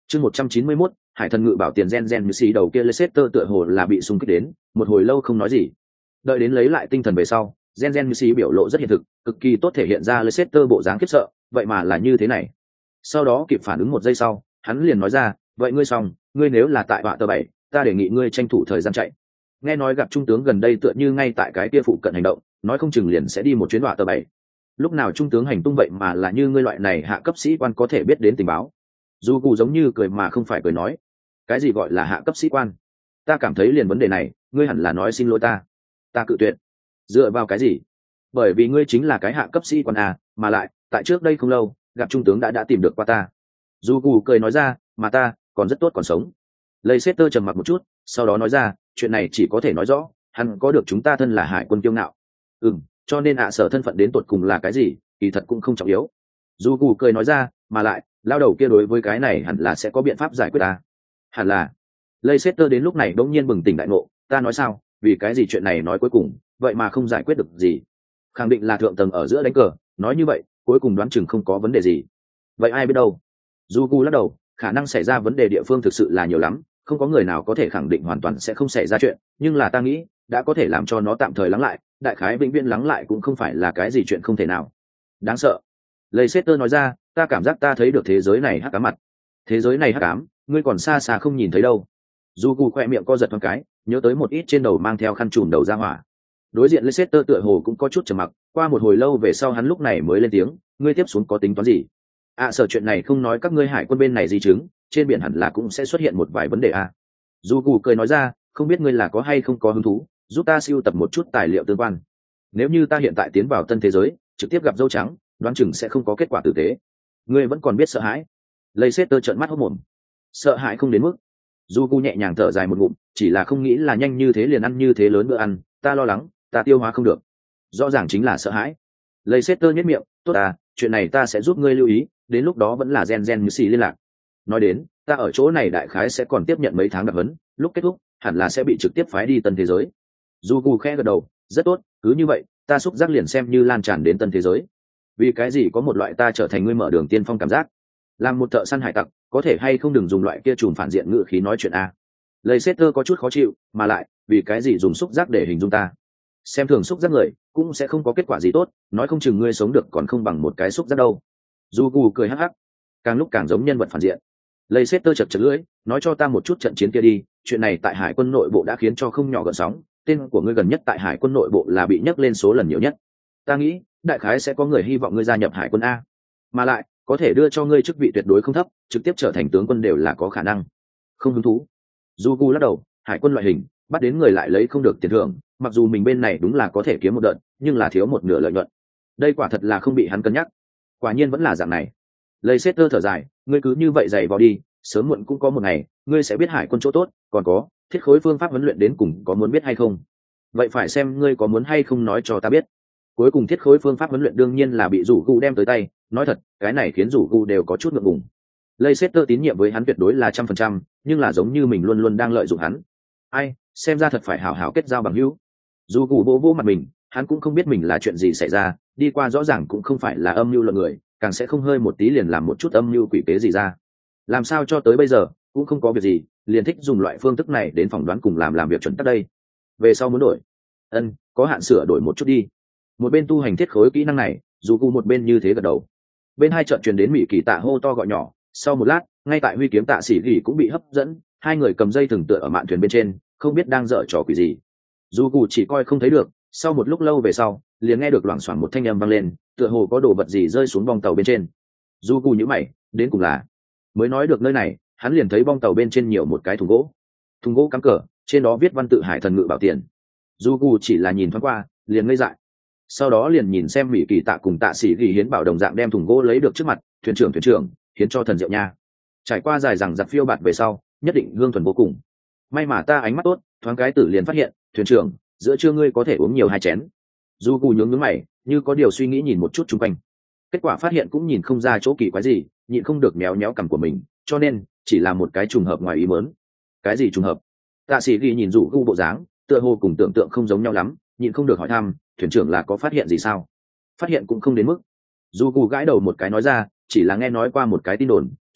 Chương 191, Hải thần ngự bảo tiền gen như xì đầu kia Leicester tựa hồ là bị xung kích đến, một hồi lâu không nói gì. Đợi đến lấy lại tinh thần về sau, gen như xì biểu lộ rất hiện thực, cực kỳ tốt thể hiện ra Leicester bộ dáng khiếp sợ, vậy mà là như thế này. Sau đó kịp phản ứng một giây sau, hắn liền nói ra, vậy ngươi xong, ngươi nếu là tại họa tờ 7, ta đề nghị ngươi tranh thủ thời gian chạy. Nghe nói gặp trung tướng gần đây tựa như ngay tại cái kia phụ cận hành động, nói không chừng liền sẽ đi một chuyến họa tờ 7. Lúc nào trung tướng hành tung vậy mà là như ngươi loại này hạ cấp sĩ quan có thể biết đến tình báo. Dù cụ giống như cười mà không phải cười nói, cái gì gọi là hạ cấp sĩ quan? Ta cảm thấy liền vấn đề này, ngươi hẳn là nói xin lỗi ta. Ta cự tuyệt. Dựa vào cái gì? Bởi vì ngươi chính là cái hạ cấp sĩ quan à, mà lại tại trước đây không lâu gặp trung tướng đã tìm được qua ta. Dù cụ cười nói ra, mà ta còn rất tốt còn sống. Leicester trầm mặc một chút, sau đó nói ra, chuyện này chỉ có thể nói rõ hắn có được chúng ta thân là hải quân kiêu ngạo. Cho nên sở thân phận đến tột cùng là cái gì kỳ thật cũng không trọng yếu. Dù cụ cười nói ra, mà lại lao đầu kia đối với cái này hẳn là sẽ có biện pháp giải quyết ta. Hẳn là. Leicester đến lúc này bỗng nhiên bừng tỉnh đại ngộ, ta nói sao, vì cái gì chuyện này nói cuối cùng vậy mà không giải quyết được gì. Khẳng định là thượng tầng ở giữa đánh cờ, nói như vậy cuối cùng đoán chừng không có vấn đề gì. Vậy ai biết đâu. Dù cụ lắc đầu, khả năng xảy ra vấn đề địa phương thực sự là nhiều lắm, không có người nào có thể khẳng định hoàn toàn sẽ không xảy ra chuyện, nhưng là ta nghĩ đã có thể làm cho nó tạm thời lắng lại, đại khái vĩnh viễn lắng lại cũng không phải là cái gì chuyện không thể nào. Đáng sợ. Leicester nói ra, ta cảm giác ta thấy được thế giới này hắc ám mặt. Thế giới này hắc ám, ngươi còn xa xa không nhìn thấy đâu. Dù cụ khoe miệng co giật một cái, nhớ tới một ít trên đầu mang theo khăn trùm đầu ra hỏa. Đối diện Leicester tựa hồ cũng có chút trầm mặc, qua một hồi lâu về sau hắn lúc này mới lên tiếng, ngươi tiếp xuống có tính toán gì? Sợ chuyện này không nói các ngươi hải quân bên này di chứng, trên biển hẳn là cũng sẽ xuất hiện một vài vấn đề à. Dù cụ cười nói ra, không biết ngươi là có hay không có hứng thú giúp ta sưu tập một chút tài liệu tương quan. Nếu như ta hiện tại tiến vào tân thế giới trực tiếp gặp dâu trắng, đoán chừng sẽ không có kết quả tử tế. Ngươi vẫn còn biết sợ hãi? Leicester trợn mắt hốt mồm. Sợ hãi không đến mức. Dù cụ nhẹ nhàng thở dài một ngụm, chỉ là không nghĩ là nhanh như thế liền ăn như thế lớn bữa ăn, ta lo lắng ta tiêu hóa không được. Rõ ràng chính là sợ hãi. Leicester nhếch miệng, tốt à, chuyện này ta sẽ giúp ngươi lưu ý, đến lúc đó vẫn là gen như xì liên lạc. Nói đến ta ở chỗ này đại khái sẽ còn tiếp nhận mấy tháng đặc huấn, lúc kết thúc hẳn là sẽ bị trực tiếp phái đi tân thế giới. Dù cụ khẽ gật đầu, rất tốt, cứ như vậy ta xúc giác liền xem như lan tràn đến tân thế giới. Vì cái gì có một loại ta trở thành ngươi mở đường tiên phong cảm giác. Làm một thợ săn hải tặc có thể hay không đừng dùng loại kia trùm phản diện ngữ khí nói chuyện a. Leicester có chút khó chịu, mà lại vì cái gì dùng xúc giác để hình dung ta? Xem thường xúc giác người cũng sẽ không có kết quả gì tốt, nói không chừng ngươi sống được còn không bằng một cái xúc giác đâu. Dù cụ cười hắc hắc, càng lúc càng giống nhân vật phản diện. Leicester chật chật lưỡi, nói cho ta một chút trận chiến kia đi, chuyện này tại hải quân nội bộ đã khiến cho không nhỏ gợn sóng, tên của ngươi gần nhất tại hải quân nội bộ là bị nhắc lên số lần nhiều nhất. Ta nghĩ đại khái sẽ có người hy vọng ngươi gia nhập hải quân a, mà lại có thể đưa cho ngươi chức vị tuyệt đối không thấp, trực tiếp trở thành tướng quân đều là có khả năng. Không hứng thú. Du Gu lắc đầu, hải quân loại hình bắt đến người lại lấy không được tiền thưởng, mặc dù mình bên này đúng là có thể kiếm một đợt, nhưng là thiếu một nửa lợi nhuận. Đây quả thật là không bị hắn cân nhắc. Quả nhiên vẫn là dạng này. Leicester thở dài, ngươi cứ như vậy dày vào đi, sớm muộn cũng có một ngày ngươi sẽ biết hải quân chỗ tốt, còn có thiết khối phương pháp huấn luyện đến cùng có muốn biết hay không? Vậy phải xem ngươi có muốn hay không nói cho ta biết. Cuối cùng thiết khối phương pháp huấn luyện đương nhiên là bị rủ gu đem tới tay, nói thật cái này khiến rủ gu đều có chút ngượng ngùng. Leicester tín nhiệm với hắn tuyệt đối là 100%, nhưng là giống như mình luôn luôn đang lợi dụng hắn. Ai, xem ra thật phải hảo hảo kết giao bằng hữu. Dù gu vô vô mặt mình, hắn cũng không biết mình là chuyện gì xảy ra, đi qua rõ ràng cũng không phải là âm mưu luận người, càng sẽ không hơi một tí liền làm một chút âm mưu quỷ kế gì ra. Làm sao cho tới bây giờ cũng không có việc gì, liền thích dùng loại phương thức này đến phỏng đoán cùng làm việc chuẩn tắc đây. Về sau muốn đổi, có hạn sửa đổi một chút đi. Một bên tu hành thiết khối kỹ năng này, dù gu một bên như thế gật đầu. Bên hai trận truyền đến mỹ kỳ tạ hô to gọi nhỏ, sau một lát ngay tại huy kiếm tạ sĩ gỉ cũng bị hấp dẫn, hai người cầm dây thừng tựa ở mạn thuyền bên trên, không biết đang dở trò quỷ gì. Dù gu chỉ coi không thấy được, sau một lúc lâu về sau liền nghe được loảng xoảng một thanh âm vang lên, tựa hồ có đồ vật gì rơi xuống bong tàu bên trên. Dù gu nhíu mày, đến cùng là mới nói được nơi này, hắn liền thấy bong tàu bên trên nhiều một cái thùng gỗ cắm cờ, trên đó viết văn tự hải thần ngự bảo tiền. Dù gu chỉ là nhìn thoáng qua liền ngây dại, sau đó liền nhìn xem mỹ kỳ tạ cùng tạ sĩ ghi hiến bảo đồng dạng đem thùng gỗ lấy được trước mặt, thuyền trưởng hiến cho thần diệu nha. Trải qua dài rằng giặc phiêu bạt về sau, nhất định hương thuần vô cùng. May mà ta ánh mắt tốt, thoáng cái tử liền phát hiện, thuyền trưởng giữa trưa ngươi có thể uống nhiều 2 chén. Du gu nhướng mày, như có điều suy nghĩ nhìn một chút chung quanh, kết quả phát hiện cũng nhìn không ra chỗ kỳ quái gì, nhịn không được méo méo cằm của mình, cho nên chỉ là một cái trùng hợp ngoài ý muốn. Cái gì trùng hợp? Tạ sĩ ghi nhìn Du gu bộ dáng tựa hồ cùng tưởng tượng không giống nhau lắm, nhịn không được hỏi thăm, thuyền trưởng là có phát hiện gì sao? Phát hiện cũng không đến mức. Du gu gãi đầu một cái nói ra, chỉ là nghe nói qua một cái tin đồn,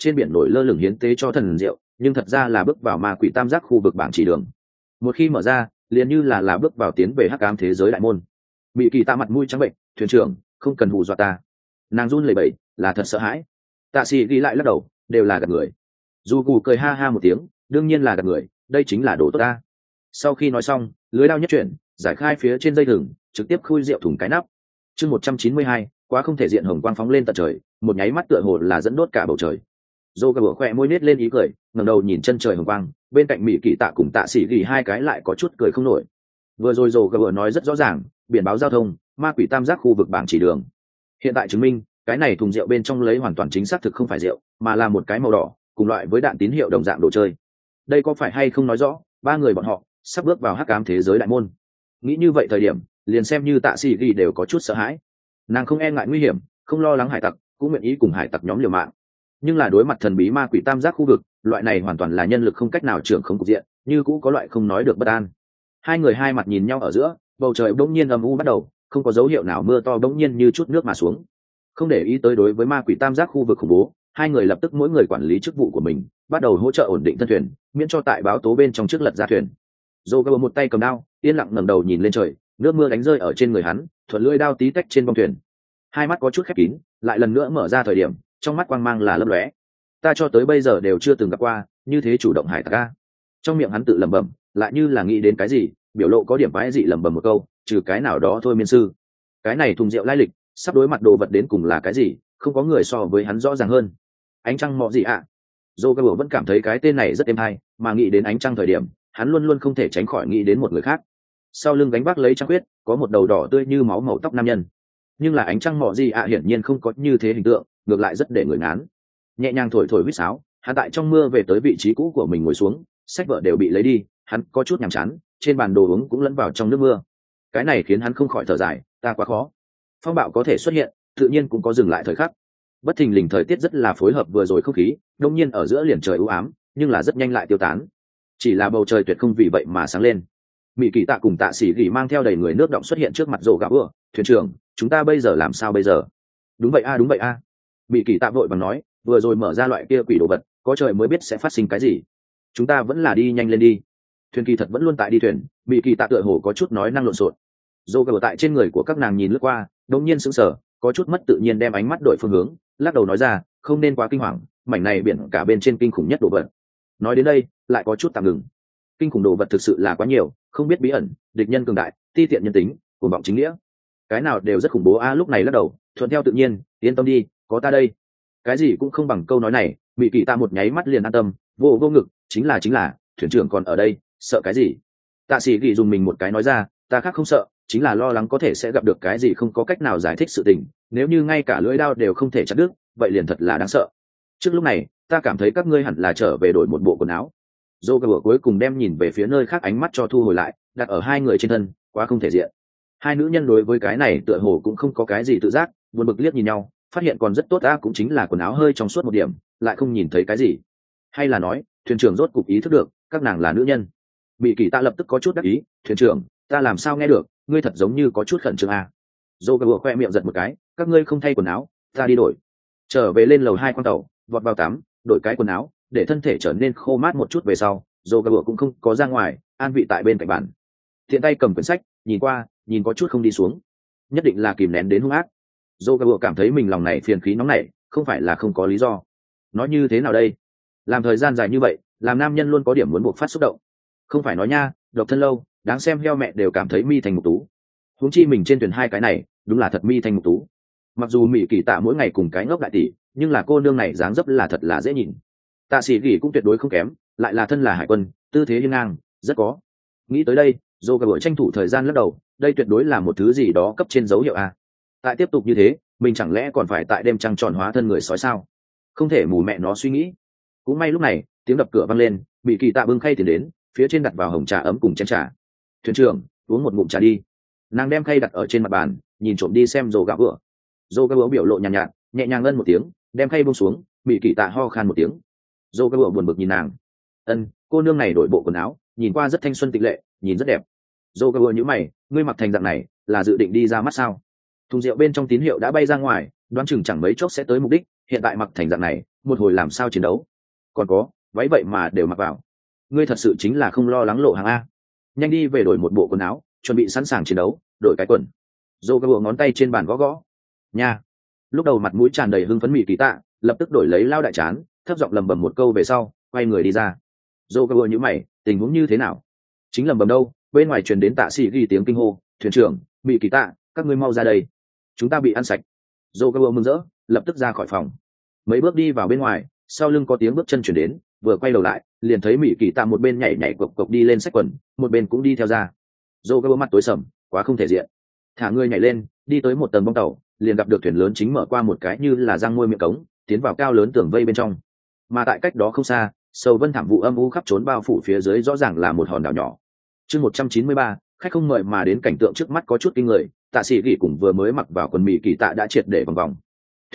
trên biển nổi lơ lửng hiến tế cho thần rượu, nhưng thật ra là bước vào ma quỷ tam giác khu vực bảng chỉ đường. Một khi mở ra, liền như là bước vào tiến về hắc ám thế giới đại môn. Mị Kỳ Tạ mặt mũi trắng bệnh, thuyền trưởng, không cần hù dọa ta. Nàng run lẩy bẩy, là thật sợ hãi. Tạ Sĩ ghi lại lắc đầu, đều là gạt người. Dù Gù cười ha ha một tiếng, đương nhiên là gạt người, đây chính là đồ tốt ta. Sau khi nói xong, lưới đao nhất chuyển, giải khai phía trên dây thừng, trực tiếp khui rượu thùng cái nắp. Chương 192, quá không thể diện hồng quang phóng lên tận trời, một nháy mắt tựa hồ là dẫn đốt cả bầu trời. Dô gà bửa khỏe môi nết lên ý cười, ngẩng đầu nhìn chân trời hồng quang, bên cạnh Mị Kỳ Tạ cùng Tạ Sĩ ghi hai cái lại có chút cười không nổi. Vừa rồi Dô gà bửa nói rất rõ ràng, biển báo giao thông, ma quỷ tam giác khu vực bảng chỉ đường. Hiện tại chứng minh, cái này thùng rượu bên trong lấy hoàn toàn chính xác thực không phải rượu, mà là một cái màu đỏ, cùng loại với đạn tín hiệu đồng dạng đồ chơi. Đây có phải hay không nói rõ, ba người bọn họ sắp bước vào hắc ám thế giới đại môn. Nghĩ như vậy thời điểm, liền xem như Tạ Sĩ ghi đều có chút sợ hãi. Nàng không e ngại nguy hiểm, không lo lắng hải tặc, cũng nguyện ý cùng hải tặc nhóm liều mạng. Nhưng là đối mặt thần bí ma quỷ tam giác khu vực, loại này hoàn toàn là nhân lực không cách nào trưởng không cục diện, như cũng có loại không nói được bất an. Hai người hai mặt nhìn nhau ở giữa, bầu trời bỗng nhiên âm u bắt đầu, không có dấu hiệu nào mưa to bỗng nhiên như chút nước mà xuống. Không để ý tới đối với ma quỷ tam giác khu vực khủng bố, hai người lập tức mỗi người quản lý chức vụ của mình, bắt đầu hỗ trợ ổn định thân thuyền, miễn cho tại báo tố bên trong trước lật ra thuyền. Joker một tay cầm đao, yên lặng ngẩng đầu nhìn lên trời, nước mưa đánh rơi ở trên người hắn, thuận lưỡi đao tí tách trên bông thuyền. Hai mắt có chút khép kín, lại lần nữa mở ra thời điểm, trong mắt quang mang là lấp lóe. Ta cho tới bây giờ đều chưa từng gặp qua như thế chủ động hải tặc a. Trong miệng hắn tự lẩm bẩm, lại như là nghĩ đến cái gì, biểu lộ có điểm quái dị lẩm bẩm một câu, trừ cái nào đó thôi miên sư. Cái này thùng rượu lai lịch, sắp đối mặt đồ vật đến cùng là cái gì, không có người so với hắn rõ ràng hơn. Ánh trăng mọ gì ạ? Joker vẫn cảm thấy cái tên này rất êm hay, mà nghĩ đến ánh trăng thời điểm, hắn luôn luôn không thể tránh khỏi nghĩ đến một người khác. Sau lưng gánh vác lấy trăng khuyết, có một đầu đỏ tươi như máu màu tóc nam nhân. Nhưng là ánh trăng mọ gì ạ hiển nhiên không có như thế hình tượng, ngược lại rất để người ngán. Nhẹ nhàng thổi thổi huýt sáo, hắn tại trong mưa về tới vị trí cũ của mình ngồi xuống, sách vở đều bị lấy đi, hắn có chút nhàm chán, trên bàn đồ uống cũng lẫn vào trong nước mưa. Cái này khiến hắn không khỏi thở dài, ta quá khó. Phong bạo có thể xuất hiện, tự nhiên cũng có dừng lại thời khắc. Bất thình lình thời tiết rất là phối hợp vừa rồi không khí, đông nhiên ở giữa liền trời u ám, nhưng là rất nhanh lại tiêu tán. Chỉ là bầu trời tuyệt không vì vậy mà sáng lên. Mị Kỳ Tạ cùng Tạ Sĩ gỉ mang theo đầy người nước động xuất hiện trước mặt rổ gạo ưa, thuyền trưởng, chúng ta bây giờ làm sao bây giờ? Đúng vậy a, đúng vậy a. Mị Kỳ Tạ vội vàng nói, vừa rồi mở ra loại kia quỷ đồ vật, có trời mới biết sẽ phát sinh cái gì. Chúng ta vẫn là đi nhanh lên đi. Thuyền kỳ thật vẫn luôn tại đi thuyền, Mị Kỳ Tạ tựa hồ có chút nói năng lộn xộn. Rổ gạo tại trên người của các nàng nhìn lướt qua, đột nhiên sững sờ, có chút mất tự nhiên đem ánh mắt đổi phương hướng, lắc đầu nói ra, không nên quá kinh hoàng, mảnh này biển cả bên trên kinh khủng nhất đồ vật. Nói đến đây, lại có chút tạm ngừng. Kinh khủng đồ vật thực sự là quá nhiều, không biết bí ẩn, địch nhân cường đại, ti tiện nhân tính, cuồng vọng chính nghĩa, cái nào đều rất khủng bố a. Lúc này lắc đầu, thuận theo tự nhiên, yên tâm đi, có ta đây. Cái gì cũng không bằng câu nói này. Mị Kỳ Tạ một nháy mắt liền an tâm, vô vô ngực, chính là thuyền trưởng còn ở đây, sợ cái gì? Tạ Sĩ gỉ dùng mình một cái nói ra, ta khác không sợ, chính là lo lắng có thể sẽ gặp được cái gì không có cách nào giải thích sự tình, nếu như ngay cả lưỡi đao đều không thể chặt đứt, vậy liền thật là đáng sợ. Trước lúc này, ta cảm thấy các ngươi hẳn là trở về đổi một bộ quần áo. Joker cuối cùng đem nhìn về phía nơi khác ánh mắt cho thu hồi lại, đặt ở hai người trên thân, quá không thể diện. Hai nữ nhân đối với cái này tựa hồ cũng không có cái gì tự giác, buồn bực liếc nhìn nhau, phát hiện còn rất tốt a, cũng chính là quần áo hơi trong suốt một điểm, lại không nhìn thấy cái gì. Hay là nói, thuyền trưởng rốt cục ý thức được, các nàng là nữ nhân. Mị Kỳ Tạ lập tức có chút đắc ý, thuyền trưởng, ta làm sao nghe được, ngươi thật giống như có chút khẩn trương a. Joker khoe miệng giật một cái, các ngươi không thay quần áo, ta đi đổi. Trở về lên lầu 2 con tàu, vọt vào tắm, đổi cái quần áo, để thân thể trở nên khô mát một chút về sau, Joker cũng không có ra ngoài, an vị tại bên cạnh bàn. Thiện tay cầm quyển sách, nhìn qua, nhìn có chút không đi xuống. Nhất định là kìm nén đến hung ác. Joker cảm thấy mình lòng này phiền khí nóng nảy, không phải là không có lý do. Nói như thế nào đây? Làm thời gian dài như vậy, làm nam nhân luôn có điểm muốn buộc phát xúc động. Không phải nói nha, độc thân lâu, đáng xem heo mẹ đều cảm thấy mi thành mục tú. Huống chi mình trên thuyền hai cái này, đúng là thật mi thành mục tú. Mặc dù Mị Kỳ Tạ mỗi ngày cùng cái ngốc đại tỷ, nhưng là cô nương này dáng dấp là thật là dễ nhìn. Tạ Sĩ gỉ cũng tuyệt đối không kém, lại là thân là hải quân, tư thế hiên ngang, rất có. Nghĩ tới đây, Joker tranh thủ thời gian lắc đầu, đây tuyệt đối là một thứ gì đó cấp trên dấu hiệu a. Tại tiếp tục như thế, mình chẳng lẽ còn phải tại đêm trăng tròn hóa thân người sói sao? Không thể mù mẹ nó suy nghĩ. Cũng may lúc này, tiếng đập cửa vang lên, Mị Kỳ Tạ bưng khay tiền đến, phía trên đặt vào hồng trà ấm cùng chén trà. Thuyền trưởng, uống một ngụm trà đi. Nàng đem khay đặt ở trên mặt bàn, nhìn trộm đi xem Joker vừa. Joker biểu lộ nhàn nhạt, nhẹ nhàng ngân một tiếng, đem khay buông xuống. Mị Kỳ Tạ ho khan một tiếng. Joker buồn bực nhìn nàng. Cô nương này đổi bộ quần áo, nhìn qua rất thanh xuân tịch lệ, nhìn rất đẹp. Joker nhíu mày, ngươi mặc thành dạng này, là dự định đi ra mắt sao? Thùng rượu bên trong tín hiệu đã bay ra ngoài, đoán chừng chẳng mấy chốc sẽ tới mục đích, hiện tại mặc thành dạng này, một hồi làm sao chiến đấu. Còn có váy vậy mà đều mặc vào, ngươi thật sự chính là không lo lắng lộ hàng a. Nhanh đi về đổi một bộ quần áo, chuẩn bị sẵn sàng chiến đấu, đổi cái quần. Dô cái bộ ngón tay trên bàn gõ gõ. Nha. Lúc đầu mặt mũi tràn đầy hưng phấn Mỹ Kỳ Tạ lập tức đổi lấy lao đại chán, thấp giọng lầm bầm một câu về sau quay người đi ra. Dô cái bộ nhíu mày, tình huống như thế nào? Chính lầm bầm đâu, bên ngoài truyền đến Tạ Sĩ ghi tiếng kinh hô, thuyền trưởng Mỹ Kỳ Tạ, các ngươi mau ra đây, chúng ta bị ăn sạch. Dô cái bộ mừng rỡ, lập tức ra khỏi phòng. Mấy bước đi vào bên ngoài, sau lưng có tiếng bước chân chuyển đến, vừa quay đầu lại liền thấy Mỹ Kỳ Tạ một bên nhảy nhảy cộc cộc đi lên xách quần, một bên cũng đi theo ra. Dô cái bộ mặt tối sầm, quá không thể diện. Thả người nhảy lên, đi tới một tầng bong tàu, liền gặp được thuyền lớn chính mở qua một cái như là răng môi miệng cống, tiến vào cao lớn tường vây bên trong. Mà tại cách đó không xa, sầu vân thảm vụ âm u khắp trốn bao phủ phía dưới rõ ràng là một hòn đảo nhỏ. Chương 193, khách không mời mà đến, cảnh tượng trước mắt có chút kinh người. Tạ Sĩ gỉ cùng vừa mới mặc vào quần Mỹ Kỳ Tạ đã triệt để vòng vòng.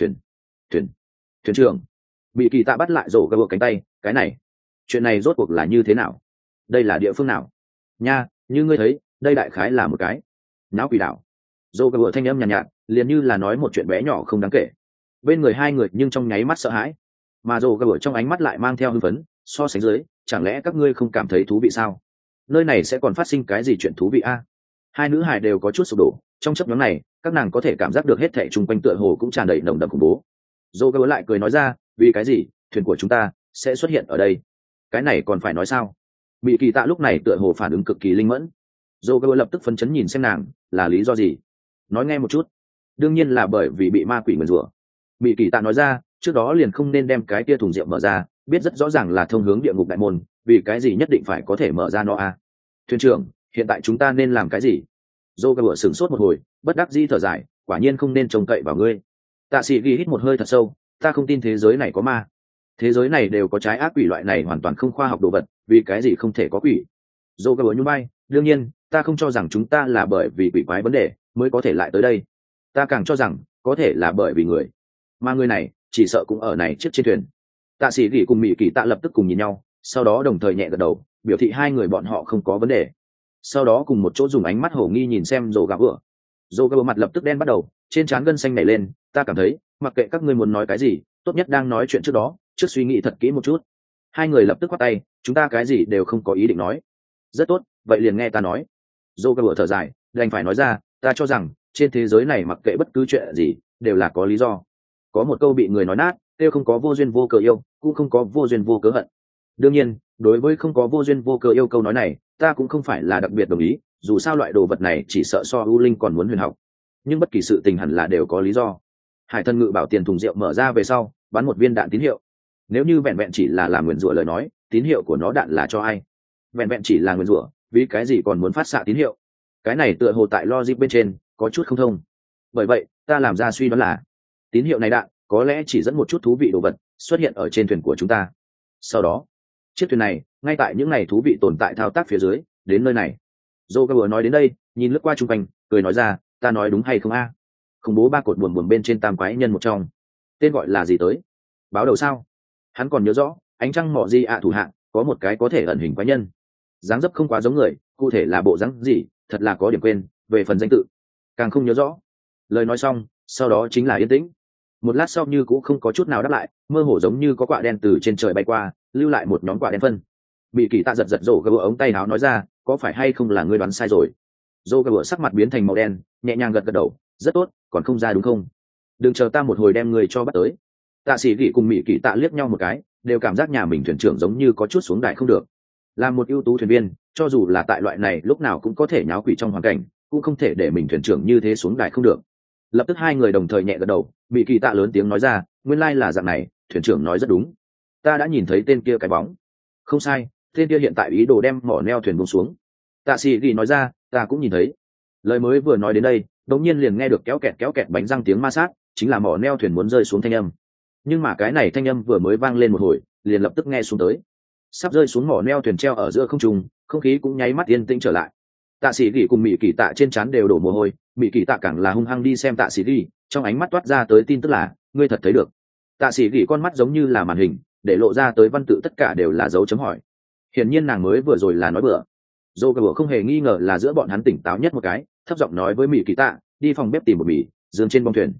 Thuyền trưởng. Mỹ Kỳ Tạ bắt lại rổ gỡ cánh tay, cái này, chuyện này rốt cuộc là như thế nào? Đây là địa phương nào? Nha, như ngươi thấy, đây đại khái là một cái náo quỷ đảo. Rổ gỡ thanh âm nhàn nhạt, liền như là nói một chuyện bé nhỏ không đáng kể. Bên người hai người nhưng trong nháy mắt sợ hãi, mà rổ gỡ trong ánh mắt lại mang theo hưng phấn. So sánh dưới, chẳng lẽ các ngươi không cảm thấy thú vị sao? Nơi này sẽ còn phát sinh cái gì chuyện thú vị a? Hai nữ hài đều có chút sụp đổ, trong chốc nhóm này các nàng có thể cảm giác được hết thảy chung quanh tựa hồ cũng tràn đầy nồng đậm khủng bố. Dô gỡ lại cười nói ra, vì cái gì thuyền của chúng ta sẽ xuất hiện ở đây? Cái này còn phải nói sao? Mỹ Kỳ Tạ lúc này tựa hồ phản ứng cực kỳ linh mẫn. Dô gỡ lập tức phấn chấn nhìn xem nàng, là lý do gì? Nói nghe một chút. Đương nhiên là bởi vì bị ma quỷ nguyền rủa. Mỹ Kỳ Tạ nói ra, trước đó liền không nên đem cái tia thùng rượu mở ra, biết rất rõ ràng là thông hướng địa ngục đại môn, vì cái gì nhất định phải có thể mở ra nó a? Thuyền trưởng, hiện tại chúng ta nên làm cái gì? Dô gỡ sửng sốt một hồi, bất đắc dĩ thở dài, quả nhiên không nên trông cậy vào ngươi. Tạ Sĩ ghi hít một hơi thật sâu, ta không tin thế giới này có ma. Thế giới này đều có trái ác quỷ, loại này hoàn toàn không khoa học đồ vật, vì cái gì không thể có quỷ? Dô gỡ nhún vai, đương nhiên ta không cho rằng chúng ta là bởi vì quỷ quái vấn đề mới có thể lại tới đây, ta càng cho rằng có thể là bởi vì người, mà người này chỉ sợ cũng ở này chiếc trên thuyền. Tạ Sĩ gỉ cùng Mỹ Kỳ Tạ lập tức cùng nhìn nhau, sau đó đồng thời nhẹ gật đầu, biểu thị hai người bọn họ không có vấn đề. Sau đó cùng một chỗ dùng ánh mắt hổ nghi nhìn xem Dô gỡ mặt lập tức đen bắt đầu, trên trán gân xanh nảy lên. Ta cảm thấy mặc kệ các ngươi muốn nói cái gì, tốt nhất đang nói chuyện trước đó trước suy nghĩ thật kỹ một chút. Hai người lập tức khoát tay, chúng ta cái gì đều không có ý định nói. Rất tốt, vậy liền nghe ta nói. Dô gỡ thở dài, đành phải nói ra, ta cho rằng trên thế giới này mặc kệ bất cứ chuyện gì đều là có lý do. Có một câu bị người nói nát, kêu không có vô duyên vô cớ yêu, cũng không có vô duyên vô cớ hận. Đương nhiên, đối với không có vô duyên vô cớ yêu câu nói này, ta cũng không phải là đặc biệt đồng ý, dù sao loại đồ vật này chỉ sợ so ưu linh còn muốn huyền học. Nhưng bất kỳ sự tình hẳn là đều có lý do. Hải Thần Ngự bảo tiền thùng rượu mở ra về sau, bắn một viên đạn tín hiệu. Nếu như vẹn vẹn chỉ là làm nguyền rủa lời nói, tín hiệu của nó đạn là cho ai? Vẹn vẹn chỉ là nguyền rủa, vì cái gì còn muốn phát xạ tín hiệu? Cái này tựa hồ tại logic bên trên có chút không thông. Bởi vậy, ta làm ra suy đoán là tín hiệu này đạn có lẽ chỉ dẫn một chút thú vị đồ vật xuất hiện ở trên thuyền của chúng ta. Sau đó, chiếc thuyền này ngay tại những ngày thú vị tồn tại thao tác phía dưới đến nơi này. Joe nói đến đây, nhìn lướt qua chung quanh, cười nói ra, ta nói đúng hay không a? Khủng bố ba cột buồm buồm bên trên tam quái nhân một trong, tên gọi là gì tới? Báo đầu sao? Hắn còn nhớ rõ, ánh trăng mỏ di ạ thủ hạng có một cái có thể ẩn hình quái nhân, dáng dấp không quá giống người, cụ thể là bộ dáng gì, thật là có điểm quên. Về phần danh tự, càng không nhớ rõ. Lời nói xong, sau đó chính là yên tĩnh. Một lát sau như cũng không có chút nào đáp lại, mơ hồ giống như có quạ đen từ trên trời bay qua, lưu lại một nhóm quạ đen phân. Bị Kỳ Tạ giật giật rổ gỡ ống tay áo nói ra, có phải hay không là ngươi đoán sai rồi? Rổ gỡ sắc mặt biến thành màu đen, nhẹ nhàng gật gật đầu, rất tốt, còn không ra đúng không? Đừng chờ ta một hồi đem người cho bắt tới. Tạ Sĩ gỉ cùng Mỹ Kỳ Tạ liếc nhau một cái, đều cảm giác nhà mình thuyền trưởng giống như có chút xuống đài không được. Là một ưu tú thuyền viên, cho dù là tại loại này lúc nào cũng có thể nháo quỷ trong hoàn cảnh, cũng không thể để mình thuyền trưởng như thế xuống đài không được. Lập tức hai người đồng thời nhẹ gật đầu, Mỹ Kỳ Tạ lớn tiếng nói ra, nguyên lai là dạng này, thuyền trưởng nói rất đúng. Ta đã nhìn thấy tên kia cái bóng. Không sai, tên kia hiện tại ý đồ đem mỏ neo thuyền buông xuống. Tạ Sĩ gỉ nói ra, ta cũng nhìn thấy. Lời mới vừa nói đến đây, đột nhiên liền nghe được kéo kẹt bánh răng tiếng ma sát, chính là mỏ neo thuyền muốn rơi xuống thanh âm. Nhưng mà cái này thanh âm vừa mới vang lên một hồi, liền lập tức nghe xuống tới. Sắp rơi xuống mỏ neo thuyền treo ở giữa không trung, không khí cũng nháy mắt yên tĩnh trở lại. Tạ Sĩ gỉ cùng Mỹ Kỳ Tạ trên trán đều đổ mồ hôi, Mỹ Kỳ Tạ càng là hung hăng đi xem Tạ Sĩ gỉ, trong ánh mắt toát ra tới tin tức là, ngươi thật thấy được. Tạ Sĩ gỉ con mắt giống như là màn hình, để lộ ra tới văn tự tất cả đều là dấu chấm hỏi. Hiển nhiên nàng mới vừa rồi là nói bừa. Joe không hề nghi ngờ là giữa bọn hắn tỉnh táo nhất một cái, thấp giọng nói với Mỹ Kỳ Tạ, đi phòng bếp tìm một mì, dương trên bong thuyền.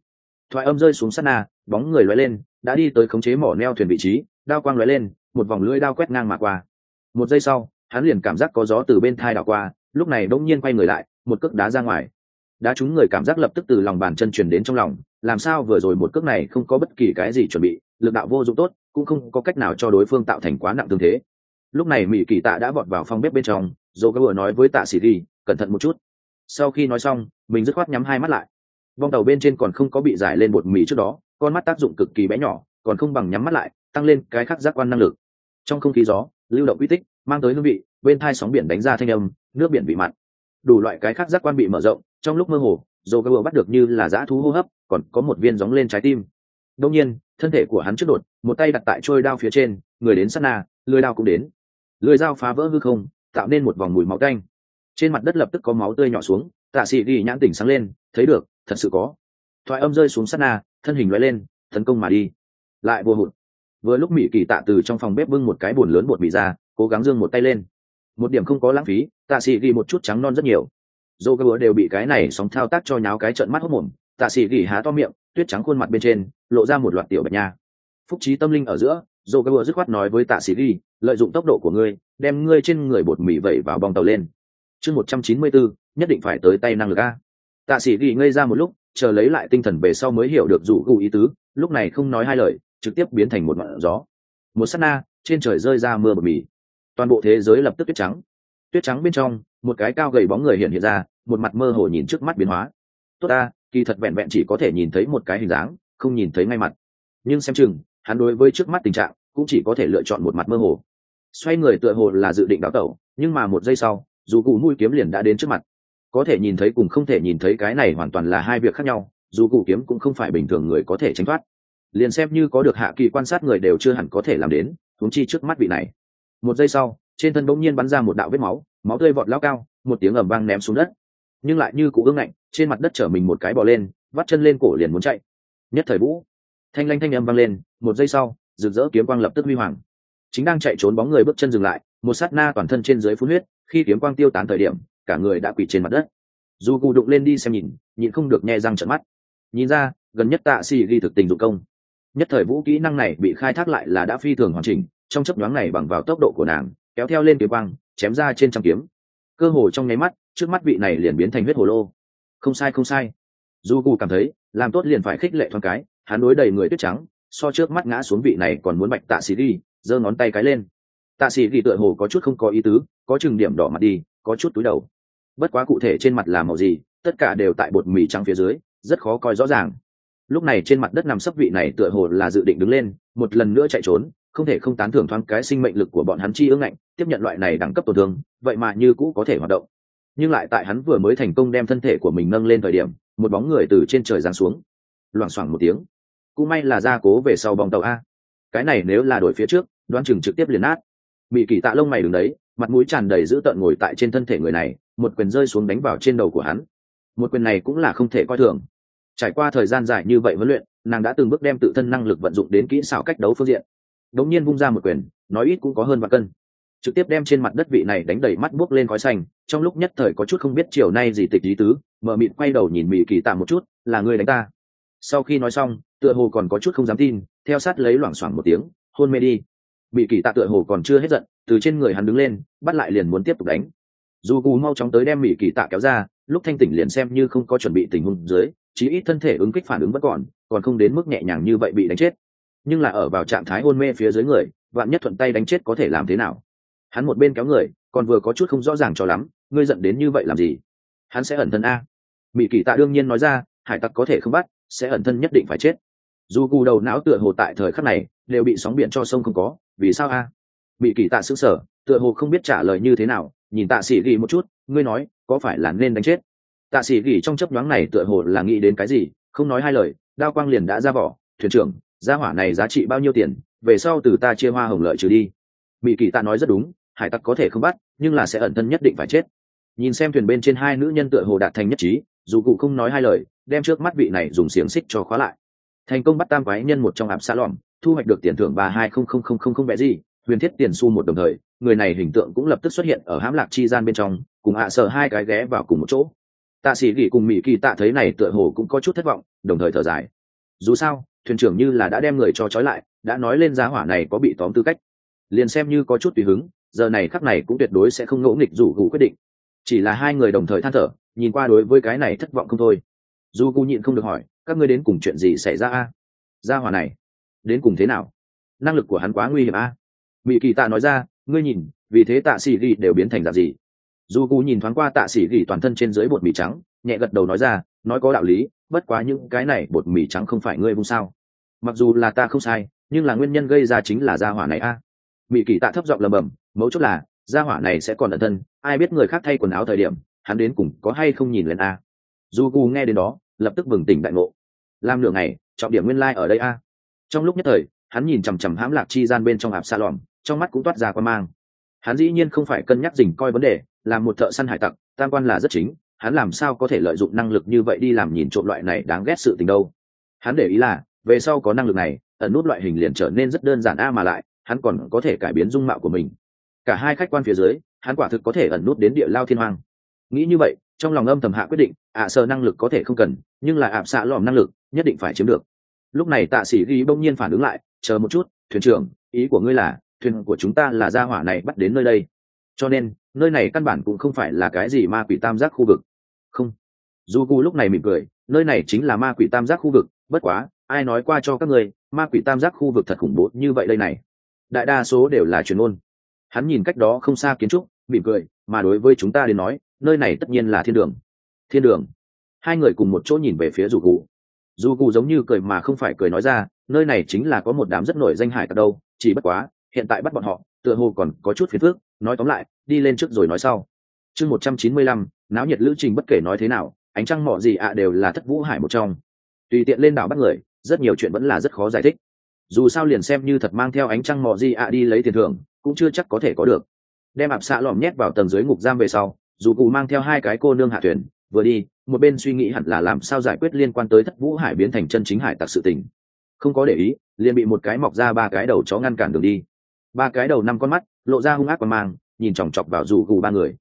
thoại âm rơi xuống sát na, bóng người lóe lên đã đi tới khống chế mỏ neo thuyền vị trí, đao quang lóe lên, một vòng lưỡi đao quét ngang mà qua. Một giây sau hắn liền cảm giác có gió từ bên thai đảo qua, lúc này đông nhiên quay người lại, một cước đá ra ngoài. Đá trúng người cảm giác lập tức từ lòng bàn chân truyền đến trong lòng, làm sao vừa rồi một cước này không có bất kỳ cái gì chuẩn bị, lực đạo vô dụng tốt, cũng không có cách nào cho đối phương tạo thành quá nặng tương thế. Lúc này mỹ kỳ tạ đã vọt vào phòng bếp bên trong, dô vừa nói với tạ sĩ đi cẩn thận một chút. Sau khi nói xong mình dứt khoát nhắm hai mắt lại. Bong tàu bên trên còn không có bị giải lên bột mì trước đó, con mắt tác dụng cực kỳ bé nhỏ, còn không bằng nhắm mắt lại tăng lên cái khác giác quan năng lực. Trong không khí gió lưu động uy tích mang tới hương vị, bên thai sóng biển đánh ra thanh âm, nước biển bị mặn, đủ loại cái khác giác quan bị mở rộng. Trong lúc mơ hồ dô vừa bắt được như là dã thú hô hấp, còn có một viên gióng lên trái tim. Đông nhiên thân thể của hắn trước đột, một tay đặt tại trôi đao phía trên, người đến sát na lưỡi đao cũng đến, lưỡi dao phá vỡ hư không, tạo nên một vòng mùi máu tanh. Trên mặt đất lập tức có máu tươi nhỏ xuống. Tạ sĩ đi nhãn tỉnh sáng lên, thấy được, thật sự có. Thoại âm rơi xuống sát na, thân hình lóe lên tấn công mà đi. Lại vô hụt. Vừa lúc mỹ kỳ tạ từ trong phòng bếp bưng một cái bồn lớn bột mì ra, cố gắng giương một tay lên, một điểm không có lãng phí. Tạ sĩ đi một chút trắng non rất nhiều. Dô cơ đều bị cái này sóng thao tác cho nháo cái trợn mắt hốt mồm. Tạ sĩ đi há to miệng, tuyết trắng khuôn mặt bên trên lộ ra một loạt tiểu bạch nha. Phúc trí tâm linh ở giữa, dô cơ dứt khoát nói với tạ sĩ đi, lợi dụng tốc độ của ngươi, đem ngươi trên người bột mì vẩy vào bong tàu lên. Chương 194, nhất định phải tới tay năng lực a. Tạ sĩ đi ngây ra một lúc, chờ lấy lại tinh thần về sau mới hiểu được rủ gù ý tứ, lúc này không nói hai lời, trực tiếp biến thành một ngọn gió. Một sát na, trên trời rơi ra mưa bột mì, toàn bộ thế giới lập tức tuyết trắng. Tuyết trắng bên trong, một cái cao gầy bóng người hiện ra, một mặt mơ hồ nhìn trước mắt biến hóa. Tốt ta, kỳ thật vẹn vẹn chỉ có thể nhìn thấy một cái hình dáng, không nhìn thấy ngay mặt. Nhưng xem chừng, hắn đối với trước mắt tình trạng, cũng chỉ có thể lựa chọn một mặt mơ hồ. Xoay người tựa hồ là dự định đảo tẩu, nhưng mà một giây sau, dù cụ mũi kiếm liền đã đến trước mặt. Có thể nhìn thấy cùng không thể nhìn thấy cái này hoàn toàn là hai việc khác nhau, dù cụ kiếm cũng không phải bình thường người có thể tránh thoát. Liền xem như có được hạ kỳ quan sát người đều chưa hẳn có thể làm đến, huống chi trước mắt vị này. Một giây sau, trên thân bỗng nhiên bắn ra một đạo vết máu, máu tươi vọt lao cao, một tiếng ầm vang ném xuống đất. Nhưng lại như cụ ương ngạnh, trên mặt đất trở mình một cái bò lên, vắt chân lên cổ liền muốn chạy. Nhất thời vũ, thanh lanh thanh âm vang lên, một giây sau, rực rỡ kiếm quang lập tức huy hoàng. Chính đang chạy trốn bóng người bước chân dừng lại, một sát na toàn thân trên dưới phun huyết, khi kiếm quang tiêu tán thời điểm, cả người đã quỳ trên mặt đất. Dù cụ đụng lên đi xem nhìn không được nhe răng trợn mắt. Nhìn ra, gần nhất Tạ Sĩ ghi thực tình dụng công. Nhất thời vũ kỹ năng này bị khai thác lại là đã phi thường hoàn chỉnh, trong chớp nhoáng này bằng vào tốc độ của nàng, kéo theo lên kiếm quang, chém ra trên trăm kiếm. Cơ hồ trong nháy mắt, trước mắt vị này liền biến thành huyết hồ lô. Không sai không sai. Dù cụ cảm thấy, làm tốt liền phải khích lệ thoáng cái, hắn đối đầy người tuyết trắng, so trước mắt ngã xuống vị này còn muốn bạch Tạ Sĩ ghi, giơ ngón tay cái lên. Tạ Sĩ ghi tựa hồ có chút không có ý tứ, có chừng điểm đỏ mặt đi, có chút túi đầu. Bất quá cụ thể trên mặt là màu gì, tất cả đều tại bột mì trắng phía dưới, rất khó coi rõ ràng. Lúc này trên mặt đất nằm sấp vị này tựa hồ là dự định đứng lên, một lần nữa chạy trốn, không thể không tán thưởng thoáng cái sinh mệnh lực của bọn hắn chi ương ngạnh, tiếp nhận loại này đẳng cấp tổn thương, vậy mà như cũ có thể hoạt động. Nhưng lại tại hắn vừa mới thành công đem thân thể của mình nâng lên thời điểm, một bóng người từ trên trời giáng xuống, loảng xoảng một tiếng. Cũng may là gia cố về sau bong tàu a. Cái này nếu là đổi phía trước, đoán chừng trực tiếp liền nát. Mị Kỳ Tạ lông mày đứng đấy, mặt mũi tràn đầy dữ tợn ngồi tại trên thân thể người này, một quyền rơi xuống đánh vào trên đầu của hắn. Một quyền này cũng là không thể coi thường. Trải qua thời gian dài như vậy huấn luyện, nàng đã từng bước đem tự thân năng lực vận dụng đến kỹ xảo cách đấu phương diện. Đống nhiên vung ra một quyền, nói ít cũng có hơn vạn cân, trực tiếp đem trên mặt đất vị này đánh đầy mắt buốc lên khói xanh. Trong lúc nhất thời có chút không biết chiều nay gì tịch lý tứ, mở mịt quay đầu nhìn Mị Kỳ Tạ một chút, là ngươi đánh ta. Sau khi nói xong, tựa hồ còn có chút không dám tin, theo sát lấy loảng xoảng một tiếng, hôn mê đi. Mị Kỳ Tạ tựa hồ còn chưa hết giận, từ trên người hắn đứng lên, bắt lại liền muốn tiếp tục đánh. Dù cù mau chóng tới đem Mị Kỳ Tạ kéo ra, lúc thanh tỉnh liền xem như không có chuẩn bị tình huống dưới, chí ít thân thể ứng kích phản ứng vẫn còn không đến mức nhẹ nhàng như vậy bị đánh chết. Nhưng là ở vào trạng thái hôn mê phía dưới người, vạn nhất thuận tay đánh chết có thể làm thế nào? Hắn một bên kéo người, còn vừa có chút không rõ ràng cho lắm, ngươi giận đến như vậy làm gì? Hắn sẽ ẩn thân a. Mị Kỳ Tạ đương nhiên nói ra, hải tặc có thể không bắt, sẽ ẩn thân nhất định phải chết. Dù cù đầu não tựa hồ tại thời khắc này đều bị sóng biển cho sông không có, vì sao a? Mị Kỳ Tạ sững sờ, tựa hồ không biết trả lời như thế nào, nhìn Tạ Sĩ ghi một chút, ngươi nói, có phải là nên đánh chết? Tạ Sĩ ghi trong chớp nhoáng này tựa hồ là nghĩ đến cái gì, không nói hai lời, đao quang liền đã ra vỏ. Thuyền trưởng, gia hỏa này giá trị bao nhiêu tiền, về sau từ ta chia hoa hồng lợi trừ đi. Mị Kỳ Tạ nói rất đúng, hải tặc có thể không bắt, nhưng là sẽ ẩn thân nhất định phải chết. Nhìn xem thuyền bên trên hai nữ nhân tựa hồ đạt thành nhất trí, dù cụ không nói hai lời, đem trước mắt vị này dùng xiềng xích cho khóa lại. Thành công bắt tam quái nhân một trong áp xã lỏm, thu hoạch được tiền thưởng 320000 vẽ gì, huyền thiết tiền xu một đồng thời, người này hình tượng cũng lập tức xuất hiện ở hãm lạc chi gian bên trong, cùng sợ hai cái ghé vào cùng một chỗ. Tạ Sĩ gỉ cùng Mị Kỳ Tạ thấy này tựa hồ cũng có chút thất vọng, đồng thời thở dài. dù sao thuyền trưởng như là đã đem người cho trói lại, đã nói lên giá hỏa này có bị tóm tư cách, liền xem như có chút tùy hứng, giờ này khắc này cũng tuyệt đối sẽ không ngỗ nghịch rủ gù quyết định. Chỉ là hai người đồng thời than thở, nhìn qua đối với cái này thất vọng không thôi. Du Cu nhịn không được hỏi, các ngươi đến cùng chuyện gì xảy ra a? Gia hỏa này đến cùng thế nào? Năng lực của hắn quá nguy hiểm a. Mỹ Kỳ Tạ nói ra, ngươi nhìn, vì thế Tạ Sĩ Gỉ đều biến thành dạng gì? Du Cu nhìn thoáng qua Tạ Sĩ Gỉ toàn thân trên dưới bột mì trắng, nhẹ gật đầu nói ra, nói có đạo lý, bất quá những cái này bột mì trắng không phải ngươi vung sao? Mặc dù là ta không sai, nhưng là nguyên nhân gây ra chính là gia hỏa này a. Mỹ Kỳ Tạ thấp giọng lẩm bẩm, mấu chốt là gia hỏa này sẽ còn ẩn thân, ai biết người khác thay quần áo thời điểm, hắn đến cùng có hay không nhìn lên a. Du Cu nghe đến đó, lập tức bừng tỉnh đại ngộ. Làm nửa ngày, trọng điểm nguyên lai ở đây a. Trong lúc nhất thời, hắn nhìn chằm chằm hãm lạc chi gian bên trong ạp xa lòm, trong mắt cũng toát ra quan mang. Hắn dĩ nhiên không phải cân nhắc dình coi vấn đề, làm một thợ săn hải tặc, tam quan là rất chính, hắn làm sao có thể lợi dụng năng lực như vậy đi làm nhìn trộm loại này đáng ghét sự tình đâu. Hắn để ý là, về sau có năng lực này, ẩn nút loại hình liền trở nên rất đơn giản a, mà lại, hắn còn có thể cải biến dung mạo của mình. Cả hai khách quan phía dưới, hắn quả thực có thể ẩn nút đến địa lao thiên hoang. Nghĩ như vậy, trong lòng âm thầm hạ quyết định, sợ năng lực có thể không cần, nhưng là ạp xạ lòm năng lực nhất định phải chiếm được. Lúc này Tạ Sĩ Ghi bỗng nhiên phản ứng lại, chờ một chút, thuyền trưởng, ý của ngươi là thuyền của chúng ta là gia hỏa này bắt đến nơi đây, cho nên nơi này căn bản cũng không phải là cái gì ma quỷ tam giác khu vực. Không. Du Cu lúc này mỉm cười, nơi này chính là ma quỷ tam giác khu vực, bất quá ai nói qua cho các ngươi ma quỷ tam giác khu vực thật khủng bố như vậy đây này? Đại đa số đều là truyền ngôn. Hắn nhìn cách đó không xa kiến trúc, mỉm cười, mà đối với chúng ta đến nói, nơi này tất nhiên là thiên đường. Thiên đường? Hai người cùng một chỗ nhìn về phía Du Cu. Du Cu giống như cười mà không phải cười nói ra, nơi này chính là có một đám rất nổi danh hải tặc đâu, chỉ bất quá hiện tại bắt bọn họ tựa hồ còn có chút phiền phức, nói tóm lại đi lên trước rồi nói sau. Chương 195, náo nhiệt lữ trình bất kể nói thế nào, ánh trăng mọ gì ạ đều là thất vũ hải một trong, tùy tiện lên đảo bắt người, rất nhiều chuyện vẫn là rất khó giải thích. Dù sao liền xem như thật mang theo ánh trăng mọ gì ạ đi lấy tiền thưởng, cũng chưa chắc có thể có được. Đem ạp xạ lòm nhét vào tầng dưới ngục giam về sau, dù cụ mang theo hai cái cô nương hạ thuyền, vừa đi một bên suy nghĩ hẳn là làm sao giải quyết liên quan tới thất vũ hải biến thành chân chính hải tặc sự tình. Không có để ý, liền bị một cái mọc ra ba cái đầu chó ngăn cản đường đi. Ba cái đầu năm con mắt lộ ra hung ác quan mang, nhìn chòng chọc vào dù gù ba người.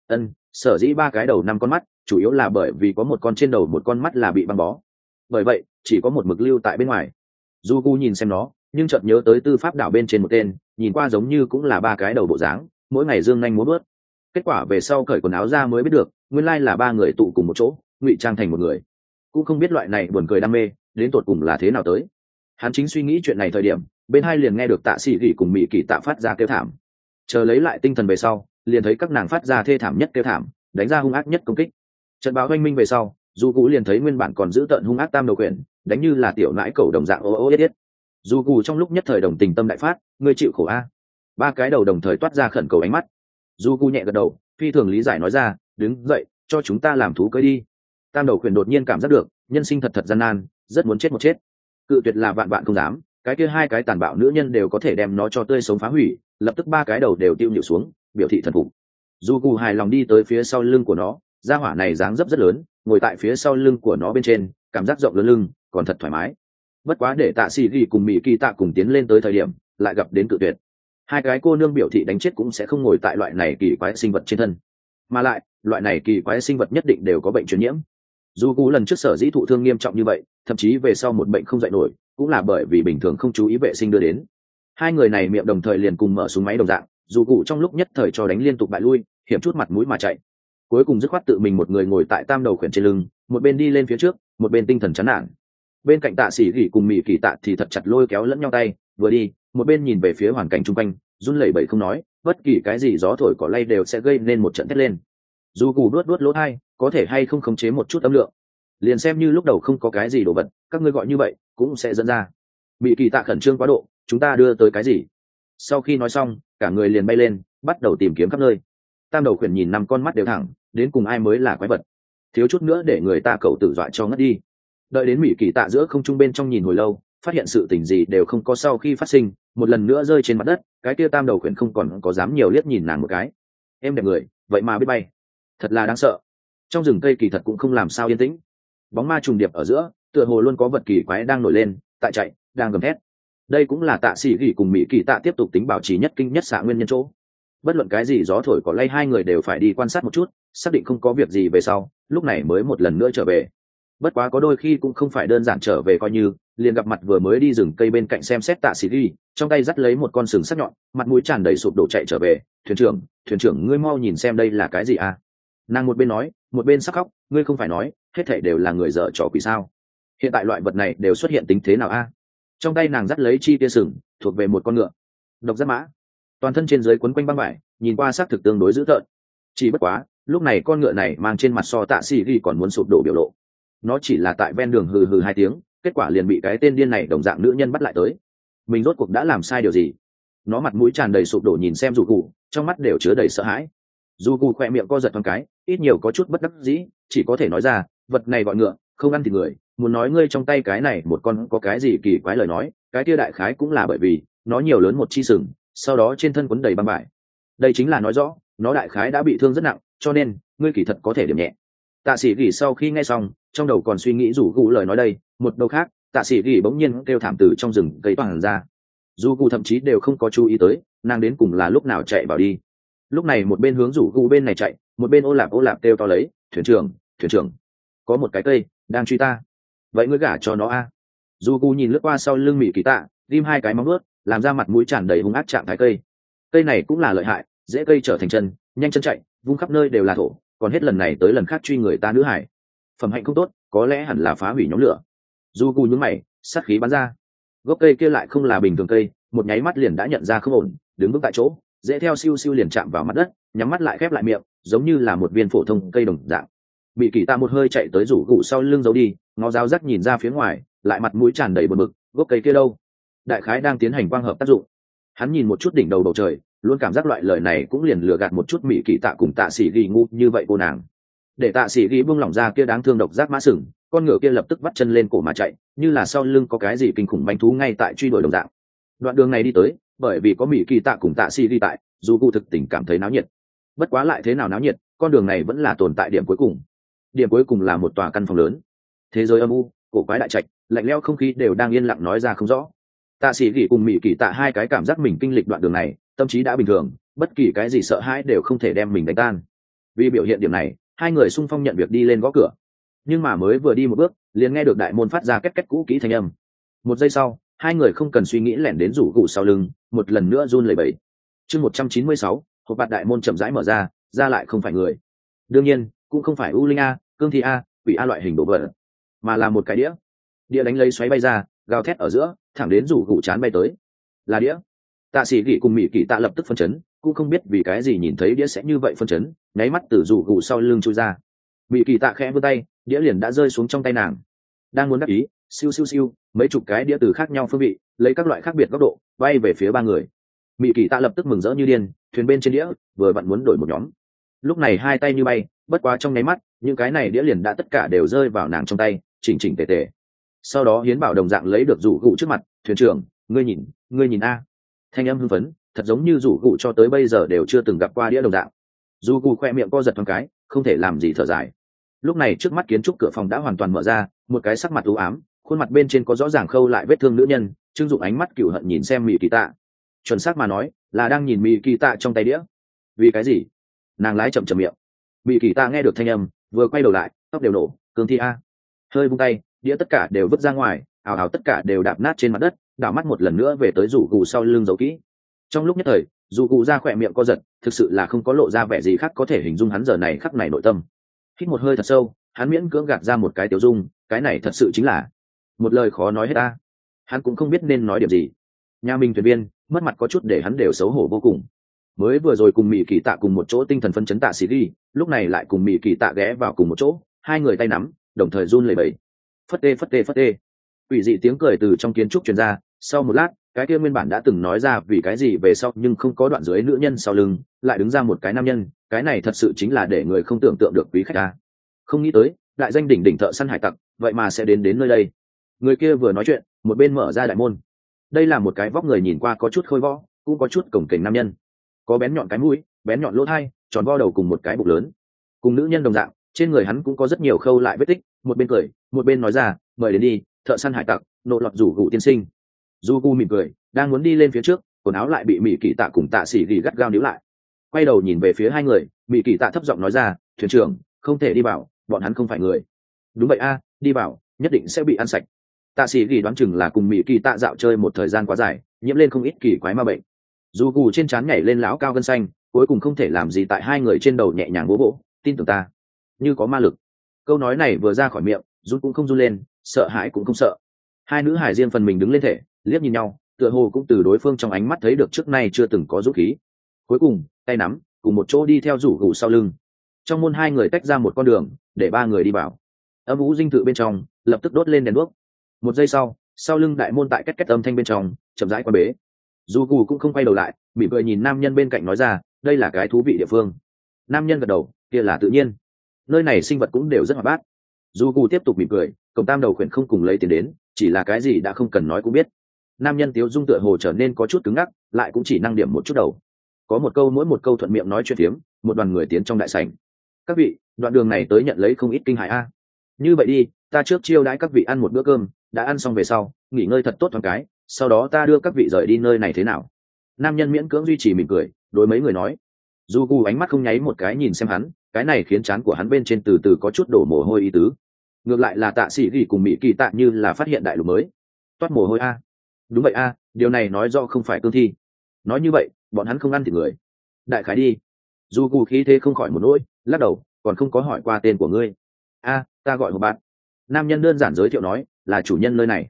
Sở dĩ ba cái đầu năm con mắt chủ yếu là bởi vì có một con trên đầu một con mắt là bị băng bó, bởi vậy chỉ có một mực lưu tại bên ngoài. Du Gu nhìn xem nó, nhưng chợt nhớ tới tư pháp đảo bên trên một tên, nhìn qua giống như cũng là ba cái đầu bộ dáng, mỗi ngày dương nhanh múa bước. Kết quả về sau cởi quần áo ra mới biết được, nguyên lai là ba người tụ cùng một chỗ, ngụy trang thành một người. Cũng không biết loại này buồn cười đam mê đến tột cùng là thế nào tới. Hắn chính suy nghĩ chuyện này thời điểm, bên hai liền nghe được Tạ Sĩ Gỉ cùng Mỹ Kỳ Tạ phát ra kêu thảm. Chờ lấy lại tinh thần về sau, liền thấy các nàng phát ra thê thảm nhất kêu thảm, đánh ra hung ác nhất công kích. Trận báo oanh minh về sau, Du Cú liền thấy nguyên bản còn giữ tợn hung ác tam đầu quyển, đánh như là tiểu nãi cẩu đồng dạng ô ô yết yết. Du Cú trong lúc nhất thời đồng tình tâm đại phát, ngươi chịu khổ a. Ba cái đầu đồng thời toát ra khẩn cầu ánh mắt. Du Cú nhẹ gật đầu, phi thường lý giải nói ra, đứng dậy, cho chúng ta làm thú cưới đi. Tam đầu quyển đột nhiên cảm giác được, nhân sinh thật thật gian nan, rất muốn chết một chết. Cự tuyệt là vạn vạn không dám, cái kia hai cái tàn bạo nữ nhân đều có thể đem nó cho tươi sống phá hủy, lập tức ba cái đầu đều tiêu nhịu xuống, biểu thị thần phục. Du Cú hài lòng đi tới phía sau lưng của nó, gia hỏa này dáng dấp rất lớn, ngồi tại phía sau lưng của nó bên trên, cảm giác rộng lớn lưng, còn thật thoải mái. Bất quá để Tạ Sĩ Gỉ cùng Mỹ Kỳ Tạ cùng tiến lên tới thời điểm, lại gặp đến cự tuyệt. Hai cái cô nương biểu thị đánh chết cũng sẽ không ngồi tại loại này kỳ quái sinh vật trên thân, mà lại loại này kỳ quái sinh vật nhất định đều có bệnh truyền nhiễm. Du Cú lần trước sở dĩ thụ thương nghiêm trọng như vậy, thậm chí về sau một bệnh không dậy nổi, cũng là bởi vì bình thường không chú ý vệ sinh đưa đến. Hai người này miệng đồng thời liền cùng mở súng máy đồng dạng, Du Cú trong lúc nhất thời cho đánh liên tục bại lui, hiểm chút mặt mũi mà chạy. Cuối cùng dứt khoát tự mình một người ngồi tại tam đầu khuyển trên lưng, một bên đi lên phía trước, một bên tinh thần chán nản. Bên cạnh Tạ Sĩ Gỉ cùng Mỹ Kỳ Tạ thì thật chặt lôi kéo lẫn nhau tay, vừa đi một bên nhìn về phía hoàn cảnh chung quanh, run lẩy bẩy không nói, bất kỳ cái gì gió thổi cỏ lay đều sẽ gây nên một trận thét lên. Du Cú đuốt đuốt lỗ tai, có thể hay không khống chế một chút âm lượng, liền xem như lúc đầu không có cái gì đồ vật, các ngươi gọi như vậy cũng sẽ dẫn ra. Mỹ Kỳ Tạ khẩn trương quá độ, chúng ta đưa tới cái gì? Sau khi nói xong, cả người liền bay lên, bắt đầu tìm kiếm khắp nơi. Tam đầu khuyển nhìn năm con mắt đều thẳng, đến cùng ai mới là quái vật, thiếu chút nữa để người ta cậu tự dọa cho ngất đi. Đợi đến Mỹ Kỳ Tạ giữa không trung bên trong nhìn hồi lâu, phát hiện sự tình gì đều không có sau khi phát sinh, một lần nữa rơi trên mặt đất, cái kia tam đầu khuyển không còn có dám nhiều liếc nhìn nàng một cái. Em đẹp người, vậy mà biết bay, thật là đáng sợ. Trong rừng cây kỳ thật cũng không làm sao yên tĩnh, bóng ma trùng điệp ở giữa, tựa hồ luôn có vật kỳ quái đang nổi lên, tại chạy, đang gầm thét. Đây cũng là Tạ Sĩ Gỉ cùng Mỹ Kỳ Tạ tiếp tục tính bảo trì nhất kinh nhất xạ nguyên nhân chỗ. Bất luận cái gì gió thổi cỏ lay hai người đều phải đi quan sát một chút, xác định không có việc gì về sau, lúc này mới một lần nữa trở về. bất quá có đôi khi cũng không phải đơn giản trở về coi như liền gặp mặt vừa mới đi rừng cây bên cạnh xem xét tạ sĩ ghi trong tay dắt lấy một con sừng sắc nhọn, mặt mũi tràn đầy sụp đổ chạy trở về. Thuyền trưởng ngươi mau nhìn xem đây là cái gì à. Nàng một bên nói một bên sắc khóc, ngươi không phải nói hết thảy đều là người dở trò quỷ sao, hiện tại loại vật này đều xuất hiện tính thế nào a. Trong tay nàng dắt lấy chi tia sừng thuộc về một con ngựa độc giác mã, toàn thân trên dưới quấn quanh băng vải, nhìn qua xác thực tương đối dữ tợn. Chỉ bất quá lúc này con ngựa này mang trên mặt so tạ sĩ ghi còn muốn sụp đổ biểu lộ, nó chỉ là tại ven đường hừ hừ 2 tiếng, kết quả liền bị cái tên điên này đồng dạng nữ nhân bắt lại tới. Mình rốt cuộc đã làm sai điều gì? Nó mặt mũi tràn đầy sụp đổ nhìn xem dù cụ, trong mắt đều chứa đầy sợ hãi. Dù cụ khỏe miệng co giật thoáng cái, ít nhiều có chút bất đắc dĩ, chỉ có thể nói ra vật này gọi ngựa không ăn thịt người, muốn nói ngươi trong tay cái này một con có cái gì kỳ quái lời nói, cái kia đại khái cũng là bởi vì nó nhiều lớn một chi sừng, sau đó trên thân quấn đầy băng vải. Đây chính là nói rõ nó đại khái đã bị thương rất nặng, cho nên ngươi kỳ thật có thể điểm nhẹ. Tạ sĩ gỉ sau khi nghe xong trong đầu còn suy nghĩ rủ cụ lời nói đây, một đầu khác tạ sĩ gỉ bỗng nhiên kêu thảm từ trong rừng cây toàn ra. Dù cụ thậm chí đều không có chú ý tới nàng đến cùng là lúc nào chạy vào đi. Lúc này một bên hướng rủ cụ bên này chạy, một bên ô lạp kêu to lấy, thuyền trưởng có một cái cây đang truy ta, vậy ngươi gả cho nó a. Dù cụ nhìn lướt qua sau lưng mỹ kỳ tạ, ghim 2 cái móng vuốt làm ra mặt mũi tràn đầy hung ác trạng thái cây này cũng là lợi hại, dễ cây trở thành chân, nhanh chân chạy, vung khắp nơi đều là thổ, còn hết lần này tới lần khác truy người ta nữ hải, phẩm hạnh không tốt, có lẽ hẳn là phá hủy nhóm lửa. Du cù nhướng mày, sát khí bắn ra. Gốc cây kia lại không là bình thường cây, một nháy mắt liền đã nhận ra không ổn, đứng vững tại chỗ, dễ theo siêu siêu liền chạm vào mặt đất, nhắm mắt lại khép lại miệng, giống như là một viên phổ thông cây đồng dạng. Bị kỳ ta một hơi chạy tới rủ gụ sau lưng giấu đi, ngó giáo giác nhìn ra phía ngoài, lại mặt mũi tràn đầy buồn bực, gốc cây kia đâu? Đại khái đang tiến hành quang hợp tác dụng. Hắn nhìn một chút đỉnh đầu bầu trời, luôn cảm giác loại lời này cũng liền lừa gạt một chút mỹ kỳ tạ cùng tạ sĩ ghi ngu như vậy cô nàng. Để tạ sĩ ghi buông lỏng ra kia đáng thương độc giác mã sừng, con ngựa kia lập tức vắt chân lên cổ mà chạy, như là sau lưng có cái gì kinh khủng bánh thú ngay tại truy đuổi đồng dạng. Đoạn đường này đi tới, bởi vì có mỹ kỳ tạ cùng tạ sĩ ghi tại, dù cụ thực tình cảm thấy náo nhiệt. Bất quá lại thế nào náo nhiệt, con đường này vẫn là tồn tại điểm cuối cùng. Điểm cuối cùng là một tòa căn phòng lớn. Thế giới âm u, cổ quái đại trạch, lạnh lẽo không khí đều đang yên lặng nói ra không rõ. Tạ sĩ gỉ cùng mỹ kỳ tạ 2 cái cảm giác mình kinh lịch đoạn đường này, tâm trí đã bình thường, bất kỳ cái gì sợ hãi đều không thể đem mình đánh tan. Vì biểu hiện điểm này, 2 người xung phong nhận việc đi lên gõ cửa. Nhưng mà mới vừa đi một bước, liền nghe được đại môn phát ra két két cũ kỹ thanh âm. Một giây sau, 2 người không cần suy nghĩ lẻn đến rủ gụ sau lưng, một lần nữa run lẩy bẩy. Chương 196, hộp bạt đại môn chậm rãi mở ra lại không phải người. Đương nhiên, cũng không phải u linh a, cương thi a, quỷ a loại hình đồ vật, mà là một cái đĩa đánh lấy xoáy bay ra, gào thét ở giữa, thẳng đến rủ gụ chán bay tới. Là đĩa. Tạ sĩ gỉ cùng mỹ kỳ tạ lập tức phân chấn, cũng không biết vì cái gì nhìn thấy đĩa sẽ như vậy phân chấn, nháy mắt từ rủ gụ sau lưng chui ra. Mỹ kỳ tạ khẽ vươn tay, đĩa liền đã rơi xuống trong tay nàng. Đang muốn đắc ý, siêu mấy chục cái đĩa từ khác nhau phương vị, lấy các loại khác biệt góc độ bay về phía 3 người. Mỹ kỳ tạ lập tức mừng rỡ như điên, thuyền bên trên đĩa vừa vặn muốn đổi một nhóm. Lúc này 2 tay như bay, bất quá trong nháy mắt, những cái này đĩa liền đã tất cả đều rơi vào nàng trong tay, chỉnh tề. Sau đó hiến bảo đồng dạng lấy được rủ gụ trước mặt, thuyền trưởng, ngươi nhìn a. Thanh âm hưng phấn, thật giống như rủ gụ cho tới bây giờ đều chưa từng gặp qua đĩa đồng dạng. Rủ gụ khoe miệng co giật thoáng cái, không thể làm gì thở dài. Lúc này trước mắt kiến trúc cửa phòng đã hoàn toàn mở ra, một cái sắc mặt u ám, khuôn mặt bên trên có rõ ràng khâu lại vết thương nữ nhân, trưng dụng ánh mắt cừu hận nhìn xem mỹ kỳ tạ. Chuẩn xác mà nói, là đang nhìn mỹ kỳ tạ trong tay đĩa. Vì cái gì? Nàng lái chậm miệng. Mỹ kỳ tạ nghe được thanh âm, vừa quay đầu lại, tóc đều nổ, cương thi a. Hơi vung tay, đĩa tất cả đều vứt ra ngoài, ào tất cả đều đạp nát trên mặt đất, đảo mắt một lần nữa về tới rủ gù sau lưng giấu kỹ. Trong lúc nhất thời, rủ gù ra khỏe miệng co giật, thực sự là không có lộ ra vẻ gì khác có thể hình dung hắn giờ này khắc này nội tâm. Hít một hơi thật sâu, hắn miễn cưỡng gạt ra một cái tiểu dung, cái này thật sự chính là một lời khó nói hết ta. Hắn cũng không biết nên nói điểm gì. Nhà mình thuyền viên mất mặt có chút để hắn đều xấu hổ vô cùng. Mới vừa rồi cùng mỹ kỳ tạ cùng một chỗ tinh thần phân chấn tạ xì đi, lúc này lại cùng mỹ kỳ tạ ghé vào cùng một chỗ, 2 người tay nắm, đồng thời run lẩy bẩy. Phất tê. Ủy dị tiếng cười từ trong kiến trúc truyền ra, sau một lát, cái kia nguyên bản đã từng nói ra vì cái gì về sau nhưng không có đoạn dưới nữ nhân sau lưng, lại đứng ra một cái nam nhân, cái này thật sự chính là để người không tưởng tượng được quý khách ta. Không nghĩ tới, đại danh đỉnh thợ săn hải tặc, vậy mà sẽ đến nơi đây. Người kia vừa nói chuyện, một bên mở ra đại môn. Đây là một cái vóc người nhìn qua có chút khôi võ, cũng có chút cổng kềnh nam nhân. Có bén nhọn cái mũi, bén nhọn lỗ tai, tròn vo đầu cùng một cái bụng lớn. Cùng nữ nhân đồng dạng, trên người hắn cũng có rất nhiều khâu lại vết tích, một bên cười, một bên nói ra, mời đến đi, thợ săn hải tặc, nộ lọt rủ gụ tiên sinh. Du gu mỉm cười, đang muốn đi lên phía trước, quần áo lại bị mỹ kỳ tạ cùng tạ xỉ ghi gắt gao níu lại. Quay đầu nhìn về phía 2 người, mỹ kỳ tạ thấp giọng nói ra, thuyền trưởng, không thể đi vào, bọn hắn không phải người. Đúng vậy a, đi vào nhất định sẽ bị ăn sạch. Tạ sĩ ghi đoán chừng là cùng mỹ kỳ tạ dạo chơi một thời gian quá dài, nhiễm lên không ít kỳ quái ma bệnh. Dù gù trên trán nhảy lên lão cao gân xanh, cuối cùng không thể làm gì tại hai người trên đầu nhẹ nhàng vỗ vỗ, tin tưởng ta, như có ma lực. Câu nói này vừa ra khỏi miệng, run cũng không run lên, sợ hãi cũng không sợ. Hai nữ hải riêng phần mình đứng lên thể, liếc nhìn nhau, tựa hồ cũng từ đối phương trong ánh mắt thấy được trước nay chưa từng có dũng khí. Cuối cùng tay nắm cùng một chỗ đi theo rủ gù sau lưng. Trong môn hai người tách ra một con đường để ba người đi vào. Âm ú dinh thự bên trong lập tức đốt lên đèn đuốc. Một giây sau lưng đại môn tại két két âm thanh bên trong chậm rãi qua bế. Dù gù cũng không quay đầu lại, mỉm cười nhìn nam nhân bên cạnh nói ra, đây là cái thú vị địa phương. Nam nhân gật đầu, kia là tự nhiên, nơi này sinh vật cũng đều rất hoạt bát. Dù gù tiếp tục mỉm cười, cổng tam đầu khuyển không cùng lấy tiền đến, chỉ là cái gì đã không cần nói cũng biết. Nam nhân tiếu dung tựa hồ trở nên có chút cứng ngắc, lại cũng chỉ năng điểm một chút đầu. Có một câu mỗi một câu thuận miệng nói chuyện phiếm, một đoàn người tiến trong đại sảnh. Các vị, đoạn đường này tới nhận lấy không ít kinh hại a. Như vậy đi, ta trước chiêu đãi các vị ăn một bữa cơm, đã ăn xong về sau nghỉ ngơi thật tốt thoáng cái, sau đó ta đưa các vị rời đi nơi này thế nào? Nam nhân miễn cưỡng duy trì mỉm cười, đối mấy người nói. Du Gu ánh mắt không nháy một cái nhìn xem hắn, cái này khiến trán của hắn bên trên từ từ có chút đổ mồ hôi ý tứ. Ngược lại là Tạ Sĩ Gỉ cùng Mỹ Kỳ Tạ như là phát hiện đại lục mới, toát mồ hôi a. Đúng vậy a, điều này nói rõ không phải cương thi. Nói như vậy, bọn hắn không ăn thịt người. Đại khái đi. Du Gu khí thế không khỏi một nỗi, lắc đầu, còn không có hỏi qua tên của ngươi. A, ta gọi một bạn. Nam nhân đơn giản giới thiệu nói, là chủ nhân nơi này.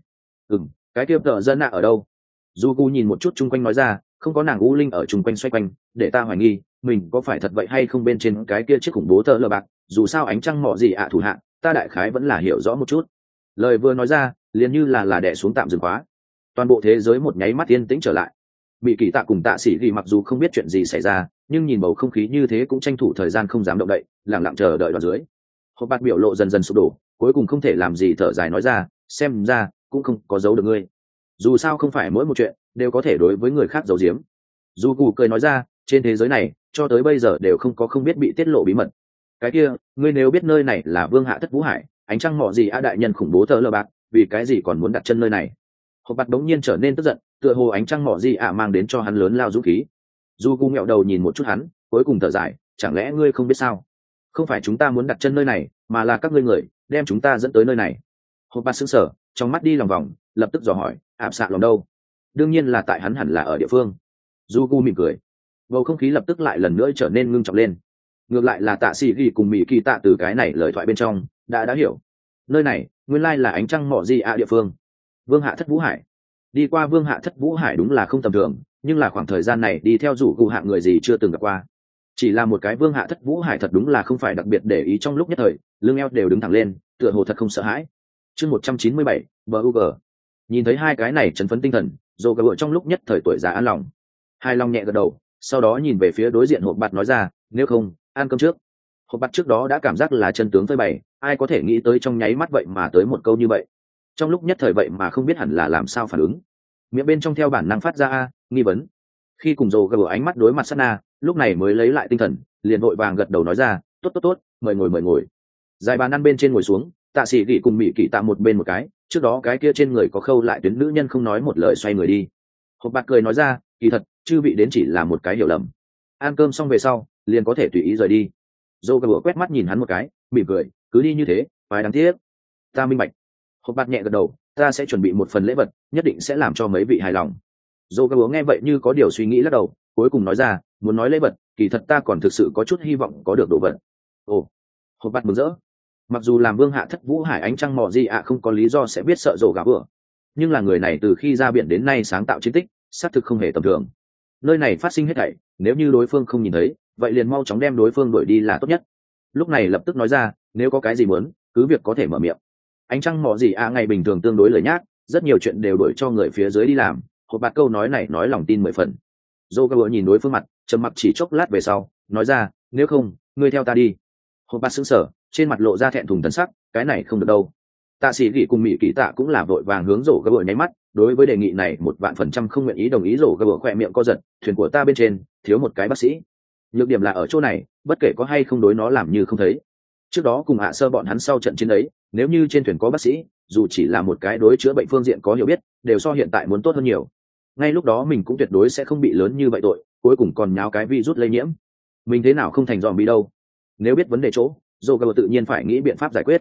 Cái kia tợ dân nạ ở đâu? Du Gu nhìn một chút chung quanh nói ra, không có nàng U Linh ở chung quanh xoay quanh, để ta hoài nghi mình có phải thật vậy hay không bên trên cái kia chiếc khủng bố tợ lờ bạc. Dù sao ánh trăng mọ gì ạ thủ hạ, ta đại khái vẫn là hiểu rõ một chút. Lời vừa nói ra, liền như là đè xuống tạm dừng khóa. Toàn bộ thế giới một nháy mắt yên tĩnh trở lại. Bị Kỳ Tạ cùng Tạ Sĩ Gỉ mặc dù không biết chuyện gì xảy ra, nhưng nhìn bầu không khí như thế cũng tranh thủ thời gian không dám động đậy, lặng lặng chờ đợi đoạn dưới. Hộp bạt biểu lộ dần dần sụp đổ, cuối cùng không thể làm gì thở dài nói ra, xem ra cũng không có giấu được ngươi. Dù sao không phải mỗi một chuyện đều có thể đối với người khác giấu giếm. Du Cù cười nói ra, trên thế giới này cho tới bây giờ đều không có không biết bị tiết lộ bí mật. Cái kia, ngươi nếu biết nơi này là Vương Hạ Thất Vũ Hải, ánh trăng mọ gì a đại nhân khủng bố tợ lờ bạc, vì cái gì còn muốn đặt chân nơi này? Hộp bạt đống nhiên trở nên tức giận, tựa hồ ánh trăng mọ gì ạ mang đến cho hắn lớn lao dũng khí. Du Cù nghẹo đầu nhìn một chút hắn, cuối cùng thở dài, chẳng lẽ ngươi không biết sao? Không phải chúng ta muốn đặt chân nơi này, mà là các ngươi người đem chúng ta dẫn tới nơi này. Hộp bạt sững sờ, trong mắt đi lòng vòng, lập tức dò hỏi, ạp xạ lòng đâu? Đương nhiên là tại hắn hẳn là ở địa phương. Du Gu mỉm cười, bầu không khí lập tức lại lần nữa trở nên ngưng trọng lên. Ngược lại là Tạ Sĩ Gỉ cùng Mỹ Kỳ Tạ từ cái này lời thoại bên trong đã hiểu, nơi này nguyên lai là ánh trăng mọ gì ạ địa phương. Vương Hạ Thất Vũ Hải, đi qua Vương Hạ Thất Vũ Hải đúng là không tầm thường, nhưng là khoảng thời gian này đi theo rủ Gu hạng người gì chưa từng gặp qua. Chỉ là một cái Vương Hạ Thất Vũ Hải thật đúng là không phải đặc biệt để ý, trong lúc nhất thời lưng eo đều đứng thẳng lên, tựa hồ thật không sợ hãi. Chương 197, BUG. Nhìn thấy hai cái này chấn phấn tinh thần, dồ gỡ trong lúc nhất thời tuổi già an lòng. Hai long nhẹ gật đầu, sau đó nhìn về phía đối diện hộp bạt nói ra, nếu không ăn cơm trước. Hộp bạt trước đó đã cảm giác là chân tướng phơi bày, ai có thể nghĩ tới trong nháy mắt vậy mà tới một câu như vậy. Trong lúc nhất thời vậy mà không biết hẳn là làm sao phản ứng, miệng bên trong theo bản năng phát ra nghi vấn. Khi cùng dồ gỡ ánh mắt đối mặt sát na, lúc này mới lấy lại tinh thần, liền vội vàng gật đầu nói ra, tốt, mời ngồi. Dài bàn ăn bên trên ngồi xuống, Tạ Sĩ Gỉ cùng Mỹ Kỳ Tạ một bên một cái, trước đó cái kia trên người có khâu lại tuyến nữ nhân không nói một lời xoay người đi. Hộp bạt cười nói ra, kỳ thật chư vị đến chỉ là một cái hiểu lầm, ăn cơm xong về sau liền có thể tùy ý rời đi. Dô gà quét mắt nhìn hắn một cái, mỉm cười, cứ đi như thế phải đáng tiếc. Ta minh bạch. Hộp bạt nhẹ gật đầu, ta sẽ chuẩn bị một phần lễ vật, nhất định sẽ làm cho mấy vị hài lòng. Dô gà nghe vậy như có điều suy nghĩ lắc đầu, cuối cùng nói ra, muốn nói lễ vật, kỳ thật ta còn thực sự có chút hy vọng có được đồ vật. Ồ. Hộp bạt mừng rỡ. Mặc dù làm Vương Hạ Thất Vũ Hải ánh trăng mò gì ạ không có lý do sẽ biết sợ rổ gà vừa, nhưng là người này từ khi ra biển đến nay sáng tạo chiến tích xác thực không hề tầm thường. Nơi này phát sinh hết thảy, nếu như đối phương không nhìn thấy, vậy liền mau chóng đem đối phương đuổi đi là tốt nhất. Lúc này lập tức nói ra, nếu có cái gì muốn, cứ việc có thể mở miệng. Ánh trăng mò gì ạ ngày bình thường tương đối lười nhác, rất nhiều chuyện đều đuổi cho người phía dưới đi làm. Hộp bạt câu nói này nói lòng tin 10 phần. Joker nhìn đối phương mặt, trầm mặc chỉ chốc lát về sau, nói ra, nếu không, ngươi theo ta đi. Hộp bạt sững sờ, trên mặt lộ ra thẹn thùng thần sắc, cái này không được đâu. Tạ Sĩ Gỉ cùng Mỹ Kỳ Tạ cũng là vội vàng hướng rổ gỡ nháy mắt, đối với đề nghị này 1,000% không nguyện ý đồng ý. Rổ gỡ khỏe miệng co giật, thuyền của ta bên trên thiếu một cái bác sĩ. Nhược điểm là ở chỗ này, bất kể có hay không đối nó làm như không thấy. Trước đó cùng hạ sơ bọn hắn sau trận chiến ấy, nếu như trên thuyền có bác sĩ, dù chỉ là một cái đối chữa bệnh phương diện có hiểu biết, đều so hiện tại muốn tốt hơn nhiều. Ngay lúc đó mình cũng tuyệt đối sẽ không bị lớn như vậy tội, cuối cùng còn nháo cái virus lây nhiễm. Mình thế nào không thành zombie đâu. Nếu biết vấn đề chỗ, Joker tự nhiên phải nghĩ biện pháp giải quyết.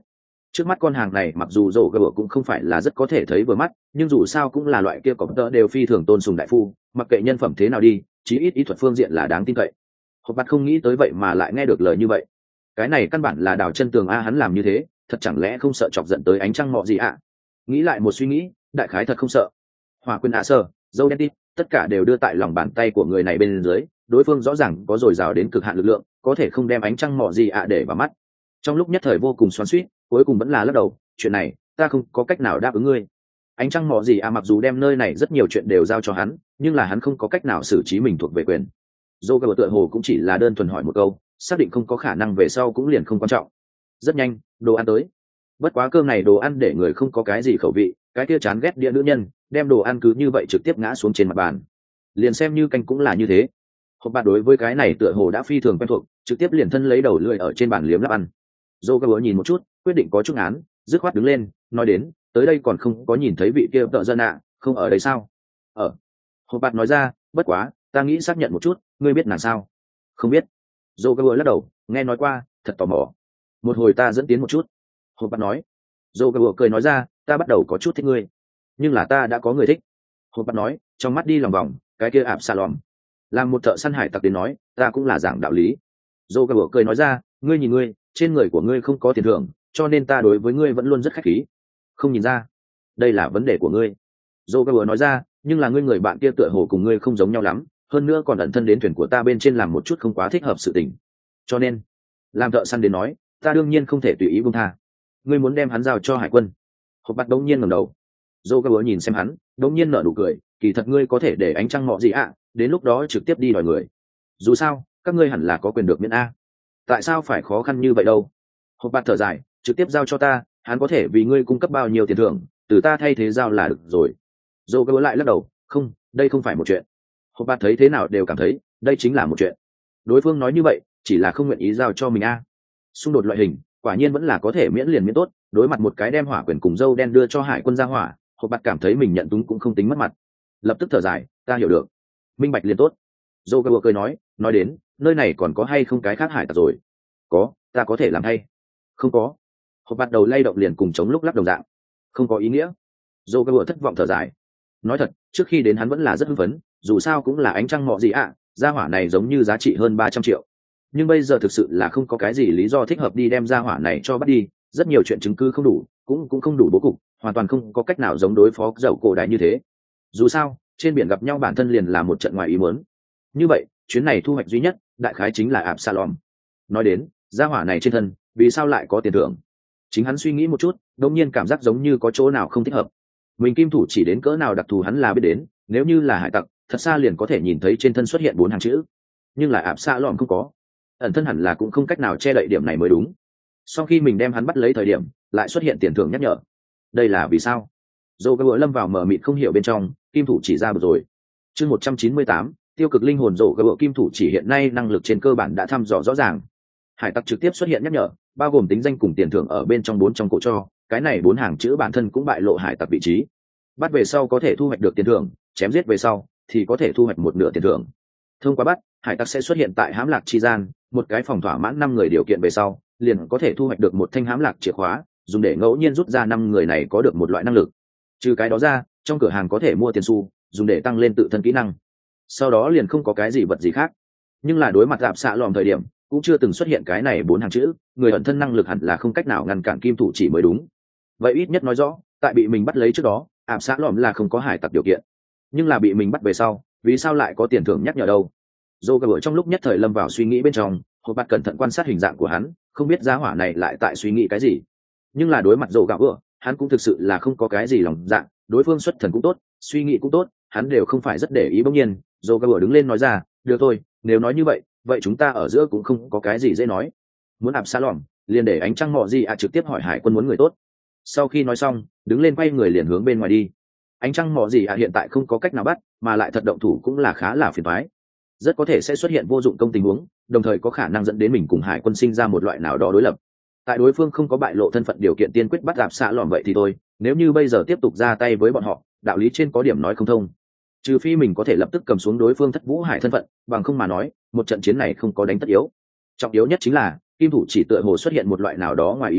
Trước mắt con hàng này mặc dù rổ gỡ cũng không phải là rất có thể thấy vừa mắt, nhưng dù sao cũng là loại kia có tơ đều phi thường tôn sùng đại phu, mặc kệ nhân phẩm thế nào đi, chí ít ý thuật phương diện là đáng tin cậy. Hộp bạt không nghĩ tới vậy mà lại nghe được lời như vậy. Cái này căn bản là đào chân tường a, hắn làm như thế thật chẳng lẽ không sợ chọc giận tới ánh trăng mọ gì ạ? Nghĩ lại một suy nghĩ, đại khái thật không sợ. Hỏa quyền ạ sơ, dâu đen tít, tất cả đều đưa tại lòng bàn tay của người này bên dưới, đối phương rõ ràng có dồi dào đến cực hạn lực lượng, có thể không đem ánh trăng mọ gì ạ để vào mắt. Trong lúc nhất thời vô cùng xoắn xuýt, cuối cùng vẫn là lắc đầu, chuyện này ta không có cách nào đáp ứng ngươi. Ánh trăng mọ gì ạ mặc dù đem nơi này rất nhiều chuyện đều giao cho hắn, nhưng là hắn không có cách nào xử trí mình thuộc về quyền. Dô gờ tựa hồ cũng chỉ là đơn thuần hỏi một câu, xác định không có khả năng về sau cũng liền không quan trọng. Rất nhanh đồ ăn tới, bất quá cơm này đồ ăn để người không có cái gì khẩu vị, cái kia chán ghét đĩa nữ nhân đem đồ ăn cứ như vậy trực tiếp ngã xuống trên mặt bàn, liền xem như canh cũng là như thế. Hộp bạt đối với cái này tựa hồ đã phi thường quen thuộc, trực tiếp liền thân lấy đầu lưỡi ở trên bàn liếm lắp ăn. Dô gờ nhìn một chút, quyết định có chút án, dứt khoát đứng lên nói đến, tới đây còn không có nhìn thấy vị kia tợ dân ạ, không ở đây sao? Ở. Hộp bạt nói ra, bất quá ta nghĩ xác nhận một chút, ngươi biết nàng sao? Không biết. Dô gờ lắc đầu, nghe nói qua, thật tò mò, một hồi ta dẫn tiến một chút. Hộp bạt nói. Dô gờ cười nói ra, ta bắt đầu có chút thích ngươi, nhưng là ta đã có người thích. Hộp bạt nói, trong mắt đi lòng vòng, cái kia ạp xà lòm làm một thợ săn hải tặc đến nói, ta cũng là giảng đạo lý. Dô gờ cười nói ra, ngươi nhìn ngươi, trên người của ngươi không có tiền thưởng, cho nên ta đối với ngươi vẫn luôn rất khách khí. Không nhìn ra, đây là vấn đề của ngươi. Dô gờ nói ra, nhưng là ngươi người bạn kia tựa hồ cùng ngươi không giống nhau lắm, hơn nữa còn ẩn thân đến thuyền của ta bên trên làm một chút không quá thích hợp sự tình, cho nên làm thợ săn đến nói, ta đương nhiên không thể tùy ý buông tha. Ngươi muốn đem hắn giao cho hải quân? Hộp bạt đống nhiên ngẩng đầu. Dô gờ nhìn xem hắn, đống nhiên nở nụ cười, kỳ thật ngươi có thể để ánh trăng mọ gì ạ, đến lúc đó trực tiếp đi đòi người. Dù sao các ngươi hẳn là có quyền được miễn a, tại sao phải khó khăn như vậy đâu? Hộp bạt thở dài, trực tiếp giao cho ta, hắn có thể vì ngươi cung cấp bao nhiêu tiền thưởng, từ ta thay thế giao là được rồi. Dô gỡ lại lắc đầu, không, đây không phải một chuyện. Hộp bạt thấy thế nào đều cảm thấy đây chính là một chuyện. Đối phương nói như vậy chỉ là không nguyện ý giao cho mình a. Xung đột loại hình quả nhiên vẫn là có thể miễn liền miễn tốt. Đối mặt một cái đem hỏa quyền cùng dâu đen đưa cho hải quân ra hỏa, hộp bạt cảm thấy mình nhận túng cũng không tính mất mặt, lập tức thở dài, ta hiểu được, minh bạch liền tốt. Dô gỡ cười nói đến, nơi này còn có hay không cái khác hải tặc rồi? Có, ta có thể làm thay. Không có. Hộp bạt đầu lay động liền cùng chống lúc lắc đồng dạng, không có ý nghĩa. Dô gỡ thất vọng thở dài. Nói thật, trước khi đến hắn vẫn là rất hưng phấn, dù sao cũng là ánh trăng mọ gì ạ, gia hỏa này giống như giá trị hơn 300 triệu. Nhưng bây giờ thực sự là không có cái gì lý do thích hợp đi đem gia hỏa này cho bắt đi, rất nhiều chuyện chứng cứ không đủ, cũng không đủ bố cục, hoàn toàn không có cách nào giống đối phó dậu cổ đại như thế. Dù sao trên biển gặp nhau bản thân liền là một trận ngoài ý muốn. Như vậy chuyến này thu hoạch duy nhất đại khái chính là Absalom. Nói đến gia hỏa này trên thân vì sao lại có tiền thưởng, chính hắn suy nghĩ một chút, đột nhiên cảm giác giống như có chỗ nào không thích hợp. Mình kim thủ chỉ đến cỡ nào đặc thù hắn là biết đến, nếu như là hải tặc thật xa liền có thể nhìn thấy trên thân xuất hiện 4 hàng chữ, nhưng là Absalom không có, ẩn thân hẳn là cũng không cách nào che đậy điểm này mới đúng. Sau khi mình đem hắn bắt lấy thời điểm lại xuất hiện tiền thưởng nhắc nhở, đây là vì sao? Dô gỡ lâm vào mờ mịt không hiểu bên trong, kim thủ chỉ ra rồi. Chương 198, tiêu cực linh hồn. Dô gỡ kim thủ chỉ hiện nay năng lực trên cơ bản đã thăm dò rõ ràng. Hải tặc trực tiếp xuất hiện nhắc nhở, bao gồm tính danh cùng tiền thưởng ở bên trong 4 trong cổ cho, cái này 4 hàng chữ bản thân cũng bại lộ hải tặc vị trí. Bắt về sau có thể thu hoạch được tiền thưởng, chém giết về sau thì có thể thu hoạch một nửa tiền thưởng. Thông qua bắt, hải tặc sẽ xuất hiện tại hãm lạc chi gian, một cái phòng thỏa mãn 5 người điều kiện về sau, liền có thể thu hoạch được một thanh hãm lạc chìa khóa, dùng để ngẫu nhiên rút ra 5 người này có được một loại năng lực. Trừ cái đó ra, trong cửa hàng có thể mua tiền xu, dùng để tăng lên tự thân kỹ năng. Sau đó liền không có cái gì vật gì khác. Nhưng là đối mặt xạ lòm thời điểm, cũng chưa từng xuất hiện cái này 4 hàng chữ, người ẩn thân năng lực hẳn là không cách nào ngăn cản kim thủ chỉ mới đúng. Vậy ít nhất nói rõ, tại bị mình bắt lấy trước đó, xạ lòm là không có hải tặc điều kiện. Nhưng là bị mình bắt về sau, vì sao lại có tiền thưởng nhắc nhở đâu? Dô gỡ trong lúc nhất thời lâm vào suy nghĩ bên trong, hộp bạt cẩn thận quan sát hình dạng của hắn, không biết gia hỏa này lại tại suy nghĩ cái gì. Nhưng là đối mặt dô gỡ, hắn cũng thực sự là không có cái gì lòng dạ, đối phương xuất thần cũng tốt, suy nghĩ cũng tốt, hắn đều không phải rất để ý. Bỗng nhiên dô gỡ đứng lên nói ra, được thôi, nếu nói như vậy, vậy chúng ta ở giữa cũng không có cái gì dễ nói. Muốn Absalom, liền để ánh trăng mọ gì trực tiếp hỏi hải quân muốn người tốt. Sau khi nói xong, đứng lên quay người liền hướng bên ngoài đi. Ánh trăng mọ gì hiện tại không có cách nào bắt, mà lại thật động thủ cũng là khá là phiền toái, rất có thể sẽ xuất hiện vô dụng công tình huống, đồng thời có khả năng dẫn đến mình cùng hải quân sinh ra một loại nào đó đối lập. Tại đối phương không có bại lộ thân phận điều kiện tiên quyết bắt gặp xạ lòm vậy thì thôi, nếu như bây giờ tiếp tục ra tay với bọn họ, đạo lý trên có điểm nói không thông. Trừ phi mình có thể lập tức cầm xuống đối phương thất vũ hải thân phận, bằng không mà nói một trận chiến này không có đánh tất yếu. Trọng yếu nhất chính là kim thủ chỉ tựa hồ xuất hiện một loại nào đó ngoài ý muốn,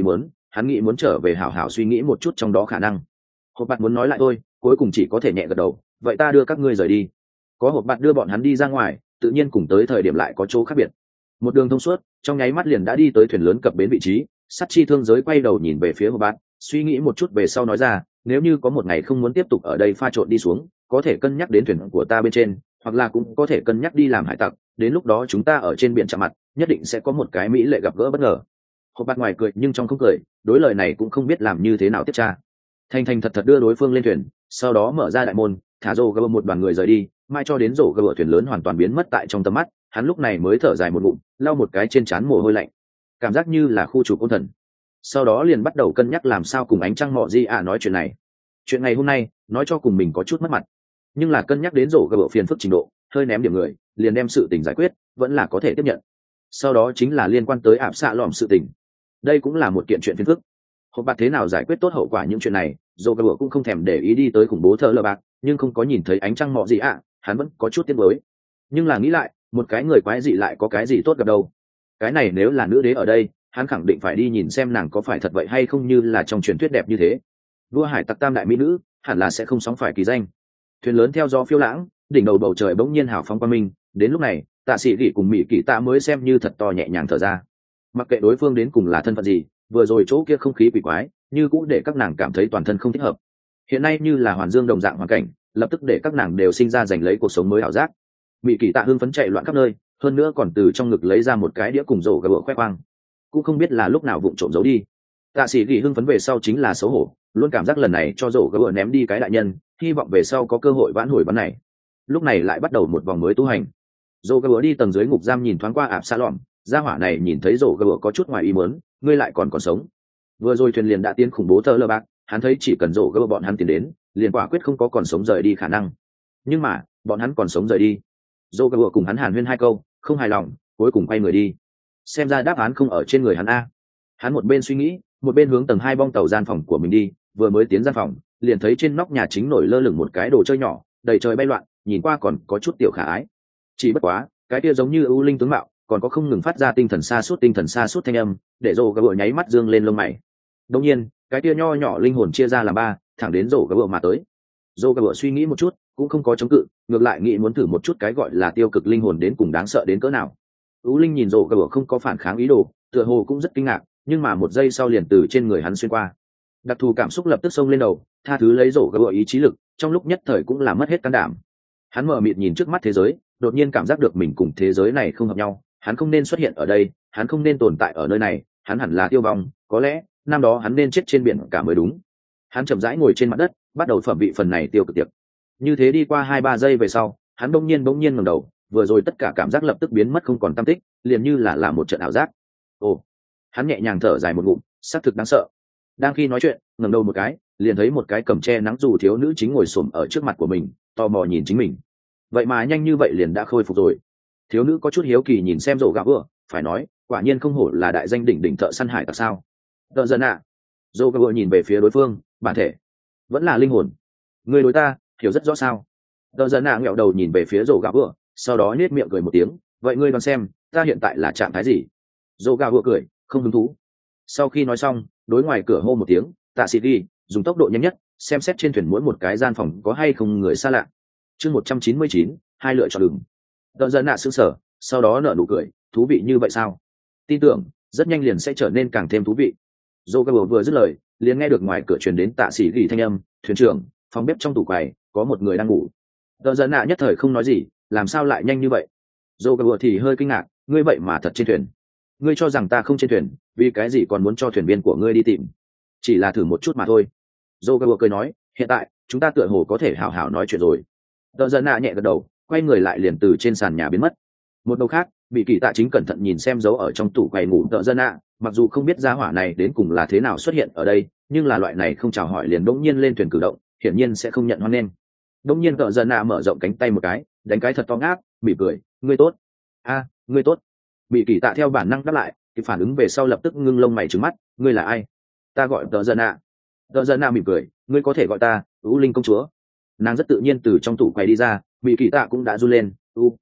hắn nghĩ muốn trở về hảo hảo suy nghĩ một chút trong đó khả năng. Hộp bạt muốn nói lại thôi, cuối cùng chỉ có thể nhẹ gật đầu, vậy ta đưa các ngươi rời đi. Có hộp bạt đưa bọn hắn đi ra ngoài, tự nhiên cùng tới thời điểm lại có chỗ khác biệt. Một đường thông suốt, trong nháy mắt liền đã đi tới thuyền lớn cập bến vị trí. Sắt chi thương giới quay đầu nhìn về phía hộp bạt, suy nghĩ một chút về sau nói ra, nếu như có một ngày không muốn tiếp tục ở đây pha trộn đi xuống, có thể cân nhắc đến thuyền của ta bên trên, hoặc là cũng có thể cân nhắc đi làm hải tặc, đến lúc đó chúng ta ở trên biển chạm mặt, nhất định sẽ có một cái mỹ lệ gặp gỡ bất ngờ. Hộp bạt ngoài cười nhưng trong không cười, đối lời này cũng không biết làm như thế nào tiếp tra. Thành thành thật thật đưa đối phương lên thuyền, sau đó mở ra đại môn, thả rổ gờ một đoàn người rời đi, mai cho đến rổ gờ thuyền lớn hoàn toàn biến mất tại trong tầm mắt, hắn lúc này mới thở dài một ngụm, lau một cái trên trán mồ hôi lạnh, cảm giác như là khu trục ôn thần. Sau đó liền bắt đầu cân nhắc làm sao cùng ánh trăng mọ di ạ nói chuyện này. Chuyện ngày hôm nay nói cho cùng mình có chút mất mặt, nhưng là cân nhắc đến rổ gờ phiền phức trình độ, hơi ném điểm người, liền đem sự tình giải quyết, vẫn là có thể tiếp nhận. Sau đó chính là liên quan tới ạp xạ lỏm sự tình, đây cũng là một kiện chuyện phiền phức. Hộp bạc thế nào giải quyết tốt hậu quả những chuyện này, dồ gờ cũng không thèm để ý đi tới khủng bố thợ lờ bạc, nhưng không có nhìn thấy ánh trăng mọ gì ạ, hắn vẫn có chút tiếc nuối. Nhưng là nghĩ lại, một cái người quái dị lại có cái gì tốt gặp đâu. Cái này nếu là nữ đế ở đây, hắn khẳng định phải đi nhìn xem nàng có phải thật vậy hay không, như là trong truyền thuyết đẹp như thế. Vua hải tặc tam đại mỹ nữ hẳn là sẽ không sóng phải kỳ danh. Thuyền lớn theo gió phiêu lãng, đỉnh đầu bầu trời bỗng nhiên hào phóng quang minh, đến lúc này tạ sĩ gỉ cùng mỹ kỵ tạ mới xem như thật to nhẹ nhàng thở ra. Mặc kệ đối phương đến cùng là thân phận gì, vừa rồi chỗ kia không khí quỷ quái như cũng để các nàng cảm thấy toàn thân không thích hợp. Hiện nay như là hoàn dương đồng dạng hoàn cảnh, lập tức để các nàng đều sinh ra giành lấy cuộc sống mới ảo giác. Mỹ kỳ tạ hưng phấn chạy loạn khắp nơi, hơn nữa còn từ trong ngực lấy ra một cái đĩa cùng rổ gà bựa khoe khoang, cũng không biết là lúc nào vụng trộm giấu đi. Tạ sĩ gỉ hưng phấn về sau chính là xấu hổ, luôn cảm giác lần này cho rổ gà bựa ném đi cái đại nhân, hy vọng về sau có cơ hội vãn hồi bắn này. Lúc này lại bắt đầu một vòng mới tu hành. Rổ gà bựa đi tầng dưới ngục giam nhìn thoáng qua ạp xa lỏm, gia hỏa này nhìn thấy rổ gà bựa có chút ngoài ý muốn, ngươi lại còn sống. Vừa rồi thuyền liền đã tiến khủng bố thợ lơ bạc, hắn thấy chỉ cần rổ gỡ bọn hắn tiến đến, liền quả quyết không có còn sống rời đi khả năng. Nhưng mà bọn hắn còn sống rời đi. Rổ gỡ cùng hắn hàn huyên hai câu, không hài lòng, cuối cùng quay người đi. Xem ra đáp án không ở trên người hắn a. Hắn một bên suy nghĩ, một bên hướng tầng 2 bong tàu gian phòng của mình đi. Vừa mới tiến gian phòng, liền thấy trên nóc nhà chính nổi lơ lửng một cái đồ chơi nhỏ, đầy trời bay loạn, nhìn qua còn có chút tiểu khả ái. Chỉ bất quá, cái kia giống như ưu linh tướng mạo, còn có không ngừng phát ra tinh thần xa suốt thanh âm, để rổ gỡ nháy mắt dương lên lông mày. Đương nhiên, cái kia nho nhỏ linh hồn chia ra làm ba, thẳng đến rổ gỡ mà tới. Rổ gỡ suy nghĩ một chút, cũng không có chống cự, ngược lại nghĩ muốn thử một chút cái gọi là tiêu cực linh hồn đến cùng đáng sợ đến cỡ nào. Ú linh nhìn rổ gỡ không có phản kháng ý đồ, tựa hồ cũng rất kinh ngạc, nhưng mà một giây sau liền từ trên người hắn xuyên qua. Đặc thù cảm xúc lập tức xông lên đầu, tha thứ lấy rổ gỡ ý chí lực, trong lúc nhất thời cũng làm mất hết can đảm. Hắn mờ mịt nhìn trước mắt thế giới, đột nhiên cảm giác được mình cùng thế giới này không hợp nhau, hắn không nên xuất hiện ở đây, hắn không nên tồn tại ở nơi này, hắn hẳn là tiêu vong, có lẽ năm đó hắn nên chết trên biển cả mới đúng. Hắn chậm rãi ngồi trên mặt đất, bắt đầu phẩm vị phần này tiêu cực tiệc. Như thế đi qua 2-3 giây về sau, hắn bỗng nhiên ngẩng đầu, vừa rồi tất cả cảm giác lập tức biến mất không còn tăm tích, liền như là một trận ảo giác. Ồ, hắn nhẹ nhàng thở dài một ngụm, xác thực đáng sợ. Đang khi nói chuyện, ngẩng đầu một cái, liền thấy một cái cầm che nắng dù thiếu nữ chính ngồi xổm ở trước mặt của mình, tò mò nhìn chính mình. Vậy mà nhanh như vậy liền đã khôi phục rồi. Thiếu nữ có chút hiếu kỳ nhìn xem rổ gà vừa, phải nói, quả nhiên không hổ là đại danh đỉnh đỉnh thợ săn hải tặc sao. Tợ dân ạ. Rổ gà vừa nhìn về phía đối phương, bản thể vẫn là linh hồn, người đối ta hiểu rất rõ sao. Tợ dân ạ ngẹo đầu nhìn về phía rổ gà vừa, sau đó nhếch miệng cười một tiếng, vậy ngươi đoán xem ta hiện tại là trạng thái gì. Rổ gà vừa cười, không hứng thú. Sau khi nói xong, đối ngoài cửa hô một tiếng, tạ sĩ đi, dùng tốc độ nhanh nhất xem xét trên thuyền mỗi một cái gian phòng có hay không người xa lạ. Chương 199, hai lựa chọn đường. Tợ dân ạ sững sờ, sau đó nở nụ cười, thú vị như vậy sao? Tin tưởng rất nhanh liền sẽ trở nên càng thêm thú vị. Joker vừa dứt lời, liền nghe được ngoài cửa truyền đến tạ sĩ gỉ thanh âm, thuyền trưởng, phòng bếp trong tủ quầy có một người đang ngủ. Tợ dân ạ nhất thời không nói gì, làm sao lại nhanh như vậy? Joker thì hơi kinh ngạc, ngươi vậy mà thật trên thuyền? Ngươi cho rằng ta không trên thuyền, vì cái gì còn muốn cho thuyền viên của ngươi đi tìm? Chỉ là thử một chút mà thôi. Joker cười nói, hiện tại chúng ta tựa hồ có thể hảo hảo nói chuyện rồi. Tợ dân ạ nhẹ gật đầu, quay người lại liền từ trên sàn nhà biến mất. Một đầu khác, bị kỳ tạ chính cẩn thận nhìn xem dấu ở trong tủ quầy ngủ tợ dân ạ, mặc dù không biết gia hỏa này đến cùng là thế nào xuất hiện ở đây, nhưng là loại này không chào hỏi liền bỗng nhiên lên thuyền cử động, hiển nhiên sẽ không nhận hoan nghênh. Bỗng nhiên tợ dân ạ mở rộng cánh tay một cái, đánh cái thật to ngáp, mỉm cười, ngươi tốt. A, ngươi tốt. Bị kỳ tạ theo bản năng đáp lại, thì phản ứng về sau lập tức ngưng lông mày trừng mắt, ngươi là ai? Ta gọi tợ dân ạ. Tợ dân ạ mỉm cười, ngươi có thể gọi ta U Linh công chúa. Nàng rất tự nhiên từ trong tủ quầy đi ra, bị kỳ tạ cũng đã run lên,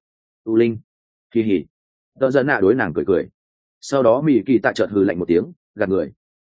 U Linh. Kỳ hỉ. Tợ dân ạ đối nàng cười cười. Sau đó mỹ kỳ tạ chợt hừ lạnh một tiếng, gạt người.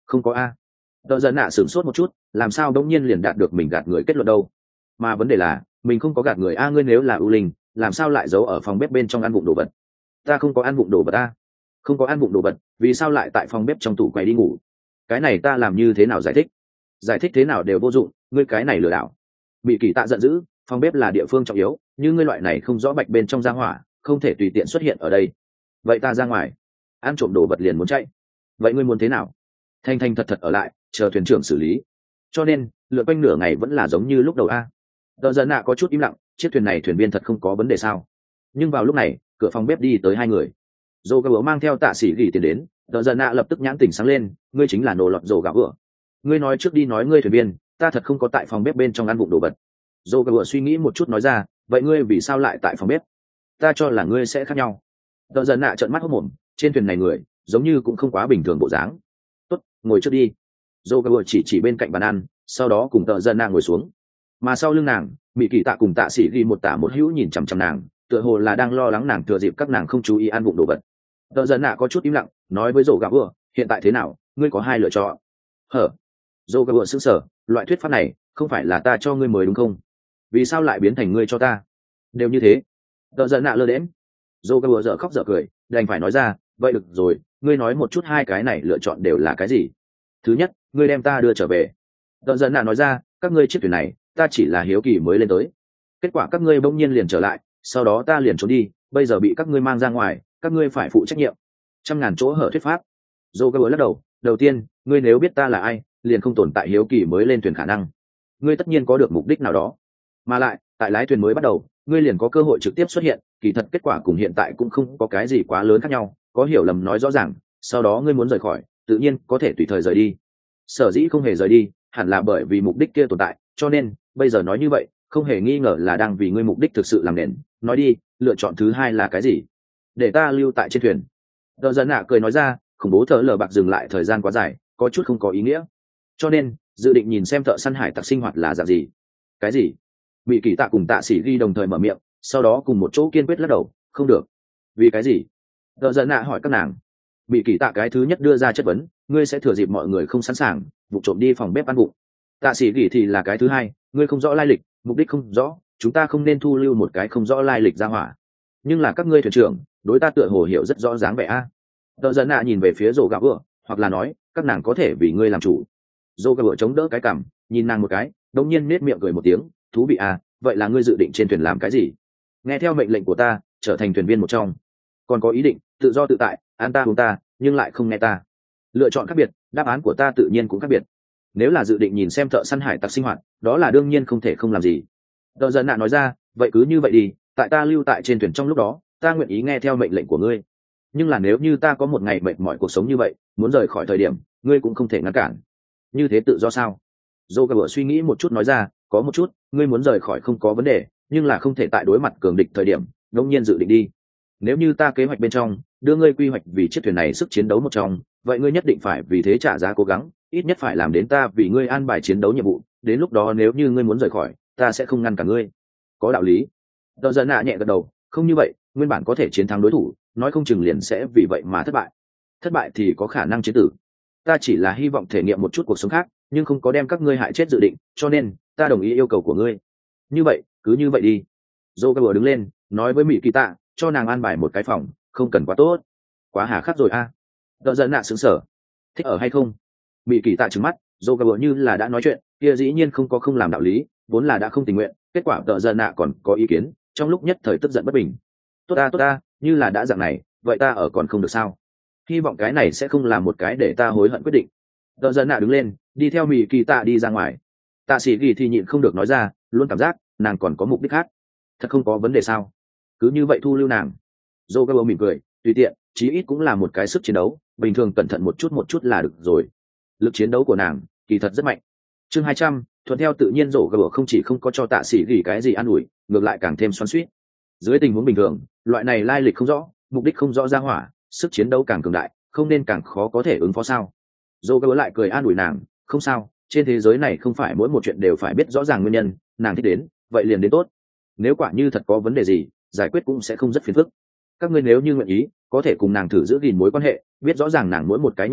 Không có a. Tợ giận nạ sửng sốt một chút, làm sao đống nhiên liền đạt được mình gạt người kết luận đâu? Mà vấn đề là mình không có gạt người a. Ngươi nếu là ưu linh, làm sao lại giấu ở phòng bếp bên trong ăn vụng đồ vật? Ta không có ăn vụng đồ vật a. Không có ăn vụng đồ vật, vì sao lại tại phòng bếp trong tủ quầy đi ngủ? Cái này ta làm như thế nào giải thích? Giải thích thế nào đều vô dụng, ngươi cái này lừa đảo. Bị Kỳ Tạ giận dữ, phòng bếp là địa phương trọng yếu, như ngươi loại này không rõ bạch bên trong gia hỏa, không thể tùy tiện xuất hiện ở đây. Vậy ta ra ngoài, ăn trộm đồ vật liền muốn chạy. Vậy ngươi muốn thế nào? Thanh thanh thật thật ở lại, chờ thuyền trưởng xử lý. Cho nên lượn quanh nửa ngày vẫn là giống như lúc đầu a. Tờ giận nạ có chút im lặng, chiếc thuyền này thuyền viên thật không có vấn đề sao? Nhưng vào lúc này cửa phòng bếp đi tới hai người. Dô gà mang theo Tạ Sĩ Gỉ tiến đến. Tờ giận nạ lập tức nhãn tỉnh sáng lên, ngươi chính là nổ lọt dô gà vừa. Ngươi nói trước đi nói ngươi thuyền viên, ta thật không có tại phòng bếp bên trong ăn vụng đồ vật. Dô gà suy nghĩ một chút nói ra, vậy ngươi vì sao lại tại phòng bếp? Ta cho là ngươi sẽ khác nhau. Tờ giận nạ trợn mắt hốt mồm, trên thuyền này người giống như cũng không quá bình thường bộ dáng. Tốt, ngồi trước đi. Dô gà chỉ bên cạnh bàn ăn, sau đó cùng tờ giận nạ ngồi xuống. Mà sau lưng nàng, Mị Kỳ Tạ cùng Tạ Sĩ Ghi một tả một hữu nhìn chằm chằm nàng, tựa hồ là đang lo lắng nàng thừa dịp các nàng không chú ý ăn vụng đồ vật. Tờ giận nạ có chút im lặng, nói với Dô gà hiện tại thế nào, ngươi có hai lựa chọn. Hở? Dô gà sững sờ, loại thuyết pháp này không phải là ta cho ngươi mời đúng không? Vì sao lại biến thành ngươi cho ta? Đều như thế. Tờ giận nạ lơ đễm. Dô gà dở khóc dở cười, đành phải nói ra, vậy được rồi, ngươi nói một chút hai cái này lựa chọn đều là cái gì? Thứ nhất, ngươi đem ta đưa trở về. Tờ giận nạ nói ra, các ngươi chiếc thuyền này ta chỉ là hiếu kỳ mới lên tới, kết quả các ngươi bỗng nhiên liền trở lại, sau đó ta liền trốn đi, bây giờ bị các ngươi mang ra ngoài, các ngươi phải phụ trách nhiệm. Trăm ngàn chỗ hở thuyết pháp. Dô gà lắc đầu, đầu tiên ngươi nếu biết ta là ai, liền không tồn tại hiếu kỳ mới lên thuyền khả năng. Ngươi tất nhiên có được mục đích nào đó, mà lại tại lái thuyền mới bắt đầu ngươi liền có cơ hội trực tiếp xuất hiện, kỳ thật kết quả cùng hiện tại cũng không có cái gì quá lớn khác nhau, có hiểu lầm nói rõ ràng, sau đó ngươi muốn rời khỏi tự nhiên có thể tùy thời rời đi. Sở dĩ không hề rời đi hẳn là bởi vì mục đích kia tồn tại, cho nên bây giờ nói như vậy không hề nghi ngờ là đang vì ngươi mục đích thực sự làm nền. Nói đi, lựa chọn thứ hai là cái gì? Để ta lưu tại trên thuyền. Đờ dân nạ cười nói ra, khủng bố thợ lờ bạc dừng lại thời gian quá dài có chút không có ý nghĩa, cho nên dự định nhìn xem thợ săn hải tặc sinh hoạt là dạng gì. Cái gì? Bị Kỳ Tạ cùng Tạ Sĩ Ghi đồng thời mở miệng, sau đó cùng một chỗ kiên quyết lắc đầu, không được. Vì cái gì? Đờ dân nạ hỏi các nàng. Bị Kỳ Tạ cái thứ nhất đưa ra chất vấn, ngươi sẽ thừa dịp mọi người không sẵn sàng vụ trộm đi phòng bếp ăn vụng. Tạ Sĩ Gỉ thì là cái thứ hai, ngươi không rõ lai lịch, mục đích không rõ, chúng ta không nên thu lưu một cái không rõ lai lịch ra hỏa. Nhưng là các ngươi thuyền trưởng đối ta tựa hồ hiểu rất rõ dáng vẻ a. Đờ dân nạ nhìn về phía rổ gạo vựa, hoặc là nói các nàng có thể vì ngươi làm chủ. Rổ gạo vựa chống đỡ cái cằm, nhìn nàng một cái, đột nhiên nết miệng cười một tiếng, thú vị à, vậy là ngươi dự định trên thuyền làm cái gì? Nghe theo mệnh lệnh của ta, trở thành thuyền viên một trong. Còn có ý định tự do tự tại, ăn ta uống ta, nhưng lại không nghe ta. Lựa chọn khác biệt, đáp án của ta tự nhiên cũng khác biệt. Nếu là dự định nhìn xem thợ săn hải tặc sinh hoạt, đó là đương nhiên không thể không làm gì. Đờ dân nạ nói ra, vậy cứ như vậy đi, tại ta lưu tại trên thuyền trong lúc đó, ta nguyện ý nghe theo mệnh lệnh của ngươi. Nhưng là nếu như ta có một ngày mệt mỏi cuộc sống như vậy, muốn rời khỏi thời điểm, ngươi cũng không thể ngăn cản. Như thế tự do sao? Dô gà suy nghĩ một chút nói ra, có một chút, ngươi muốn rời khỏi không có vấn đề, nhưng là không thể tại đối mặt cường địch thời điểm đột nhiên dự định đi. Nếu như ta kế hoạch bên trong đưa ngươi quy hoạch vì chiếc thuyền này sức chiến đấu một trong, vậy ngươi nhất định phải vì thế trả giá cố gắng, ít nhất phải làm đến ta vì ngươi an bài chiến đấu nhiệm vụ, đến lúc đó nếu như ngươi muốn rời khỏi, ta sẽ không ngăn cả ngươi. Có đạo lý. Đờ dân nạ nhẹ gật đầu, không như vậy nguyên bản có thể chiến thắng đối thủ, nói không chừng liền sẽ vì vậy mà thất bại. Thất bại thì có khả năng chiến tử. Ta chỉ là hy vọng thể nghiệm một chút cuộc sống khác, nhưng không có đem các ngươi hại chết dự định, cho nên ta đồng ý yêu cầu của ngươi. Như vậy cứ như vậy đi. Dô gà đứng lên, nói với Mỹ Kỳ Tạ, cho nàng an bài một cái phòng, không cần quá tốt. Quá hà khắc rồi a. Đờ dân nạ sững sờ, thích ở hay không? Mỹ Kỳ Tạ trừng mắt, dô gà như là đã nói chuyện kia dĩ nhiên không có không làm đạo lý, vốn là đã không tình nguyện, kết quả đờ dân nạ còn có ý kiến, trong lúc nhất thời tức giận bất bình. Tốt ta, như là đã dạng này, vậy ta ở còn không được sao? Hy vọng cái này sẽ không là một cái để ta hối hận quyết định. Đờ dân nạ đứng lên, đi theo Mỹ Kỳ Tạ đi ra ngoài. Tạ Sĩ Gỉ thì nhịn không được nói ra, luôn cảm giác nàng còn có mục đích khác. Thật không có vấn đề sao? Cứ như vậy thu lưu nàng. Dô gà mỉm cười, tùy tiện, chí ít cũng là một cái sức chiến đấu, bình thường cẩn thận một chút là được rồi. Lực chiến đấu của nàng kỳ thật rất mạnh. Chương 200, thuận theo tự nhiên rổ gà không chỉ không có cho Tạ Sĩ Gỉ cái gì an ủi, ngược lại càng thêm xoắn xuýt. Dưới tình huống bình thường, loại này lai lịch không rõ, mục đích không rõ ra hỏa, sức chiến đấu càng cường đại, không nên càng khó có thể ứng phó sao? Dô gà lại cười an ủi nàng, không sao, trên thế giới này không phải mỗi một chuyện đều phải biết rõ ràng nguyên nhân, nàng thích đến vậy liền đến tốt. Nếu quả như thật có vấn đề gì, giải quyết cũng sẽ không rất phiền phức. Các ngươi nếu như nguyện ý, có thể cùng nàng thử giữ gìn mối quan hệ, biết rõ ràng nàng mỗi một cái nhược điểm,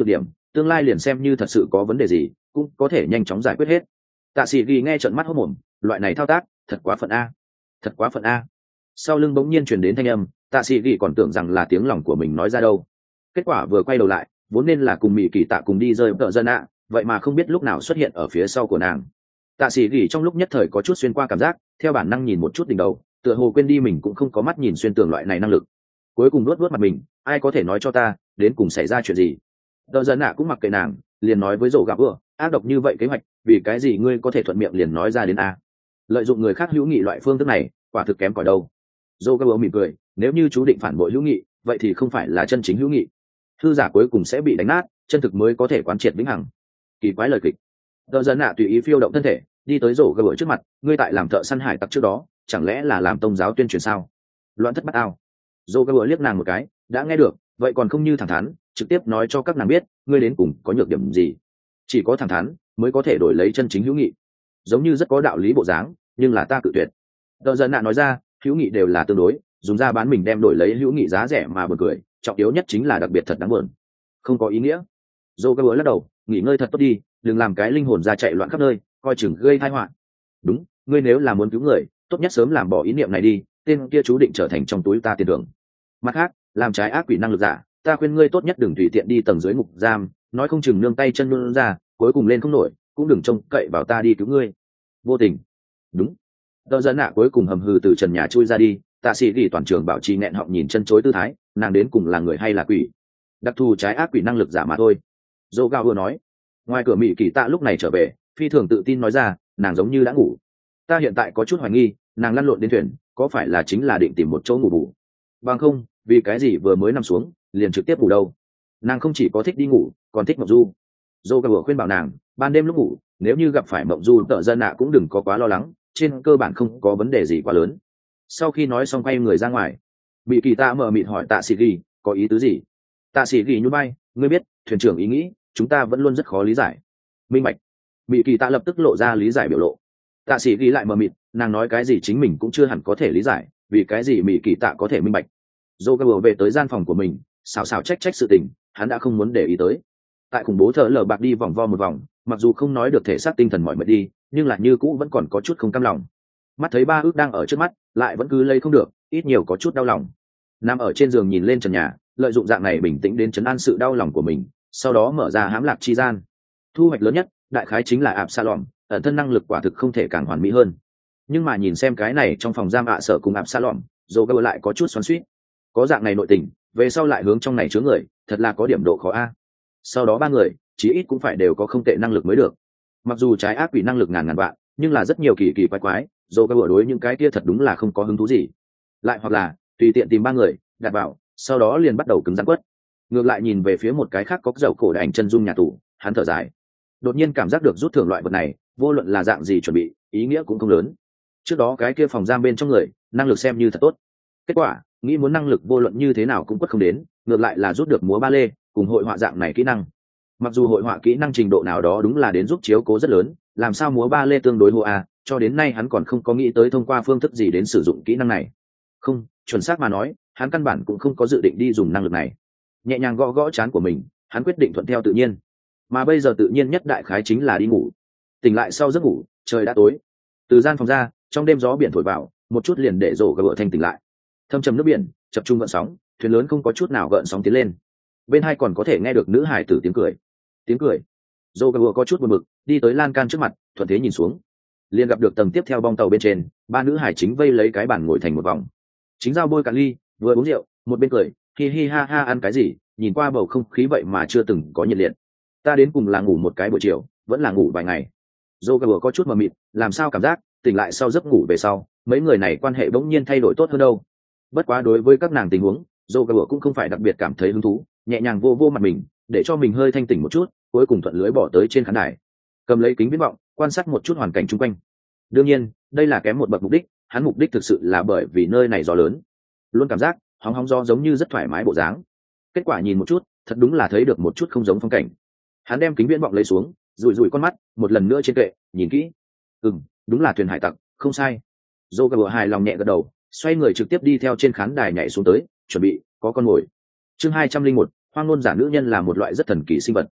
tương lai liền xem như thật sự có vấn đề gì cũng có thể nhanh chóng giải quyết hết. Tạ sĩ ghi nghe trợn mắt hốt mồm, loại này thao tác thật quá phận a, thật quá phận a. Sau lưng bỗng nhiên truyền đến thanh âm, tạ sĩ ghi còn tưởng rằng là tiếng lòng của mình nói ra đâu. Kết quả vừa quay đầu lại, vốn nên là cùng mỹ kỳ tạ cùng đi rơi tợ dân ạ, vậy mà không biết lúc nào xuất hiện ở phía sau của nàng. Tạ sĩ ghi trong lúc nhất thời có chút xuyên qua cảm giác, theo bản năng nhìn một chút đỉnh đầu, tựa hồ quên đi mình cũng không có mắt nhìn xuyên tường loại này năng lực. Cuối cùng luốt mặt mình, ai có thể nói cho ta đến cùng xảy ra chuyện gì? Tợ dân ạ cũng mặc kệ nàng, liền nói với rổ gặp vừa, ác độc như vậy kế hoạch, vì cái gì ngươi có thể thuận miệng liền nói ra đến a? Lợi dụng người khác hữu nghị loại phương thức này, quả thực kém cỏi đâu. Rổ gặp vừa mỉm cười, nếu như chú định phản bội hữu nghị, vậy thì không phải là chân chính hữu nghị. Hư giả cuối cùng sẽ bị đánh nát, chân thực mới có thể quán triệt vĩnh hằng. Kỳ quái lời kịch. Tợ dân ạ tùy ý phiêu động thân thể, đi tới rổ gặp vừa trước mặt, ngươi tại làm thợ săn hải tặc trước đó, chẳng lẽ là làm tôn giáo tuyên truyền sao? Loạn thất bát ao. Rổ gặp vừa liếc nàng một cái, đã nghe được, vậy còn không như thẳng thắn, trực tiếp nói cho các nàng biết, ngươi đến cùng có nhược điểm gì. Chỉ có thẳng thắn mới có thể đổi lấy chân chính hữu nghị. Giống như rất có đạo lý bộ dáng, nhưng là ta cự tuyệt. Tợ dân ạ nói ra, hữu nghị đều là tương đối, dùng ra bán mình đem đổi lấy hữu nghị giá rẻ mà buồn cười, trọng yếu nhất chính là đặc biệt thật đáng buồn, không có ý nghĩa. Dô cái bữa lắc đầu, nghỉ ngơi thật tốt đi, đừng làm cái linh hồn ra chạy loạn khắp nơi, coi chừng gây tai họa. Đúng, ngươi nếu là muốn cứu người, tốt nhất sớm làm bỏ ý niệm này đi, tên kia chú định trở thành trong túi ta tiền thưởng. Mặt khác, làm trái ác quỷ năng lực giả, ta khuyên ngươi tốt nhất đừng tùy tiện đi tầng dưới ngục giam, nói không chừng nương tay chân luôn ra, cuối cùng lên không nổi, cũng đừng trông cậy vào ta đi cứu ngươi. Vô tình. Đúng. Tợ dân ạ cuối cùng hầm hừ từ trần nhà chui ra đi, tạ sĩ ghi toàn trường bảo trì nghẹn họng nhìn chân chối tư thái, nàng đến cùng là người hay là quỷ? Đặc thù trái ác quỷ năng lực giả mà thôi. Dô gao vừa nói. Ngoài cửa mỹ kỳ tạ lúc này trở về, phi thường tự tin nói ra, nàng giống như đã ngủ. Ta hiện tại có chút hoài nghi, nàng lăn lộn đến thuyền, có phải là chính là định tìm một chỗ ngủ bù? Bằng không, vì cái gì vừa mới nằm xuống, liền trực tiếp ngủ đâu? Nàng không chỉ có thích đi ngủ, còn thích mộng du. Dô gao vừa khuyên bảo nàng, ban đêm lúc ngủ, nếu như gặp phải mộng du tợ dân ạ cũng đừng có quá lo lắng, trên cơ bản không có vấn đề gì quá lớn. Sau khi nói xong quay người ra ngoài, bị kỳ tạ mờ mịt hỏi tạ sĩ ghi có ý tứ gì. Tạ sĩ ghi nhún vai, ngươi biết thuyền trưởng ý nghĩ chúng ta vẫn luôn rất khó lý giải. Minh bạch. Bị kỳ tạ lập tức lộ ra lý giải biểu lộ. Tạ sĩ ghi lại mờ mịt, nàng nói cái gì chính mình cũng chưa hẳn có thể lý giải, vì cái gì mỹ kỳ tạ có thể minh bạch. Dô gờ về tới gian phòng của mình, xào xào trách trách sự tình hắn đã không muốn để ý tới. Tại khủng bố thợ lở bạc đi vòng vo một vòng, mặc dù không nói được thể xác tinh thần mỏi mệt đi, nhưng là như cũ vẫn còn có chút không cam lòng. Mắt thấy 3 ước đang ở trước mắt, lại vẫn cứ lấy không được, ít nhiều có chút đau lòng. Nằm ở trên giường nhìn lên trần nhà, lợi dụng dạng này bình tĩnh đến trấn an sự đau lòng của mình, sau đó mở ra hãm lạc chi gian. Thu hoạch lớn nhất, đại khái chính là Absalom, ẩn thân năng lực quả thực không thể càng hoàn mỹ hơn. Nhưng mà nhìn xem cái này trong phòng giam sở cùng Absalom, Joker lại có chút xoắn xuýt. Có dạng này nội tình, về sau lại hướng trong này chứa người, thật là có điểm độ khó a. Sau đó 3 người, chí ít cũng phải đều có không tệ năng lực mới được. Mặc dù trái ác quỷ năng lực ngàn vạn, nhưng là rất nhiều kỳ kỳ quái quái, Joker đối những cái kia thật đúng là không có hứng thú gì. Lại hoặc là tùy tiện tìm 3 người đặt vào, sau đó liền bắt đầu cứng rắn quất. Ngược lại nhìn về phía một cái khác có dầu cổ đại ảnh chân dung nhà tù, hắn thở dài. Đột nhiên cảm giác được rút thưởng loại vật này, vô luận là dạng gì chuẩn bị, ý nghĩa cũng không lớn. Trước đó cái kia phòng giam bên trong người, năng lực xem như thật tốt. Kết quả, nghĩ muốn năng lực vô luận như thế nào cũng quất không đến, ngược lại là rút được múa ba lê, cùng hội họa dạng này kỹ năng. Mặc dù hội họa kỹ năng trình độ nào đó đúng là đến giúp chiếu cố rất lớn, làm sao múa ba lê tương đối hô a, cho đến nay hắn còn không có nghĩ tới thông qua phương thức gì đến sử dụng kỹ năng này. Không, chuẩn xác mà nói, hắn căn bản cũng không có dự định đi dùng năng lực này. Nhẹ nhàng gõ gõ trán của mình, hắn quyết định thuận theo tự nhiên. Mà bây giờ tự nhiên nhất đại khái chính là đi ngủ. Tỉnh lại sau giấc ngủ, trời đã tối. Từ gian phòng ra, trong đêm gió biển thổi vào, một chút liền để rổ gỡ thanh tỉnh lại. Thâm trầm nước biển, chập trung gợn sóng, thuyền lớn không có chút nào gợn sóng tiến lên. Bên hai còn có thể nghe được nữ hải tử tiếng cười. Tiếng cười. Rổ gỡ có chút buồn bực, đi tới lan can trước mặt, thuận thế nhìn xuống. Liền gặp được tầng tiếp theo bong tàu bên trên, 3 nữ hải chính vây lấy cái bàn ngồi thành một vòng. Chính giao bôi cạn ly, vừa uống rượu, một bên cười, hi hi ha ha ăn cái gì, nhìn qua bầu không khí vậy mà chưa từng có nhiệt liệt. Ta đến cùng là ngủ một cái buổi chiều, vẫn là ngủ vài ngày. Joker có chút mờ mịt, làm sao cảm giác tỉnh lại sau giấc ngủ về sau, mấy người này quan hệ bỗng nhiên thay đổi tốt hơn đâu. Bất quá đối với các nàng tình huống, Joker cũng không phải đặc biệt cảm thấy hứng thú, nhẹ nhàng vô vô mặt mình, để cho mình hơi thanh tỉnh một chút, cuối cùng thuận lưới bỏ tới trên khán đài, cầm lấy kính viễn vọng, quan sát một chút hoàn cảnh xung quanh. Đương nhiên, đây là kém một bậc mục đích, hắn mục đích thực sự là bởi vì nơi này gió lớn, luôn cảm giác hóng hóng gió giống như rất thoải mái bộ dáng. Kết quả nhìn một chút, thật đúng là thấy được một chút không giống phong cảnh. Hắn đem kính viễn vọng lấy xuống, rủi rủi con mắt, một lần nữa trên kệ, nhìn kỹ. Đúng là thuyền hải tặc, không sai. Joker hài lòng nhẹ gật đầu, xoay người trực tiếp đi theo trên khán đài nhảy xuống tới, chuẩn bị có con mồi. Chương 201, hoang ngôn giả nữ nhân là một loại rất thần kỳ sinh vật.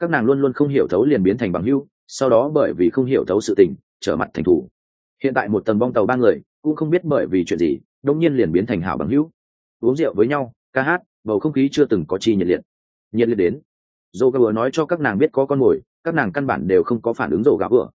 các nàng luôn luôn không hiểu thấu liền biến thành bằng hữu, sau đó bởi vì không hiểu thấu sự tình trở mặt thành thủ. Hiện tại một tầng bong tàu ba người cũng không biết bởi vì chuyện gì đông nhiên liền biến thành hảo bằng hữu, uống rượu với nhau, ca hát, bầu không khí chưa từng có chi nhiệt liệt đến. Dô gà bừa nói cho các nàng biết có con mồi, các nàng căn bản đều không có phản ứng.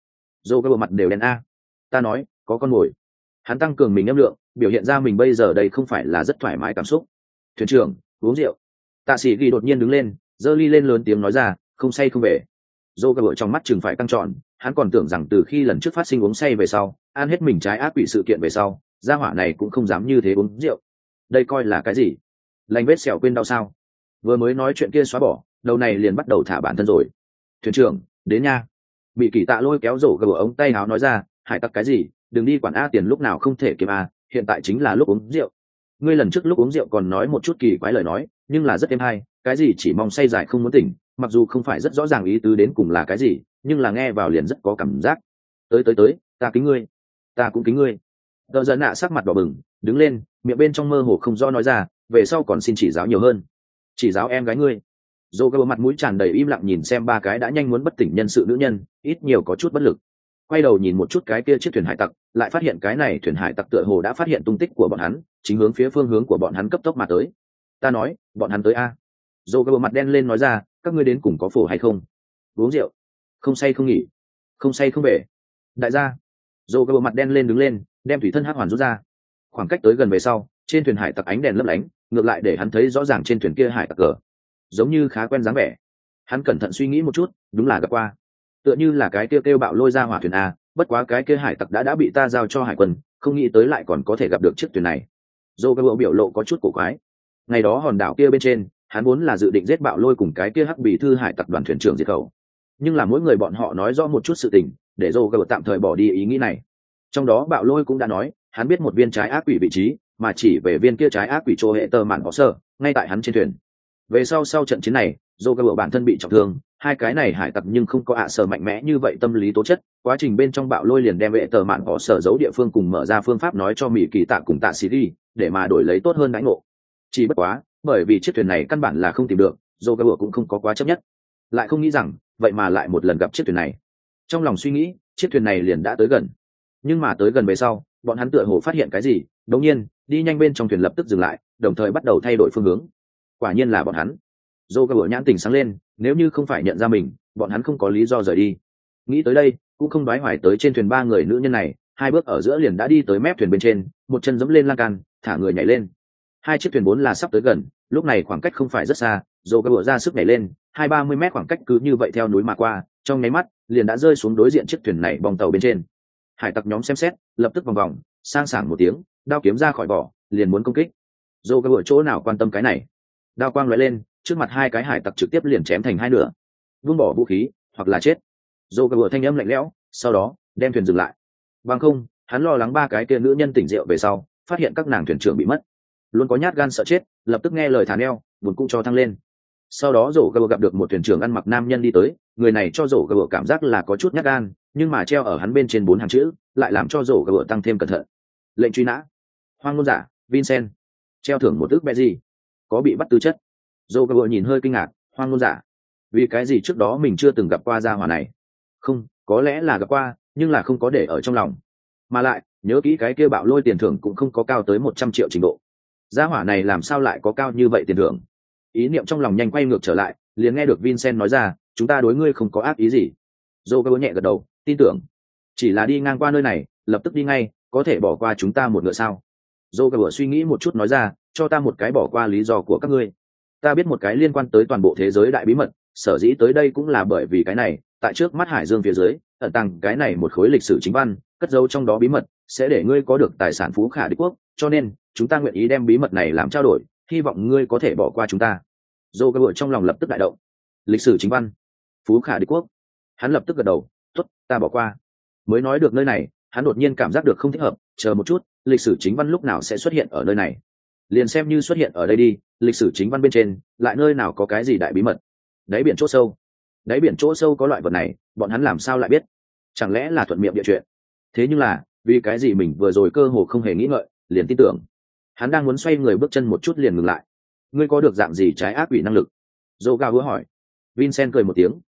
Dô gà bừa mặt đều đen a. Ta nói có con mồi. Hắn tăng cường mình âm lượng, biểu hiện ra mình bây giờ đây không phải là rất thoải mái cảm xúc. Thuyền trưởng, uống rượu. Tạ sĩ ghi đột nhiên đứng lên, giơ ly lên lớn tiếng nói ra, không say không về. Dô gà bừa trong mắt chừng phải căng tròn, hắn còn tưởng rằng từ khi lần trước phát sinh uống say về sau, ăn hết mình trái ác quỷ sự kiện về sau, gia hỏa này cũng không dám như thế uống rượu. Đây coi là cái gì? Lành vết sẹo quên đau sao? Vừa mới nói chuyện kia xóa bỏ, đầu này liền bắt đầu thả bản thân rồi. Thuyền trưởng, đến nha. Bị Kỳ Tạ lôi kéo rổ gờ ống tay áo nói ra, hải tặc cái gì, đừng đi quản a, tiền lúc nào không thể kiếm a, hiện tại chính là lúc uống rượu. Ngươi lần trước lúc uống rượu còn nói một chút kỳ quái lời nói, nhưng là rất êm hay, cái gì chỉ mong say dài không muốn tỉnh, mặc dù không phải rất rõ ràng ý tứ đến cùng là cái gì, nhưng là nghe vào liền rất có cảm giác. Tới, ta kính ngươi, ta cũng kính ngươi. Đờ Dần Nạ sắc mặt đỏ bừng, đứng lên, miệng bên trong mơ hồ không do nói ra, về sau còn xin chỉ giáo nhiều hơn. Chỉ giáo em gái ngươi. Dô gà mặt mũi tràn đầy im lặng nhìn xem ba cái đã nhanh muốn bất tỉnh nhân sự nữ nhân, ít nhiều có chút bất lực. Quay đầu nhìn một chút cái kia chiếc thuyền hải tặc, lại phát hiện cái này thuyền hải tặc tựa hồ đã phát hiện tung tích của bọn hắn, chính hướng phía phương hướng của bọn hắn cấp tốc mà tới. Ta nói, bọn hắn tới a. Dô gà mặt đen lên nói ra, các ngươi đến cùng có phổ hay không? Uống rượu, không say không nghỉ, không say không về. Đại gia. Dô gà mặt đen lên đứng lên, đem thủy thân hắc hoàn rút ra. Khoảng cách tới gần về sau, trên thuyền hải tặc ánh đèn lấp lánh, ngược lại để hắn thấy rõ ràng trên thuyền kia hải tặc cờ, giống như khá quen dáng vẻ. Hắn cẩn thận suy nghĩ một chút, đúng là gặp qua, tựa như là cái kia kêu bạo lôi ra hỏa thuyền a, bất quá cái kia hải tặc đã bị ta giao cho hải quân, không nghĩ tới lại còn có thể gặp được chiếc thuyền này. Dô gà biểu lộ có chút cổ quái. Ngày đó hòn đảo kia bên trên, hắn vốn là dự định giết bạo lôi cùng cái kia hắc bì thư hải tặc đoàn thuyền trưởng diệt khẩu, nhưng là mỗi người bọn họ nói rõ một chút sự tình, để Dô gà tạm thời bỏ đi ý nghĩ này. Trong đó bạo lôi cũng đã nói, hắn biết một viên trái ác quỷ vị trí, mà chỉ về viên kia trái ác quỷ chỗ hệ tờ mạn bỏ sơ, ngay tại hắn trên thuyền. Về sau trận chiến này, dô gà bản thân bị trọng thương, hai cái này hải tặc nhưng không có ạ sở mạnh mẽ như vậy tâm lý tố chất, quá trình bên trong bạo lôi liền đem hệ tờ mạn bỏ sở giấu địa phương cùng mở ra phương pháp nói cho Mỹ Kỳ Tạ cùng Tạ Sĩ đi, để mà đổi lấy tốt hơn đãi ngộ. Chỉ bất quá, bởi vì chiếc thuyền này căn bản là không tìm được, dô gà cũng không có quá chấp nhất, lại không nghĩ rằng vậy mà lại một lần gặp chiếc thuyền này. Trong lòng suy nghĩ, chiếc thuyền này liền đã tới gần, nhưng mà tới gần về sau, bọn hắn tựa hồ phát hiện cái gì, đột nhiên đi nhanh bên trong thuyền lập tức dừng lại, đồng thời bắt đầu thay đổi phương hướng. Quả nhiên là bọn hắn. Dô gà nhãn tình sáng lên, nếu như không phải nhận ra mình, bọn hắn không có lý do rời đi. Nghĩ tới đây, cũng không đoái hoài tới trên thuyền ba người nữ nhân này, hai bước ở giữa liền đã đi tới mép thuyền bên trên, một chân giẫm lên lan can, thả người nhảy lên. Hai chiếc thuyền vốn là sắp tới gần, lúc này khoảng cách không phải rất xa, dô gà ra sức nhảy lên, 20-30 mét khoảng cách cứ như vậy theo núi mà qua, trong nháy mắt liền đã rơi xuống đối diện chiếc thuyền này bong tàu bên trên. Hải tặc nhóm xem xét, lập tức vòng vòng, sang sảng một tiếng, đao kiếm ra khỏi vỏ, liền muốn công kích. Dô gà chỗ nào quan tâm cái này, đao quang lóe lên, trước mặt hai cái hải tặc trực tiếp liền chém thành hai nửa. Buông bỏ vũ khí hoặc là chết. Dô gà thanh âm lạnh lẽo, sau đó đem thuyền dừng lại. Bằng không, hắn lo lắng ba cái kia nữ nhân tỉnh rượu về sau, phát hiện các nàng thuyền trưởng bị mất, luôn có nhát gan sợ chết, lập tức nghe lời thả neo, buồn cũng cho thăng lên. Sau đó rổ gà gặp được một thuyền trưởng ăn mặc nam nhân đi tới, người này cho rổ gà cảm giác là có chút nhát gan, nhưng mà treo ở hắn bên trên 4 hàng chữ lại làm cho rổ gà tăng thêm cẩn thận. Lệnh truy nã, hoang ngôn giả Vincent, treo thưởng 1 ức Beji, có bị bắt tư chất. Rổ gà nhìn hơi kinh ngạc, hoang ngôn giả, vì cái gì trước đó mình chưa từng gặp qua gia hỏa này? Không, có lẽ là gặp qua, nhưng là không có để ở trong lòng, mà lại nhớ kỹ cái kia bạo lôi tiền thưởng cũng không có cao tới 100 triệu trình độ. Gia hỏa này làm sao lại có cao như vậy tiền thưởng? Ý niệm trong lòng nhanh quay ngược trở lại, liền nghe được Vincent nói ra, chúng ta đối ngươi không có ác ý gì. Joe nhẹ gật đầu, tin tưởng. Chỉ là đi ngang qua nơi này, lập tức đi ngay, có thể bỏ qua chúng ta một ngựa sao? Joe suy nghĩ một chút nói ra, cho ta một cái bỏ qua lý do của các ngươi. Ta biết một cái liên quan tới toàn bộ thế giới đại bí mật, sở dĩ tới đây cũng là bởi vì cái này, tại trước mắt hải dương phía dưới, ẩn tàng cái này một khối lịch sử chính văn, cất giấu trong đó bí mật, sẽ để ngươi có được tài sản phú khả địch quốc, cho nên chúng ta nguyện ý đem bí mật này làm trao đổi, hy vọng ngươi có thể bỏ qua chúng ta. Joe trong lòng lập tức đại động. Lịch sử chính văn, phú khả địch quốc. Hắn lập tức gật đầu, tốt, ta bỏ qua. Mới nói được nơi này, hắn đột nhiên cảm giác được không thích hợp, chờ một chút, lịch sử chính văn lúc nào sẽ xuất hiện ở nơi này? Liền xem như xuất hiện ở đây đi, lịch sử chính văn bên trên, lại nơi nào có cái gì đại bí mật? Đáy biển chỗ sâu. Đáy biển chỗ sâu có loại vật này, bọn hắn làm sao lại biết? Chẳng lẽ là thuận miệng địa chuyện? Thế nhưng là, vì cái gì mình vừa rồi cơ hồ không hề nghĩ ngợi, liền tin tưởng. Hắn đang muốn xoay người bước chân một chút liền ngừng lại. Ngươi có được dạng gì trái ác quỷ năng lực? Joe hỏi. Vincent cười một tiếng,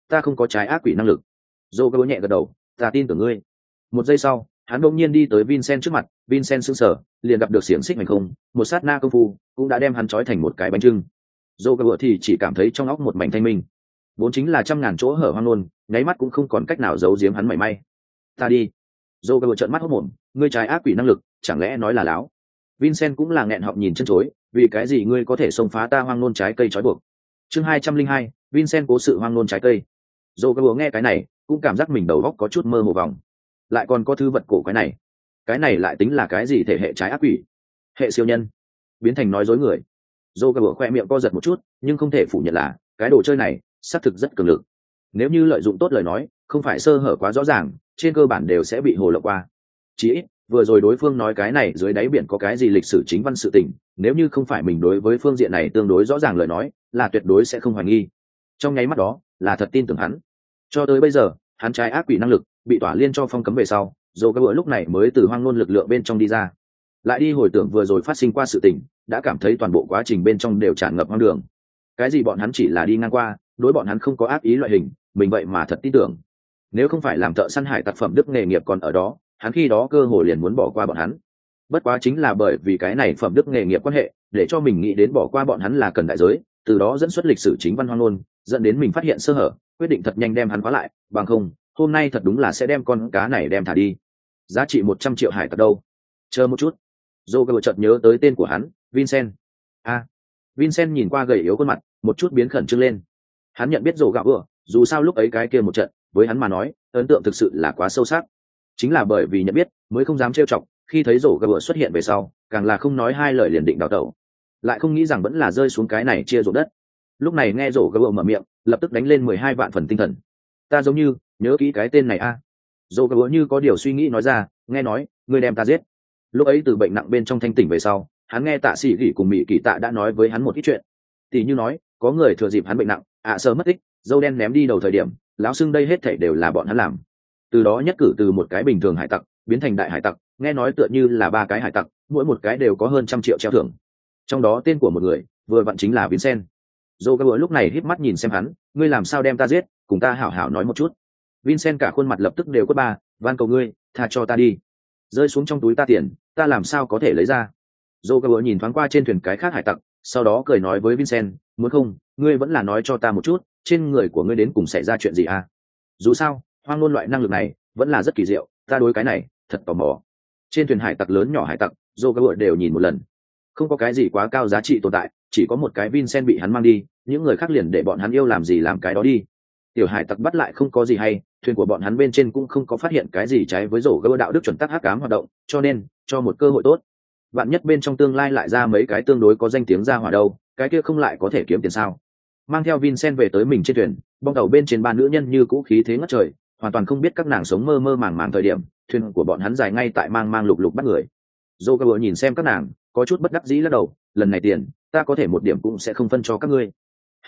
ta không có trái ác quỷ năng lực. Dô cơ nhẹ gật đầu, ta tin tưởng ngươi. Một giây sau, hắn bỗng nhiên đi tới Vincent trước mặt. Vincent sững sờ, liền gặp được xiềng xích hành không, một sát na công phu cũng đã đem hắn trói thành một cái bánh trưng. Dô cơ thì chỉ cảm thấy trong óc một mảnh thanh minh, vốn chính là trăm ngàn chỗ hở hoang luôn, nháy mắt cũng không còn cách nào giấu giếm hắn mảy may. Ta đi. Dô cơ trợn mắt hốt mồm, ngươi trái ác quỷ năng lực chẳng lẽ nói là láo? Vincent cũng là nghẹn họng nhìn chân chối, vì cái gì ngươi có thể xông phá ta hoang nôn trái cây trói buộc? Chương 202, Vincent cố sự hoang nôn trái cây. Dô cơ nghe cái này cũng cảm giác mình đầu óc có chút mơ hồ vòng, lại còn có thứ vật cổ cái này lại tính là cái gì? Thể hệ trái ác quỷ, hệ siêu nhân, biến thành nói dối người. Dô cơ khoe miệng co giật một chút, nhưng không thể phủ nhận là cái đồ chơi này xác thực rất cường lực. Nếu như lợi dụng tốt lời nói, không phải sơ hở quá rõ ràng, trên cơ bản đều sẽ bị hồ lộ qua. Chỉ ít vừa rồi đối phương nói cái này dưới đáy biển có cái gì lịch sử chính văn sự tình, nếu như không phải mình đối với phương diện này tương đối rõ ràng lời nói, là tuyệt đối sẽ không hoài nghi. Trong nháy mắt đó là thật tin tưởng hắn. Cho tới bây giờ, hắn trái ác quỷ năng lực bị tỏa liên cho phong cấm về sau, dù cái bữa lúc này mới từ hoang nôn lực lượng bên trong đi ra, lại đi hồi tưởng vừa rồi phát sinh qua sự tình, đã cảm thấy toàn bộ quá trình bên trong đều tràn ngập hoang đường. Cái gì bọn hắn chỉ là đi ngang qua, đối bọn hắn không có ác ý loại hình, mình vậy mà thật tin tưởng. Nếu không phải làm thợ săn hải tặc phẩm đức nghề nghiệp còn ở đó, hắn khi đó cơ hội liền muốn bỏ qua bọn hắn. Bất quá chính là bởi vì cái này phẩm đức nghề nghiệp quan hệ, để cho mình nghĩ đến bỏ qua bọn hắn là cần đại giới, từ đó dẫn xuất lịch sử chính văn hoang nôn, dẫn đến mình phát hiện sơ hở, quyết định thật nhanh đem hắn khóa lại, bằng không hôm nay thật đúng là sẽ đem con cá này đem thả đi. Giá trị 100 triệu hải tặc đâu? Chờ một chút. Joker chợt nhớ tới tên của hắn, Vincent. Vincent nhìn qua gầy yếu khuôn mặt, một chút biến khẩn trương lên. Hắn nhận biết Joker, dù sao lúc ấy cái kia một trận, với hắn mà nói, ấn tượng thực sự là quá sâu sắc. Chính là bởi vì nhận biết, mới không dám trêu chọc, khi thấy Joker xuất hiện về sau, càng là không nói hai lời liền định đào tẩu. Lại không nghĩ rằng vẫn là rơi xuống cái này chia ruộng đất. Lúc này nghe Joker mở miệng, lập tức đánh lên 12 vạn phần tinh thần. Ta giống như nhớ kỹ cái tên này a. Joker như có điều suy nghĩ nói ra, nghe nói ngươi đem ta giết. Lúc ấy từ bệnh nặng bên trong thanh tỉnh về sau, hắn nghe Tạ Sĩ Gỉ cùng Mỹ Kỳ Tạ đã nói với hắn một ít chuyện. Tỷ như nói, có người thừa dịp hắn bệnh nặng, sơ mất tích, dâu đen ném đi đầu thời điểm, lão xưng đây hết thảy đều là bọn hắn làm. Từ đó nhất cử từ một cái bình thường hải tặc biến thành đại hải tặc, nghe nói tựa như là 3 cái hải tặc, mỗi một cái đều có hơn 100 triệu treo thưởng. Trong đó tên của một người, vừa vặn chính là Vincent. Joker lúc này híp mắt nhìn xem hắn, ngươi làm sao đem ta giết, cùng ta hảo hảo nói một chút. Vincent cả khuôn mặt lập tức đều quất ba, van cầu ngươi, tha cho ta đi. Rơi xuống trong túi ta tiền, ta làm sao có thể lấy ra. Joker nhìn thoáng qua trên thuyền cái khác hải tặc, sau đó cười nói với Vincent, muốn không, ngươi vẫn là nói cho ta một chút, trên người của ngươi đến cùng xảy ra chuyện gì à? Dù sao, hoang ngôn loại năng lực này vẫn là rất kỳ diệu, ta đối cái này thật tò mò. Trên thuyền hải tặc lớn nhỏ hải tặc, Joker đều nhìn một lần. Không có cái gì quá cao giá trị tồn tại, chỉ có một cái Vincent bị hắn mang đi, những người khác liền để bọn hắn yêu làm gì làm cái đó đi. Tiểu hải tặc bắt lại không có gì hay, thuyền của bọn hắn bên trên cũng không có phát hiện cái gì trái với Joker đạo đức chuẩn tắc hắc ám hoạt động, cho nên cho một cơ hội tốt. Bạn nhất bên trong tương lai lại ra mấy cái tương đối có danh tiếng ra hỏa đâu, cái kia không lại có thể kiếm tiền sao? Mang theo Vincent về tới mình trên thuyền, bong tàu bên trên 3 nữ nhân như cũ khí thế ngất trời, hoàn toàn không biết các nàng sống mơ mơ màng màng thời điểm, thuyền của bọn hắn dài ngay tại mang mang lục lục bắt người. Joker nhìn xem các nàng, có chút bất đắc dĩ lắc đầu, lần này tiền, ta có thể một điểm cũng sẽ không phân cho các ngươi.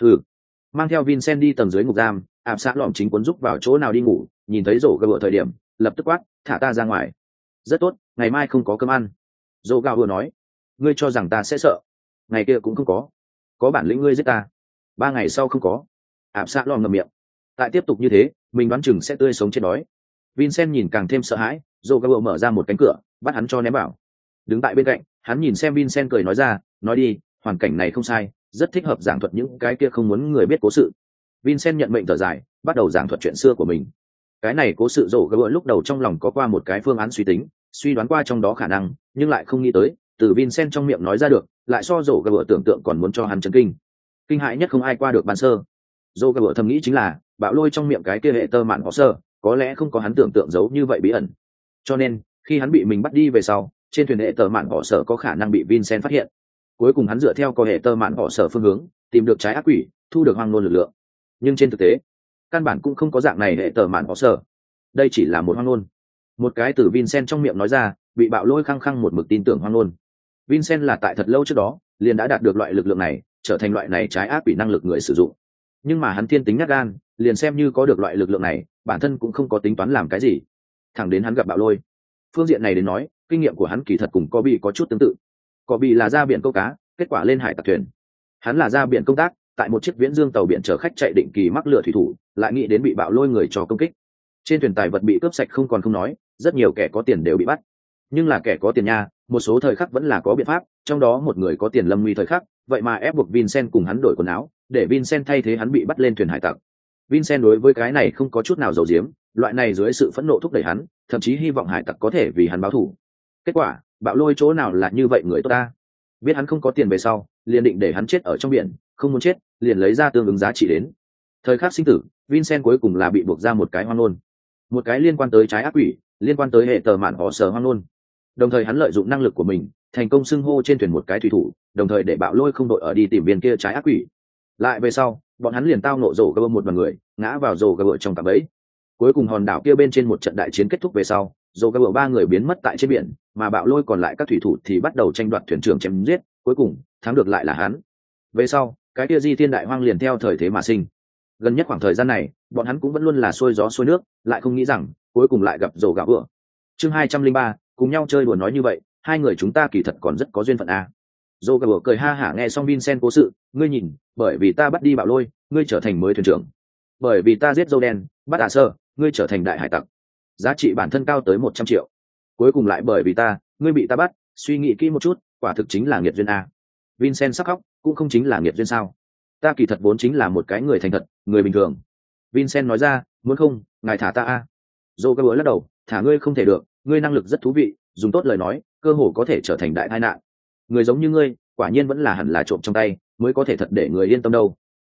Mang theo Vincent đi tầng dưới ngục giam, áp sát lỏm chính cuốn rúc vào chỗ nào đi ngủ, nhìn thấy Joker thời điểm, lập tức quát, thả ta ra ngoài. Rất tốt, ngày mai không có cơm ăn. Joker nói, ngươi cho rằng ta sẽ sợ? Ngày kia cũng không có bản lĩnh ngươi giết ta. 3 ngày sau không có. Áp sát lỏm ngậm miệng. Tại tiếp tục như thế, mình đoán chừng sẽ tươi sống chết đói. Vincent nhìn càng thêm sợ hãi, Joker mở ra một cánh cửa, bắt hắn cho ném vào. Đứng tại bên cạnh, hắn nhìn xem Vincent cười nói ra, nói đi, hoàn cảnh này không sai, rất thích hợp giảng thuật những cái kia không muốn người biết cố sự. Vincent nhận mệnh thở dài, bắt đầu giảng thuật chuyện xưa của mình. Cái này cố sự Joker lúc đầu trong lòng có qua một cái phương án suy tính, suy đoán qua trong đó khả năng, nhưng lại không nghĩ tới, từ Vincent trong miệng nói ra được, lại so Joker tưởng tượng còn muốn cho hắn chấn kinh hãi nhất không ai qua được ban sơ. Joker thầm nghĩ chính là, bạo lôi trong miệng cái kia hệ tơ mạn họ sơ, có lẽ không có hắn tưởng tượng giấu như vậy bí ẩn. Cho nên, khi hắn bị mình bắt đi về sau, trên thuyền hệ tơ mạn họ sở có khả năng bị Vincent phát hiện. Cuối cùng hắn dựa theo có hệ tơ mạn họ sở phương hướng, tìm được trái ác quỷ, thu được hoang nôn lực lượng. Nhưng trên thực tế, căn bản cũng không có dạng này hệ tơ mạn họ sở. Đây chỉ là một hoang nôn. Một cái từ Vincent trong miệng nói ra, bị bạo lôi khăng khăng một mực tin tưởng hoang nôn. Vincent là tại thật lâu trước đó, liền đã đạt được loại lực lượng này, trở thành loại này trái ác quỷ năng lực người sử dụng. Nhưng mà hắn thiên tính nhát gan, liền xem như có được loại lực lượng này, bản thân cũng không có tính toán làm cái gì. Thẳng đến hắn gặp bạo lôi. Phương diện này đến nói, kinh nghiệm của hắn kỳ thật cùng Kobe có chút tương tự. Kobe là ra biển câu cá, kết quả lên hải tặc thuyền. Hắn là ra biển công tác, tại một chiếc viễn dương tàu biển chở khách chạy định kỳ mắc lừa thủy thủ lại nghĩ đến bị bạo lôi người cho công kích. Trên thuyền tài vật bị cướp sạch không còn không nói, rất nhiều kẻ có tiền đều bị bắt. Nhưng là kẻ có tiền nha, một số thời khắc vẫn là có biện pháp, trong đó một người có tiền lâm nguy thời khắc, vậy mà ép buộc Vincent cùng hắn đổi quần áo, để Vincent thay thế hắn bị bắt lên thuyền hải tặc. Vincent đối với cái này không có chút nào giấu giếm, loại này dưới sự phẫn nộ thúc đẩy hắn, thậm chí hy vọng hải tặc có thể vì hắn báo thù. Kết quả, bạo lôi chỗ nào là như vậy người tốt ta? Biết hắn không có tiền về sau, liền định để hắn chết ở trong biển, không muốn chết, liền lấy ra tương ứng giá trị đến. Thời khắc sinh tử, Vincent cuối cùng là bị buộc ra một cái hoang ngôn, một cái liên quan tới trái ác quỷ, liên quan tới hệ tờ mạn họ sở hoang ngôn. Đồng thời hắn lợi dụng năng lực của mình, thành công xưng hô trên thuyền một cái thủy thủ, đồng thời để bạo lôi không đội ở đi tìm viên kia trái ác quỷ. Lại về sau, bọn hắn liền tao nộ rổ gơ một đoàn người, ngã vào rổ gơ trong cạm bẫy. Cuối cùng hòn đảo kia bên trên một trận đại chiến kết thúc về sau, rổ gơ ba người biến mất tại trên biển, mà bạo lôi còn lại các thủy thủ thì bắt đầu tranh đoạt thuyền trưởng chém giết, cuối cùng thắng được lại là hắn. Về sau, cái kia di thiên đại hoang liền theo thời thế mà sinh. Gần nhất khoảng thời gian này, bọn hắn cũng vẫn luôn là xuôi gió xuôi nước, lại không nghĩ rằng cuối cùng lại gặp rổ gạo vừa. Chương 203, cùng nhau chơi đùa nói như vậy, hai người chúng ta kỳ thật còn rất có duyên phận a. Rổ gạo cười ha hả nghe xong Vincent cố sự, ngươi nhìn, bởi vì ta bắt đi bạo lôi, ngươi trở thành mới thuyền trưởng. Bởi vì ta giết dâu đen, bắt sơ, ngươi trở thành đại hải tặc. Giá trị bản thân cao tới 100 triệu. Cuối cùng lại bởi vì ta, ngươi bị ta bắt, suy nghĩ kỹ một chút, quả thực chính là nghiệt duyên a. Vincent sắc khóc, cũng không chính là nghiệt duyên sao? Ta kỳ thật vốn chính là một cái người thành thật, người bình thường. Vincent nói ra, muốn không, ngài thả ta a. Joker lắc đầu, thả ngươi không thể được, ngươi năng lực rất thú vị, dùng tốt lời nói, cơ hồ có thể trở thành đại tai nạn. Người giống như ngươi, quả nhiên vẫn là hẳn là trộm trong tay, mới có thể thật để người yên tâm đâu.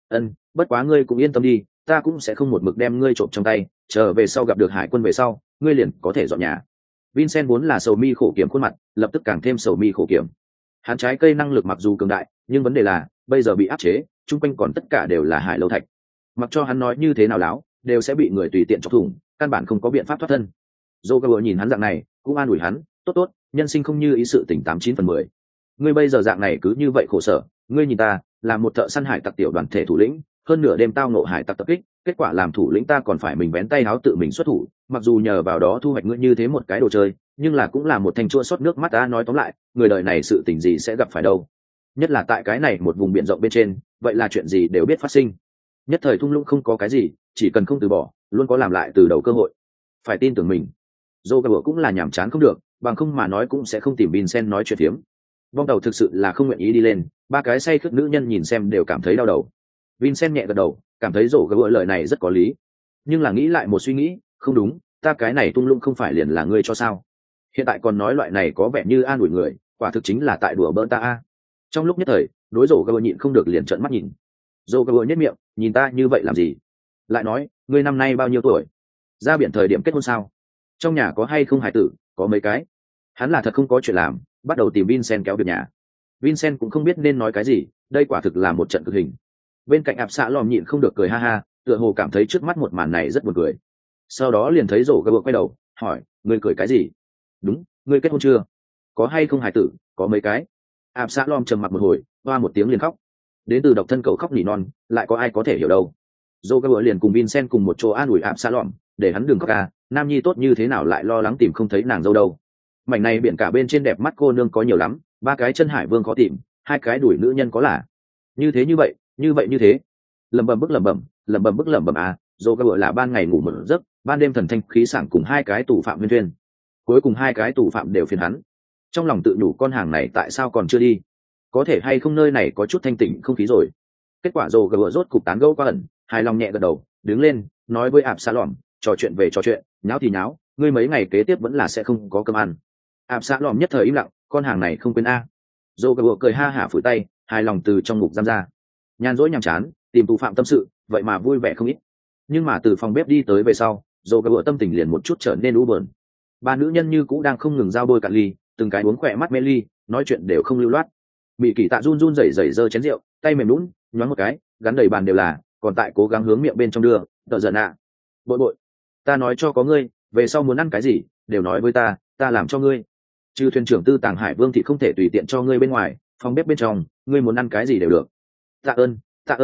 Bất quá ngươi cũng yên tâm đi, ta cũng sẽ không một mực đem ngươi trộm trong tay, trở về sau gặp được hải quân về sau, ngươi liền có thể dọn nhà. Vincent vốn là sầu mi khổ kiểm khuôn mặt, lập tức càng thêm sầu mi khổ kiểm. Hắn trái cây năng lực mặc dù cường đại, nhưng vấn đề là bây giờ bị áp chế, chung quanh còn tất cả đều là hải lâu thạch. Mặc cho hắn nói như thế nào láo, đều sẽ bị người tùy tiện chọc thủng, căn bản không có biện pháp thoát thân. Joker nhìn hắn dạng này, cũng an ủi hắn, tốt tốt, nhân sinh không như ý sự tình 89/10. Ngươi bây giờ dạng này cứ như vậy khổ sở, ngươi nhìn ta, làm một thợ săn hải tặc tiểu đoàn thể thủ lĩnh, hơn nửa đêm tao nộ hải tặc tập kích, kết quả làm thủ lĩnh ta còn phải mình vén tay áo tự mình xuất thủ, mặc dù nhờ vào đó thu hoạch ngươi như thế một cái đồ chơi, nhưng là cũng là một thanh chua xót nước mắt ta. Nói tóm lại, người đời này sự tình gì sẽ gặp phải đâu, nhất là tại cái này một vùng biển rộng bên trên, vậy là chuyện gì đều biết phát sinh. Nhất thời thung lũng không có cái gì, chỉ cần không từ bỏ, luôn có làm lại từ đầu cơ hội. Phải tin tưởng mình. Joker cũng là nhàm chán không được, bằng không mà nói cũng sẽ không tìm Vincent nói chuyện phiếm. Vong tàu thực sự là không nguyện ý đi lên, ba cái say khướt nữ nhân nhìn xem đều cảm thấy đau đầu. Vincent nhẹ gật đầu, cảm thấy Joker lời này rất có lý, nhưng là nghĩ lại một suy nghĩ, không đúng, ta cái này tung lũng không phải liền là ngươi cho sao? Hiện tại còn nói loại này có vẻ như an ủi người, quả thực chính là tại đùa bỡn ta a. Trong lúc nhất thời, đối Joker nhịn không được liền trợn mắt nhìn. Joker nhếch miệng, nhìn ta như vậy làm gì? Lại nói, ngươi năm nay bao nhiêu tuổi? Ra biển thời điểm kết hôn sao? Trong nhà có hay không hài tử? Có mấy cái? Hắn là thật không có chuyện làm, bắt đầu tìm Vincent kéo việc nhà. Vincent cũng không biết nên nói cái gì, đây quả thực là một trận cực hình. Bên cạnh ạp xạ lòm nhịn không được cười ha ha, tựa hồ cảm thấy trước mắt một màn này rất buồn cười. Sau đó liền thấy rổ gơ quay đầu, hỏi, ngươi cười cái gì? Đúng, ngươi kết hôn chưa? Có hay không hài tử? Có mấy cái? ạp xạ lòm trầm mặc một hồi, hoa một tiếng liền khóc. Đến từ độc thân cậu khóc nỉ non, lại có ai có thể hiểu đâu. Rổ gơ liền cùng Vincent cùng một chỗ an ủi ạp xạ lòm, để hắn đừng khóc à, nam nhi tốt như thế nào lại lo lắng tìm không thấy nàng dâu đâu. Mảnh này biển cả bên trên đẹp mắt cô nương có nhiều lắm, ba cái chân hải vương khó tìm, hai cái đuổi nữ nhân có là như thế như thế. Lẩm bẩm bức lẩm bẩm à, dô cơ là ban ngày ngủ một giấc, ban đêm thần thanh khí sảng cùng hai cái tù phạm huyên thuyên. Cuối cùng hai cái tù phạm đều phiền hắn, trong lòng tự nhủ con hàng này tại sao còn chưa đi, có thể hay không nơi này có chút thanh tịnh không khí rồi. Kết quả dô cơ rốt cục tán gẫu qua ẩn, hài lòng nhẹ gật đầu, đứng lên nói với ạp xa lỏm, trò chuyện về trò chuyện, nháo thì nháo, ngươi mấy ngày kế tiếp vẫn là sẽ không có cơm ăn. ạp xạ lòm nhất thời im lặng, con hàng này không quên a. Dô gờ cười ha hả phủi tay, hài lòng từ trong ngục giam ra, nhàn rỗi nhàm chán tìm tù phạm tâm sự, vậy mà vui vẻ không ít. Nhưng mà từ phòng bếp đi tới về sau, dô gờ tâm tình liền một chút trở nên u buồn. Ba nữ nhân như cũ đang không ngừng giao bôi cạn ly, từng cái uống khỏe mắt mê ly, nói chuyện đều không lưu loát. Mị Kỳ Tạ run run rẩy rẩy giơ chén rượu, tay mềm lún nhoáng một cái, gắn đầy bàn đều là, còn tại cố gắng hướng miệng bên trong đưa. Tợ giận ạ, bội, ta nói cho có ngươi, về sau muốn ăn cái gì đều nói với ta làm cho ngươi. Trừ thuyền trưởng Tư Tàng Hải Vương thì không thể tùy tiện cho ngươi bên ngoài, phòng bếp bên trong ngươi muốn ăn cái gì đều được. Tạ ơn.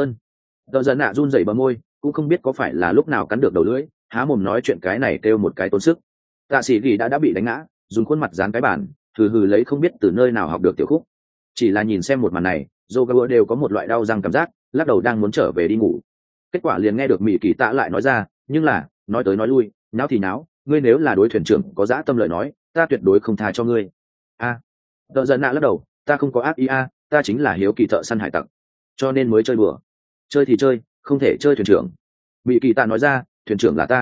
Tợ giận ạ run rẩy bờ môi, cũng không biết có phải là lúc nào cắn được đầu lưỡi, há mồm nói chuyện cái này kêu một cái tốn sức. Tạ Sĩ Gỉ đã bị đánh ngã, dùng khuôn mặt dán cái bàn, hừ hừ lấy không biết từ nơi nào học được tiểu khúc. Chỉ là nhìn xem một màn này, Joker đều có một loại đau răng cảm giác, lắc đầu đang muốn trở về đi ngủ. Kết quả liền nghe được mỹ kỳ tạ lại nói ra, nhưng là nói tới nói lui, nháo thì nháo, ngươi nếu là đối thuyền trưởng có dã tâm lời nói, ta tuyệt đối không tha cho ngươi. A, tợ giận nạ lắc đầu, ta không có ác ý a, ta chính là hiếu kỳ thợ săn hải tặc, cho nên mới chơi đùa. Chơi thì chơi, không thể chơi thuyền trưởng. Mỹ kỳ tạ nói ra, thuyền trưởng là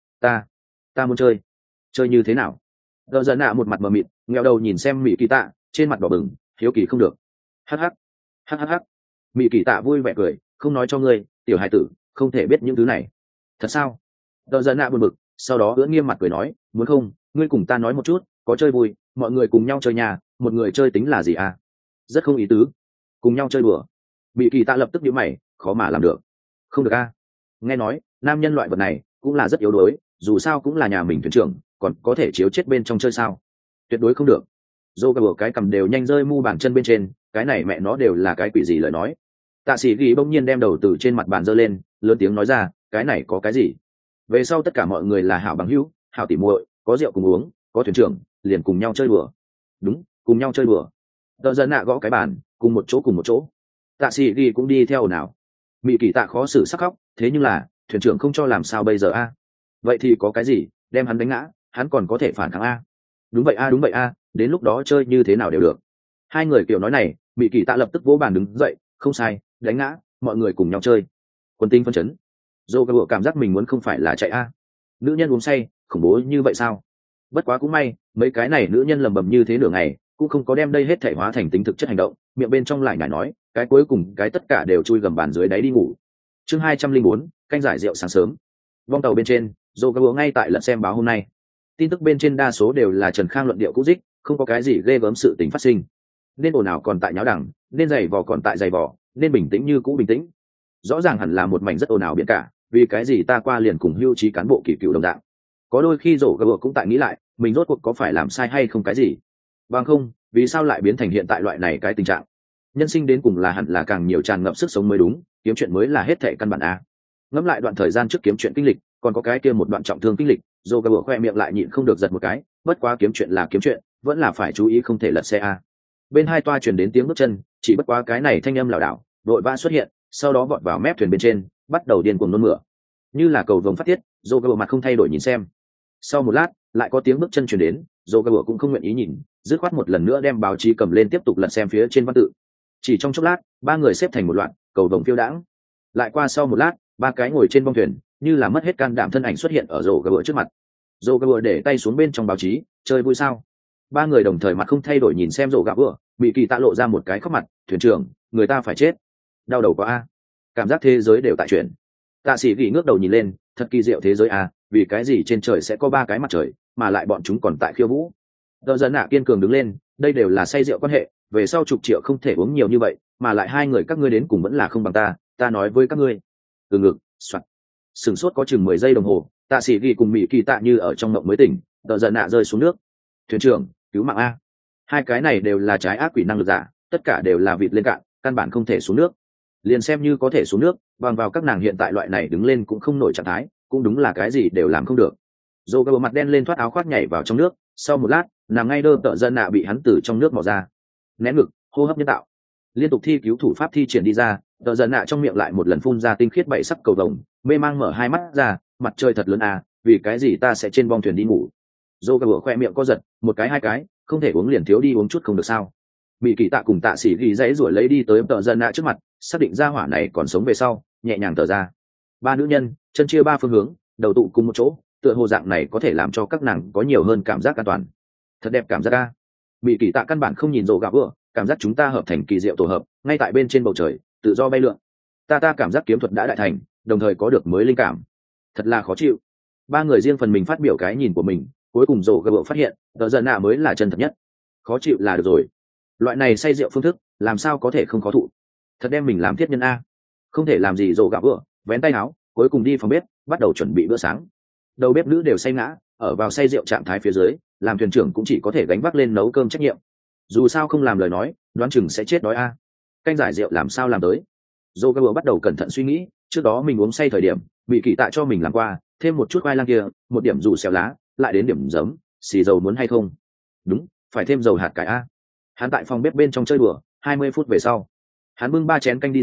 ta muốn chơi. Chơi như thế nào? Tợ giận nạ một mặt mờ mịt, nghèo đầu nhìn xem mỹ kỳ tạ, trên mặt đỏ bừng, hiếu kỳ không được. Hắc hắc, hắc hắc hắc. Mỹ kỳ tạ vui vẻ cười, không nói cho ngươi, tiểu hải tử không thể biết những thứ này. Thật sao? Tợ giận nạ buồn bực, sau đó ưỡn nghiêm mặt cười nói, muốn không ngươi cùng ta nói một chút, có chơi vui, mọi người cùng nhau chơi nhà, một người chơi tính là gì à? Rất không ý tứ. Cùng nhau chơi đùa. Mỹ kỳ tạ lập tức nhíu mày, khó mà làm được. Không được a. Nghe nói nam nhân loại vật này cũng là rất yếu đuối, dù sao cũng là nhà mình thuyền trưởng, còn có thể chiếu chết bên trong chơi sao? Tuyệt đối không được. Dô cả bữa cái cầm đều nhanh rơi mu bàn chân bên trên, cái này mẹ nó đều là cái quỷ gì lời nói. Tạ sĩ ghi bỗng nhiên đem đầu từ trên mặt bàn giơ lên, lớn tiếng nói ra, cái này có cái gì? Về sau tất cả mọi người là hảo bằng hữu, hảo tỉ muội, có rượu cùng uống, có thuyền trưởng, liền cùng nhau chơi đùa. Đúng, cùng nhau chơi đùa. Tờ dân nạ gõ cái bàn, cùng một chỗ. Tạ sĩ ghi cũng đi theo nào. Mỹ kỳ tạ khó xử sắc khóc, thế nhưng là thuyền trưởng không cho làm sao bây giờ a? Vậy thì có cái gì, đem hắn đánh ngã, hắn còn có thể phản kháng a? Đúng vậy a, đến lúc đó chơi như thế nào đều được. Hai người kiểu nói này, Mỹ kỳ tạ lập tức vỗ bàn đứng dậy, không sai, đánh ngã, mọi người cùng nhau chơi. Quân tinh phân chấn. Dô cả bộ cảm giác mình muốn không phải là chạy a. Nữ nhân uống say, khủng bố như vậy sao? Bất quá cũng may, mấy cái này nữ nhân lầm bầm như thế nửa ngày, cũng không có đem đây hết thể hóa thành tính thực chất hành động, miệng bên trong lại nhải nói, cái cuối cùng cái tất cả đều chui gầm bàn dưới đáy đi ngủ. Chương 204, canh giải rượu sáng sớm. Vong tàu bên trên, Dô cả bộ ngay tại lật xem báo hôm nay. Tin tức bên trên đa số đều là Trần Khang luận điệu cũ dích, không có cái gì ghê gớm sự tình phát sinh. Nên ồn ào còn tại nháo đằng, nên giày vò còn tại giày vò, nên bình tĩnh như cũ bình tĩnh. Rõ ràng hẳn là một mảnh rất ồn ào biển cả, vì cái gì ta qua liền cùng hưu trí cán bộ kỳ cựu đồng dạng. Có đôi khi rổ gờ cũng tại nghĩ lại, mình rốt cuộc có phải làm sai hay không cái gì. Bằng không, vì sao lại biến thành hiện tại loại này cái tình trạng. Nhân sinh đến cùng là hẳn là càng nhiều tràn ngập sức sống mới đúng, kiếm chuyện mới là hết thệ căn bản a. Ngẫm lại đoạn thời gian trước kiếm chuyện kinh lịch, còn có cái kia một đoạn trọng thương kinh lịch, rổ gờ khoe miệng lại nhịn không được giật một cái, bất quá kiếm chuyện là kiếm chuyện, vẫn là phải chú ý không thể lật xe a. Bên hai toa truyền đến tiếng bước chân, chỉ bất quá cái này thanh âm lảo đảo, đội vã xuất hiện, sau đó vọt vào mép thuyền bên trên, bắt đầu điên cuồng nôn mửa, như là cầu vồng phát tiết. Dô gờ mặt không thay đổi nhìn xem. Sau một lát, lại có tiếng bước chân truyền đến, Dô gờ cũng không nguyện ý nhìn, dứt khoát một lần nữa đem báo chí cầm lên tiếp tục lật xem phía trên văn tự. Chỉ trong chốc lát, ba người xếp thành một loạt, cầu vồng phiêu đãng. Lại qua sau một lát, ba cái ngồi trên bong thuyền, như là mất hết can đảm thân ảnh xuất hiện ở Dô gờ trước mặt. Dô gờ để tay xuống bên trong báo chí, chơi vui sao? Ba người đồng thời mặt không thay đổi nhìn xem Dô gờ, bị kỳ tạ lộ ra một cái khóc mặt, thuyền trưởng, người ta phải chết. Đau đầu quá a. Cảm giác thế giới đều tại chuyển. Tạ sĩ gỉ ngước đầu nhìn lên, thật kỳ diệu thế giới a, vì cái gì trên trời sẽ có ba cái mặt trời, mà lại bọn chúng còn tại khiêu vũ. Tờ dân nạ kiên cường đứng lên, đây đều là say rượu quan hệ, về sau chục triệu không thể uống nhiều như vậy, mà lại hai người các ngươi đến cùng vẫn là không bằng ta nói với các ngươi. Từ ngực, soạt. Sửng sốt có chừng 10 giây đồng hồ, tạ sĩ gỉ cùng mỹ kỳ tạ như ở trong mộng mới tỉnh, tờ dân nạ rơi xuống nước. Thuyền trưởng, cứu mạng a. Hai cái này đều là trái ác quỷ năng lực giả, tất cả đều là vịt lên cạn, căn bản không thể xuống nước. Liền xem như có thể xuống nước, bằng vào các nàng hiện tại loại này đứng lên cũng không nổi trạng thái, cũng đúng là cái gì đều làm không được. Dô gờ mặt đen lên thoát áo khoác nhảy vào trong nước, sau một lát, nằm ngay đơ tợ dân nạ bị hắn từ trong nước mò ra. Nén ngực, hô hấp nhân tạo. Liên tục thi cứu thủ pháp thi triển đi ra, tợ dân nạ trong miệng lại một lần phun ra tinh khiết bảy sắc cầu vồng, mê mang mở hai mắt ra, mặt trời thật lớn à, vì cái gì ta sẽ trên bong thuyền đi ngủ. Dô gờ khoe miệng co giật, một cái hai cái, không thể uống liền thiếu đi uống chút không được sao. Mỹ kỳ tạ cùng tạ sĩ ghi dãy ruổi lấy đi tới tợ dân nạ trước mặt, xác định ra hỏa này còn sống về sau, nhẹ nhàng thở ra. Ba nữ nhân chân chia ba phương hướng, đầu tụ cùng một chỗ, tựa hồ dạng này có thể làm cho các nàng có nhiều hơn cảm giác an toàn. Thật đẹp cảm giác a. Mỹ kỳ tạ căn bản không nhìn rộ gạo vừa, cảm giác chúng ta hợp thành kỳ diệu tổ hợp, ngay tại bên trên bầu trời tự do bay lượn. Ta cảm giác kiếm thuật đã đại thành, đồng thời có được mới linh cảm. Thật là khó chịu. Ba người riêng phần mình phát biểu cái nhìn của mình, cuối cùng rộ gạo phát hiện tờ dân nạ mới là chân thật nhất. Khó chịu là được rồi, loại này say rượu phương thức làm sao có thể không khó thụ. Thật đem mình làm thiết nhân a. Không thể làm gì rộ gạo vừa, vén tay áo, cuối cùng đi phòng bếp bắt đầu chuẩn bị bữa sáng. Đầu bếp nữ đều say ngã, ở vào say rượu trạng thái phía dưới, làm thuyền trưởng cũng chỉ có thể gánh vác lên nấu cơm trách nhiệm. Dù sao không làm lời nói, đoán chừng sẽ chết đói a. Canh giải rượu làm sao làm tới? Joe bắt đầu cẩn thận suy nghĩ, trước đó mình uống say thời điểm, bị kỳ tạ cho mình làm qua, thêm một chút khoai lang kia, một điểm rủ xèo lá, lại đến điểm giấm, xì dầu muốn hay không? Đúng, phải thêm dầu hạt cải a. Hắn tại phòng bếp bên trong chơi đùa, 20 phút về sau, hắn bưng 3 chén canh đi ra,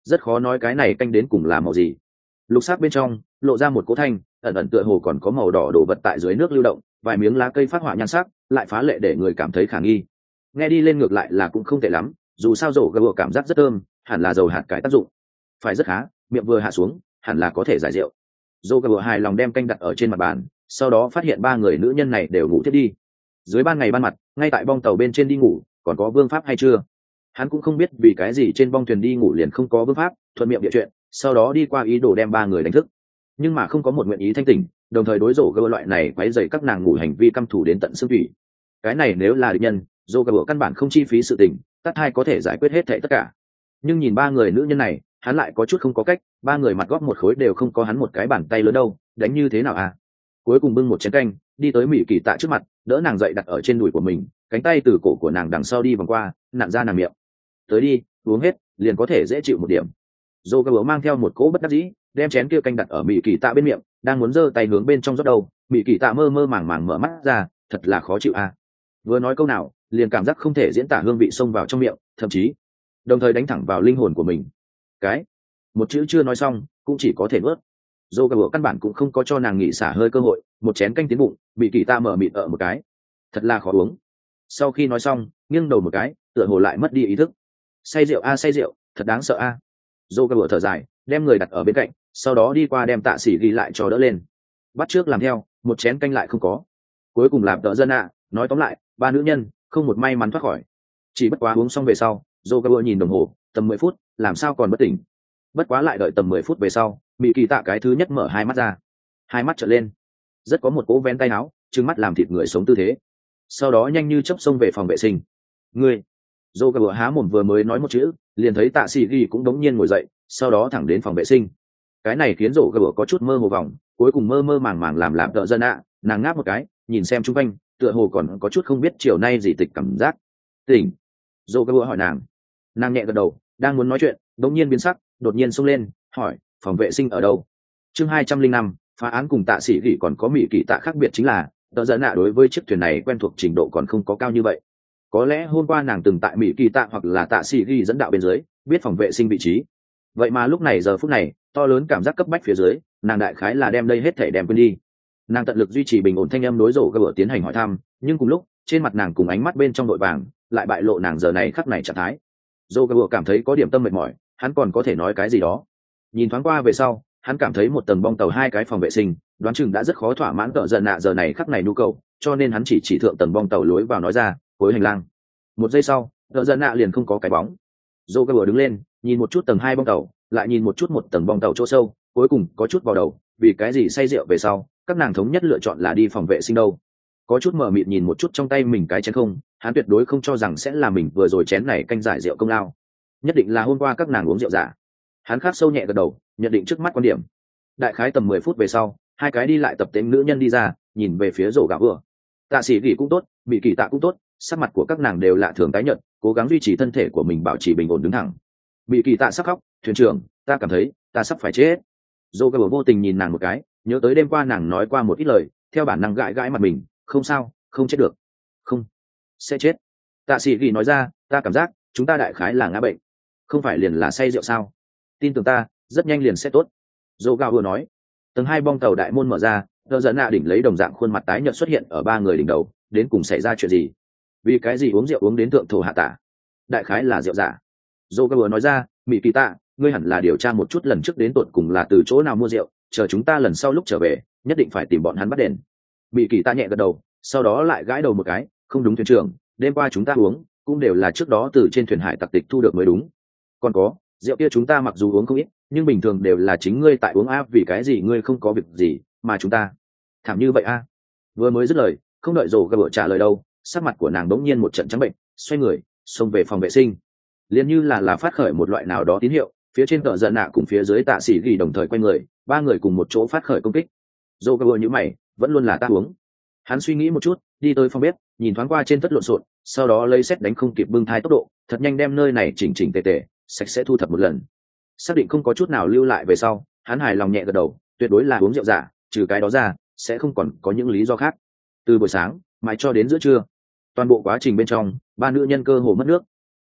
rất khó nói cái này canh đến cùng là màu gì. Lục sắc bên trong lộ ra một cỗ thanh, ẩn ẩn tựa hồ còn có màu đỏ đổ vật tại dưới nước lưu động, vài miếng lá cây phát họa nhan sắc lại phá lệ để người cảm thấy khả nghi. Nghe đi lên ngược lại là cũng không tệ lắm, dù sao rổ gà cảm giác rất thơm, hẳn là dầu hạt cải tác dụng phải rất khá, miệng vừa hạ xuống hẳn là có thể giải rượu. Rổ gà hài lòng đem canh đặt ở trên mặt bàn, sau đó phát hiện ba người nữ nhân này đều ngủ thiết đi. Dưới ban ngày ban mặt, ngay tại bong tàu bên trên đi ngủ, còn có vương pháp hay chưa? Hắn cũng không biết vì cái gì trên bong thuyền đi ngủ liền không có vương pháp, thuận miệng địa chuyện, sau đó đi qua ý đồ đem ba người đánh thức, nhưng mà không có một nguyện ý thanh tỉnh, đồng thời đối rổ gơ loại này quấy rầy các nàng ngủ hành vi căm thù đến tận xương thủy. Cái này nếu là địch nhân, rổ gơ căn bản không chi phí sự tình, tắt hai có thể giải quyết hết thảy tất cả. Nhưng nhìn ba người nữ nhân này, hắn lại có chút không có cách, ba người mặt góp một khối đều không có hắn một cái bàn tay lớn đâu, đánh như thế nào à? Cuối cùng bưng một chén canh, đi tới Mỹ Kỳ Tạ trước mặt, đỡ nàng dậy đặt ở trên đùi của mình, cánh tay từ cổ của nàng đằng sau đi vòng qua, nặn ra nàng miệng. Tới đi, uống hết, liền có thể dễ chịu một điểm. Dô gà mang theo một cỗ bất đắc dĩ, đem chén kia canh đặt ở Mỹ Kỳ Tạ bên miệng, đang muốn giơ tay hướng bên trong rót đầu, Mỹ Kỳ Tạ mơ mơ màng màng mở mắt ra, thật là khó chịu à? Vừa nói câu nào, liền cảm giác không thể diễn tả hương vị xông vào trong miệng, thậm chí đồng thời đánh thẳng vào linh hồn của mình. Cái một chữ chưa nói xong, cũng chỉ có thể nuốt. Dô gà căn bản cũng không có cho nàng nghỉ xả hơi cơ hội, một chén canh tiến bụng, Mỹ Kỳ Tạ mở mịt ở một cái, thật là khó uống. Sau khi nói xong, nghiêng đầu một cái, tựa hồ lại mất đi ý thức. Say rượu a say rượu, thật đáng sợ a. Dô gà thở dài, đem người đặt ở bên cạnh, sau đó đi qua đem Tạ Sĩ ghi lại cho đỡ lên. Bắt trước làm theo, một chén canh lại không có. Cuối cùng làm đỡ dân ạ, nói tóm lại, ba nữ nhân không một may mắn thoát khỏi. Chỉ bất quá uống xong về sau, Dô gà nhìn đồng hồ, tầm 10 phút, làm sao còn bất tỉnh. Bất quá lại đợi tầm 10 phút về sau, Mỹ Kỳ Tạ cái thứ nhất mở hai mắt ra, hai mắt trợn lên, rất có một cỗ vén tay áo, trừng mắt làm thịt người sống tư thế. Sau đó nhanh như chớp xông về phòng vệ sinh. Ngươi, Dô gà há mồm vừa mới nói một chữ, liền thấy Tạ Sĩ ghi cũng đống nhiên ngồi dậy, sau đó thẳng đến phòng vệ sinh. Cái này khiến Dô gà có chút mơ hồ vòng, cuối cùng mơ mơ màng màng làm đỡ dân ạ, nàng ngáp một cái, nhìn xem chung quanh, tựa hồ còn có chút không biết chiều nay gì tịch cảm giác. Tỉnh. Dô gà hỏi nàng nhẹ gật đầu, đang muốn nói chuyện, đống nhiên biến sắc, đột nhiên xông lên, hỏi, phòng vệ sinh ở đâu? Chương 205, phá án cùng Tạ Sĩ ghi còn có Mỹ Kỳ Tạ khác biệt chính là, đỡ dân ạ đối với chiếc thuyền này quen thuộc trình độ còn không có cao như vậy. Có lẽ hôm qua nàng từng tại Mỹ Kỳ Tạ hoặc là Tạ Sĩ ghi dẫn đạo bên dưới, biết phòng vệ sinh vị trí. Vậy mà lúc này giờ phút này, to lớn cảm giác cấp bách phía dưới, nàng đại khái là đem đây hết thể đem quên đi. Nàng tận lực duy trì bình ổn thanh âm đối rổ gà tiến hành hỏi thăm, nhưng cùng lúc trên mặt nàng cùng ánh mắt bên trong đội vàng lại bại lộ nàng giờ này khắc này trạng thái. Rổ gà cảm thấy có điểm tâm mệt mỏi, hắn còn có thể nói cái gì đó. Nhìn thoáng qua về sau, hắn cảm thấy một tầng bong tàu hai cái phòng vệ sinh, đoán chừng đã rất khó thỏa mãn cỡ giận nạ giờ này khắc này nhu cầu, cho nên hắn chỉ thượng tầng bong tàu lối vào nói ra, cuối hành lang. Một giây sau, cỡ giận nạ liền không có cái bóng. Rổ gà đứng lên, nhìn một chút tầng hai bong tàu, lại nhìn một chút một tầng bong tàu chỗ sâu, cuối cùng có chút vào đầu, vì cái gì say rượu về sau, các nàng thống nhất lựa chọn là đi phòng vệ sinh đâu. Có chút mờ mịt nhìn một chút trong tay mình cái chén không, hắn tuyệt đối không cho rằng sẽ là mình vừa rồi chén này canh giải rượu công lao, nhất định là hôm qua các nàng uống rượu giả. Hắn khát sâu nhẹ gật đầu, nhận định trước mắt quan điểm. Đại khái tầm 10 phút về sau, hai cái đi lại tập tễnh nữ nhân đi ra, nhìn về phía rổ gạo vừa. Tạ Sĩ gỉ cũng tốt, Mỹ Kỳ Tạ cũng tốt, sắc mặt của các nàng đều lạ thường tái nhợt, cố gắng duy trì thân thể của mình bảo trì bình ổn đứng thẳng. Mỹ Kỳ Tạ sắp khóc, thuyền trưởng, ta cảm thấy ta sắp phải chết. Dô gà vô tình nhìn nàng một cái, nhớ tới đêm qua nàng nói qua một ít lời, theo bản năng gãi gãi mặt mình, không sao, không chết được, không sẽ chết. Tạ Sĩ gỉ nói ra, ta cảm giác chúng ta đại khái là ngã bệnh, không phải liền là say rượu sao? Tin tưởng ta, rất nhanh liền sẽ tốt. Dô gà vừa nói, tầng hai bong tàu đại môn mở ra, đỡ dẫn nạ đỉnh lấy đồng dạng khuôn mặt tái nhợt xuất hiện ở ba người đỉnh đầu, đến cùng xảy ra chuyện gì? Vì cái gì uống rượu uống đến thượng thổ hạ tả? Đại khái là rượu giả. Dô gà vừa nói ra, Mỹ Kỳ Tạ, ngươi hẳn là điều tra một chút lần trước đến tột cùng là từ chỗ nào mua rượu, chờ chúng ta lần sau lúc trở về, nhất định phải tìm bọn hắn bắt đền. Mỹ Kỳ Tạ nhẹ gật đầu, sau đó lại gãi đầu một cái, không đúng thuyền trưởng, đêm qua chúng ta uống, cũng đều là trước đó từ trên thuyền hải tặc tịch thu được mới đúng. Còn có, rượu kia chúng ta mặc dù uống không ít, nhưng bình thường đều là chính ngươi tại uống áp, vì cái gì ngươi không có việc gì, mà chúng ta thảm như vậy a? Vừa mới dứt lời, không đợi rổ gà trả lời đâu, sắc mặt của nàng đống nhiên một trận trắng bệnh, xoay người xông về phòng vệ sinh, liền như là phát khởi một loại nào đó tín hiệu, phía trên cỡ giận nạ cùng phía dưới Tạ Sĩ ghi đồng thời quay người, ba người cùng một chỗ phát khởi công kích. Rổ gà như mày, vẫn luôn là ta uống. Hắn suy nghĩ một chút, đi tới phòng bếp, nhìn thoáng qua trên tất lộn xộn, sau đó lấy xét đánh không kịp bưng thai tốc độ, thật nhanh đem nơi này chỉnh chỉnh tề tề, sạch sẽ thu thập một lần. Xác định không có chút nào lưu lại về sau, hắn hài lòng nhẹ gật đầu, tuyệt đối là uống rượu giả, trừ cái đó ra, sẽ không còn có những lý do khác. Từ buổi sáng mãi cho đến giữa trưa, toàn bộ quá trình bên trong, ba nữ nhân cơ hồ mất nước.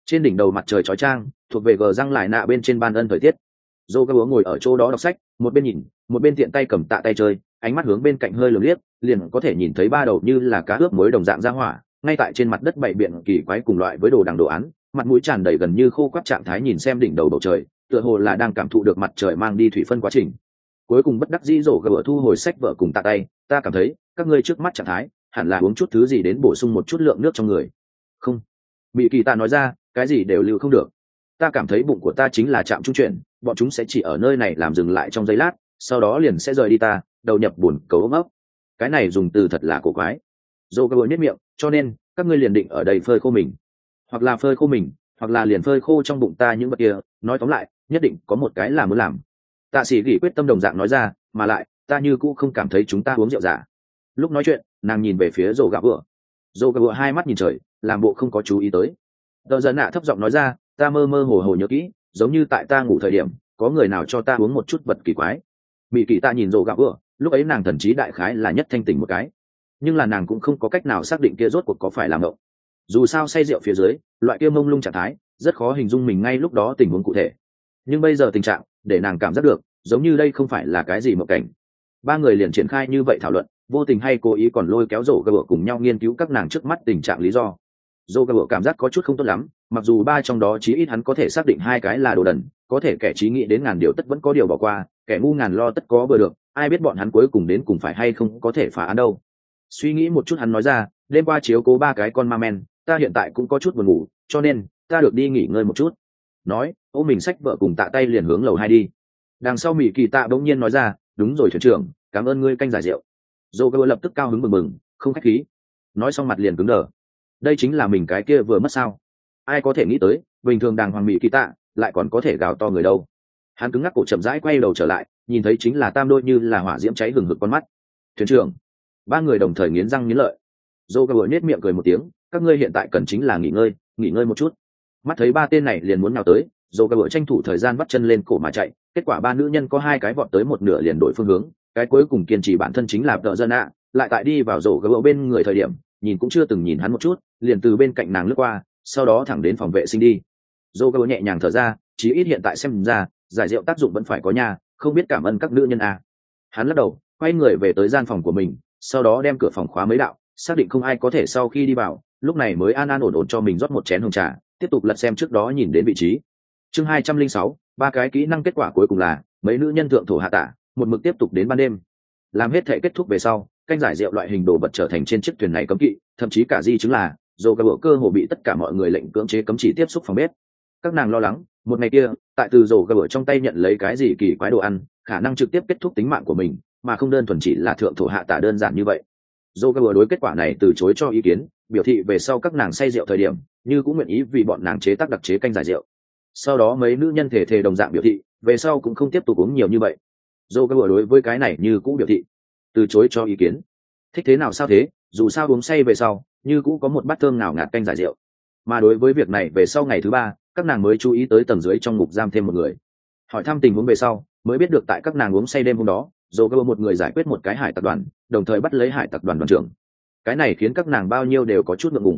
Trên đỉnh đầu mặt trời chói chang, thuộc về gờ răng lại nạ bên trên ban ân thời tiết. Dô Gabor ngồi ở chỗ đó đọc sách, một bên nhìn, một bên tiện tay cầm tạ tay chơi, ánh mắt hướng bên cạnh hơi lườm liếc, liền có thể nhìn thấy ba đầu như là cá ướp muối đồng dạng ra hỏa, ngay tại trên mặt đất bày biện kỳ quái cùng loại với đồ đằng đồ án, mặt mũi tràn đầy gần như khô quắt trạng thái nhìn xem đỉnh đầu bầu trời, tựa hồ là đang cảm thụ được mặt trời mang đi thủy phân quá trình. Cuối cùng bất đắc dĩ Dô Gabor thu hồi sách vở cùng tạ tay, ta cảm thấy, các ngươi trước mắt trạng thái, hẳn là uống chút thứ gì đến bổ sung một chút lượng nước trong người. Không. Mị Kỳ Tạ nói ra, cái gì đều lưu không được. Ta cảm thấy bụng của ta chính là trạm trung chuyển, bọn chúng sẽ chỉ ở nơi này làm dừng lại trong giây lát, sau đó liền sẽ rời đi ta, đầu nhập buồn cầu ôm ấp. Cái này dùng từ thật là cổ quái. Dô Gabor nhếch miệng, cho nên các ngươi liền định ở đây phơi khô mình, hoặc là phơi khô mình, hoặc là liền phơi khô trong bụng ta những vật kia. Nói tóm lại, nhất định có một cái là muốn làm. Tạ Sĩ Gỉ quyết tâm đồng dạng nói ra, mà lại, ta như cũ không cảm thấy chúng ta uống rượu giả. Lúc nói chuyện, nàng nhìn về phía Dô Gabor. Dô Gabor hai mắt nhìn trời, làm bộ không có chú ý tới. Tờ Giận Nạ thấp giọng nói ra, ta mơ mơ hồ hồ nhớ kỹ, giống như tại ta ngủ thời điểm, có người nào cho ta uống một chút vật kỳ quái. Mị Kỳ ta nhìn Dô Gabor, lúc ấy nàng thần trí đại khái là nhất thanh tỉnh một cái, nhưng là nàng cũng không có cách nào xác định kia rốt cuộc có phải là mộng. Dù sao say rượu phía dưới, loại kia mông lung trạng thái, rất khó hình dung mình ngay lúc đó tình huống cụ thể. Nhưng bây giờ tình trạng, để nàng cảm giác được, giống như đây không phải là cái gì mộng cảnh. Ba người liền triển khai như vậy thảo luận, vô tình hay cố ý còn lôi kéo Dô Gabor cùng nhau nghiên cứu các nàng trước mắt tình trạng lý do. Dô Gabor cảm giác có chút không tốt lắm, mặc dù ba trong đó chí ít hắn có thể xác định hai cái là đồ đần, có thể kẻ trí nghĩ đến ngàn điều tất vẫn có điều bỏ qua, kẻ ngu ngàn lo tất có bừa được, ai biết bọn hắn cuối cùng đến cùng phải hay không có thể phá án đâu. Suy nghĩ một chút hắn nói ra, đêm qua chiếu cố ba cái con ma men, ta hiện tại cũng có chút buồn ngủ, cho nên ta được đi nghỉ ngơi một chút. Nói, ôm mình xách vợ cùng tạ tay liền hướng lầu 2 đi. Đằng sau Mị Kỳ Tạ bỗng nhiên nói ra, đúng rồi thuyền trưởng, cảm ơn ngươi canh giải rượu. Dô Gabor lập tức cao hứng mừng mừng, không khách khí. Nói xong mặt liền cứng đờ. Đây chính là mình cái kia vừa mất sao? Ai có thể nghĩ tới, bình thường đàng hoàng Mị Kỳ Tạ lại còn có thể gào to người đâu. Hắn cứng ngắc cổ chậm rãi quay đầu trở lại, nhìn thấy chính là tam đôi như là hỏa diễm cháy hừng hực con mắt. Thuyền trưởng. Ba người đồng thời nghiến răng nghiến lợi. Dô Gabor nhếch miệng cười một tiếng, các ngươi hiện tại cần chính là nghỉ ngơi một chút. Mắt thấy ba tên này liền muốn nào tới, Dô Gabor tranh thủ thời gian bắt chân lên cổ mà chạy, kết quả ba nữ nhân có hai cái vọt tới một nửa liền đổi phương hướng, cái cuối cùng kiên trì bản thân chính là Tợ Dân ạ, lại tại đi vào Dô Gabor bên người thời điểm, nhìn cũng chưa từng nhìn hắn một chút, liền từ bên cạnh nàng lướt qua, sau đó thẳng đến phòng vệ sinh đi. Dô Gabor nhẹ nhàng thở ra, chí ít hiện tại xem ra, giải rượu tác dụng vẫn phải có nha, không biết cảm ơn các nữ nhân à. Hắn lắc đầu, quay người về tới gian phòng của mình, sau đó đem cửa phòng khóa mấy đạo, xác định không ai có thể sau khi đi vào, lúc này mới an an ổn ổn cho mình rót một chén hồng trà, tiếp tục lật xem trước đó nhìn đến vị trí. Chương 206, ba cái kỹ năng kết quả cuối cùng là mấy nữ nhân thượng thổ hạ tả, một mực tiếp tục đến ban đêm. Làm hết thể kết thúc về sau, canh giải rượu loại hình đồ vật trở thành trên chiếc thuyền này cấm kỵ, thậm chí cả di chứng là Dô Gabor cơ hồ bị tất cả mọi người lệnh cưỡng chế cấm chỉ tiếp xúc phòng bếp. Các nàng lo lắng, một ngày kia, tại từ Dô Gabor trong tay nhận lấy cái gì kỳ quái đồ ăn, khả năng trực tiếp kết thúc tính mạng của mình, mà không đơn thuần chỉ là thượng thổ hạ tả đơn giản như vậy. Dô Gabor đối kết quả này từ chối cho ý kiến, biểu thị về sau các nàng say rượu thời điểm, như cũng nguyện ý vì bọn nàng chế tác đặc chế canh giải rượu. Sau đó mấy nữ nhân thể đồng dạng biểu thị, về sau cũng không tiếp tục uống nhiều như vậy. Dô Gabor đối với cái này như cũng biểu thị, từ chối cho ý kiến. Thích thế nào sao thế, dù sao uống say về sau, như cũng có một bát thơm nào ngạt canh giải rượu. Mà đối với việc này về sau ngày thứ 3, các nàng mới chú ý tới tầng dưới trong ngục giam thêm một người. Hỏi thăm tình huống về sau, mới biết được tại các nàng uống say đêm hôm đó, Dô Gabor một người giải quyết một cái hải tặc đoàn, đồng thời bắt lấy hải tặc đoàn đoàn trưởng. Cái này khiến các nàng bao nhiêu đều có chút ngượng ngùng.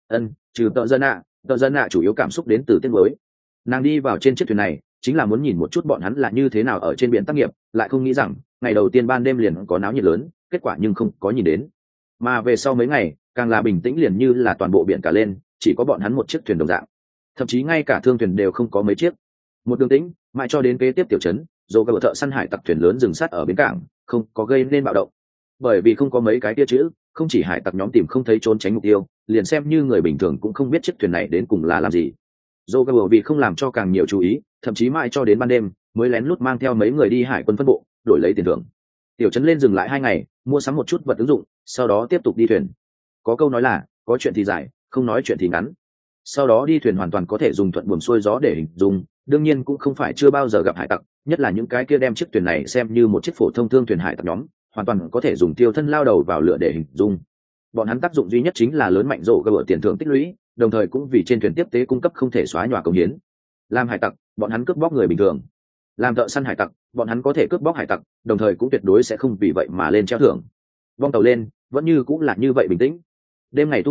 Trừ Tợ Dân ạ chủ yếu cảm xúc đến từ tiếc nuối. Nàng đi vào trên chiếc thuyền này chính là muốn nhìn một chút bọn hắn là như thế nào ở trên biển tác nghiệp, lại không nghĩ rằng ngày đầu tiên ban đêm liền có náo nhiệt lớn, kết quả nhưng không có nhìn đến. Mà về sau mấy ngày càng là bình tĩnh, liền như là toàn bộ biển cả lên, chỉ có bọn hắn một chiếc thuyền đồng dạng, thậm chí ngay cả thương thuyền đều không có mấy chiếc. Một đường tĩnh mãi cho đến kế tiếp tiểu trấn, Dô Gabor thợ săn hải tặc thuyền lớn dừng sát ở bến cảng, không có gây nên bạo động, bởi vì không có mấy cái tia chữ, không chỉ hải tặc nhóm tìm không thấy trốn tránh mục tiêu, liền xem như người bình thường cũng không biết chiếc thuyền này đến cùng là làm gì. Dô Gabor vì không làm cho càng nhiều chú ý, thậm chí mãi cho đến ban đêm mới lén lút mang theo mấy người đi hải quân phân bộ đổi lấy tiền thưởng. Tiểu trấn lên dừng lại 2 ngày, mua sắm một chút vật ứng dụng, sau đó tiếp tục đi thuyền. Có câu nói là có chuyện thì dài, không nói chuyện thì ngắn. Sau đó đi thuyền hoàn toàn có thể dùng thuận buồm xuôi gió để hình dung, đương nhiên cũng không phải chưa bao giờ gặp hải tặc, nhất là những cái kia đem chiếc thuyền này xem như một chiếc phổ thông thương thuyền hải tặc nhóm, hoàn toàn có thể dùng tiêu thân lao đầu vào lửa để hình dung. Bọn hắn tác dụng duy nhất chính là lớn mạnh Dô Gabor tiền thưởng tích lũy, đồng thời cũng vì trên thuyền tiếp tế cung cấp không thể xóa nhòa công hiến. Làm hải tặc, bọn hắn cướp bóc người bình thường. Làm thợ săn hải tặc, bọn hắn có thể cướp bóc hải tặc, đồng thời cũng tuyệt đối sẽ không vì vậy mà lên treo thưởng. Vong tàu lên, vẫn như cũng là như vậy bình tĩnh. Đêm ngày tu hành,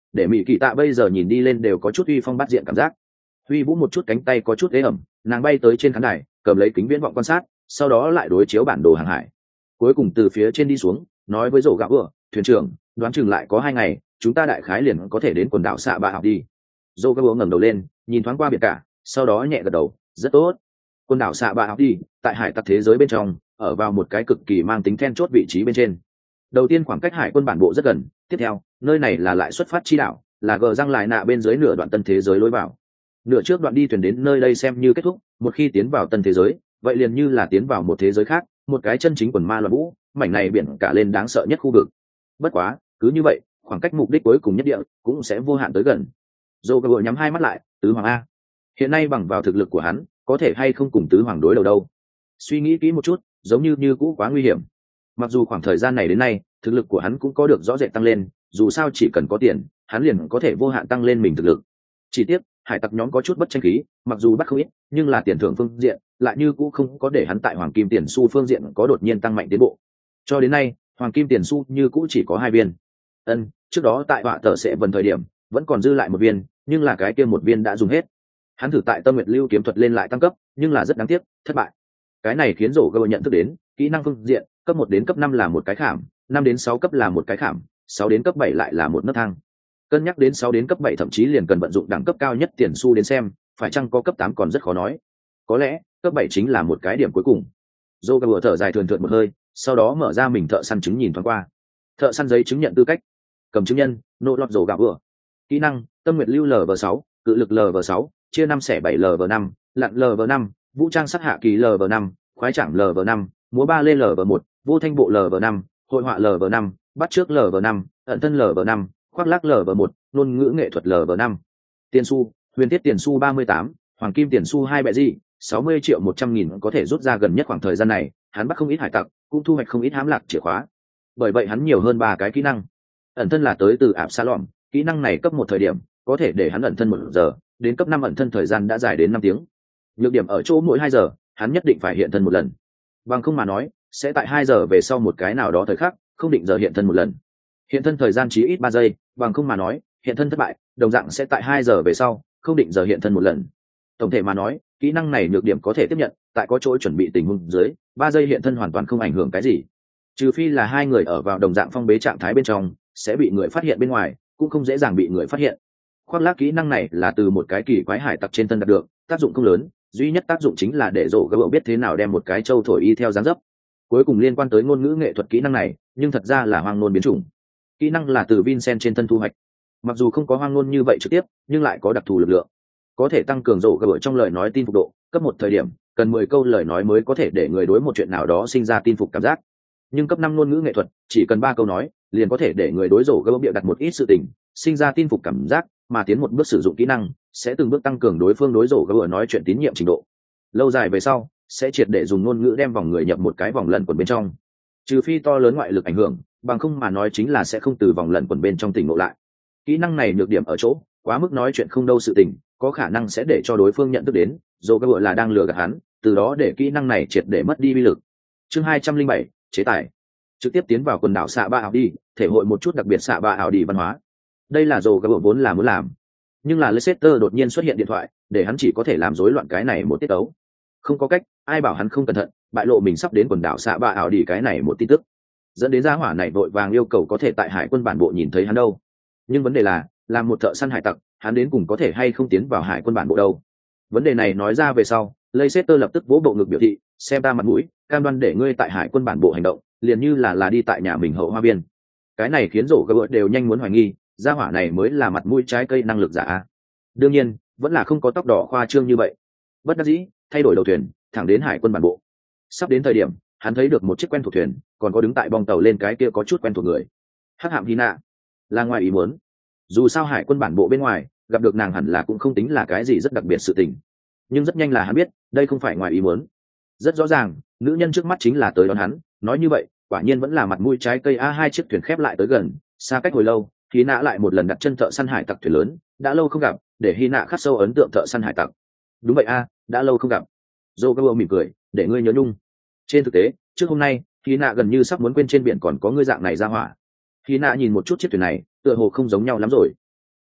để mỹ kỳ tạ bây giờ nhìn đi lên đều có chút uy phong bát diện cảm giác. Huy vũ một chút cánh tay có chút ế ẩm, nàng bay tới trên khán đài cầm lấy kính viễn vọng quan sát, sau đó lại đối chiếu bản đồ hàng hải, cuối cùng từ phía trên đi xuống nói với rổ gạo vừa thuyền trưởng, đoán chừng lại có 2 ngày chúng ta đại khái liền có thể đến quần đảo xạ bạ học đi. Rổ gạo vừa ngẩng đầu lên nhìn thoáng qua biển cả, sau đó nhẹ gật đầu, rất tốt. Quần đảo xạ bạ học đi tại hải tặc thế giới bên trong ở vào một cái cực kỳ mang tính then chốt vị trí bên trên. Đầu tiên khoảng cách hải quân bản bộ rất gần, tiếp theo nơi này là lại xuất phát chi đảo, là gờ răng lại nạ bên dưới nửa đoạn tân thế giới lối vào. Nửa trước đoạn đi thuyền đến nơi đây xem như kết thúc, một khi tiến vào tân thế giới vậy liền như là tiến vào một thế giới khác, một cái chân chính quần ma loạn vũ, mảnh này biển cả lên đáng sợ nhất khu vực. Bất quá cứ như vậy khoảng cách mục đích cuối cùng nhất địa cũng sẽ vô hạn tới gần. Dô cơ nhắm hai mắt lại, tứ hoàng a, hiện nay bằng vào thực lực của hắn có thể hay không cùng tứ hoàng đối đầu đâu. Suy nghĩ kỹ một chút, giống như cũ quá nguy hiểm. Mặc dù khoảng thời gian này đến nay thực lực của hắn cũng có được rõ rệt tăng lên, dù sao chỉ cần có tiền hắn liền có thể vô hạn tăng lên mình thực lực. Chỉ tiếc hải tặc nhóm có chút bất tranh khí, mặc dù bắt không ít nhưng là tiền thưởng phương diện lại như cũ không có để hắn tại hoàng kim tiền xu phương diện có đột nhiên tăng mạnh tiến bộ. Cho đến nay hoàng kim tiền xu như cũ chỉ có 2 viên. Trước đó tại họa tờ sẽ vần thời điểm vẫn còn dư lại 1 viên, nhưng là cái kia 1 viên đã dùng hết. Hắn thử tại Tâm Nguyệt Lưu kiếm thuật lên lại tăng cấp, nhưng là rất đáng tiếc, thất bại. Cái này khiến rổ gơ nhận thức đến kỹ năng phương diện, cấp 1 đến cấp 5 là một cái khảm, 5 đến 6 cấp là một cái khảm, 6 đến cấp 7 lại là một nấc thang. Cân nhắc đến 6 đến cấp 7 thậm chí liền cần vận dụng đẳng cấp cao nhất tiền xu đến xem, phải chăng có cấp 8 còn rất khó nói. Có lẽ cấp 7 chính là một cái điểm cuối cùng. Rổ gơ thở dài thườn thượt một hơi, sau đó mở ra mình thợ săn chứng nhìn thoáng qua. Thợ săn giấy chứng nhận tư cách, cầm chứng nhân, nô lọt rổ gạo vừa. Kỹ năng, Tâm Nguyệt Lưu LV6, cự lực LV6, chia 5/7 LV5, lặn LV5, vũ trang sát hạ kỳ LV5, khoái chẳng LV5, múa ba lê LV1, vô thanh bộ LV5, hội họa LV5, bắt trước LV5, ẩn thân LV5, khoác lác LV1, ngôn ngữ nghệ thuật LV5. Tiền xu, huyền thiết tiền xu 38, hoàng kim tiền xu 2 bẹ gì, 60.100.000 có thể rút ra gần nhất khoảng thời gian này, hắn bắt không ít hải tặc, cũng thu hoạch không ít hám lạc chìa khóa. Bởi vậy hắn nhiều hơn 3 cái kỹ năng. Ẩn thân là tới từ Absalom, kỹ năng này cấp 1 thời điểm có thể để hắn ẩn thân 1 giờ, đến cấp 5 ẩn thân thời gian đã dài đến 5 tiếng. Nhược điểm ở chỗ mỗi 2 giờ hắn nhất định phải hiện thân 1 lần, bằng không mà nói sẽ tại 2 giờ về sau một cái nào đó thời khắc không định giờ hiện thân 1 lần. Hiện thân thời gian chí ít 3 giây, bằng không mà nói hiện thân thất bại đồng dạng sẽ tại 2 giờ về sau không định giờ hiện thân 1 lần. Tổng thể mà nói kỹ năng này nhược điểm có thể tiếp nhận, tại có chỗ chuẩn bị tình huống dưới 3 giây hiện thân hoàn toàn không ảnh hưởng cái gì, trừ phi là 2 người ở vào đồng dạng phong bế trạng thái bên trong sẽ bị người phát hiện bên ngoài, cũng không dễ dàng bị người phát hiện. Khoác lác kỹ năng này là từ một cái kỳ quái hải tặc trên thân đạt được, tác dụng không lớn, duy nhất tác dụng chính là để rổ gỡ biết thế nào đem một cái trâu thổi y theo dáng dấp. Cuối cùng liên quan tới ngôn ngữ nghệ thuật kỹ năng này, nhưng thật ra là hoang ngôn biến chủng. Kỹ năng là từ Vincent trên thân thu hoạch, mặc dù không có hoang ngôn như vậy trực tiếp, nhưng lại có đặc thù lực lượng, có thể tăng cường rổ gỡ trong lời nói tin phục độ. Cấp 1 thời điểm cần 10 câu lời nói mới có thể để người đối một chuyện nào đó sinh ra tin phục cảm giác, nhưng cấp 5 ngôn ngữ nghệ thuật chỉ cần 3 câu nói liền có thể để người đối rổ gỡ bịa đặt một ít sự tình sinh ra tin phục cảm giác, mà tiến một bước sử dụng kỹ năng sẽ từng bước tăng cường đối phương đối rổ gỡ nói chuyện tín nhiệm trình độ. Lâu dài về sau sẽ triệt để dùng ngôn ngữ đem vòng người nhập một cái vòng lẩn quẩn bên trong, trừ phi to lớn ngoại lực ảnh hưởng, bằng không mà nói chính là sẽ không từ vòng lẩn quẩn bên trong tỉnh ngộ lại. Kỹ năng này nhược điểm ở chỗ quá mức nói chuyện không đâu sự tình, có khả năng sẽ để cho đối phương nhận thức đến rổ gỡ là đang lừa gạt hắn, từ đó để kỹ năng này triệt để mất đi uy lực. Chương 207, chế tài. Trực tiếp tiến vào quần đảo xạ ba ảo đi, thể hội một chút đặc biệt xạ ba ảo đi văn hóa. Đây là rổ gỡ vốn là muốn làm, nhưng là Leicester đột nhiên xuất hiện điện thoại để hắn chỉ có thể làm rối loạn cái này một tiết tấu. Không có cách, ai bảo hắn không cẩn thận bại lộ mình sắp đến quần đảo xạ ba ảo đi cái này một tin tức, dẫn đến gia hỏa này vội vàng yêu cầu có thể tại hải quân bản bộ nhìn thấy hắn đâu. Nhưng vấn đề là làm một thợ săn hải tặc hắn đến cùng có thể hay không tiến vào hải quân bản bộ đâu. Vấn đề này nói ra về sau Leicester lập tức vỗ bộ ngực biểu thị, xem ta mặt mũi, cam đoan để ngươi tại hải quân bản bộ hành động liền như là đi tại nhà mình hậu hoa viên. Cái này khiến rổ gỡ đều nhanh muốn hoài nghi gia hỏa này mới là mặt mũi trái cây năng lực giả. Đương nhiên vẫn là không có tóc đỏ khoa trương như vậy. Bất đắc dĩ thay đổi đầu thuyền thẳng đến hải quân bản bộ. Sắp đến thời điểm hắn thấy được một chiếc quen thuộc thuyền, còn có đứng tại bong tàu lên cái kia có chút quen thuộc người. Hắc hạm Hina là ngoài ý muốn, dù sao hải quân bản bộ bên ngoài gặp được nàng hẳn là cũng không tính là cái gì rất đặc biệt sự tình, nhưng rất nhanh là hắn biết đây không phải ngoài ý muốn. Rất rõ ràng nữ nhân trước mắt chính là tới đón hắn, nói như vậy quả nhiên vẫn là mặt mũi trái cây. Hai chiếc thuyền khép lại tới gần, xa cách hồi lâu Hy nạ lại một lần đặt chân thợ săn hải tặc thuyền lớn, đã lâu không gặp, để Hy nạ khắc sâu ấn tượng thợ săn hải tặc. Đúng vậy đã lâu không gặp. Joe mỉm cười, để ngươi nhớ nhung. Trên thực tế trước hôm nay Hy nạ gần như sắp muốn quên trên biển còn có ngươi dạng này ra hỏa. Hy nạ nhìn một chút chiếc thuyền này tựa hồ không giống nhau lắm rồi.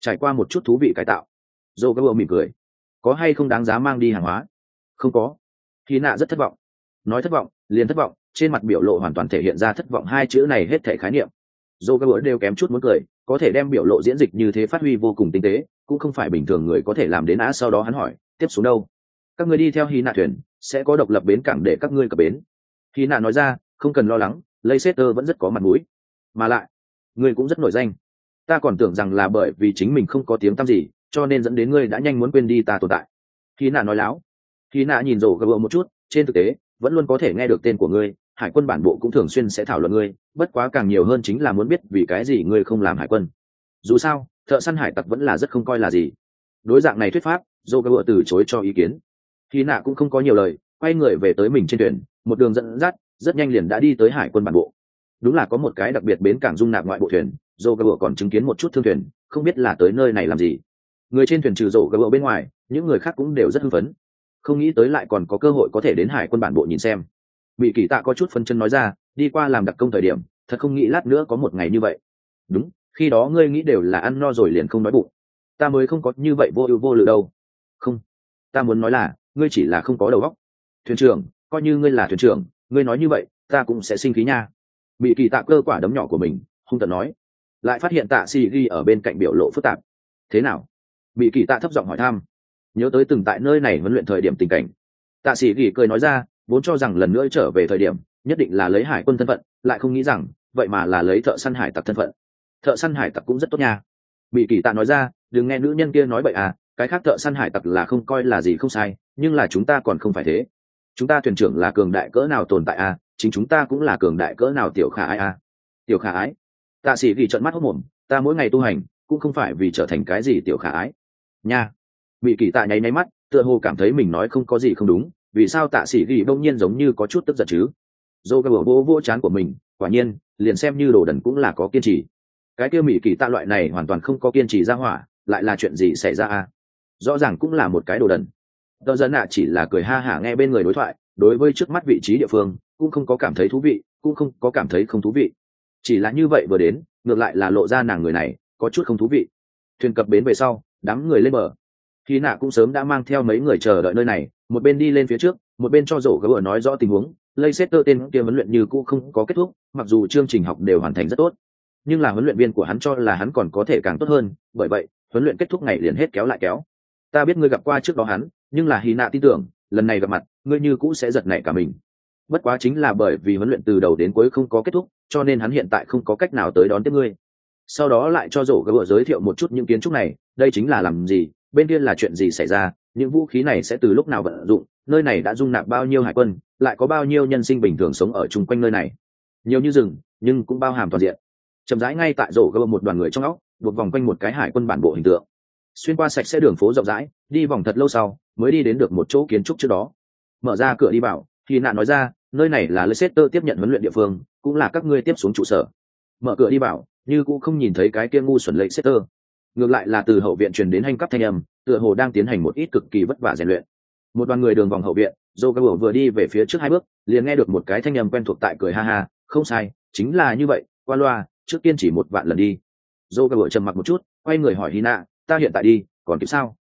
trải qua một chút thú vị cải tạo. Dô gỡ mỉm cười. Có hay không đáng giá mang đi hàng hóa? Không có. Hy nạ rất thất vọng. Nói thất vọng liền thất vọng, trên mặt biểu lộ hoàn toàn thể hiện ra thất vọng hai chữ này hết thể khái niệm. Dô gỡ đều kém chút muốn cười, có thể đem biểu lộ diễn dịch như thế phát huy vô cùng tinh tế, cũng không phải bình thường người có thể làm đến. Sau đó hắn hỏi, tiếp xuống đâu? Các ngươi đi theo Hy nạ thuyền, sẽ có độc lập bến cảng để các ngươi cập bến. Hy nạ nói ra, không cần lo lắng, Leicester vẫn rất có mặt mũi, mà lại ngươi cũng rất nổi danh. Ta còn tưởng rằng là bởi vì chính mình không có tiếng tăm gì, cho nên dẫn đến ngươi đã nhanh muốn quên đi ta tồn tại. Hy nạ nói láo. Hy nạ nhìn rổ gỡ một chút, trên thực tế vẫn luôn có thể nghe được tên của ngươi, hải quân bản bộ cũng thường xuyên sẽ thảo luận ngươi, bất quá càng nhiều hơn chính là muốn biết vì cái gì ngươi không làm hải quân. Dù sao thợ săn hải tặc vẫn là rất không coi là gì. Đối dạng này thuyết pháp, rổ gỡ từ chối cho ý kiến. Hy nạ cũng không có nhiều lời, quay người về tới mình trên thuyền, một đường dẫn dắt rất nhanh liền đã đi tới hải quân bản bộ. Đúng là có một cái đặc biệt bến cảng dung nạp ngoại bộ thuyền, rổ gỡ còn chứng kiến một chút thương thuyền, không biết là tới nơi này làm gì. Người trên thuyền trừ rổ gỡ bên ngoài, những người khác cũng đều rất hưng phấn, không nghĩ tới lại còn có cơ hội có thể đến hải quân bản bộ nhìn xem. Bị kỳ tạ có chút phân chân nói ra, đi qua làm đặc công thời điểm, thật không nghĩ lát nữa có một ngày như vậy. Đúng, khi đó ngươi nghĩ đều là ăn no rồi liền không đói bụng, ta mới không có như vậy vô ưu vô lự đâu. Không, ta muốn nói là ngươi chỉ là không có đầu óc. Thuyền trưởng, coi như ngươi là thuyền trưởng, ngươi nói như vậy ta cũng sẽ sinh khí nha. Bị kỳ tạ cơ quả đấm nhỏ của mình hung tợn nói, lại phát hiện tạ xì ghi ở bên cạnh biểu lộ phức tạp. Thế nào? Bị kỳ tạ thấp giọng hỏi thăm, nhớ tới từng tại nơi này huấn luyện thời điểm tình cảnh. Tạ sĩ gỉ cười nói ra, vốn cho rằng lần nữa trở về thời điểm nhất định là lấy hải quân thân phận, lại không nghĩ rằng vậy mà là lấy thợ săn hải tặc thân phận. Thợ săn hải tặc cũng rất tốt nha. Bị kỳ tạ nói ra, đừng nghe nữ nhân kia nói bậy à, cái khác thợ săn hải tặc là không coi là gì không sai, nhưng là chúng ta còn không phải thế. Chúng ta thuyền trưởng là cường đại cỡ nào tồn tại à, chính chúng ta cũng là cường đại cỡ nào tiểu khả ái à. Tiểu khả ái? Tạ sĩ gỉ trợn mắt hốt mồm, ta mỗi ngày tu hành cũng không phải vì trở thành cái gì tiểu khả ái nha. Bị kỳ tạ nháy nháy mắt, tựa hồ cảm thấy mình nói không có gì không đúng, vì sao tạ sĩ ghi bỗng nhiên giống như có chút tức giận chứ. Dô gờ vô chán của mình, quả nhiên liền xem như đồ đần cũng là có kiên trì. Cái kia mỹ kỳ tạ loại này hoàn toàn không có kiên trì ra hỏa, lại là chuyện gì xảy ra à? Rõ ràng cũng là một cái đồ đần. Tờ dân ạ chỉ là cười ha hả nghe bên người đối thoại, đối với trước mắt vị trí địa phương cũng không có cảm thấy thú vị, cũng không có cảm thấy không thú vị, chỉ là như vậy vừa đến ngược lại là lộ ra nàng người này có chút không thú vị. Thuyền cập bến về sau, đám người lên bờ. Hy nạ cũng sớm đã mang theo mấy người chờ đợi nơi này, một bên đi lên phía trước, một bên cho rổ gỡ nói rõ tình huống. Leicester tên kia huấn luyện như cũ không có kết thúc, mặc dù chương trình học đều hoàn thành rất tốt, nhưng là huấn luyện viên của hắn cho là hắn còn có thể càng tốt hơn, bởi vậy huấn luyện kết thúc ngày liền hết kéo lại kéo. Ta biết ngươi gặp qua trước đó hắn, nhưng là Hy nạ tin tưởng lần này gặp mặt ngươi như cũ sẽ giật nảy cả mình. Bất quá chính là bởi vì huấn luyện từ đầu đến cuối không có kết thúc, cho nên hắn hiện tại không có cách nào tới đón tiếp ngươi. Sau đó lại cho rổ gỡ giới thiệu một chút những kiến trúc này, đây chính là làm gì, bên kia là chuyện gì xảy ra, những vũ khí này sẽ từ lúc nào vận dụng, nơi này đã dung nạp bao nhiêu hải quân, lại có bao nhiêu nhân sinh bình thường sống ở chung quanh nơi này, nhiều như rừng nhưng cũng bao hàm toàn diện. Chậm rãi ngay tại rổ gỡ một đoàn người trong óc buộc vòng quanh một cái hải quân bản bộ hình tượng, xuyên qua sạch sẽ đường phố rộng rãi, đi vòng thật lâu sau mới đi đến được một chỗ kiến trúc trước đó. Mở ra cửa đi vào, thì nạn nói ra, nơi này là Leicester tiếp nhận huấn luyện địa phương, cũng là các ngươi tiếp xuống trụ sở. Mở cửa đi vào, như cũng không nhìn thấy cái kia ngu xuẩn Leicester, ngược lại là từ hậu viện truyền đến hành cấp thanh âm, tựa hồ đang tiến hành một ít cực kỳ vất vả rèn luyện. Một đoàn người đường vòng hậu viện, Joe vừa đi về phía trước 2 bước, liền nghe được một cái thanh âm quen thuộc tại cười ha ha, không sai, chính là như vậy, qua loa, trước tiên chỉ một vạn lần đi. Joe trầm mặc một chút, quay người hỏi Hina, ta hiện tại đi, còn kịp sao?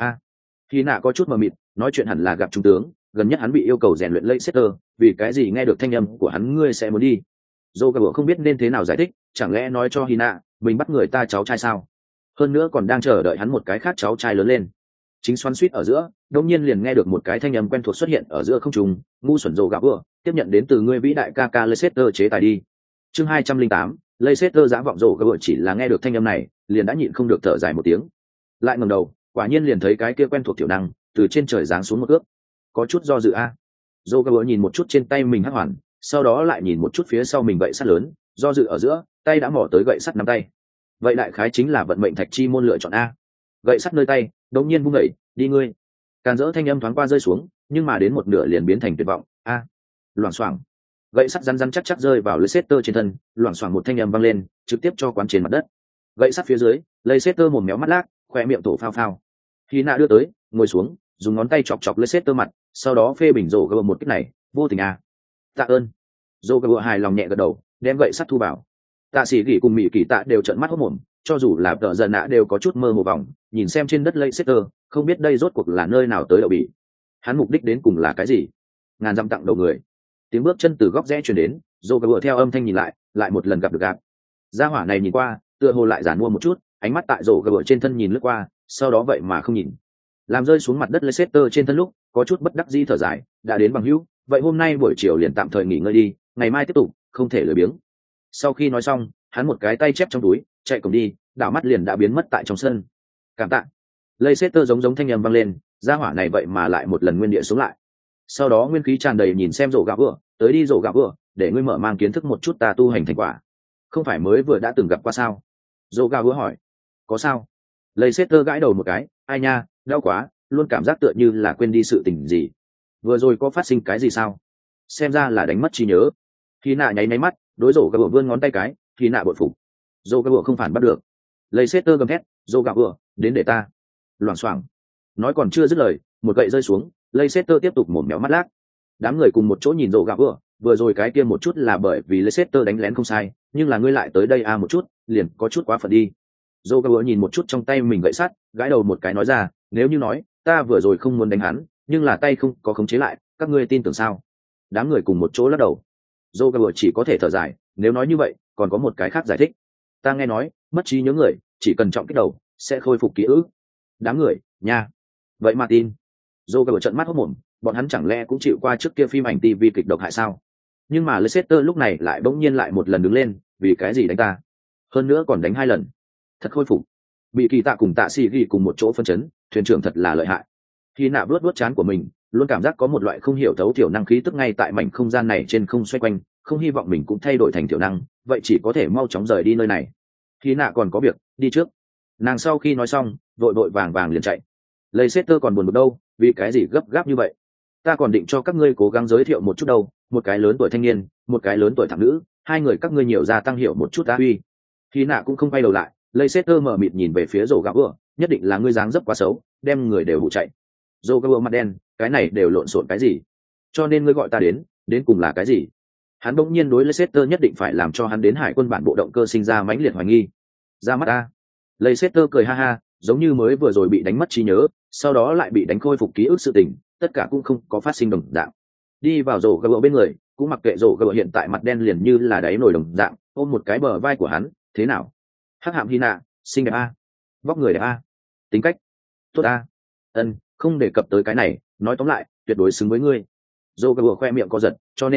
Hina có chút mờ mịt, nói chuyện hẳn là gặp trung tướng, gần nhất hắn bị yêu cầu rèn luyện Leicester, vì cái gì nghe được thanh âm của hắn ngươi sẽ muốn đi? Joe không biết nên thế nào giải thích, chẳng lẽ nói cho Hina, mình bắt người ta cháu trai sao? Hơn nữa còn đang chờ đợi hắn một cái khác cháu trai lớn lên. Chính xoắn suýt ở giữa, đột nhiên liền nghe được một cái thanh âm quen thuộc xuất hiện ở giữa không trung, ngu xuẩn rồ gặp vừa, tiếp nhận đến từ ngươi vĩ đại ca ca Leicester chế tài đi. Chương 208, Leicester giã vọng rồ gặp vừa chỉ là nghe được thanh âm này, liền đã nhịn không được thở dài một tiếng. Lại ngẩng đầu, quả nhiên liền thấy cái kia quen thuộc tiểu năng từ trên trời giáng xuống một ước. Có chút do dự a. Rồ gặp vừa nhìn một chút trên tay mình hắc hoàn, sau đó lại nhìn một chút phía sau mình gậy sắt lớn, do dự ở giữa, tay đã mò tới gậy sắt nắm tay. Vậy đại khái chính là vận mệnh thạch chi môn lựa chọn a. Gậy sắt nơi tay đột nhiên vung đẩy, đi ngươi. Càn dỡ thanh âm thoáng qua rơi xuống, nhưng mà đến một nửa liền biến thành tuyệt vọng. Loảng xoảng. Gậy sắt rắn rắn chắc chắc rơi vào Leicester trên thân, loảng xoảng một thanh âm vang lên, trực tiếp cho quán trên mặt đất. Gậy sắt phía dưới, Leicester mồm méo mắt lác, khoe miệng tổ phao phao. Khi nạ đưa tới, ngồi xuống, dùng ngón tay chọc chọc Leicester mặt, sau đó phê bình rổ gờ một cái này, vô tình a. Tạ ơn. Rổ gờ hài lòng nhẹ gật đầu, đem gậy sắt thu vào. Tạ sĩ gỉ cùng mỹ kỳ tạ đều trợn mắt hốt mồm, cho dù là tợ giận nạ đều có chút mơ hồ vòng, nhìn xem trên đất Leicester, không biết đây rốt cuộc là nơi nào tới đậu bị. Hắn mục đích đến cùng là cái gì? Ngàn dặm tặng đầu người. Tiếng bước chân từ góc rẽ truyền đến, Dô vừa theo âm thanh nhìn lại một lần gặp được gạt. Gia hỏa này nhìn qua, tựa hồ lại giản mua một chút, ánh mắt tại rổ gờ trên thân nhìn lướt qua, sau đó vậy mà không nhìn. Làm rơi xuống mặt đất Leicester trên thân lúc, có chút bất đắc dĩ thở dài, đã đến bằng hữu, vậy hôm nay buổi chiều liền tạm thời nghỉ ngơi đi, ngày mai tiếp tục, không thể lười biếng. Sau khi nói xong, hắn một cái tay chép trong túi, chạy cùng đi, đảo mắt liền đã biến mất tại trong sân. Cảm tạ. Leicester giống thanh âm vang lên, gia hỏa này vậy mà lại một lần nguyên địa xuống lại. Sau đó nguyên khí tràn đầy nhìn xem rổ gạo vừa, tới đi rổ gạo vừa, để ngươi mở mang kiến thức một chút ta tu hành thành quả. Không phải mới vừa đã từng gặp qua sao? Rổ gạo vừa hỏi. Có sao? Leicester gãi đầu một cái, ai nha, đau quá, luôn cảm giác tựa như là quên đi sự tình gì. Vừa rồi có phát sinh cái gì sao? Xem ra là đánh mất trí nhớ. Khi nạ nháy mắt, đối rổ gạo vừa vươn ngón tay cái, khi nạ bội phục. Rổ gạo vừa không phản bắt được. Leicester gầm thét, rổ gạo vừa, đến để ta. Loảng xoảng. Nói còn chưa dứt lời, một gậy rơi xuống, Leicester tiếp tục mồm méo mắt lác. Đám người cùng một chỗ nhìn rổ gạo vừa rồi cái kia một chút là bởi vì Leicester đánh lén không sai, nhưng là ngươi lại tới đây một chút, liền có chút quá phận đi. Rổ gạo nhìn một chút trong tay mình gậy sắt, gãi đầu một cái nói ra, nếu như nói, ta vừa rồi không muốn đánh hắn, nhưng là tay không có khống chế lại, các ngươi tin tưởng sao? Đám người cùng một chỗ lắc đầu. Rổ gạo chỉ có thể thở dài, nếu nói như vậy, còn có một cái khác giải thích. Ta nghe nói, mất trí nhớ người, chỉ cần trọng kích đầu, sẽ khôi phục ký ức. Đám người, nha. Vậy mà tin. Dô gờ trận mắt hốt mồm, bọn hắn chẳng lẽ cũng chịu qua trước kia phim ảnh TV kịch độc hại sao? Nhưng mà Leicester lúc này lại bỗng nhiên lại một lần đứng lên, vì cái gì đánh ta? Hơn nữa còn đánh 2 lần. Thật khôi phục. Bị kỳ tạ cùng tạ xì ghi cùng một chỗ phân chấn, thuyền trưởng thật là lợi hại. Khi nạ vuốt trán của mình, luôn cảm giác có một loại không hiểu thấu tiểu năng khí tức ngay tại mảnh không gian này trên không xoay quanh, không hy vọng mình cũng thay đổi thành tiểu năng, vậy chỉ có thể mau chóng rời đi nơi này. Khi nạ còn có việc, đi trước. Nàng sau khi nói xong, vội vàng liền chạy. Leicester còn buồn bực đâu, vì cái gì gấp gáp như vậy? Ta còn định cho các ngươi cố gắng giới thiệu một chút đâu, một cái lớn tuổi thanh niên, một cái lớn tuổi thằng nữ, hai người các ngươi nhiều gia tăng hiểu một chút ta uy. Khi nạ cũng không quay đầu lại, Leicester mở mịt nhìn về phía rổ gạo vừa, nhất định là ngươi dáng dấp quá xấu, đem người đều hụ chạy. Rổ gạo vừa mặt đen, cái này đều lộn xộn cái gì? Cho nên ngươi gọi ta đến cùng là cái gì? Hắn bỗng nhiên đối Leicester nhất định phải làm cho hắn đến hải quân bản bộ động cơ sinh ra mãnh liệt hoài nghi. Ra mắt ta. Leicester cười ha ha, giống như mới vừa rồi bị đánh mất trí nhớ, sau đó lại bị đánh khôi phục ký ức sự tình, tất cả cũng không có phát sinh đồng dạng. Đi vào rổ gạo bên người, cũng mặc kệ rổ gạo hiện tại mặt đen liền như là đáy nồi đồng dạng, ôm một cái bờ vai của hắn, thế nào? Hắc hàm Hina, xinh đẹp a, vóc người đẹp a, tính cách tốt a. Không đề cập tới cái này, nói tóm lại, tuyệt đối xứng với ngươi. Rổ gạo khoe miệng co giật,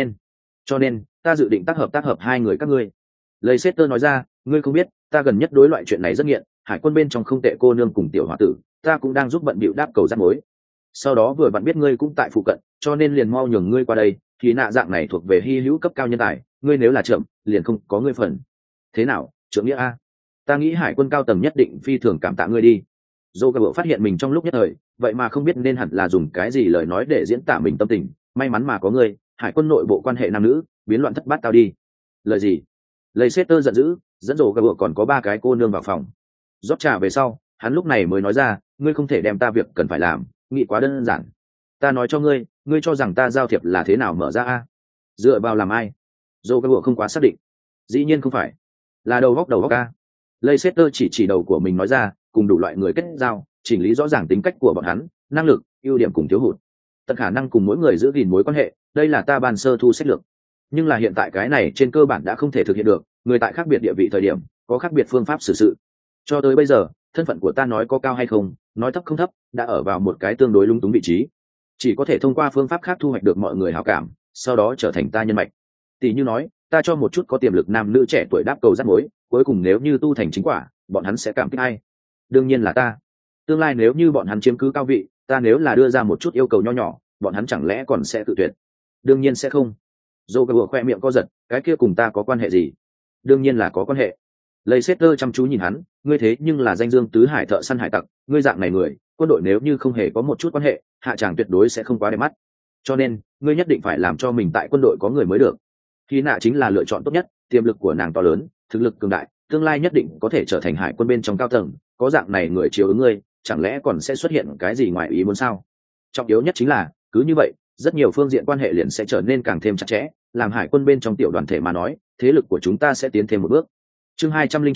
cho nên ta dự định tác hợp hai người các ngươi. Leicester nói ra, ngươi không biết, ta gần nhất đối loại chuyện này rất nghiện, hải quân bên trong không tệ cô nương cùng tiểu hòa tử, ta cũng đang giúp bận bịu đáp cầu rắc mối. Sau đó vừa bạn biết ngươi cũng tại phụ cận, cho nên liền mau nhường ngươi qua đây, thì nạ dạng này thuộc về hy hữu cấp cao nhân tài, ngươi nếu là trưởng, liền không có ngươi phần. Thế nào, trưởng nghĩa a? Ta nghĩ hải quân cao tầng nhất định phi thường cảm tạ ngươi đi. Zoga phát hiện mình trong lúc nhất thời, vậy mà không biết nên hẳn là dùng cái gì lời nói để diễn tả mình tâm tình, may mắn mà có ngươi, hải quân nội bộ quan hệ nam nữ, biến loạn thất bát tao đi. Lời gì? Leicester giận dữ, dẫn Zoga còn có 3 cái cô nương vào phòng. Rót trà về sau, hắn lúc này mới nói ra, ngươi không thể đem ta việc cần phải làm, nghĩ quá đơn giản. Ta nói cho ngươi, ngươi cho rằng ta giao thiệp là thế nào mở ra a? Dựa vào làm ai? Zoga không quá xác định. Dĩ nhiên không phải, là đầu góc a. Leicester chỉ đầu của mình nói ra, cùng đủ loại người kết giao, chỉnh lý rõ ràng tính cách của bọn hắn, năng lực, ưu điểm cùng thiếu hụt, tận khả năng cùng mỗi người giữ gìn mối quan hệ, đây là ta ban sơ thu sách lược. Nhưng là hiện tại cái này trên cơ bản đã không thể thực hiện được, người tại khác biệt địa vị thời điểm, có khác biệt phương pháp xử sự. Cho tới bây giờ, thân phận của ta nói có cao hay không, nói thấp không thấp, đã ở vào một cái tương đối lung túng vị trí. Chỉ có thể thông qua phương pháp khác thu hoạch được mọi người hảo cảm, sau đó trở thành ta nhân mạch. Tỷ như nói, ta cho một chút có tiềm lực nam nữ trẻ tuổi đáp cầu rắc mối, cuối cùng nếu như tu thành chính quả, bọn hắn sẽ cảm kích ai? Đương nhiên là ta. Tương lai nếu như bọn hắn chiếm cứ cao vị, ta nếu là đưa ra một chút yêu cầu nho nhỏ, bọn hắn chẳng lẽ còn sẽ tự tuyệt? Đương nhiên sẽ không. Zoga khoe miệng co giật, cái kia cùng ta có quan hệ gì? Đương nhiên là có quan hệ. Leicester chăm chú nhìn hắn, ngươi thế nhưng là danh dương tứ hải thợ săn hải tặc, ngươi dạng này người, quân đội nếu như không hề có một chút quan hệ, hạ tràng tuyệt đối sẽ không quá đẹp mắt. Cho nên, ngươi nhất định phải làm cho mình tại quân đội có người mới được. Khi nạ chính là lựa chọn tốt nhất, tiềm lực của nàng to lớn, thực lực cường đại, tương lai nhất định có thể trở thành hải quân bên trong cao tầng, có dạng này người chiếu ứng ngươi, chẳng lẽ còn sẽ xuất hiện cái gì ngoài ý muốn sao? Trọng yếu nhất chính là, cứ như vậy, rất nhiều phương diện quan hệ liền sẽ trở nên càng thêm chặt chẽ, làm hải quân bên trong tiểu đoàn thể mà nói, thế lực của chúng ta sẽ tiến thêm một bước. Chương 209,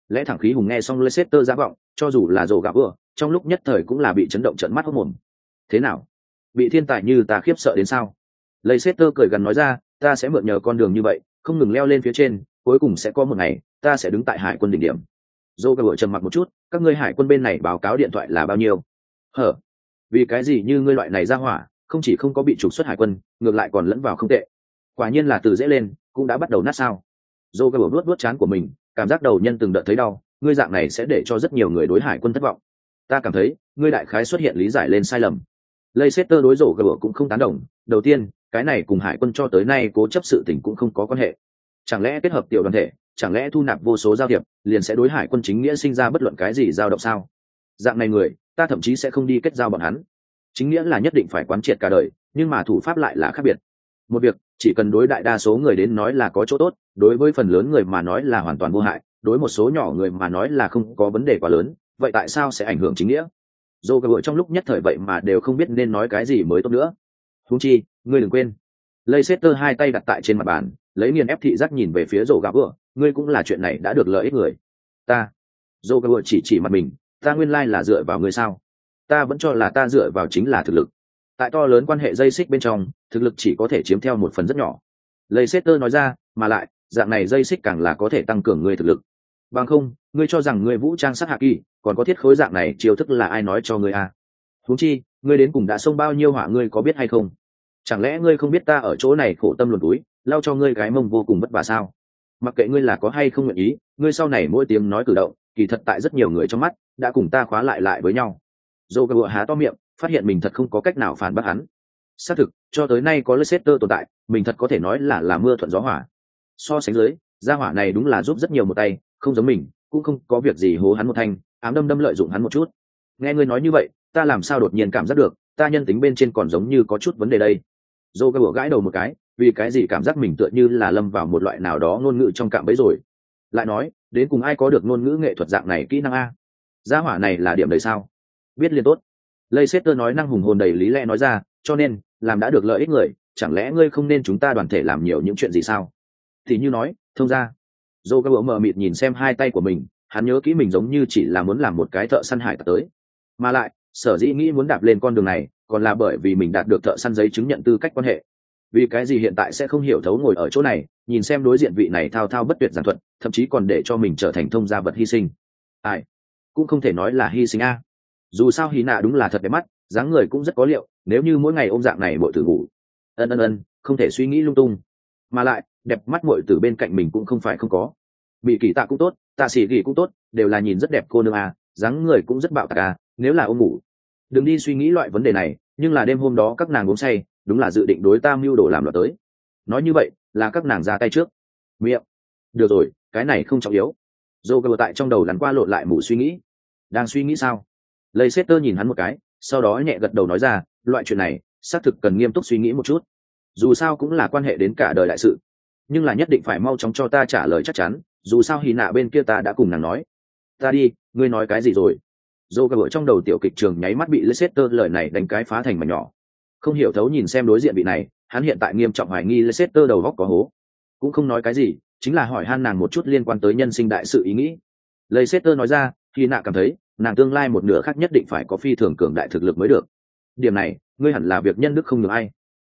Lẽ thẳng khí hùng nghe xong Leicester giá vọng, cho dù là rồ gạo vừa, trong lúc nhất thời cũng là bị chấn động trợn mắt hốt mồm. Thế nào? Bị thiên tài như ta khiếp sợ đến sao? Leicester cười gần nói ra, ta sẽ mượn nhờ con đường như vậy, không ngừng leo lên phía trên, cuối cùng sẽ có một ngày, ta sẽ đứng tại hải quân đỉnh điểm. Rồ gạo trầm mặc một chút, các ngươi hải quân bên này báo cáo điện thoại là bao nhiêu? Hở? Vì cái gì như ngươi loại này ra hỏa, không chỉ không có bị trục xuất hải quân, ngược lại còn lẫn vào không tệ. Quả nhiên là từ dễ lên, cũng đã bắt đầu nát sao? Rồ gạo vuốt trán của mình, cảm giác đầu nhân từng đợt thấy đau, ngươi dạng này sẽ để cho rất nhiều người đối hải quân thất vọng. Ta cảm thấy ngươi đại khái xuất hiện lý giải lên sai lầm. Leicester đối rổ gỡ cũng không tán đồng. Đầu tiên, cái này cùng hải quân cho tới nay cố chấp sự tình cũng không có quan hệ. Chẳng lẽ kết hợp tiểu đoàn thể, chẳng lẽ thu nạp vô số giao thiệp liền sẽ đối hải quân chính nghĩa sinh ra bất luận cái gì dao động sao? Dạng này người, ta thậm chí sẽ không đi kết giao bọn hắn. Chính nghĩa là nhất định phải quán triệt cả đời, nhưng mà thủ pháp lại là khác biệt. Một việc chỉ cần đối đại đa số người đến nói là có chỗ tốt, đối với phần lớn người mà nói là hoàn toàn vô hại, đối một số nhỏ người mà nói là không có vấn đề quá lớn, vậy tại sao sẽ ảnh hưởng chính nghĩa? Dô gỡ trong lúc nhất thời vậy mà đều không biết nên nói cái gì mới tốt nữa. Huống chi, ngươi đừng quên. Leicester hai tay đặt tại trên mặt bàn, lấy nghiền ép thị giác nhìn về phía Dô gỡ, ngươi cũng là chuyện này đã được lợi ích người. Ta. Dô gỡ chỉ mặt mình, ta nguyên lai là dựa vào ngươi sao? Ta vẫn cho là ta dựa vào chính là thực lực. Tại to lớn quan hệ dây xích bên trong, thực lực chỉ có thể chiếm theo một phần rất nhỏ. Leicester nói ra, mà lại, dạng này dây xích càng là có thể tăng cường ngươi thực lực. Bằng không, ngươi cho rằng ngươi vũ trang sát hạ kỳ, còn có thiết khối dạng này chiêu thức là ai nói cho ngươi à? Huống chi, ngươi đến cùng đã xông bao nhiêu hỏa ngươi có biết hay không? Chẳng lẽ ngươi không biết ta ở chỗ này khổ tâm luồn túi, lao cho ngươi cái mông vô cùng vất vả sao? Mặc kệ ngươi là có hay không nguyện ý, ngươi sau này mỗi tiếng nói cử động, kỳ thật tại rất nhiều người trong mắt, đã cùng ta khóa lại với nhau. Joe há to miệng, phát hiện mình thật không có cách nào phản bác hắn. Xác thực, cho tới nay có Leicester tồn tại, mình thật có thể nói là mưa thuận gió hỏa. So sánh dưới, gia hỏa này đúng là giúp rất nhiều một tay, không giống mình, cũng không có việc gì hố hắn một thanh, ám đâm lợi dụng hắn một chút. Nghe ngươi nói như vậy, ta làm sao đột nhiên cảm giác được, ta nhân tính bên trên còn giống như có chút vấn đề đây. Joe gãi đầu một cái, vì cái gì cảm giác mình tựa như là lâm vào một loại nào đó ngôn ngữ trong cạm bẫy rồi. Lại nói, đến cùng ai có được ngôn ngữ nghệ thuật dạng này kỹ năng a? Gia hỏa này là điểm đầy sao? Biết liền tốt. Leicester nói năng hùng hồn đầy lý lẽ nói ra, cho nên, làm đã được lợi ích người, chẳng lẽ ngươi không nên chúng ta đoàn thể làm nhiều những chuyện gì sao? Thì như nói, thông ra. Joe mờ mịt nhìn xem hai tay của mình, hắn nhớ kỹ mình giống như chỉ là muốn làm một cái thợ săn hải tặc tới. Mà lại, sở dĩ nghĩ muốn đạp lên con đường này, còn là bởi vì mình đạt được thợ săn giấy chứng nhận tư cách quan hệ. Vì cái gì hiện tại sẽ không hiểu thấu ngồi ở chỗ này, nhìn xem đối diện vị này thao thao bất tuyệt giản thuật, thậm chí còn để cho mình trở thành thông gia vật hy sinh. Ai? Cũng không thể nói là hy sinh a. Dù sao Hy Nạ đúng là thật đẹp mắt, dáng người cũng rất có liệu, nếu như mỗi ngày ôm dạng này muội tử ngủ. Ân, không thể suy nghĩ lung tung. Mà lại, đẹp mắt muội tử bên cạnh mình cũng không phải không có. Bị kỳ tạ cũng tốt, tạ sĩ kỳ cũng tốt, đều là nhìn rất đẹp cô nương a, dáng người cũng rất bạo tạc a, nếu là ôm ngủ. Đừng đi suy nghĩ loại vấn đề này, nhưng là đêm hôm đó các nàng uống say, đúng là dự định đối ta mưu đồ làm loạn tới. Nói như vậy, là các nàng ra tay trước. Miệng. Được rồi, cái này không trọng yếu. Joker tại trong đầu lắn qua lộn lại mù suy nghĩ. Đang suy nghĩ sao? Leicester nhìn hắn một cái, sau đó nhẹ gật đầu nói ra, loại chuyện này, xác thực cần nghiêm túc suy nghĩ một chút. Dù sao cũng là quan hệ đến cả đời đại sự, nhưng là nhất định phải mau chóng cho ta trả lời chắc chắn. Dù sao Hy Nạ bên kia ta đã cùng nàng nói. Ta đi, ngươi nói cái gì rồi? Joker trong đầu tiểu kịch trường nháy mắt bị Leicester lời này đánh cái phá thành mảnh nhỏ. Không hiểu thấu nhìn xem đối diện vị này, hắn hiện tại nghiêm trọng hoài nghi Leicester đầu óc có hố. Cũng không nói cái gì, chính là hỏi han nàng một chút liên quan tới nhân sinh đại sự ý nghĩ. Leicester nói ra, Hy Nạ cảm thấy, nàng tương lai một nửa khác nhất định phải có phi thường cường đại thực lực mới được. Điểm này, ngươi hẳn là việc nhân đức không được ai.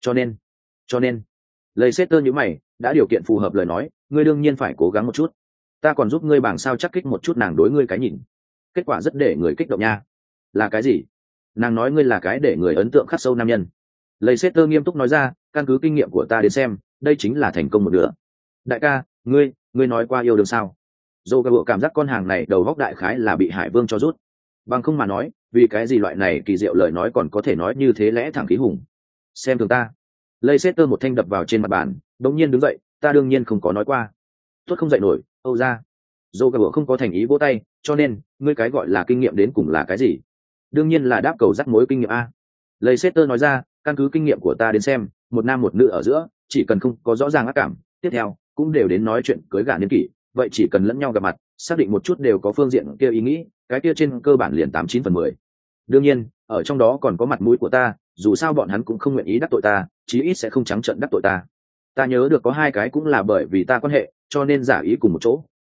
Cho nên, Leicester như mày, đã điều kiện phù hợp lời nói, ngươi đương nhiên phải cố gắng một chút. Ta còn giúp ngươi bảng sao chắc kích một chút nàng đối ngươi cái nhìn. Kết quả rất để người kích động nha. Là cái gì? Nàng nói ngươi là cái để người ấn tượng khắc sâu nam nhân. Leicester nghiêm túc nói ra, căn cứ kinh nghiệm của ta đến xem, đây chính là thành công một nửa. Đại ca, ngươi nói qua yêu đương sao? Joe cảm giác con hàng này đầu góc đại khái là bị Hải Vương cho rút. Bằng không mà nói, vì cái gì loại này kỳ diệu lời nói còn có thể nói như thế lẽ thẳng khí hùng. Xem thường ta. Leicester một thanh đập vào trên mặt bàn, đống nhiên đứng dậy, ta đương nhiên không có nói qua. Tốt không dậy nổi, Âu ra. Joe không có thành ý vỗ tay, cho nên, ngươi cái gọi là kinh nghiệm đến cùng là cái gì? Đương nhiên là đáp cầu rắc mối kinh nghiệm a. Leicester nói ra, căn cứ kinh nghiệm của ta đến xem, một nam một nữ ở giữa, chỉ cần không có rõ ràng ác cảm, tiếp theo cũng đều đến nói chuyện cưới gả niên kỷ, vậy chỉ cần lẫn nhau gặp mặt, xác định một chút đều có phương diện kia ý nghĩ, cái kia trên cơ bản liền 89/10. Đương nhiên, ở trong đó còn có mặt mũi của ta, dù sao bọn hắn cũng không nguyện ý đắc tội ta, chí ít sẽ không trắng trợn đắc tội ta. Ta nhớ được có 2 cái cũng là bởi vì ta quan hệ, cho nên giả ý cùng một chỗ,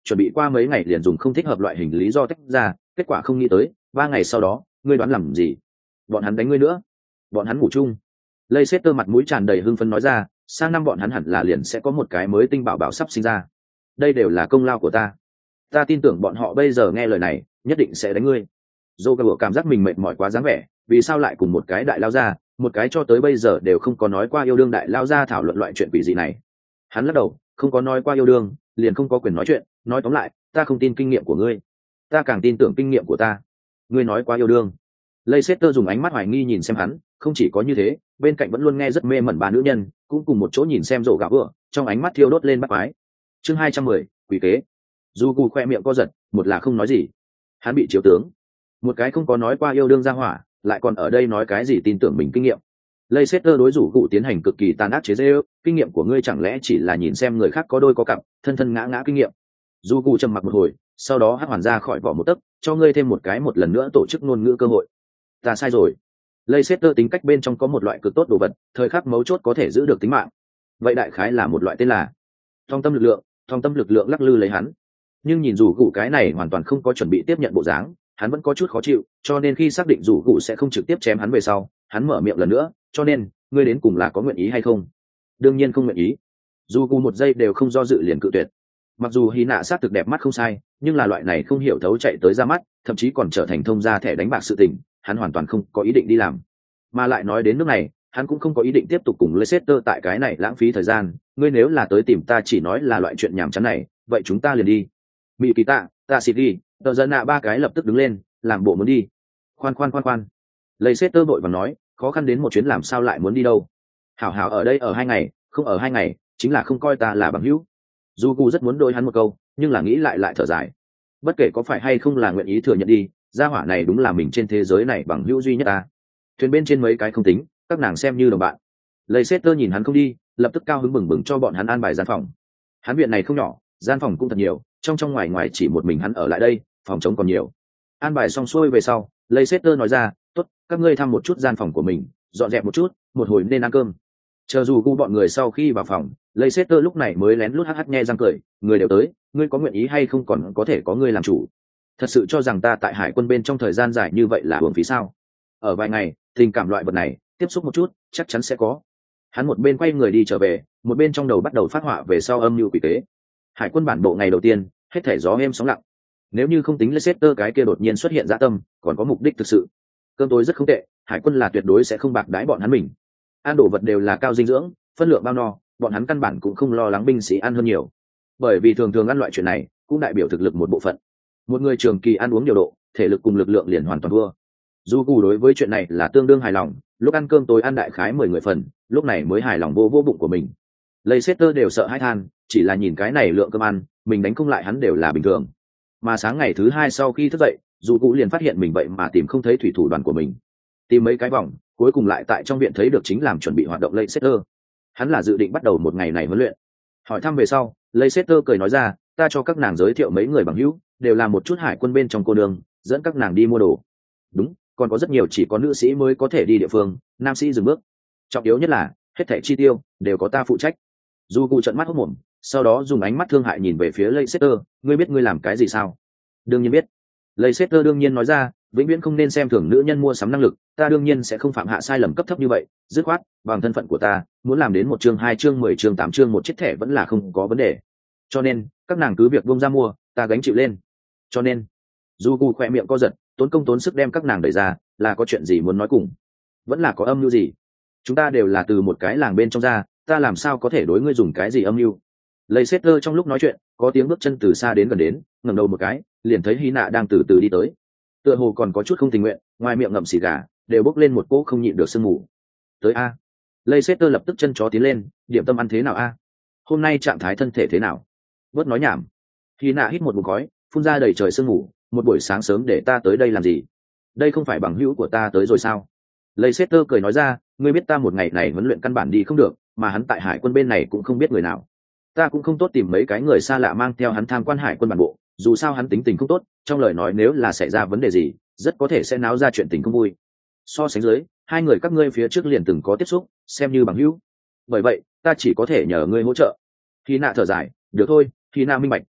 chuẩn bị qua mấy ngày liền dùng không thích hợp loại hình lý do tách ra, kết quả không nghĩ tới 3 ngày sau đó, ngươi đoán làm gì? Bọn hắn đánh ngươi nữa. Bọn hắn ngủ chung. Leicester mặt mũi tràn đầy hưng phấn nói ra, sang năm bọn hắn hẳn là liền sẽ có một cái mới tinh bảo bảo sắp sinh ra. Đây đều là công lao của ta. Ta tin tưởng bọn họ bây giờ nghe lời này, nhất định sẽ đánh ngươi. Joe cảm giác mình mệt mỏi quá dáng vẻ, vì sao lại cùng một cái đại lao ra, một cái cho tới bây giờ đều không có nói qua yêu đương đại lao ra thảo luận loại chuyện quỷ gì này. Hắn lắc đầu, không có nói qua yêu đương, liền không có quyền nói chuyện, nói tóm lại, ta không tin kinh nghiệm của ngươi. Ta càng tin tưởng kinh nghiệm của ta. Ngươi nói qua yêu đương. Leicester dùng ánh mắt hoài nghi nhìn xem hắn, không chỉ có như thế, bên cạnh vẫn luôn nghe rất mê mẩn bà nữ nhân, cũng cùng một chỗ nhìn xem rổ gạo vừa, trong ánh mắt thiêu đốt lên bắt quái. Chương 210, quỷ kế. Jugu khoe miệng co giật, một là không nói gì. Hắn bị chiếu tướng. Một cái không có nói qua yêu đương ra hỏa, lại còn ở đây nói cái gì tin tưởng mình kinh nghiệm. Leicester đối rủ cụ tiến hành cực kỳ tàn ác chế giễu, kinh nghiệm của ngươi chẳng lẽ chỉ là nhìn xem người khác có đôi có cặp, thân thân ngã ngã kinh nghiệm. Jugu trầm mặc một hồi, sau đó hất hoàn ra khỏi vỏ một tấc, cho ngươi thêm một lần nữa tổ chức ngôn ngữ cơ hội. Ta sai rồi. Leicester tính cách bên trong có một loại cực tốt đồ vật, thời khắc mấu chốt có thể giữ được tính mạng. Vậy đại khái là một loại tên là thong tâm lực lượng lắc lư lấy hắn. Nhưng nhìn rủ cụ cái này hoàn toàn không có chuẩn bị tiếp nhận bộ dáng, hắn vẫn có chút khó chịu, cho nên khi xác định rủ cụ sẽ không trực tiếp chém hắn về sau, hắn mở miệng lần nữa, cho nên ngươi đến cùng là có nguyện ý hay không? Đương nhiên không nguyện ý. Dù cụ một giây đều không do dự liền cự tuyệt. Mặc dù hy nạ sát thực đẹp mắt không sai, nhưng là loại này không hiểu thấu chạy tới ra mắt, thậm chí còn trở thành thông gia thẻ đánh bạc sự tình, hắn hoàn toàn không có ý định đi làm. Mà lại nói đến nước này, hắn cũng không có ý định tiếp tục cùng Leicester tại cái này lãng phí thời gian, ngươi nếu là tới tìm ta chỉ nói là loại chuyện nhảm chán này, vậy chúng ta liền đi. Mỹ Kỳ ta xịt đi, tờ dân nạ ba cái lập tức đứng lên, làm bộ muốn đi. Khoan. Leicester vội vàng nói, khó khăn đến một chuyến làm sao lại muốn đi đâu? Hảo ở đây ở 2 ngày, không ở 2 ngày, chính là không coi ta là bằng hữu. Dù cụ rất muốn đối hắn một câu, nhưng là nghĩ lại thở dài. Bất kể có phải hay không là nguyện ý thừa nhận đi, gia hỏa này đúng là mình trên thế giới này bằng hữu duy nhất ta. Thuyền bên trên mấy cái không tính, các nàng xem như đồng bạn. Leicester nhìn hắn không đi, lập tức cao hứng bừng cho bọn hắn an bài gian phòng. Hắn viện này không nhỏ, gian phòng cũng thật nhiều, trong ngoài chỉ một mình hắn ở lại đây, phòng trống còn nhiều. An bài xong xuôi về sau, Leicester nói ra, tốt, các ngươi thăm một chút gian phòng của mình, dọn dẹp một chút, một hồi nên ăn cơm. Chờ dù gu bọn người sau khi vào phòng, Leicester lúc này mới lén lút hắt nhe răng cười, người đều tới, ngươi có nguyện ý hay không còn có thể có ngươi làm chủ. Thật sự cho rằng ta tại hải quân bên trong thời gian dài như vậy là uổng phí sao? Ở vài ngày, tình cảm loại vật này, tiếp xúc một chút, chắc chắn sẽ có. Hắn một bên quay người đi trở về, một bên trong đầu bắt đầu phát họa về sau âm mưu quỷ kế. Hải quân bản bộ ngày đầu tiên, hết thảy gió êm sóng lặng. Nếu như không tính Leicester cái kia đột nhiên xuất hiện dã tâm, còn có mục đích thực sự. Cơm tối rất không tệ, hải quân là tuyệt đối sẽ không bạc đãi bọn hắn mình. Ăn đồ vật đều là cao dinh dưỡng, phân lượng bao no, bọn hắn căn bản cũng không lo lắng binh sĩ ăn hơn nhiều. Bởi vì thường ăn loại chuyện này, cũng đại biểu thực lực một bộ phận. Một người trường kỳ ăn uống điều độ, thể lực cùng lực lượng liền hoàn toàn thua. Dù cù đối với chuyện này là tương đương hài lòng, lúc ăn cơm tối ăn đại khái 10 người phần, lúc này mới hài lòng vô bụng của mình. Leicester đều sợ hãi than, chỉ là nhìn cái này lượng cơm ăn, mình đánh không lại hắn đều là bình thường. Mà sáng ngày thứ 2 sau khi thức dậy, dù cụ liền phát hiện mình vậy mà tìm không thấy thủy thủ đoàn của mình. Tìm mấy cái vòng, cuối cùng lại tại trong viện thấy được chính làm chuẩn bị hoạt động Leicester. Hắn là dự định bắt đầu một ngày này huấn luyện. Hỏi thăm về sau, Leicester cười nói ra, ta cho các nàng giới thiệu mấy người bằng hữu, đều là một chút hải quân bên trong cô đường, dẫn các nàng đi mua đồ. Đúng, còn có rất nhiều chỉ có nữ sĩ mới có thể đi địa phương, nam sĩ dừng bước. Trọng yếu nhất là, hết thảy chi tiêu đều có ta phụ trách. Dù cụ trợn mắt hốt mồm, sau đó dùng ánh mắt thương hại nhìn về phía Leicester, ngươi biết ngươi làm cái gì sao? Đương nhiên biết. Leicester đương nhiên nói ra, vĩnh viễn không nên xem thường nữ nhân mua sắm năng lực, ta đương nhiên sẽ không phạm hạ sai lầm cấp thấp như vậy, dứt khoát, bằng thân phận của ta, muốn làm đến 1 chương 2 chương 10 chương 8 chương một chiếc thẻ vẫn là không có vấn đề. Cho nên, các nàng cứ việc buông ra mua, ta gánh chịu lên. Cho nên, dù cụ khỏe miệng co giật, tốn công tốn sức đem các nàng đẩy ra, là có chuyện gì muốn nói cùng? Vẫn là có âm mưu gì? Chúng ta đều là từ một cái làng bên trong ra, ta làm sao có thể đối ngươi dùng cái gì âm mưu? Leicester trong lúc nói chuyện, có tiếng bước chân từ xa đến gần đến, ngẩng đầu một cái, liền thấy Hy Nạ đang từ từ đi tới. Tựa hồ còn có chút không tình nguyện, ngoài miệng ngậm xì gà, đều bốc lên một cỗ không nhịn được sương mù. Tới a. Leicester lập tức chân chó tiến lên, điểm tâm ăn thế nào a? Hôm nay trạng thái thân thể thế nào? Bớt nói nhảm. Hy Nạ hít một ngụm khói, phun ra đầy trời sương mù, một buổi sáng sớm để ta tới đây làm gì? Đây không phải bằng hữu của ta tới rồi sao? Leicester cười nói ra, ngươi biết ta một ngày này huấn luyện căn bản đi không được, mà hắn tại hải quân bên này cũng không biết người nào. Ta cũng không tốt tìm mấy cái người xa lạ mang theo hắn tham quan hải quân bản bộ, dù sao hắn tính tình không tốt, trong lời nói nếu là xảy ra vấn đề gì, rất có thể sẽ náo ra chuyện tình không vui. So sánh dưới, hai người các ngươi phía trước liền từng có tiếp xúc, xem như bằng hữu. Bởi vậy, ta chỉ có thể nhờ ngươi hỗ trợ. Hy Nạ thở dài, được thôi, Hy Nạ minh bạch.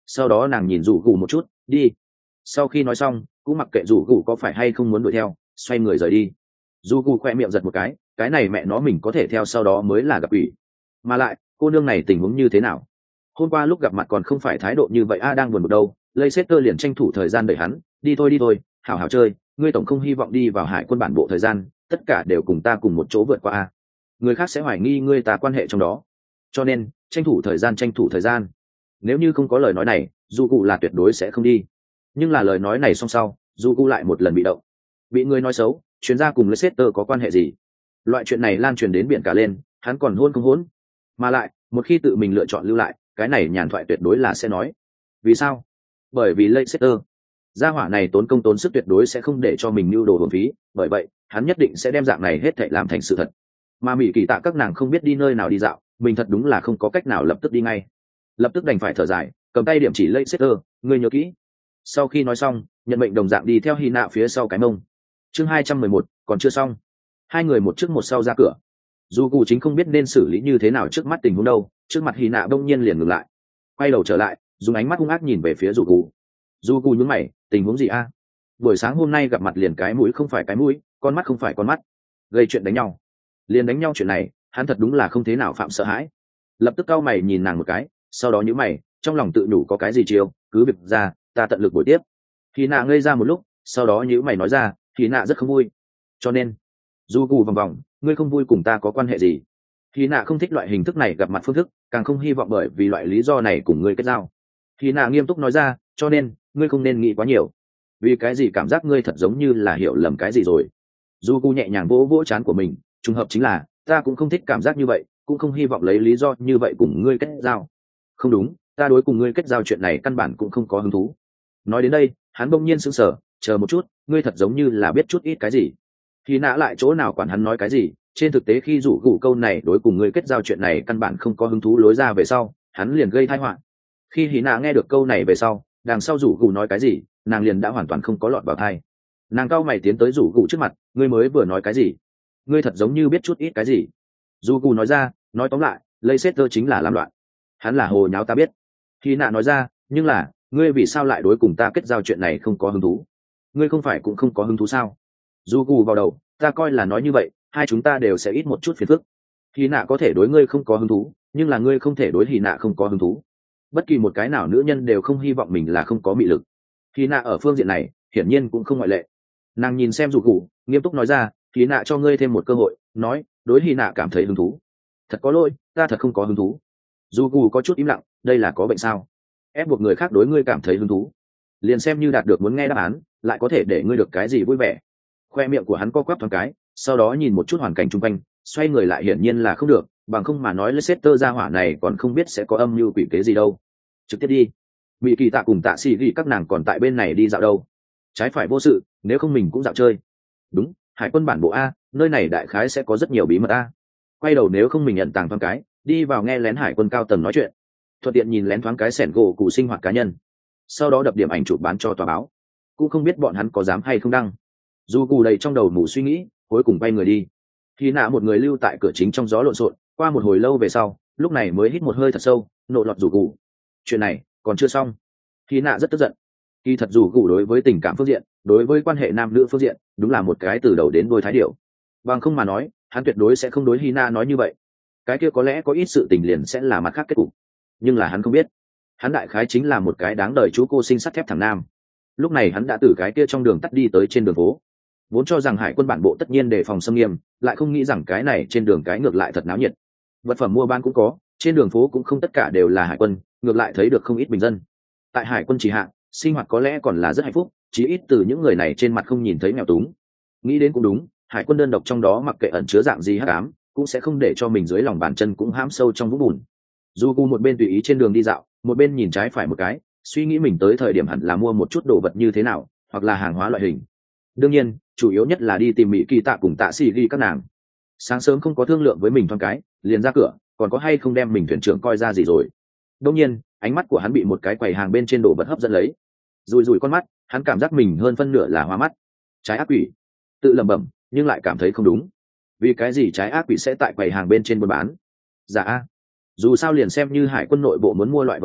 sau đó nàng nhìn rủ gù một chút, đi. Sau khi nói xong cũng mặc kệ rủ gù có phải hay không muốn đuổi theo, xoay người rời đi. Rủ gù khoe miệng giật một cái này mẹ nó mình có thể theo sau đó mới là gặp ủy. Mà lại cô nương này tình huống như thế nào? Hôm qua lúc gặp mặt còn không phải thái độ như vậy a. Đang buồn một đâu, Leicester liền tranh thủ thời gian đẩy hắn, đi thôi, hảo hảo chơi, ngươi tổng không hy vọng đi vào hải quân bản bộ thời gian tất cả đều cùng ta cùng một chỗ vượt qua a. Người khác sẽ hoài nghi ngươi ta quan hệ trong đó, cho nên tranh thủ thời gian. Nếu như không có lời nói này, dù cụ là tuyệt đối sẽ không đi. Nhưng là lời nói này xong sau, dù cụ lại một lần bị động. Bị người nói xấu, chuyên gia cùng Leicester có quan hệ gì? Loại chuyện này lan truyền đến biển cả lên, hắn còn hôn không hôn? Mà lại, một khi tự mình lựa chọn lưu lại, cái này nhàn thoại tuyệt đối là sẽ nói. Vì sao? Bởi vì Leicester, gia hỏa này tốn công tốn sức tuyệt đối sẽ không để cho mình mưu đồ hồn phí, bởi vậy, hắn nhất định sẽ đem dạng này hết thảy làm thành sự thật. Mà Mỹ Kỳ Tạ các nàng không biết đi nơi nào đi dạo, mình thật đúng là không có cách nào lập tức đi ngay. Lập tức đành phải thở dài, cầm tay điểm chỉ Leicester, ngươi nhớ kỹ. Sau khi nói xong, nhận mệnh đồng dạng đi theo Hy Nạ phía sau cái mông. Chương 211, còn chưa xong. Hai người một trước một sau ra cửa. Dù cụ chính không biết nên xử lý như thế nào trước mắt tình huống đâu, trước mặt Hy Nạ đông nhiên liền ngừng lại, quay đầu trở lại, dùng ánh mắt hung ác nhìn về phía dù cụ. Dù cụ nhướng mày, tình huống gì a? Buổi sáng hôm nay gặp mặt liền cái mũi không phải cái mũi, con mắt không phải con mắt, gây chuyện đánh nhau. Liền đánh nhau chuyện này, hắn thật đúng là không thế nào phạm sợ hãi. Lập tức cau mày nhìn nàng một cái, sau đó nhíu mày, trong lòng tự nhủ có cái gì chiêu, cứ việc ra, ta tận lực buổi tiếp. Hy Nạ ngây ra một lúc, sau đó nhíu mày nói ra, Hy Nạ rất không vui. Cho nên, dù cụ vòng vòng, ngươi không vui cùng ta có quan hệ gì? Hy Nạ không thích loại hình thức này gặp mặt phương thức, càng không hy vọng bởi vì loại lý do này cùng ngươi kết giao. Hy Nạ nghiêm túc nói ra, cho nên, ngươi không nên nghĩ quá nhiều. Vì cái gì cảm giác ngươi thật giống như là hiểu lầm cái gì rồi? Dù cụ nhẹ nhàng vỗ vỗ trán của mình, trùng hợp chính là, ta cũng không thích cảm giác như vậy, cũng không hy vọng lấy lý do như vậy cùng ngươi kết giao. Không đúng, ta đối cùng ngươi kết giao chuyện này căn bản cũng không có hứng thú. Nói đến đây, hắn bỗng nhiên sững sờ, chờ một chút, ngươi thật giống như là biết chút ít cái gì. Khi nã lại chỗ nào quản hắn nói cái gì, trên thực tế khi rủ gủ câu này đối cùng ngươi kết giao chuyện này căn bản không có hứng thú lối ra về sau, hắn liền gây tai họa. Khi Hí Nã nghe được câu này về sau, đằng sau rủ gủ nói cái gì, nàng liền đã hoàn toàn không có lọt vào tai. Nàng cau mày tiến tới rủ gủ trước mặt, ngươi mới vừa nói cái gì? Ngươi thật giống như biết chút ít cái gì. Rủ gủ nói ra, nói tóm lại, Leicester chính là làm loạn. Hắn là hồ nháo ta biết. Khi nã nói ra, nhưng là, ngươi vì sao lại đối cùng ta kết giao chuyện này không có hứng thú? Ngươi không phải cũng không có hứng thú sao? Dù gù vào đầu, ta coi là nói như vậy, hai chúng ta đều sẽ ít một chút phiền phức. Hy nạ có thể đối ngươi không có hứng thú, nhưng là ngươi không thể đối Hy nạ không có hứng thú. Bất kỳ một cái nào nữ nhân đều không hy vọng mình là không có mị lực. Hy nạ ở phương diện này, hiển nhiên cũng không ngoại lệ. Nàng nhìn xem dù gù, nghiêm túc nói ra, Hy nạ cho ngươi thêm một cơ hội, nói, đối Hy nạ cảm thấy hứng thú. Thật có lỗi, ta thật không có hứng thú. Dù gù có chút im lặng, đây là có bệnh sao? Ép buộc người khác đối ngươi cảm thấy hứng thú, liền xem như đạt được muốn nghe đáp án, lại có thể để ngươi được cái gì vui vẻ? Khoe miệng của hắn co quắp thoáng cái, sau đó nhìn một chút hoàn cảnh chung quanh, xoay người lại hiển nhiên là không được, bằng không mà nói Leicester gia hỏa này còn không biết sẽ có âm mưu quỷ kế gì đâu. Trực tiếp đi. Mỹ Kỳ Tạ cùng Tạ Sĩ Ghi các nàng còn tại bên này đi dạo đâu? Trái phải vô sự, nếu không mình cũng dạo chơi. Đúng, hải quân bản bộ a, nơi này đại khái sẽ có rất nhiều bí mật a. Quay đầu nếu không mình nhận tàng thoáng cái, đi vào nghe lén hải quân cao tầng nói chuyện, thuận tiện nhìn lén thoáng cái sẻn gỗ cụ sinh hoạt cá nhân, sau đó đập điểm ảnh chụp bán cho tòa báo. Cũng không biết bọn hắn có dám hay không đăng. Dù cụ đầy trong đầu mù suy nghĩ, cuối cùng bay người đi. Khi nạ một người lưu tại cửa chính trong gió lộn xộn, qua một hồi lâu về sau, lúc này mới hít một hơi thật sâu, nộ lọt rủ cụ. Chuyện này còn chưa xong. Khi nạ rất tức giận. Khi thật rủ cụ đối với tình cảm phương diện, đối với quan hệ nam nữ phương diện, đúng là một cái từ đầu đến đuôi thái điệu. Bằng không mà nói, hắn tuyệt đối sẽ không đối Hina nói như vậy. Cái kia có lẽ có ít sự tình liền sẽ là mặt khác kết cục, nhưng là hắn không biết. Hắn đại khái chính là một cái đáng đời chú cô sinh sắt thép thằng nam. Lúc này hắn đã từ cái kia trong đường tắt đi tới trên đường phố, vốn cho rằng hải quân bản bộ tất nhiên đề phòng xâm nghiêm, lại không nghĩ rằng cái này trên đường cái ngược lại thật náo nhiệt. Vật phẩm mua bán cũng có, trên đường phố cũng không tất cả đều là hải quân, ngược lại thấy được không ít bình dân. Tại hải quân chỉ hạng, sinh hoạt có lẽ còn là rất hạnh phúc, chí ít từ những người này trên mặt không nhìn thấy nghèo túng. Nghĩ đến cũng đúng, hải quân đơn độc trong đó mặc kệ ẩn chứa dạng gì hắc ám, cũng sẽ không để cho mình dưới lòng bàn chân cũng hãm sâu trong vũng bùn. Du Gu một bên tùy ý trên đường đi dạo, một bên nhìn trái phải một cái, suy nghĩ mình tới thời điểm hẳn là mua một chút đồ vật như thế nào, hoặc là hàng hóa loại hình. Đương nhiên, chủ yếu nhất là đi tìm Mỹ Kỳ Tạ cùng Tạ Sĩ Ghi các nàng. Sáng sớm không có thương lượng với mình thoáng cái, liền ra cửa, còn có hay không đem mình thuyền trưởng coi ra gì rồi. Đương nhiên, ánh mắt của hắn bị một cái quầy hàng bên trên đồ vật hấp dẫn lấy. Rùi rùi con mắt, hắn cảm giác mình hơn phân nửa là hoa mắt. Trái ác quỷ. Tự lẩm bẩm, nhưng lại cảm thấy không đúng. Vì cái gì trái ác quỷ sẽ tại quầy hàng bên trên buôn bán? Dạ a. Dù sao liền xem như hải quân nội bộ muốn mua loại vật này,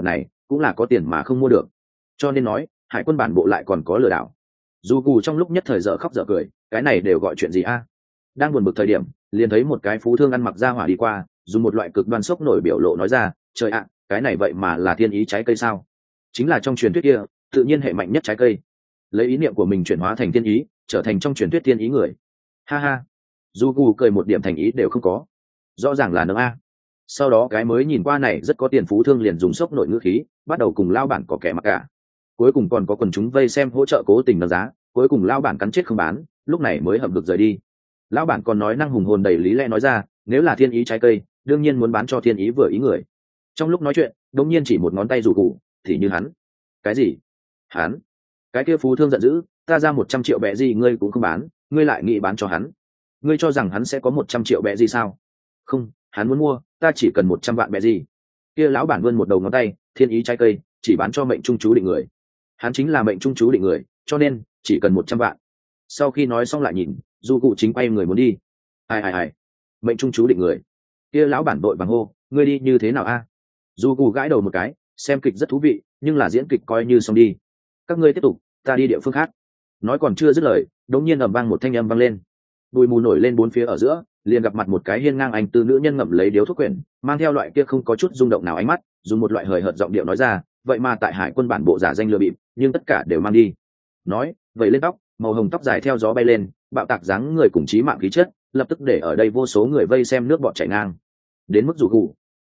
cũng là có tiền mà không mua được. Cho nên nói hải quân bản bộ lại còn có lừa đảo. Dù cù trong lúc nhất thời dở khóc dở cười, cái này đều gọi chuyện gì a? Đang buồn bực thời điểm, liền thấy một cái phú thương ăn mặc ra hỏa đi qua, dùng một loại cực đoan sốc nổi biểu lộ nói ra, trời ạ, cái này vậy mà là thiên ý trái cây sao? Chính là trong truyền thuyết kia tự nhiên hệ mạnh nhất trái cây, lấy ý niệm của mình chuyển hóa thành thiên ý, trở thành trong truyền thuyết thiên ý người. Ha ha. Dù cù cười một điểm thành ý đều không có, rõ ràng là nâng a. Sau đó cái mới nhìn qua này rất có tiền phú thương liền dùng sốc nội ngữ khí bắt đầu cùng lao bản có kẻ mặc cả, cuối cùng còn có quần chúng vây xem hỗ trợ cố tình nâng giá, cuối cùng lao bản cắn chết không bán, lúc này mới hậm hực rời đi. Lão bản còn nói năng hùng hồn đầy lý lẽ nói ra, nếu là thiên ý trái cây đương nhiên muốn bán cho thiên ý vừa ý người. Trong lúc nói chuyện đống nhiên chỉ một ngón tay rủ cụ, thì như hắn. Cái gì? Hắn? Cái kia phú thương giận dữ, ta ra 100 triệu bẹ gì ngươi cũng không bán, ngươi lại nghĩ bán cho hắn? Ngươi cho rằng hắn sẽ có 100 triệu bẹ gì sao? Không, hắn muốn mua, ta chỉ cần 100 vạn bẹ gì. Kia lão bản vươn một đầu ngón tay, thiên ý trái cây chỉ bán cho mệnh trung chú định người. Hắn chính là mệnh trung chú định người, cho nên chỉ cần 100 vạn. Sau khi nói xong lại nhìn, dù cụ chính quay người muốn đi. Ai, mệnh trung chú định người. Kia lão bản đội vàng hô, ngươi đi như thế nào a? Dù cụ gãi đầu một cái, xem kịch rất thú vị, nhưng là diễn kịch coi như xong đi. Các ngươi tiếp tục, ta đi địa phương khác. Nói còn chưa dứt lời, đột nhiên ầm vang một thanh âm vang lên. Bụi mù nổi lên bốn phía ở giữa, liền gặp mặt một cái hiên ngang anh tư nữ nhân ngậm lấy điếu thuốc quyển, mang theo loại kia không có chút rung động nào ánh mắt, dùng một loại hời hợt giọng điệu nói ra, vậy mà tại hải quân bản bộ giả danh lừa bịp, nhưng tất cả đều mang đi. Nói, vậy lên tóc, màu hồng tóc dài theo gió bay lên, bạo tạc dáng người cùng chí mạng khí chất, lập tức để ở đây vô số người vây xem nước bọt chảy ngang. Đến mức rủ cụ,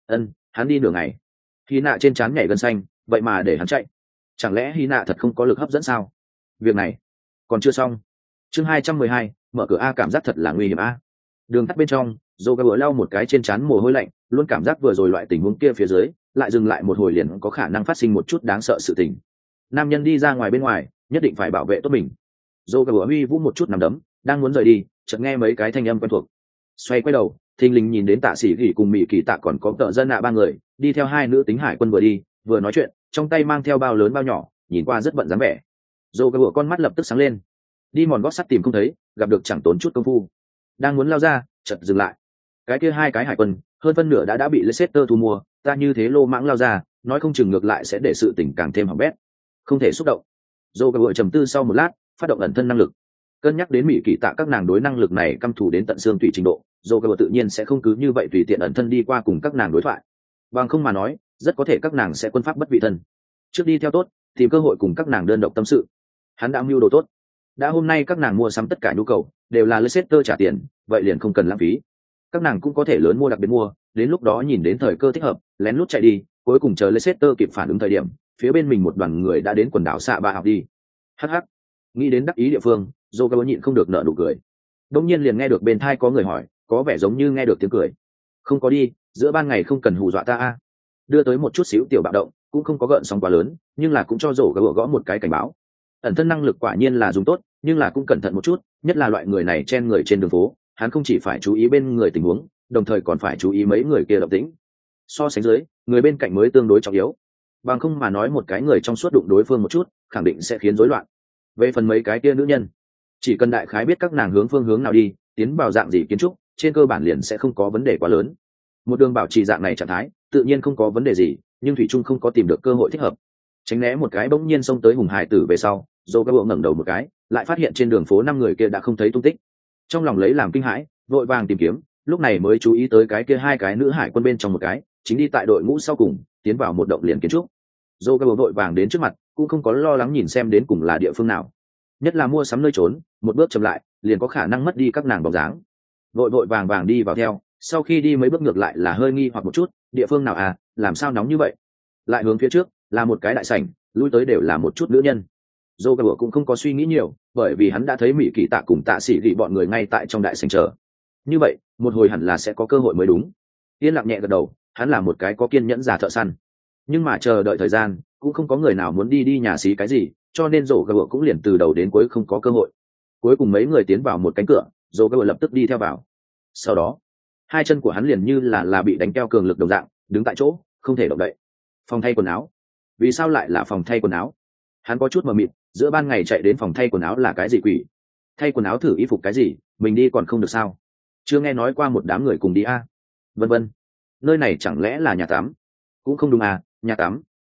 hắn đi nửa ngày, Hy nạ trên trán nhảy gân xanh, vậy mà để hắn chạy, chẳng lẽ Hy nạ thật không có lực hấp dẫn sao? Việc này còn chưa xong. Chương 212, mở cửa a, cảm giác thật là nguy hiểm a. Đường tắt bên trong, dô gà lau một cái trên trán mồ hôi lạnh, luôn cảm giác vừa rồi loại tình huống kia phía dưới lại dừng lại một hồi liền có khả năng phát sinh một chút đáng sợ sự tình. Nam nhân đi ra ngoài bên ngoài nhất định phải bảo vệ tốt mình. Dô gà huy vũ một chút nằm đấm, đang muốn rời đi, chợt nghe mấy cái thanh âm quen thuộc. Xoay quay đầu, thình lình nhìn đến Tạ Sĩ Gỉ cùng Mỹ Kỳ Tạ còn có tợ dân ba người đi theo hai nữ tính hải quân vừa đi vừa nói chuyện, trong tay mang theo bao lớn bao nhỏ, nhìn qua rất bận dáng vẻ. Dô gà con mắt lập tức sáng lên, đi mòn gót sắt tìm không thấy, gặp được chẳng tốn chút công phu, đang muốn lao ra chợt dừng lại. Cái kia hai cái hải quân hơn phân nửa đã bị Leicester thu mua, ta như thế lô mãng lao ra, nói không chừng ngược lại sẽ để sự tình càng thêm hỏng bét, không thể xúc động. Dô gà trầm tư sau một lát, phát động ẩn thân năng lực. Cân nhắc đến Mỹ Kỳ Tạ các nàng đối năng lực này căm thù đến tận xương tùy trình độ, dô gà tự nhiên sẽ không cứ như vậy tùy tiện ẩn thân đi qua cùng các nàng đối thoại. Bằng không mà nói, rất có thể các nàng sẽ quân pháp bất vị thân. Trước đi theo tốt, tìm cơ hội cùng các nàng đơn độc tâm sự. Hắn đã mưu đồ tốt, đã hôm nay các nàng mua sắm tất cả nhu cầu đều là Leicester trả tiền, vậy liền không cần lãng phí. Các nàng cũng có thể lớn mua đặc biệt mua, đến lúc đó nhìn đến thời cơ thích hợp lén lút chạy đi, cuối cùng chờ Leicester kịp phản ứng thời điểm, phía bên mình một đoàn người đã đến quần đảo xạ ba học đi. Hắc, nghĩ đến đắc ý địa phương, Joker nhịn không được nở nụ cười. Đống nhiên liền nghe được bên tai có người hỏi, có vẻ giống như nghe được tiếng cười. Không có đi, giữa ban ngày không cần hù dọa ta a. Đưa tới một chút xíu tiểu bạo động, cũng không có gợn sóng quá lớn, nhưng là cũng cho Joker gõ một cái cảnh báo. Ẩn thân năng lực quả nhiên là dùng tốt, nhưng là cũng cẩn thận một chút, nhất là loại người này chen người trên đường phố, hắn không chỉ phải chú ý bên người tình huống, đồng thời còn phải chú ý mấy người kia động tĩnh. So sánh dưới, người bên cạnh mới tương đối trọng yếu. Bằng không mà nói một cái người trong suốt đụng đối phương một chút, khẳng định sẽ khiến rối loạn. Về phần mấy cái kia nữ nhân, chỉ cần đại khái biết các nàng hướng phương hướng nào đi, tiến vào dạng gì kiến trúc, trên cơ bản liền sẽ không có vấn đề quá lớn. Một đường bảo trì dạng này trạng thái, tự nhiên không có vấn đề gì, nhưng thủy trung không có tìm được cơ hội thích hợp. Tránh né một cái bỗng nhiên xông tới hùng hải tử về sau, Joker ngẩng đầu một cái, lại phát hiện trên đường phố 5 người kia đã không thấy tung tích. Trong lòng lấy làm kinh hãi, vội vàng tìm kiếm, lúc này mới chú ý tới cái kia hai cái nữ hải quân bên trong một cái, chính đi tại đội ngũ sau cùng, tiến vào một động liền kiến trúc. Joker vội vàng đến trước mặt, cũng không có lo lắng nhìn xem đến cùng là địa phương nào. Nhất là mua sắm nơi trốn, một bước chậm lại, liền có khả năng mất đi các nàng bóng dáng. Vội vàng đi vào theo, sau khi đi mấy bước ngược lại là hơi nghi hoặc một chút, địa phương nào à, làm sao nóng như vậy? Lại hướng phía trước, là một cái đại sảnh, lui tới đều là một chút nữ nhân. Joker cũng không có suy nghĩ nhiều, bởi vì hắn đã thấy Mỹ Kỳ Tạ cùng Tạ Sĩ Gỉ bọn người ngay tại trong đại sảnh chờ. Như vậy, một hồi hẳn là sẽ có cơ hội mới đúng. Yên lặng nhẹ gật đầu, hắn là một cái có kiên nhẫn già thợ săn. Nhưng mà chờ đợi thời gian, cũng không có người nào muốn đi nhà xí cái gì, cho nên Joker cũng liền từ đầu đến cuối không có cơ hội. Cuối cùng mấy người tiến vào một cánh cửa, Joker lập tức đi theo vào. Sau đó, hai chân của hắn liền như là bị đánh keo cường lực đồng dạng, đứng tại chỗ, không thể động đậy. Phòng thay quần áo. Vì sao lại là phòng thay quần áo? Hắn có chút mờ mịt, giữa ban ngày chạy đến phòng thay quần áo là cái gì quỷ? Thay quần áo thử y phục cái gì, mình đi còn không được sao? Chưa nghe nói qua một đám người cùng đi a? Vân vân. Nơi này chẳng lẽ là nhà tắm? Cũng không đúng à, nhà tắm,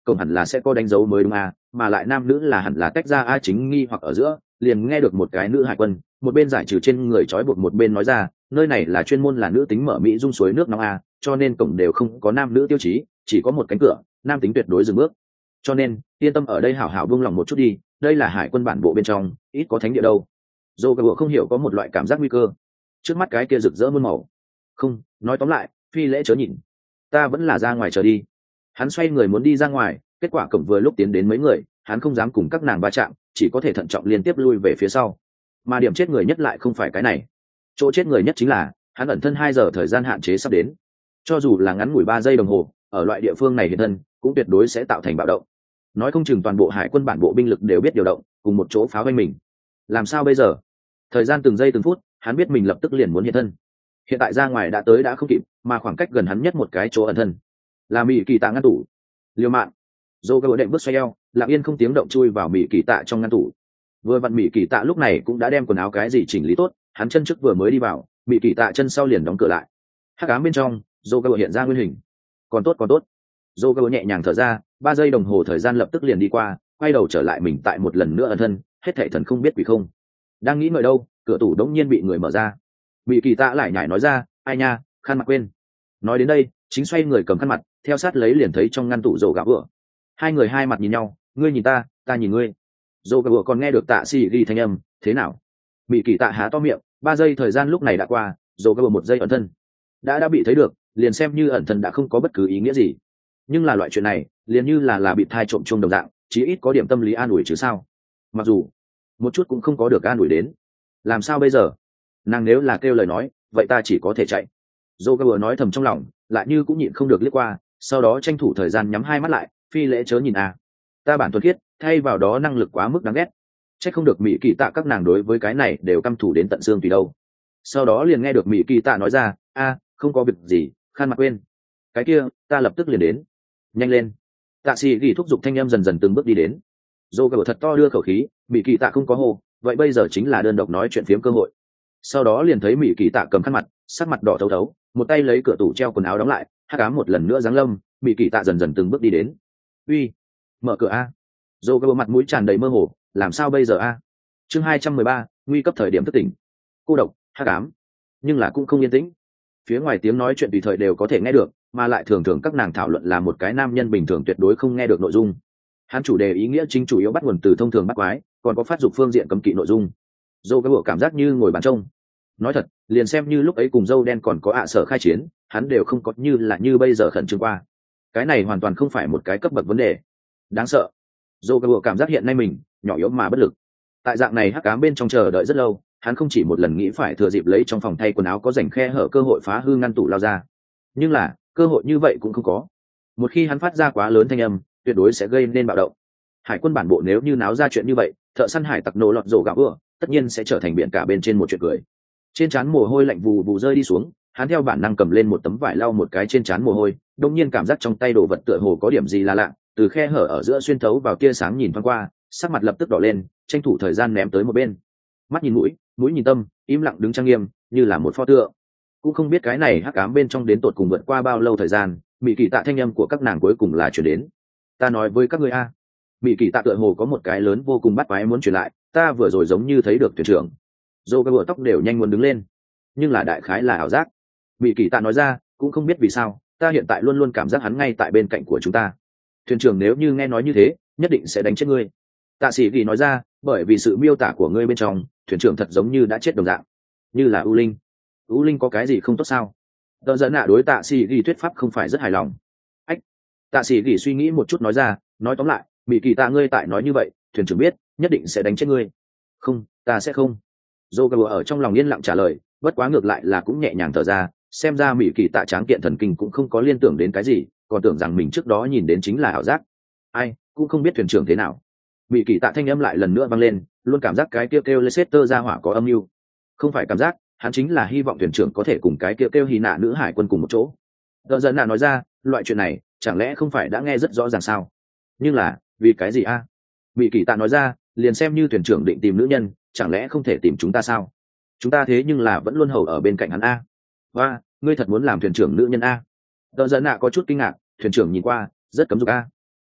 cổng hẳn là sẽ có đánh dấu mới đúng à, mà lại nam nữ là hẳn là tách ra a. Chính nghi hoặc ở giữa liền nghe được một cái nữ hải quân một bên giải trừ trên người trói buộc một bên nói ra, nơi này là chuyên môn là nữ tính mở mỹ dung suối nước nóng a, cho nên cổng đều không có nam nữ tiêu chí, chỉ có một cánh cửa, nam tính tuyệt đối dừng bước. Cho nên yên tâm ở đây hảo hảo buông lòng một chút đi, đây là hải quân bản bộ bên trong, ít có thánh địa đâu. Dô gà không hiểu có một loại cảm giác nguy cơ, trước mắt cái kia rực rỡ muôn màu. Không, nói tóm lại, phi lễ chớ nhìn, ta vẫn là ra ngoài chờ đi. Hắn xoay người muốn đi ra ngoài, kết quả cổng vừa lúc tiến đến mấy người, hắn không dám cùng các nàng va chạm, chỉ có thể thận trọng liên tiếp lui về phía sau. Mà điểm chết người nhất lại không phải cái này, chỗ chết người nhất chính là hắn ẩn thân 2 giờ thời gian hạn chế sắp đến. Cho dù là ngắn ngủi 3 giây đồng hồ, ở loại địa phương này hiện thân cũng tuyệt đối sẽ tạo thành bạo động, nói không chừng toàn bộ hải quân bản bộ binh lực đều biết điều động cùng một chỗ pháo vây mình. Làm sao bây giờ? Thời gian từng giây từng phút, hắn biết mình lập tức liền muốn hiện thân. Hiện tại ra ngoài đã tới đã không kịp, mà khoảng cách gần hắn nhất một cái chỗ ẩn thân là Mỹ Kỳ Tạ ngăn tủ. Liều mạng, dô gỡ đệm bước xoay eo, lặng yên không tiếng động chui vào Mỹ Kỳ Tạ trong ngăn tủ. Vừa vặn Mỹ Kỳ Tạ lúc này cũng đã đem quần áo cái gì chỉnh lý tốt, hắn chân trước vừa mới đi vào, Mỹ Kỳ Tạ chân sau liền đóng cửa lại. Hắc ám bên trong, dô gỡ hiện ra nguyên hình. Còn tốt, dô gỡ nhẹ nhàng thở ra. 3 giây đồng hồ thời gian lập tức liền đi qua, quay đầu trở lại mình tại một lần nữa ẩn thân, hết thảy thần không biết quỷ không. Đang nghĩ ngợi đâu, cửa tủ đống nhiên bị người mở ra. Mỹ Kỳ Tạ lại nhảy nói ra, ai nha, khăn mặt quên. Nói đến đây, chính xoay người cầm khăn mặt, theo sát lấy liền thấy trong ngăn tủ rổ gà vừa. Hai người hai mặt nhìn nhau, ngươi nhìn ta, ta nhìn ngươi. Rổ gà vừa còn nghe được Tạ Sĩ Ghi thanh âm, thế nào? Mỹ Kỳ Tạ há to miệng, 3 giây thời gian lúc này đã qua, rổ gà vừa 1 giây ẩn thân đã bị thấy được, liền xem như ẩn thân đã không có bất cứ ý nghĩa gì. Nhưng là loại chuyện này liền như là bị thai trộm chung đồng dạng, chí ít có điểm tâm lý an ủi chứ sao. Mặc dù một chút cũng không có được an ủi đến. Làm sao bây giờ? Nàng nếu là kêu lời nói, vậy ta chỉ có thể chạy. Dô vừa nói thầm trong lòng, lại như cũng nhịn không được liếc qua, sau đó tranh thủ thời gian nhắm hai mắt lại, phi lễ chớ nhìn à. Ta bản thuần khiết, thay vào đó năng lực quá mức đáng ghét. Trách không được Mỹ Kỳ Tạ các nàng đối với cái này đều căm thù đến tận xương tùy đâu. Sau đó liền nghe được Mỹ Kỳ Tạ nói ra, a, không có việc gì, khăn mặt quên. Cái kia, ta lập tức liền đến. Nhanh lên. Tạ Sĩ Ghi thúc giục thanh em dần dần từng bước đi đến. Dô thật to đưa khẩu khí, Mỹ Kỳ Tạ không có hô, vậy bây giờ chính là đơn độc nói chuyện phiếm cơ hội. Sau đó liền thấy Mỹ Kỳ Tạ cầm khăn mặt, sắc mặt đỏ thấu thấu, một tay lấy cửa tủ treo quần áo đóng lại, hắc ám một lần nữa giáng lâm. Mỹ Kỳ Tạ dần dần từng bước đi đến. Uy, mở cửa a. Dô mặt mũi tràn đầy mơ hồ, làm sao bây giờ a? Chương 213, nguy cấp thời điểm thức tỉnh. Cô độc, hắc ám, nhưng là cũng không yên tĩnh. Phía ngoài tiếng nói chuyện tùy thời đều có thể nghe được, mà lại thường thường các nàng thảo luận là một cái nam nhân bình thường tuyệt đối không nghe được nội dung. Hắn chủ đề ý nghĩa chính chủ yếu bắt nguồn từ thông thường bắt quái, còn có phát dục phương diện cấm kỵ nội dung. Dâu cái bộ cảm giác như ngồi bàn trông. Nói thật, liền xem như lúc ấy cùng dâu đen còn có ạ sở khai chiến, hắn đều không có như bây giờ khẩn trương qua. Cái này hoàn toàn không phải một cái cấp bậc vấn đề. Đáng sợ. Dâu cái bộ cảm giác hiện nay mình nhỏ yếu mà bất lực. Tại dạng này hắc ám bên trong chờ đợi rất lâu, hắn không chỉ một lần nghĩ phải thừa dịp lấy trong phòng thay quần áo có rảnh khe hở cơ hội phá hư ngăn tủ lao ra. Nhưng là cơ hội như vậy cũng không có. Một khi hắn phát ra quá lớn thanh âm, tuyệt đối sẽ gây nên bạo động. Hải quân bản bộ nếu như náo ra chuyện như vậy, thợ săn hải tặc nổ lọt rổ gạo ưa, tất nhiên sẽ trở thành biển cả bên trên một chuyện cười. Trên trán mồ hôi lạnh vù vù rơi đi xuống, hắn theo bản năng cầm lên một tấm vải lau một cái trên trán mồ hôi, đột nhiên cảm giác trong tay đồ vật tựa hồ có điểm gì là lạ, từ khe hở ở giữa xuyên thấu vào tia sáng nhìn thoáng qua, sắc mặt lập tức đỏ lên, tranh thủ thời gian ném tới một bên. Mắt nhìn mũi, mũi nhìn tâm, im lặng đứng trang nghiêm, như là một pho tượng. Cũng không biết cái này hắc ám bên trong đến tột cùng vượt qua bao lâu thời gian, Mỹ Kỳ Tạ thanh âm của các nàng cuối cùng là truyền đến. Ta nói với các ngươi a. Mỹ Kỳ Tạ tựa hồ có một cái lớn vô cùng bắt quái muốn truyền lại, ta vừa rồi giống như thấy được thuyền trưởng. Dô cái bờ tóc đều nhanh muốn đứng lên, nhưng là đại khái là ảo giác. Mỹ Kỳ Tạ nói ra, cũng không biết vì sao, ta hiện tại luôn luôn cảm giác hắn ngay tại bên cạnh của chúng ta. Thuyền trưởng nếu như nghe nói như thế, nhất định sẽ đánh chết ngươi. Tạ Sĩ Kỳ nói ra, bởi vì sự miêu tả của ngươi bên trong, thuyền trưởng thật giống như đã chết đồng dạng, như là U Linh. U Linh có cái gì không tốt sao? Tờ dẫn nạ đối Tạ Sĩ Kỳ thuyết pháp không phải rất hài lòng. Ách. Tạ Sĩ Kỳ suy nghĩ một chút nói ra, nói tóm lại, Mỹ Kỳ Tạ ngươi tại nói như vậy, thuyền trưởng biết, nhất định sẽ đánh chết ngươi. Không, ta sẽ không. Joker ở trong lòng yên lặng trả lời, bất quá ngược lại là cũng nhẹ nhàng thở ra, xem ra Mỹ Kỳ Tạ tráng kiện thần kinh cũng không có liên tưởng đến cái gì, còn tưởng rằng mình trước đó nhìn đến chính là ảo giác. Ai, cũng không biết thuyền trưởng thế nào. Mỹ Kỳ Tạ thanh âm lại lần nữa vang lên, luôn cảm giác cái kêu Leicester ra hỏa có âm mưu. Không phải cảm giác, hắn chính là hy vọng thuyền trưởng có thể cùng cái kêu Hy Nạ nữ hải quân cùng một chỗ. Đợt dẫn nạ nói ra, loại chuyện này, chẳng lẽ không phải đã nghe rất rõ ràng sao? Nhưng là, vì cái gì a? Mỹ Kỳ Tạ nói ra, liền xem như thuyền trưởng định tìm nữ nhân, chẳng lẽ không thể tìm chúng ta sao? Chúng ta thế nhưng là vẫn luôn hầu ở bên cạnh hắn a. Và, ngươi thật muốn làm thuyền trưởng nữ nhân a? Đợt dẫn nạ có chút kinh ngạc, thuyền trưởng nhìn qua, rất cấm dục a.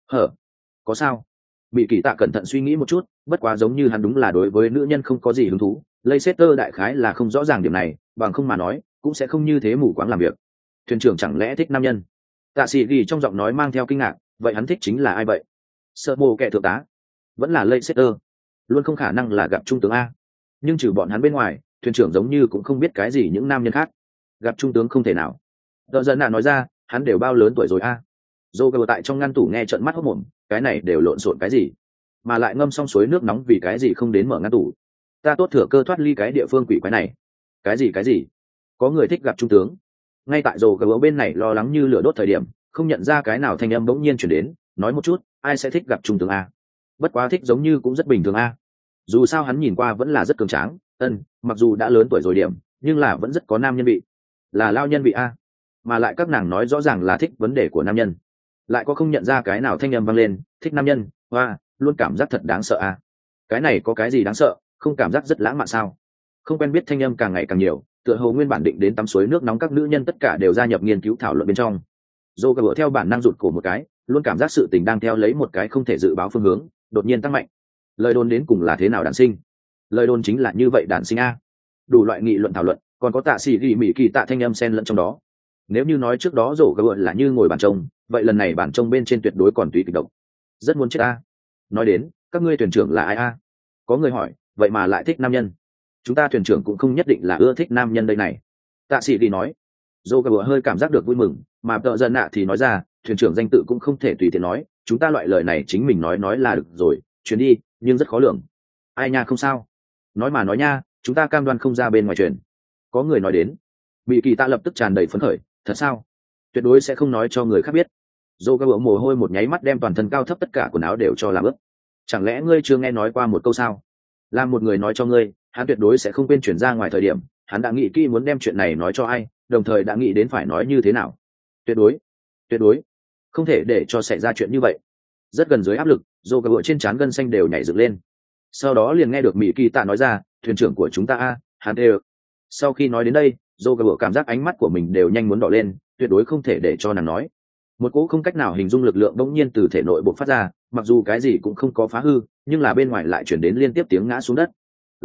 hở, có sao? Bị kỳ tạ cẩn thận suy nghĩ một chút, bất quá giống như hắn đúng là đối với nữ nhân không có gì hứng thú. Leicester đại khái là không rõ ràng điểm này, bằng không mà nói cũng sẽ không như thế mù quáng làm việc. Thuyền trưởng chẳng lẽ thích nam nhân? Tạ sĩ ghi trong giọng nói mang theo kinh ngạc, vậy hắn thích chính là ai vậy? Sợ mồ kẻ thượng tá, vẫn là Leicester, luôn không khả năng là gặp trung tướng a. Nhưng trừ bọn hắn bên ngoài, thuyền trưởng giống như cũng không biết cái gì những nam nhân khác. Gặp trung tướng không thể nào. Đợ dân nói ra, hắn đều bao lớn tuổi rồi a. Dô gờ tại trong ngăn tủ nghe trợn mắt hốt mồm, cái này đều lộn xộn cái gì? Mà lại ngâm xong suối nước nóng vì cái gì không đến mở ngăn tủ? Ta tốt thừa cơ thoát ly cái địa phương quỷ quái này. Cái gì? Có người thích gặp trung tướng. Ngay tại dô gờ bên này lo lắng như lửa đốt thời điểm, không nhận ra cái nào thanh âm bỗng nhiên chuyển đến, nói một chút, ai sẽ thích gặp trung tướng a? Bất quá thích giống như cũng rất bình thường a. Dù sao hắn nhìn qua vẫn là rất cường tráng, mặc dù đã lớn tuổi rồi điểm, nhưng là vẫn rất có nam nhân vị, là lao nhân vị a. Mà lại các nàng nói rõ ràng là thích vấn đề của nam nhân, lại có không nhận ra cái nào thanh âm vang lên, thích nam nhân, hoa, luôn cảm giác thật đáng sợ a. Cái này có cái gì đáng sợ, không cảm giác rất lãng mạn sao? Không quen biết thanh âm càng ngày càng nhiều, tựa hồ nguyên bản định đến tắm suối nước nóng các nữ nhân tất cả đều gia nhập nghiên cứu thảo luận bên trong. Dô gờ theo bản năng rụt cổ một cái, luôn cảm giác sự tình đang theo lấy một cái không thể dự báo phương hướng, đột nhiên tăng mạnh. Lời đồn đến cùng là thế nào đản sinh? Lời đồn chính là như vậy đản sinh a. Đủ loại nghị luận thảo luận, còn có tạ sĩ ghi mỹ kỳ tạ thanh âm xen lẫn trong đó. Nếu như nói trước đó rổ gờ là như ngồi bàn trông, vậy lần này bàn trông bên trên tuyệt đối còn tùy kịch độc. Rất muốn chết a. Nói đến, các ngươi thuyền trưởng là ai a? Có người hỏi, vậy mà lại thích nam nhân. Chúng ta thuyền trưởng cũng không nhất định là ưa thích nam nhân đây này. Tạ sĩ ghi nói. Dô gờ hơi cảm giác được vui mừng, mà tợ dân nạ thì nói ra, thuyền trưởng danh tự cũng không thể tùy tiện nói, chúng ta loại lời này chính mình nói là được rồi, chuyến đi, nhưng rất khó lường. Ai nha không sao. Nói mà nói nha, chúng ta cam đoan không ra bên ngoài truyền. Có người nói đến. Bị kỳ tạ lập tức tràn đầy phấn khởi, thật sao? Tuyệt đối sẽ không nói cho người khác biết. Dô gờ mồ hôi một nháy mắt đem toàn thân cao thấp tất cả quần áo đều cho làm ướt. Chẳng lẽ ngươi chưa nghe nói qua một câu sao? Là một người nói cho ngươi, hắn tuyệt đối sẽ không quên chuyển ra ngoài thời điểm, hắn đã nghĩ kỹ muốn đem chuyện này nói cho ai, đồng thời đã nghĩ đến phải nói như thế nào. Tuyệt đối không thể để cho xảy ra chuyện như vậy. Rất gần dưới áp lực, dô gờ trên trán gân xanh đều nhảy dựng lên. Sau đó liền nghe được mỹ kỳ tạ nói ra, thuyền trưởng của chúng ta a, hắn đều. Sau khi nói đến đây, dô gờ cảm giác ánh mắt của mình đều nhanh muốn đỏ lên, tuyệt đối không thể để cho nàng nói. Một cỗ không cách nào hình dung lực lượng bỗng nhiên từ thể nội bộc phát ra, mặc dù cái gì cũng không có phá hư, nhưng là bên ngoài lại chuyển đến liên tiếp tiếng ngã xuống đất.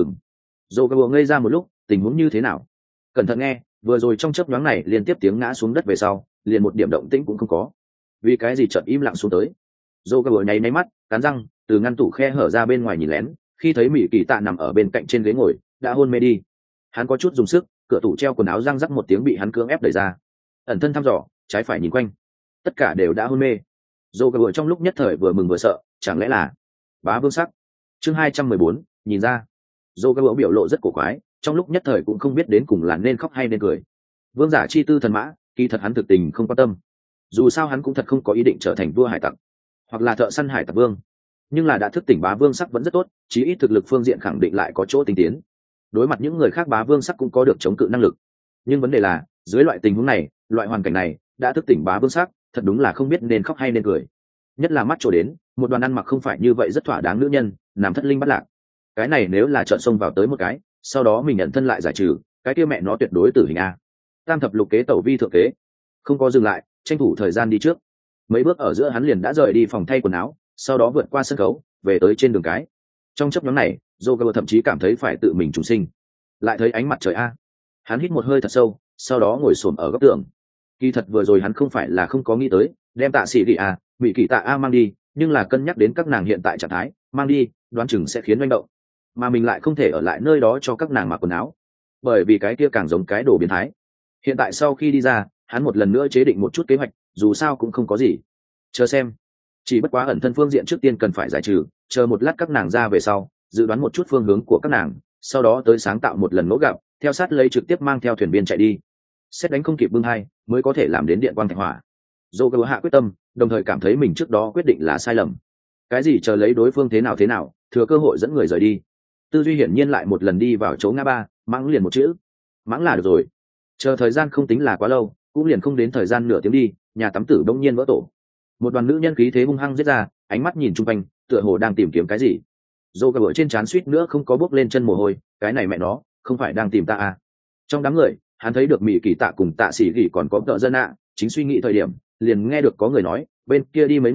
Dô gờ ngây ra một lúc, tình huống như thế nào? Cẩn thận nghe, vừa rồi trong chớp nhoáng này liên tiếp tiếng ngã xuống đất về sau, liền một điểm động tĩnh cũng không có. Vì cái gì chợt im lặng xuống tới? Dô gờ nháy máy mắt, cắn răng, từ ngăn tủ khe hở ra bên ngoài nhìn lén, khi thấy mỹ kỳ tạ nằm ở bên cạnh trên ghế ngồi, đã hôn mê đi. Hắn có chút dùng sức, cửa tủ treo quần áo răng rắc một tiếng bị hắn cưỡng ép đẩy ra. Ẩn thân thăm dò, trái phải nhìn quanh, tất cả đều đã hôn mê. Dô gờ trong lúc nhất thời vừa mừng vừa sợ, chẳng lẽ là bá vương sắc? Chương 214, nhìn ra. Dô gờ biểu lộ rất cổ quái, trong lúc nhất thời cũng không biết đến cùng là nên khóc hay nên cười. Vương giả chi tư thần mã, kỳ thật hắn thực tình không quan tâm. Dù sao hắn cũng thật không có ý định trở thành vua hải tặc, hoặc là thợ săn hải tặc vương. Nhưng là đã thức tỉnh bá vương sắc vẫn rất tốt, chí ít thực lực phương diện khẳng định lại có chỗ tinh tiến. Đối mặt những người khác bá vương sắc cũng có được chống cự năng lực. Nhưng vấn đề là, dưới loại tình huống này, loại hoàn cảnh này, đã thức tỉnh bá vương sắc, thật đúng là không biết nên khóc hay nên cười. Nhất là mắt trổ đến, một đoàn ăn mặc không phải như vậy rất thỏa đáng nữ nhân, làm thất linh bắt lạc. Cái này nếu là trợn xông vào tới một cái, sau đó mình nhận thân lại giải trừ, cái kia mẹ nó tuyệt đối tử hình a. Tam thập lục kế tẩu vi thượng kế, không có dừng lại, tranh thủ thời gian đi trước. Mấy bước ở giữa hắn liền đã rời đi phòng thay quần áo, sau đó vượt qua sân khấu, về tới trên đường cái. Trong chấp nhóm này, Joker thậm chí cảm thấy phải tự mình trùng sinh. Lại thấy ánh mặt trời a. Hắn hít một hơi thật sâu, sau đó ngồi xổm ở góc tường. Kỳ thật vừa rồi hắn không phải là không có nghĩ tới, đem Tạ Sĩ Gỉ a, bị Kỳ Tạ a mang đi, nhưng là cân nhắc đến các nàng hiện tại trạng thái, mang đi, đoán chừng sẽ khiến manh động. Mà mình lại không thể ở lại nơi đó cho các nàng mặc quần áo, bởi vì cái kia càng giống cái đồ biến thái. Hiện tại sau khi đi ra, hắn một lần nữa chế định một chút kế hoạch, dù sao cũng không có gì. Chờ xem. Chỉ bất quá ẩn thân phương diện trước tiên cần phải giải trừ, chờ một lát các nàng ra về sau, dự đoán một chút phương hướng của các nàng, sau đó tới sáng tạo một lần ngẫu gặp, theo sát lấy trực tiếp mang theo thuyền viên chạy đi. Xét đánh không kịp bưng hai, mới có thể làm đến điện quang thạch hỏa. Joker hạ quyết tâm, đồng thời cảm thấy mình trước đó quyết định là sai lầm. Cái gì chờ lấy đối phương thế nào, thừa cơ hội dẫn người rời đi. Tư duy hiển nhiên lại một lần đi vào chỗ ngã ba, mắng liền một chữ, mắng là được rồi. Chờ thời gian không tính là quá lâu, cũng liền không đến thời gian nửa tiếng đi, nhà tắm tử đông nhiên vỡ tổ. Một đoàn nữ nhân khí thế hung hăng giết ra, ánh mắt nhìn chung quanh, tựa hồ đang tìm kiếm cái gì. Joker ở trên trán suýt nữa không có bước lên chân mồ hôi, cái này mẹ nó, không phải đang tìm ta à? Trong đám người, hắn thấy được Mỹ Kỳ Tạ cùng Tạ Sĩ Gỉ còn có Tợ Dân ạ, chính suy nghĩ thời điểm, liền nghe được có người nói, bên kia đi mấy người,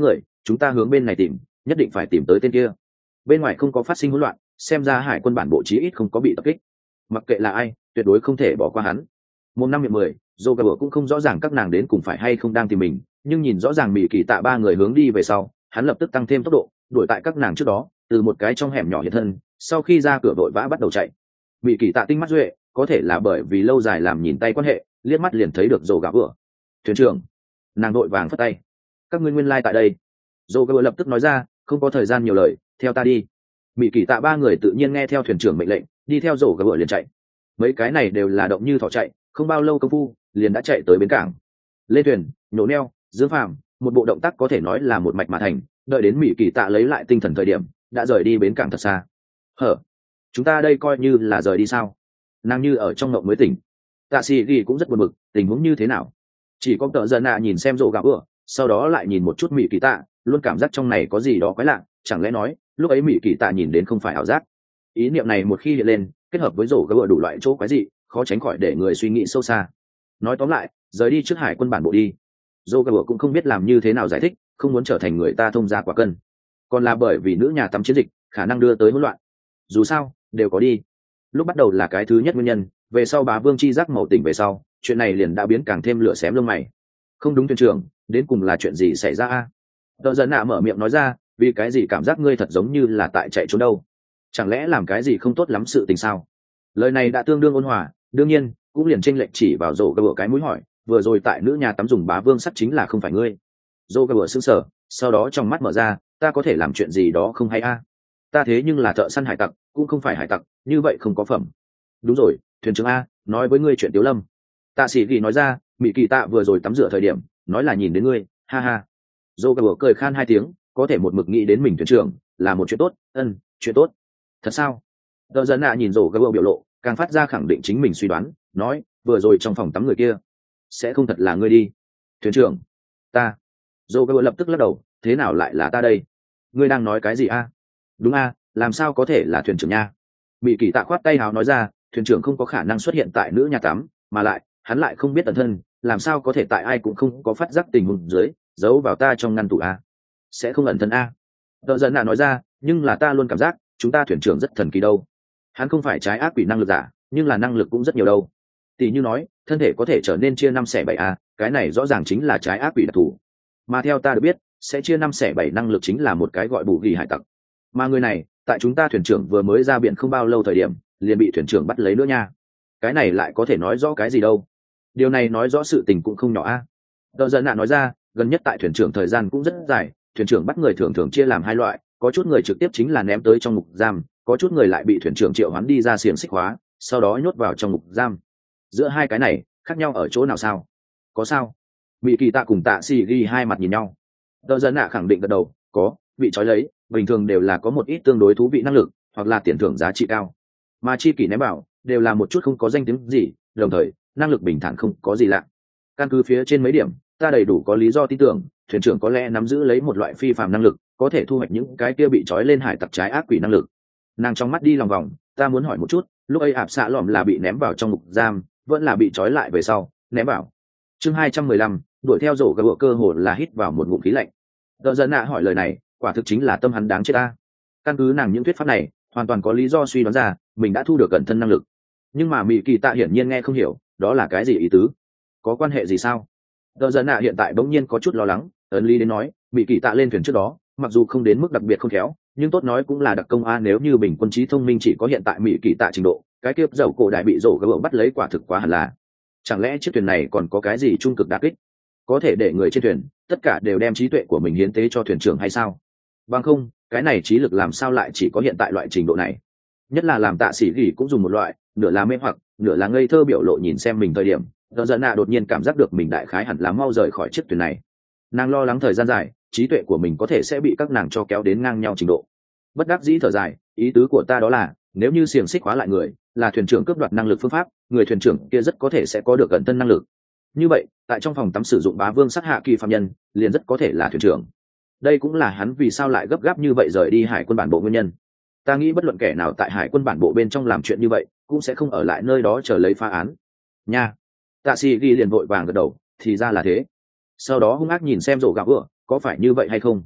chúng ta hướng bên này tìm, nhất định phải tìm tới tên kia. Bên ngoài không có phát sinh hỗn loạn, xem ra hải quân bản bộ chí ít không có bị tập kích. Mặc kệ là ai, tuyệt đối không thể bỏ qua hắn. Mồm năm miệng 10, dô gà cũng không rõ ràng các nàng đến cùng phải hay không đang tìm mình, nhưng nhìn rõ ràng Mỹ Kỳ Tạ ba người hướng đi về sau, hắn lập tức tăng thêm tốc độ, đuổi tại các nàng trước đó, từ một cái trong hẻm nhỏ hiện thân, sau khi ra cửa vội vã bắt đầu chạy. Mỹ Kỳ Tạ tinh mắt duệ, có thể là bởi vì lâu dài làm nhìn tay quan hệ, liếc mắt liền thấy được dô gà vừa. Thuyền trưởng, nàng đội vàng phất tay. Các ngươi nguyên lai tại đây. Dô gà lập tức nói ra, không có thời gian nhiều lời, theo ta đi. Mỹ Kỳ Tạ ba người tự nhiên nghe theo thuyền trưởng mệnh lệnh, đi theo dô gà liền chạy. Mấy cái này đều là động như thỏ chạy, không bao lâu công phu liền đã chạy tới bến cảng. Lên thuyền, nhổ neo, dưỡng phàm, một bộ động tác có thể nói là một mạch mà thành. Đợi đến Mỹ Kỳ Tạ lấy lại tinh thần thời điểm, đã rời đi bến cảng thật xa. Hở, chúng ta đây coi như là rời đi sao? Nàng như ở trong mộng mới tỉnh. Tạ Sĩ Ghi cũng rất buồn bực, tình huống như thế nào? Chỉ có Tợ Giận Nạ nhìn xem rộ gạo ưa, sau đó lại nhìn một chút Mỹ Kỳ Tạ, luôn cảm giác trong này có gì đó quái lạ. Chẳng lẽ nói lúc ấy Mỹ Kỳ Tạ nhìn đến không phải ảo giác? Ý niệm này một khi hiện lên, kết hợp với rổ gạo đủ loại chỗ quái dị, khó tránh khỏi để người suy nghĩ sâu xa. Nói tóm lại, rời đi trước hải quân bản bộ đi. Rổ gạo cũng không biết làm như thế nào giải thích, không muốn trở thành người ta thông gia quả cân, còn là bởi vì nữ nhà tắm chiến dịch khả năng đưa tới hỗn loạn. Dù sao đều có đi. Lúc bắt đầu là cái thứ nhất nguyên nhân, về sau bá vương chi giác màu tỉnh về sau, chuyện này liền đã biến càng thêm lửa xém lông mày. Không đúng thuyền trưởng, đến cùng là chuyện gì xảy ra a? Tợ Giận Nạ mở miệng nói ra, vì cái gì cảm giác ngươi thật giống như là tại chạy trốn đâu? Chẳng lẽ làm cái gì không tốt lắm sự tình sao? Lời này đã tương đương ôn hòa, đương nhiên cũng liền chênh lệch chỉ vào rổ gạo cái mũi hỏi, vừa rồi tại nữ nhà tắm dùng bá vương sắt chính là không phải ngươi? Rổ gạo sững sờ, sau đó trong mắt mở ra, ta có thể làm chuyện gì đó không hay a? Ta thế nhưng là thợ săn hải tặc, cũng không phải hải tặc, như vậy không có phẩm. Đúng rồi, thuyền trưởng a, nói với ngươi chuyện Tiếu Lâm. Tạ Sĩ Ghi nói ra, Mỹ Kỳ Tạ vừa rồi tắm rửa thời điểm, nói là nhìn đến ngươi, ha ha. Dô gạo cười khan hai tiếng, có thể một mực nghĩ đến mình thuyền trưởng, là một chuyện tốt, chuyện tốt. Thật sao? Tợ Giận Nạ nhìn rổ gạo biểu lộ, càng phát ra khẳng định chính mình suy đoán, nói, vừa rồi trong phòng tắm người kia, sẽ không thật là ngươi đi. Thuyền trưởng, ta. Dô gạo lập tức lắc đầu, thế nào lại là ta đây? Ngươi đang nói cái gì a? Đúng a, làm sao có thể là thuyền trưởng nha? Mỹ Kỳ Tạ khoát tay hào nói ra, thuyền trưởng không có khả năng xuất hiện tại nữ nhà tắm, mà lại hắn lại không biết ẩn thân, làm sao có thể tại ai cũng không có phát giác tình huống dưới giấu vào ta trong ngăn tủ a? Sẽ không ẩn thân a? Tợ Giận Nạ nói ra, nhưng là ta luôn cảm giác chúng ta thuyền trưởng rất thần kỳ đâu. Hắn không phải trái ác quỷ năng lực giả, nhưng là năng lực cũng rất nhiều đâu. Tỷ như nói, thân thể có thể trở nên chia 5/7 a, cái này rõ ràng chính là trái ác quỷ đặc thù. Mà theo ta được biết, sẽ chia 5/7 năng lực chính là một cái gọi bù ghi hải tặc. Mà người này, tại chúng ta thuyền trưởng vừa mới ra biển không bao lâu thời điểm, liền bị thuyền trưởng bắt lấy nữa nha. Cái này lại có thể nói rõ cái gì đâu? Điều này nói rõ sự tình cũng không nhỏ a. Tợ Giận Nạ nói ra, gần nhất tại thuyền trưởng thời gian cũng rất dài, thuyền trưởng bắt người thường thường chia làm hai loại, có chút người trực tiếp chính là ném tới trong ngục giam, có chút người lại bị thuyền trưởng triệu hoán đi ra xiềng xích hóa, sau đó nhốt vào trong ngục giam. Giữa hai cái này khác nhau ở chỗ nào sao? Có sao? Mỹ Kỳ Tạ cùng Tạ Sĩ Ghi hai mặt nhìn nhau. Tợ Giận Nạ khẳng định gật đầu, có, bị trói lấy bình thường đều là có một ít tương đối thú vị năng lực, hoặc là tiền thưởng giá trị cao. Mà chi kỷ ném bảo đều là một chút không có danh tiếng gì, đồng thời năng lực bình thản không có gì lạ. Căn cứ phía trên mấy điểm, ta đầy đủ có lý do tin tưởng thuyền trưởng có lẽ nắm giữ lấy một loại phi phàm năng lực, có thể thu hoạch những cái kia bị trói lên hải tặc trái ác quỷ năng lực. Nàng trong mắt đi lòng vòng, ta muốn hỏi một chút, lúc ấy ạp xạ lỏm là bị ném vào trong ngục giam, vẫn là bị trói lại về sau ném vào? Chương 215, đuổi theo rổ gạo cơ hồ là hít vào một ngụm khí lạnh. Tợ Giận Nạ hỏi lời này, quả thực chính là tâm hắn đáng chết ta. Căn cứ nàng những thuyết pháp này, hoàn toàn có lý do suy đoán ra mình đã thu được cẩn thân năng lực. Nhưng mà Mỹ Kỳ Tạ hiển nhiên nghe không hiểu, đó là cái gì ý tứ? Có quan hệ gì sao? Tợ Giận Nạ hiện tại bỗng nhiên có chút lo lắng, ấn lý đến nói, Mỹ Kỳ Tạ lên thuyền trước đó, mặc dù không đến mức đặc biệt không khéo, nhưng tốt nói cũng là đặc công a, nếu như bình quân trí thông minh chỉ có hiện tại Mỹ Kỳ Tạ trình độ, cái kiếp dầu cổ đại bị rổ gạo bắt lấy quả thực quá hẳn là. Chẳng lẽ chiếc thuyền này còn có cái gì trung cực đả kích, có thể để người trên thuyền tất cả đều đem trí tuệ của mình hiến tế cho thuyền trưởng hay sao? Bằng không, cái này trí lực làm sao lại chỉ có hiện tại loại trình độ này? Nhất là làm Tạ Sĩ Ghi cũng dùng một loại nửa là mê hoặc nửa là ngây thơ biểu lộ nhìn xem mình thời điểm, Tợ Giận Nạ đột nhiên cảm giác được mình đại khái hẳn là mau rời khỏi chiếc thuyền này. Nàng lo lắng thời gian dài trí tuệ của mình có thể sẽ bị các nàng cho kéo đến ngang nhau trình độ. Bất đắc dĩ thở dài, ý tứ của ta đó là, nếu như xiềng xích hóa lại người là thuyền trưởng cướp đoạt năng lực phương pháp, người thuyền trưởng kia rất có thể sẽ có được cẩn thân năng lực. Như vậy tại trong phòng tắm sử dụng bá vương sát hạ kỳ phạm nhân liền rất có thể là thuyền trưởng. Đây cũng là hắn vì sao lại gấp gáp như vậy rời đi hải quân bản bộ nguyên nhân. Ta nghĩ bất luận kẻ nào tại hải quân bản bộ bên trong làm chuyện như vậy cũng sẽ không ở lại nơi đó chờ lấy phá án nha. Tạ Sĩ Ghi liền vội vàng gật đầu, thì ra là thế. Sau đó hung ác nhìn xem rổ gạo ưa, có phải như vậy hay không?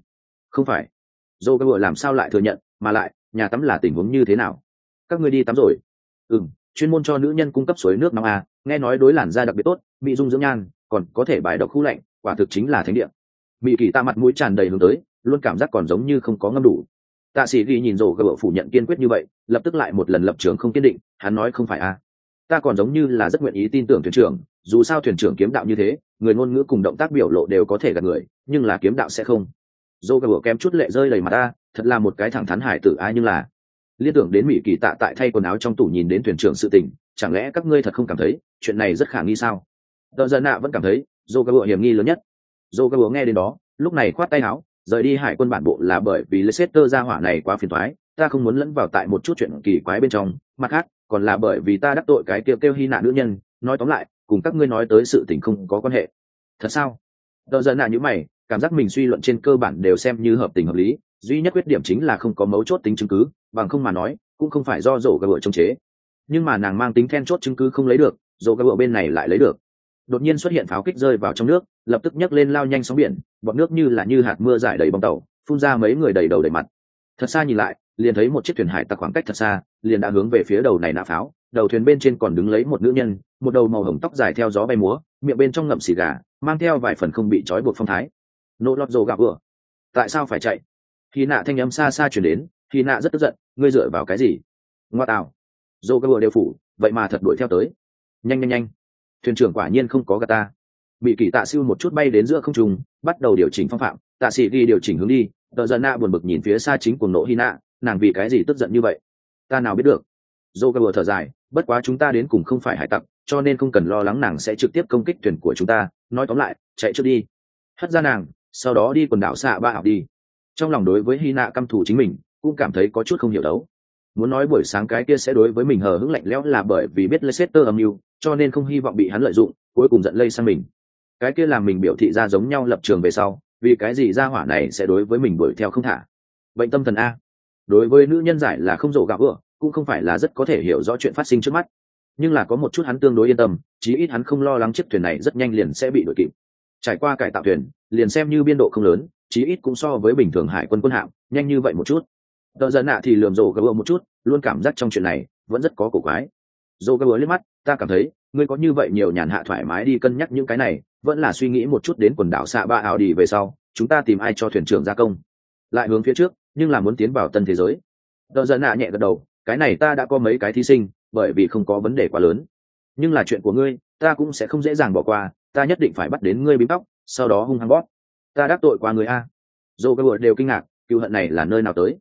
Không phải. Dô cái làm sao lại thừa nhận, mà lại nhà tắm là tình huống như thế nào? Các ngươi đi tắm rồi? Chuyên môn cho nữ nhân cung cấp suối nước nóng à, nghe nói đối làn da đặc biệt tốt, bị dung dưỡng nhan, còn có thể bài độc khu lạnh, quả thực chính là thánh địa. Mỹ Kỳ Tạ mặt mũi tràn đầy hướng tới, luôn cảm giác còn giống như không có ngâm đủ. Tạ sĩ ghi nhìn rổ gỡ phủ nhận kiên quyết như vậy, lập tức lại một lần lập trường không kiên định. Hắn nói không phải à, ta còn giống như là rất nguyện ý tin tưởng thuyền trưởng, dù sao thuyền trưởng kiếm đạo như thế, người ngôn ngữ cùng động tác biểu lộ đều có thể gạt người, nhưng là kiếm đạo sẽ không. Rổ gỡ kém chút lệ rơi đầy mặt ta, thật là một cái thẳng thắn hải tử ai, nhưng là liên tưởng đến Mỹ Kỳ Tạ tại thay quần áo trong tủ nhìn đến thuyền trưởng sự tình, chẳng lẽ các ngươi thật không cảm thấy chuyện này rất khả nghi sao? Đờ Dân Nạ vẫn cảm thấy Dô Gabo hiểm nghi lớn nhất. Dô Gabo nghe đến đó, lúc này khoát tay áo, rời đi hải quân bản bộ là bởi vì Leicester gia hỏa này quá phiền toái, ta không muốn lẫn vào tại một chút chuyện kỳ quái bên trong, mặt khác còn là bởi vì ta đắc tội cái kêu Hy Nạ nữ nhân, nói tóm lại, cùng các ngươi nói tới sự tình không có quan hệ. Thật sao? Đờ Dân Nạ nhíu mày, cảm giác mình suy luận trên cơ bản đều xem như hợp tình hợp lý, duy nhất khuyết điểm chính là không có mấu chốt tính chứng cứ, bằng không mà nói cũng không phải do rổ gà bựa chống chế, nhưng mà nàng mang tính then chốt chứng cứ không lấy được, rổ gà bựa bên này lại lấy được. Đột nhiên xuất hiện pháo kích rơi vào trong nước, lập tức nhấc lên lao nhanh sóng biển, bọt nước như hạt mưa rải đầy bong tàu, phun ra mấy người đầy đầu đầy mặt. Thật xa nhìn lại, liền thấy một chiếc thuyền hải tặc khoảng cách thật xa, liền đã hướng về phía đầu này nã pháo. Đầu thuyền bên trên còn đứng lấy một nữ nhân, một đầu màu hồng tóc dài theo gió bay múa, miệng bên trong ngậm xì gà, mang theo vài phần không bị trói buộc phong thái. Nỗ lọt rổ gà bựa, tại sao phải chạy? Khi nạ thanh âm xa xa chuyển đến, khi nạ rất tức giận, ngươi dựa vào cái gì? Ngoa tào, dô cái bừa đều phủ, vậy mà thật đuổi theo tới. Nhanh, thuyền trưởng quả nhiên không có gà ta. Bị Kỳ Tạ siêu một chút bay đến giữa không trung, bắt đầu điều chỉnh phong phạm, Tạ sĩ ghi điều chỉnh hướng đi. Tờ Dân Nạ buồn bực nhìn phía xa chính cuồng nộ Hy nạ, nàng vì cái gì tức giận như vậy? Ta nào biết được. Dô cái bừa thở dài, bất quá chúng ta đến cùng không phải hải tặc, cho nên không cần lo lắng nàng sẽ trực tiếp công kích thuyền của chúng ta. Nói tóm lại, chạy trước đi, hất ra nàng, sau đó đi quần đảo xạ ba học đi. Trong lòng đối với Hy nạ căm thù chính mình, cũng cảm thấy có chút không hiểu đấu. Muốn nói buổi sáng cái kia sẽ đối với mình hờ hững lạnh lẽo là bởi vì biết Leicester âm mưu, cho nên không hy vọng bị hắn lợi dụng, cuối cùng giận lây sang mình. Cái kia làm mình biểu thị ra giống nhau lập trường về sau, vì cái gì gia hỏa này sẽ đối với mình đuổi theo không thả. Bệnh tâm thần a. Đối với nữ nhân giải là không rổ gạo ựa, cũng không phải là rất có thể hiểu rõ chuyện phát sinh trước mắt. Nhưng là có một chút hắn tương đối yên tâm, chí ít hắn không lo lắng chiếc thuyền này rất nhanh liền sẽ bị đuổi kịp. Trải qua cải tạo thuyền, liền xem như biên độ không lớn, chí ít cũng so với bình thường hải quân quân hạm nhanh như vậy một chút. Tờ Dân Nạ thì lườm rổ gà bừa một chút, luôn cảm giác trong chuyện này vẫn rất có cổ quái. Rổ gà bừa liếc mắt, ta cảm thấy ngươi có như vậy nhiều nhàn hạ thoải mái đi cân nhắc những cái này, vẫn là suy nghĩ một chút đến quần đảo xạ ba ảo đi về sau, chúng ta tìm ai cho thuyền trưởng gia công, lại hướng phía trước, nhưng là muốn tiến vào tân thế giới. Tờ Dân Nạ nhẹ gật đầu, cái này ta đã có mấy cái thí sinh, bởi vì không có vấn đề quá lớn, nhưng là chuyện của ngươi, ta cũng sẽ không dễ dàng bỏ qua, ta nhất định phải bắt đến ngươi bím tóc, sau đó hung hăng bóp. Ta đắc tội qua người a. Rổ gà bừa đều kinh ngạc, cựu hận này là nơi nào tới?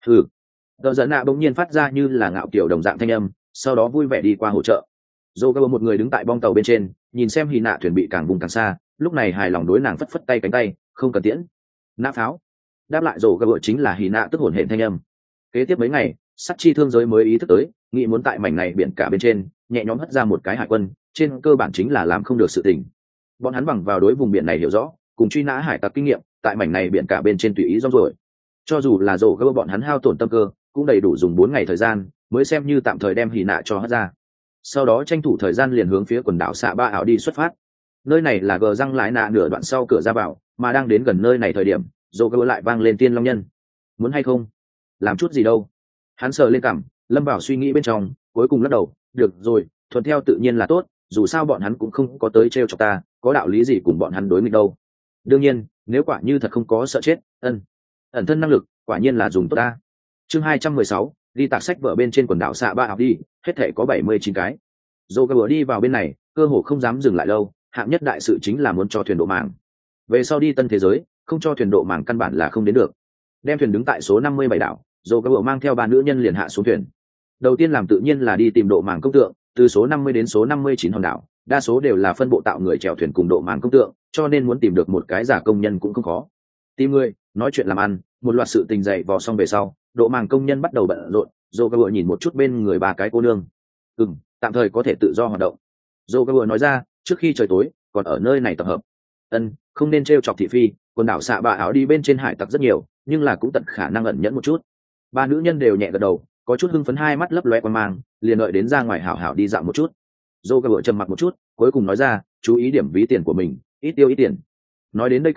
Tờ Dân Nạ bỗng nhiên phát ra như là ngạo kiểu đồng dạng thanh âm, sau đó vui vẻ đi qua hỗ trợ. Dô Gabo một người đứng tại bong tàu bên trên, nhìn xem Hy nạ thuyền bị càng vùng càng xa, lúc này hài lòng đối nàng phất phất tay cánh tay, không cần tiễn. Nã pháo. Đáp lại Dô Gabo chính là Hy nạ tức hổn hển thanh âm. Kế tiếp mấy ngày, sắt chi thương giới mới ý thức tới, nghĩ muốn tại mảnh này biển cả bên trên, nhẹ nhõm hất ra một cái hải quân, trên cơ bản chính là làm không được sự tình. Bọn hắn bằng vào đối vùng biển này hiểu rõ, cùng truy nã hải tặc kinh nghiệm, tại mảnh này biển cả bên trên tùy ý rong rồi. Cho dù là Dô Gabo bọn hắn hao tổn tâm cơ, cũng đầy đủ dùng 4 ngày thời gian mới xem như tạm thời đem Hy nạ cho hất ra. Sau đó tranh thủ thời gian liền hướng phía quần đảo xạ ba ảo đi xuất phát. Nơi này là gờ răng lái nạ nửa đoạn sau cửa ra vào, mà đang đến gần nơi này thời điểm, Dô Gabo lại vang lên tiên long nhân. Muốn hay không? Làm chút gì đâu? Hắn sờ lên cằm, lâm vào suy nghĩ bên trong, cuối cùng lắc đầu, được rồi, thuận theo tự nhiên là tốt, dù sao bọn hắn cũng không có tới trêu chọc ta, có đạo lý gì cùng bọn hắn đối nghịch đâu. Đương nhiên, nếu quả như thật không có sợ chết, ẩn thân năng lực, quả nhiên là dùng tốt ta. Chương 216, đi tạc sách vở bên trên quần đảo xạ ba học đi, hết thể có 79 cái. Dô Gabo đi vào bên này, cơ hồ không dám dừng lại lâu, hạng nhất đại sự chính là muốn cho thuyền độ màng. Về sau đi tân thế giới, không cho thuyền độ màng căn bản là không đến được. Đem thuyền đứng tại số 57 đảo, Dô Gabo mang theo 3 nữ nhân liền hạ xuống thuyền. Đầu tiên làm tự nhiên là đi tìm độ màng công tượng, từ số 50 đến số 59 hòn đảo, đa số đều là phân bộ tạo người chèo thuyền cùng độ màng công tượng, cho nên muốn tìm được một cái giả công nhân cũng không khó. Tìm người, nói chuyện làm ăn, một loạt sự tình dày vò xong về sau, độ màng công nhân bắt đầu bận rộn. Dô Gabo nhìn một chút bên người 3 cái cô nương, tạm thời có thể tự do hoạt động. Dô Gabo nói ra, trước khi trời tối còn ở nơi này tập hợp. Không nên trêu chọc thị phi, quần đảo xạ ba ảo đi bên trên hải tặc rất nhiều, nhưng là cũng tận khả năng ẩn nhẫn một chút. 3 nữ nhân đều nhẹ gật đầu, có chút hưng phấn, hai mắt lấp loe quan mang, liền đợi đến ra ngoài hảo hảo đi dạo một chút. Dô Gabo trầm mặc một chút, cuối cùng nói ra, chú ý điểm ví tiền của mình, ít tiêu ít tiền. Nói đến đây cái,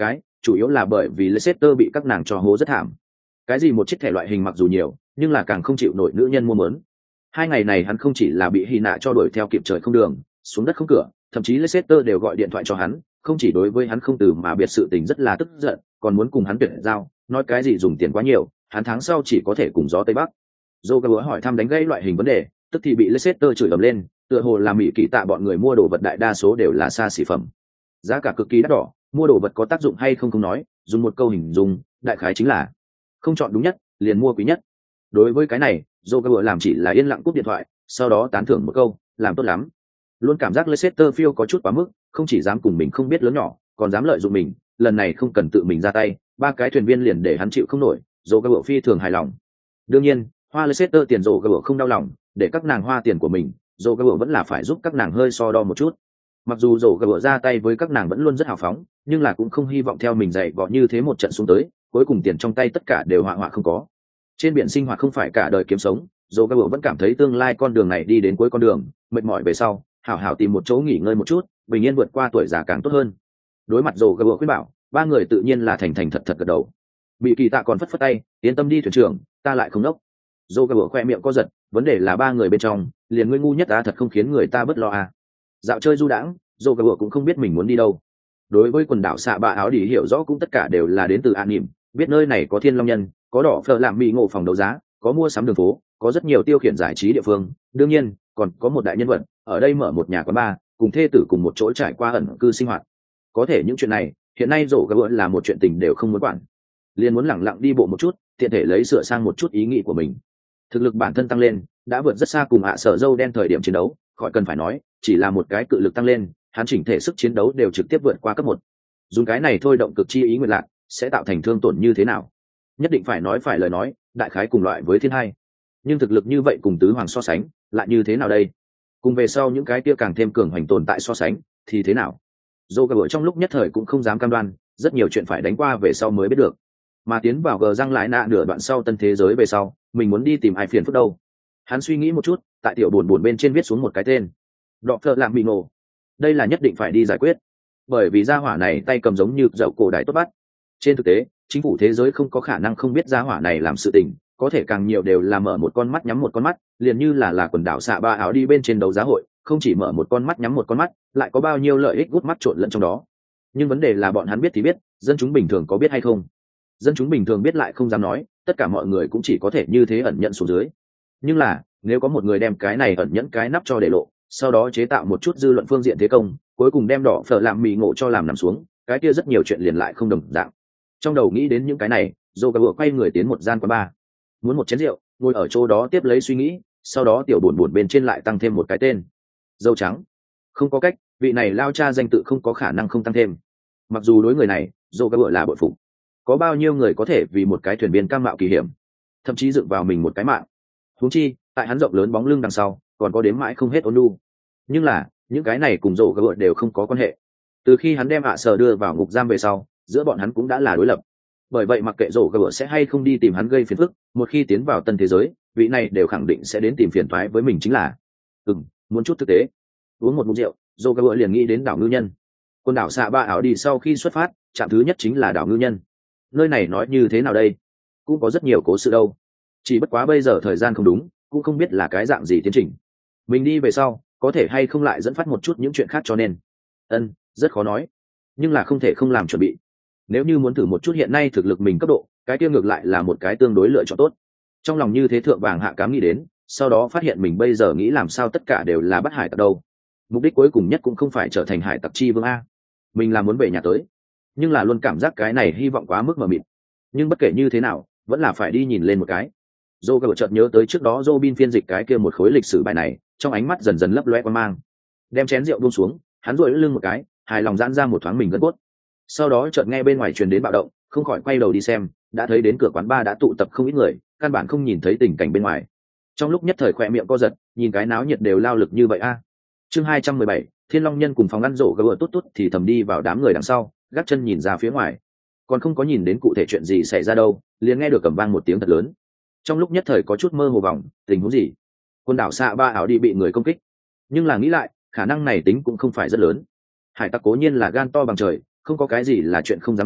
chủ yếu là bởi vì Leicester bị các nàng cho hố rất thảm. Cái gì một chiếc thẻ loại hình mặc dù nhiều, nhưng là càng không chịu nổi nữ nhân mua mớn. 2 ngày này hắn không chỉ là bị Hy nạ cho đuổi theo kịp trời không đường, xuống đất không cửa, thậm chí Leicester đều gọi điện thoại cho hắn, không chỉ đối với hắn không từ mà biệt sự tình rất là tức giận, còn muốn cùng hắn tuyển giao, nói cái gì dùng tiền quá nhiều, hắn tháng sau chỉ có thể cùng gió tây bắc. Joe hỏi thăm đánh gây loại hình vấn đề, tức thì bị Leicester chửi ầm lên, tựa hồ là mỹ kỳ tạ bọn người mua đồ vật đại đa số đều là xa xỉ phẩm, giá cả cực kỳ đắt đỏ, mua đồ vật có tác dụng hay không không nói, dùng một câu hình dung, đại khái chính là không chọn đúng nhất, liền mua quý nhất. Đối với cái này, Joe làm chỉ là yên lặng cúp điện thoại, sau đó tán thưởng một câu, làm tốt lắm. Luôn cảm giác Leicester Field có chút quá mức, không chỉ dám cùng mình không biết lớn nhỏ, còn dám lợi dụng mình, lần này không cần tự mình ra tay, 3 cái thuyền viên liền để hắn chịu không nổi, Joe phi thường hài lòng. Đương nhiên, hoa Leicester tiền Joe không đau lòng, để các nàng hoa tiền của mình, Joe vẫn là phải giúp các nàng hơi so đo một chút. Mặc dù Joe ra tay với các nàng vẫn luôn rất hào phóng, nhưng là cũng không hy vọng theo mình dạy võ như thế một trận xuống tới, cuối cùng tiền trong tay tất cả đều họa không có. Trên biển sinh hoạt không phải cả đời kiếm sống, Joe vẫn cảm thấy tương lai con đường này đi đến cuối con đường, mệt mỏi về sau, hảo hảo tìm một chỗ nghỉ ngơi một chút, bình yên vượt qua tuổi già càng tốt hơn. Đối mặt Joe khuyên bảo, 3 người tự nhiên là thành thật gật đầu. Bị kỳ tạ còn phất tay, yên tâm đi thuyền trưởng, ta lại không nốc. Joe khoe miệng co giật, vấn đề là 3 người bên trong, liền ngươi ngu nhất ta thật không khiến người ta bất lo à. Dạo chơi du đãng, Joe cũng không biết mình muốn đi đâu. Đối với quần đảo xạ bạ áo đi hiểu rõ cũng tất cả đều là đến từ an nỉm, biết nơi này có thiên long nhân, có đỏ phở làm mỹ ngộ phòng đấu giá, có mua sắm đường phố, có rất nhiều tiêu khiển giải trí địa phương, đương nhiên còn có một đại nhân vật ở đây mở một nhà quán bar, cùng thê tử cùng một chỗ trải qua ẩn cư sinh hoạt. Có thể những chuyện này hiện nay Joe là một chuyện tình đều không muốn quản, liền muốn lẳng lặng đi bộ một chút, tiện thể lấy sửa sang một chút ý nghĩ của mình. Thực lực bản thân tăng lên đã vượt rất xa cùng sở dâu đen thời điểm chiến đấu, khỏi cần phải nói, chỉ là một cái cự lực tăng lên, hắn chỉnh thể sức chiến đấu đều trực tiếp vượt qua cấp 1. Dùng cái này thôi động cực chi ý nguyện lạc sẽ tạo thành thương tổn như thế nào, nhất định phải nói phải lời nói, đại khái cùng loại với thiên hai, nhưng thực lực như vậy cùng tứ hoàng so sánh lại như thế nào đây, cùng về sau những cái kia càng thêm cường hoành tồn tại so sánh thì thế nào. Joe trong lúc nhất thời cũng không dám cam đoan, rất nhiều chuyện phải đánh qua về sau mới biết được. Mà tiến vào gờ răng lại nạ nửa đoạn sau tân thế giới về sau, mình muốn đi tìm ai phiền phức đâu. Hắn suy nghĩ một chút, tại tiểu buồn bên trên viết xuống một cái tên, đọ thợ làm bị nổ. Đây là nhất định phải đi giải quyết, bởi vì gia hỏa này tay cầm giống như dậu cổ đại tốt bắt. Trên thực tế, chính phủ thế giới không có khả năng không biết gia hỏa này làm sự tình, có thể càng nhiều đều là mở một con mắt nhắm một con mắt, liền như là quần đảo xạ ba áo đi bên trên đấu giá hội, không chỉ mở một con mắt nhắm một con mắt, lại có bao nhiêu lợi ích gút mắt trộn lẫn trong đó. Nhưng vấn đề là bọn hắn biết thì biết, dân chúng bình thường có biết hay không? Dân chúng bình thường biết lại không dám nói, tất cả mọi người cũng chỉ có thể như thế ẩn nhận xuống dưới. Nhưng là nếu có một người đem cái này ẩn nhẫn cái nắp cho để lộ, sau đó chế tạo một chút dư luận phương diện thế công, cuối cùng đem đỏ phở làm mì ngộ cho làm nằm xuống, cái kia rất nhiều chuyện liền lại không đồng dạng. Trong đầu nghĩ đến những cái này, Joe quay người tiến một gian quán bar, muốn một chén rượu, ngồi ở chỗ đó tiếp lấy suy nghĩ, sau đó tiểu buồn bên trên lại tăng thêm một cái tên, dâu trắng. Không có cách, vị này lao cha danh tự không có khả năng không tăng thêm. Mặc dù đối người này Joe là bội phục, có bao nhiêu người có thể vì một cái thuyền viên cam mạo kỳ hiểm, thậm chí dựng vào mình một cái mạng. Huống chi tại hắn rộng lớn bóng lưng đằng sau còn có đếm mãi không hết ôn nhu. Nhưng là những cái này cùng Joe đều không có quan hệ. Từ khi hắn đem sở đưa vào ngục giam về sau, giữa bọn hắn cũng đã là đối lập. Bởi vậy mặc kệ Joe sẽ hay không đi tìm hắn gây phiền phức, một khi tiến vào tân thế giới, vị này đều khẳng định sẽ đến tìm phiền toái với mình chính là. Muốn chút thực tế. Uống một ngụm rượu, Joe liền nghĩ đến đảo ngư nhân. Quần đảo xạ ba ảo đi sau khi xuất phát, trạm thứ nhất chính là đảo ngư nhân. Nơi này nói như thế nào đây? Cũng có rất nhiều cố sự đâu. Chỉ bất quá bây giờ thời gian không đúng, cũng không biết là cái dạng gì tiến trình. Mình đi về sau, có thể hay không lại dẫn phát một chút những chuyện khác cho nên. Rất khó nói. Nhưng là không thể không làm chuẩn bị. Nếu như muốn thử một chút hiện nay thực lực mình cấp độ, cái kia ngược lại là một cái tương đối lựa chọn tốt. Trong lòng như thế thượng vàng hạ cám nghĩ đến, sau đó phát hiện mình bây giờ nghĩ làm sao tất cả đều là bắt hải tặc đâu. Mục đích cuối cùng nhất cũng không phải trở thành hải tặc chi vương a. Mình là muốn về nhà tới, nhưng là luôn cảm giác cái này hy vọng quá mức mờ mịt. Nhưng bất kể như thế nào, vẫn là phải đi nhìn lên một cái. Joe chợt nhớ tới trước đó Robin phiên dịch cái kia một khối lịch sử bài này, trong ánh mắt dần dần lấp loe quan mang. Đem chén rượu buông xuống, hắn duỗi lưng một cái, hài lòng giãn ra một thoáng mình gân cốt. Sau đó chợt nghe bên ngoài truyền đến bạo động, không khỏi quay đầu đi xem, đã thấy đến cửa quán bar đã tụ tập không ít người, căn bản không nhìn thấy tình cảnh bên ngoài. Trong lúc nhất thời khỏe miệng co giật, nhìn cái náo nhiệt đều lao lực như vậy a. Chương 217, Thiên Long Nhân cùng phòng ăn rổ gỡ tốt thì thầm đi vào đám người đằng sau, gác chân nhìn ra phía ngoài. Còn không có nhìn đến cụ thể chuyện gì xảy ra đâu, liền nghe được cầm vang một tiếng thật lớn. Trong lúc nhất thời có chút mơ hồ vòng, tình huống gì? Quần đảo xạ ba ảo đi bị người công kích. Nhưng là nghĩ lại, khả năng này tính cũng không phải rất lớn. Hải tặc cố nhiên là gan to bằng trời, không có cái gì là chuyện không dám làm,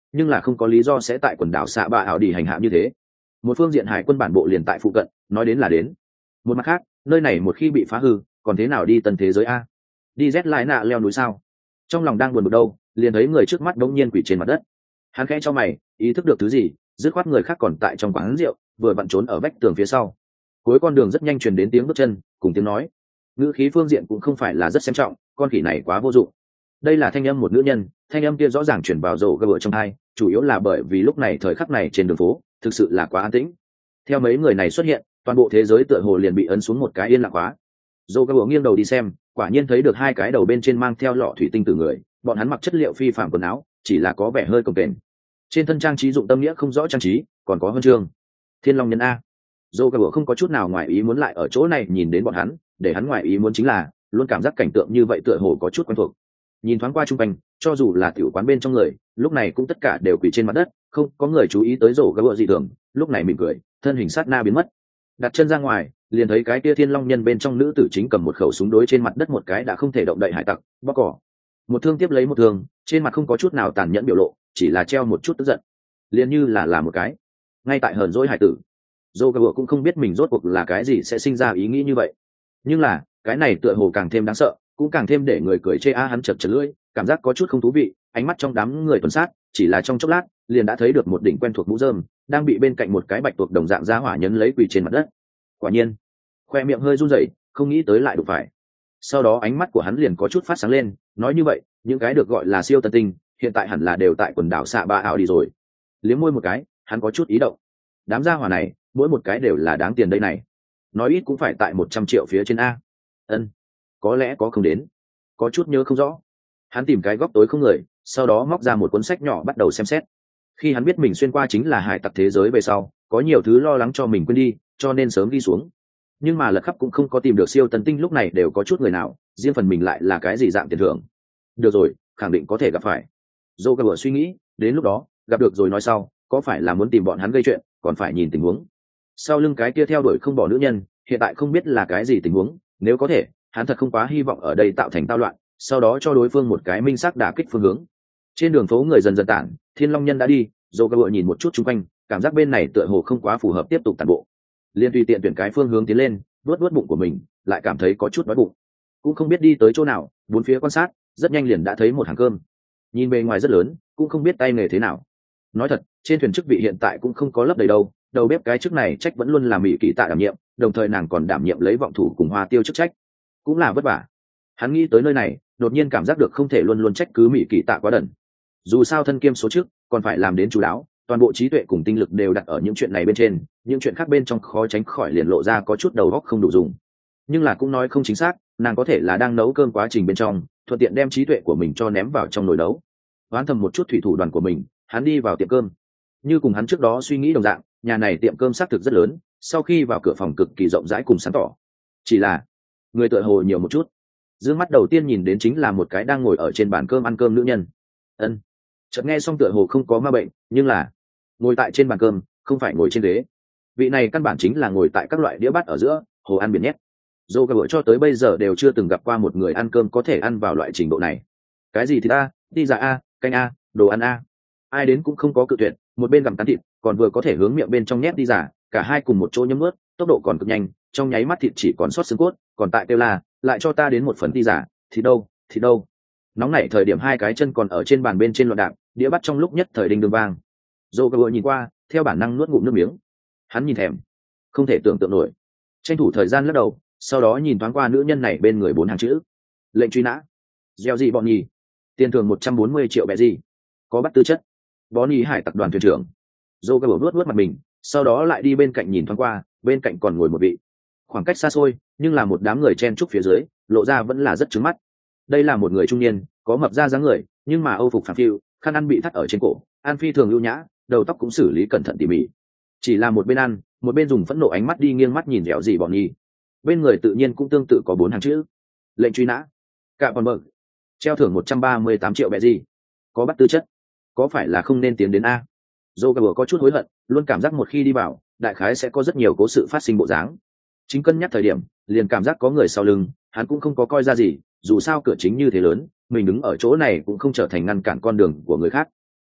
nhưng là không có lý do sẽ tại quần đảo xạ bạ ảo đi hành hạ như thế. Một phương diện hải quân bản bộ liền tại phụ cận, nói đến là đến. Một mặt khác, nơi này một khi bị phá hư, còn thế nào đi tân thế giới a? Đi rét lại nạ leo núi sao? Trong lòng đang buồn bực đâu, liền thấy người trước mắt đống nhiên quỳ trên mặt đất. Hắn khẽ cho mày, ý thức được thứ gì, dứt khoát người khác còn tại trong quán rượu, vừa vặn trốn ở vách tường phía sau. Cuối con đường rất nhanh truyền đến tiếng bước chân, cùng tiếng nói. Ngữ khí phương diện cũng không phải là rất xem trọng, con khỉ này quá vô dụng. Đây là thanh âm một nữ nhân, thanh âm kia rõ ràng chuyển vào rổ gờ trong tai, chủ yếu là bởi vì lúc này thời khắc này trên đường phố thực sự là quá an tĩnh. Theo mấy người này xuất hiện, toàn bộ thế giới tựa hồ liền bị ấn xuống một cái yên lặng quá. Rổ gờ nghiêng đầu đi xem, quả nhiên thấy được hai cái đầu bên trên mang theo lọ thủy tinh từ người, bọn hắn mặc chất liệu phi phàm quần áo, chỉ là có vẻ hơi cồng kềnh. Trên thân trang trí dụng tâm nghĩa không rõ trang trí, còn có huân chương Thiên Long nhân a. Dô Gà không có chút nào ngoài ý muốn lại ở chỗ này nhìn đến bọn hắn, để hắn ngoài ý muốn chính là luôn cảm giác cảnh tượng như vậy tựa hồ có chút quen thuộc. Nhìn thoáng qua trung quanh, cho dù là tiểu quán bên trong người, lúc này cũng tất cả đều quỳ trên mặt đất, không có người chú ý tới Dô Gà dị thường, lúc này mỉm cười, thân hình sát na biến mất. Đặt chân ra ngoài, liền thấy cái kia Thiên Long nhân bên trong nữ tử chính cầm một khẩu súng đối trên mặt đất một cái đã không thể động đậy hải tặc, bóc cỏ. Một thương tiếp lấy một thương, trên mặt không có chút nào tàn nhẫn biểu lộ, chỉ là treo một chút tức giận, liền như là một cái ngay tại hờn dỗi hải tử. Dô Gà cũng không biết mình rốt cuộc là cái gì sẽ sinh ra ý nghĩ như vậy, nhưng là cái này tựa hồ càng thêm đáng sợ, cũng càng thêm để người cười chê hắn chật chật lưỡi, cảm giác có chút không thú vị. Ánh mắt trong đám người tuần sát, chỉ là trong chốc lát liền đã thấy được một đỉnh quen thuộc mũ rơm đang bị bên cạnh một cái bạch tuộc đồng dạng giá hỏa nhấn lấy quỳ trên mặt đất. Quả nhiên, khoe miệng hơi run rẩy, không nghĩ tới lại đụng phải. Sau đó ánh mắt của hắn liền có chút phát sáng lên, nói như vậy, những cái được gọi là siêu tân tinh, hiện tại hẳn là đều tại quần đảo xạ ba ảo đi rồi. Liếm môi một cái, hắn có chút ý động. Đám gia hỏa này, mỗi một cái đều là đáng tiền đây này. Nói ít cũng phải tại 100 triệu phía trên a. Ân, có lẽ có không đến, có chút nhớ không rõ. Hắn tìm cái góc tối không người, sau đó móc ra một cuốn sách nhỏ bắt đầu xem xét. Khi hắn biết mình xuyên qua chính là hải tặc thế giới về sau, có nhiều thứ lo lắng cho mình quên đi, cho nên sớm đi xuống. Nhưng mà lật khắp cũng không có tìm được siêu tân tinh, lúc này đều có chút người nào, riêng phần mình lại là cái gì dạng tiền thưởng. Được rồi, khẳng định có thể gặp phải. Dô Gà suy nghĩ, đến lúc đó gặp được rồi nói sau, có phải là muốn tìm bọn hắn gây chuyện, còn phải nhìn tình huống. Sau lưng cái kia theo đuổi không bỏ nữ nhân, hiện tại không biết là cái gì tình huống, nếu có thể, hắn thật không quá hy vọng ở đây tạo thành tao loạn, sau đó cho đối phương một cái minh xác đả kích phương hướng. Trên đường phố người dần dần tản, Thiên Long nhân đã đi, Dô Gà nhìn một chút xung quanh, cảm giác bên này tựa hồ không quá phù hợp tiếp tục tản bộ, liền tùy tiện tuyển cái phương hướng tiến lên, vuốt bụng của mình, lại cảm thấy có chút đói bụng, cũng không biết đi tới chỗ nào, bốn phía quan sát, rất nhanh liền đã thấy một hàng cơm. Nhìn bề ngoài rất lớn, cũng không biết tay nghề thế nào. Nói thật, trên thuyền chức vị hiện tại cũng không có lấp đầy đâu, đầu bếp cái chức này trách vẫn luôn là Mỹ Kỳ Tạ đảm nhiệm, đồng thời nàng còn đảm nhiệm lấy vọng thủ cùng Hoa Tiêu chức trách, cũng là vất vả. Hắn nghĩ tới nơi này, đột nhiên cảm giác được không thể luôn luôn trách cứ Mỹ Kỳ Tạ quá đần. Dù sao thân kiêm số chức, còn phải làm đến chú đáo, toàn bộ trí tuệ cùng tinh lực đều đặt ở những chuyện này bên trên, những chuyện khác bên trong khó tránh khỏi liền lộ ra có chút đầu óc không đủ dùng. Nhưng là cũng nói không chính xác, nàng có thể là đang nấu cơm quá trình bên trong, thuận tiện đem trí tuệ của mình cho ném vào trong nồi nấu. Oán thầm một chút thủy thủ đoàn của mình, hắn đi vào tiệm cơm. Như cùng hắn trước đó suy nghĩ đồng dạng, nhà này tiệm cơm xác thực rất lớn, sau khi vào cửa phòng cực kỳ rộng rãi cùng sáng tỏ. Chỉ là người tựa hồ nhiều một chút. Dương mắt đầu tiên nhìn đến chính là một cái đang ngồi ở trên bàn cơm ăn cơm nữ nhân. Ân. Chợt nghe xong tựa hồ không có ma bệnh, nhưng là ngồi tại trên bàn cơm, không phải ngồi trên ghế. Vị này căn bản chính là ngồi tại các loại đĩa bát ở giữa, hồ ăn biển nhét. Dô Gà cho tới bây giờ đều chưa từng gặp qua một người ăn cơm có thể ăn vào loại trình độ này. Cái gì thì ta, đi dạ a, canh a, đồ ăn a. Ai đến cũng không có cự tuyệt, một bên gặm cán thịt, còn vừa có thể hướng miệng bên trong nhét đi giả, cả hai cùng một chỗ nhấm nuốt, tốc độ còn cực nhanh, trong nháy mắt thịt chỉ còn sót xương cốt, còn tại kêu là, lại cho ta đến một phần đi giả, thì đâu, thì đâu. Nóng nảy thời điểm hai cái chân còn ở trên bàn bên trên loạn đạp, đĩa bắt trong lúc nhất thời đinh đường vang. Dô Gà nhìn qua, theo bản năng nuốt ngụm nước miếng. Hắn nhìn thèm, không thể tưởng tượng nổi. Tranh thủ thời gian lắc đầu, sau đó nhìn thoáng qua nữ nhân này bên người 4 hàng chữ: lệnh truy nã, gieo gì bọn nhì, tiền thưởng 140 triệu bẹ gì, có bắt tư chất, bón nhì hải tặc đoàn thuyền trưởng. Dô Gà vuốt mặt mình, sau đó lại đi bên cạnh nhìn thoáng qua, bên cạnh còn ngồi một vị. Khoảng cách xa xôi, nhưng là một đám người chen chúc phía dưới, lộ ra vẫn là rất trứng mắt. Đây là một người trung niên, có mập ra dáng người, nhưng mà âu phục phẳng phiu, khăn ăn bị thắt ở trên cổ, ăn phi thường lưu nhã, đầu tóc cũng xử lý cẩn thận tỉ mỉ. Chỉ là một bên ăn, một bên dùng phẫn nộ ánh mắt đi nghiêng mắt nhìn dẻo gì bọn nhì. Bên người tự nhiên cũng tương tự có 4 hàng chữ: lệnh truy nã, cạ còn bờ, treo thưởng 138 triệu bẹ gì, có bắt tư chất, có phải là không nên tiến đến a? Dô Gà có chút hối hận, luôn cảm giác một khi đi vào, đại khái sẽ có rất nhiều cố sự phát sinh bộ dáng. Chính cân nhắc thời điểm, liền cảm giác có người sau lưng, hắn cũng không có coi ra gì, dù sao cửa chính như thế lớn, mình đứng ở chỗ này cũng không trở thành ngăn cản con đường của người khác.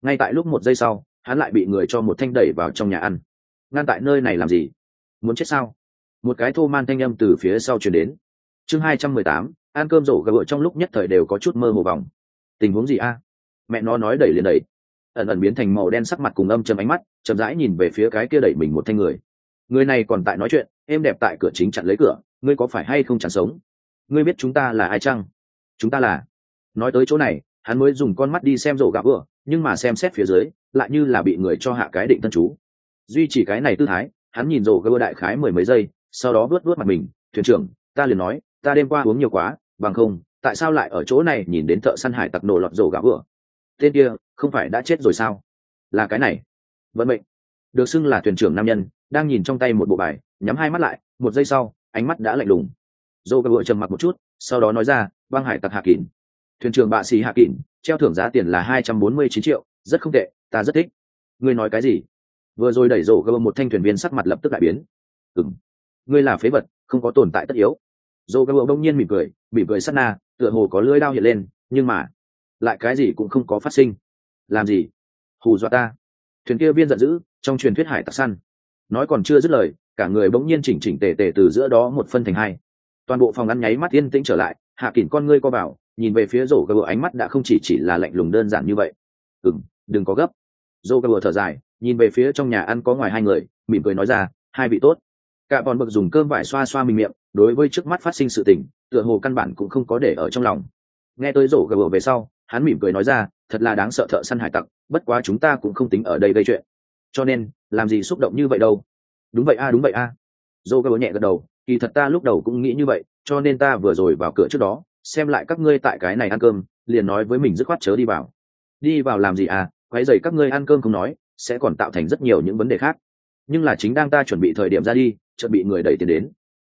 ngay tại lúc một giây sau hắn lại bị người cho một thanh đẩy vào trong nhà ăn. Ngăn tại nơi này làm gì? Muốn chết sao? Một cái thô man thanh âm từ phía sau truyền đến. Chương 218, ăn cơm rổ gà bựa trong lúc nhất thời đều có chút mơ hồ vòng. Tình huống gì a? Mẹ nó nói đẩy liền đẩy. Ẩn ẩn biến thành màu đen sắc mặt cùng âm trầm ánh mắt, chậm rãi nhìn về phía cái kia đẩy mình một thanh người. Người này còn tại nói chuyện, em đẹp tại cửa chính chặn lấy cửa, ngươi có phải hay không chẳng sống? Ngươi biết chúng ta là ai chăng? Chúng ta là. Nói tới chỗ này, hắn mới dùng con mắt đi xem rổ gà bựa, nhưng mà xem xét phía dưới, lại như là bị người cho hạ cái định thân chú. Duy chỉ cái này tư thái, hắn nhìn rổ gà bựa đại khái mười mấy giây, sau đó vuốt mặt mình, thuyền trưởng, ta liền nói, ta đêm qua uống nhiều quá, bằng không, tại sao lại ở chỗ này nhìn đến thợ săn hải tặc nổ lọt rổ gà bựa? Tên kia không phải đã chết rồi sao? Là cái này. Vận mệnh. Được xưng là thuyền trưởng nam nhân, đang nhìn trong tay một bộ bài, nhắm hai mắt lại, một giây sau, ánh mắt đã lạnh lùng. Rổ gà bựa trầm mặc một chút, sau đó nói ra, băng hải tặc Hạ Kỳn. Thuyền trưởng bạ sĩ Hạ Kỳn, treo thưởng giá tiền là 249 triệu, rất không tệ, ta rất thích. Ngươi nói cái gì? Vừa rồi đẩy rổ gà bựa một thanh thuyền viên sắc mặt lập tức đại biến. Ngươi là phế vật, không có tồn tại tất yếu. Rổ gà bựa bỗng nhiên mỉm cười sát na, tựa hồ có lưỡi đao hiện lên, nhưng mà lại cái gì cũng không có phát sinh. Làm gì? Hù dọa ta? Thuyền kia viên giận dữ, trong truyền thuyết hải tặc săn. Nói còn chưa dứt lời, cả người bỗng nhiên chỉnh tề từ giữa đó một phân thành hai. Toàn bộ phòng ăn nháy mắt yên tĩnh trở lại, Hạ Kỳn con ngươi co bảo, nhìn về phía rổ gà bựa ánh mắt đã không chỉ là lạnh lùng đơn giản như vậy. Đừng có gấp. Rổ gà bựa thở dài, nhìn về phía trong nhà ăn có ngoài hai người, mỉm cười nói ra, hai vị tốt. Cả bọn bực dùng cơm vải xoa xoa mình miệng, đối với trước mắt phát sinh sự tình, tựa hồ căn bản cũng không có để ở trong lòng. Nghe tới rổ gà bựa về sau, hắn mỉm cười nói ra, thật là đáng sợ thợ săn hải tặc, bất quá chúng ta cũng không tính ở đây gây chuyện, cho nên làm gì xúc động như vậy đâu. Đúng vậy a. Rổ gà bựa nhẹ gật đầu, kỳ thật ta lúc đầu cũng nghĩ như vậy, cho nên ta vừa rồi vào cửa trước đó, xem lại các ngươi tại cái này ăn cơm, liền nói với mình dứt khoát chớ đi vào. Đi vào làm gì à? Quấy rầy các ngươi ăn cơm không nói, sẽ còn tạo thành rất nhiều những vấn đề khác. Nhưng là chính đang ta chuẩn bị thời điểm ra đi, chợt bị người đẩy tiền đến.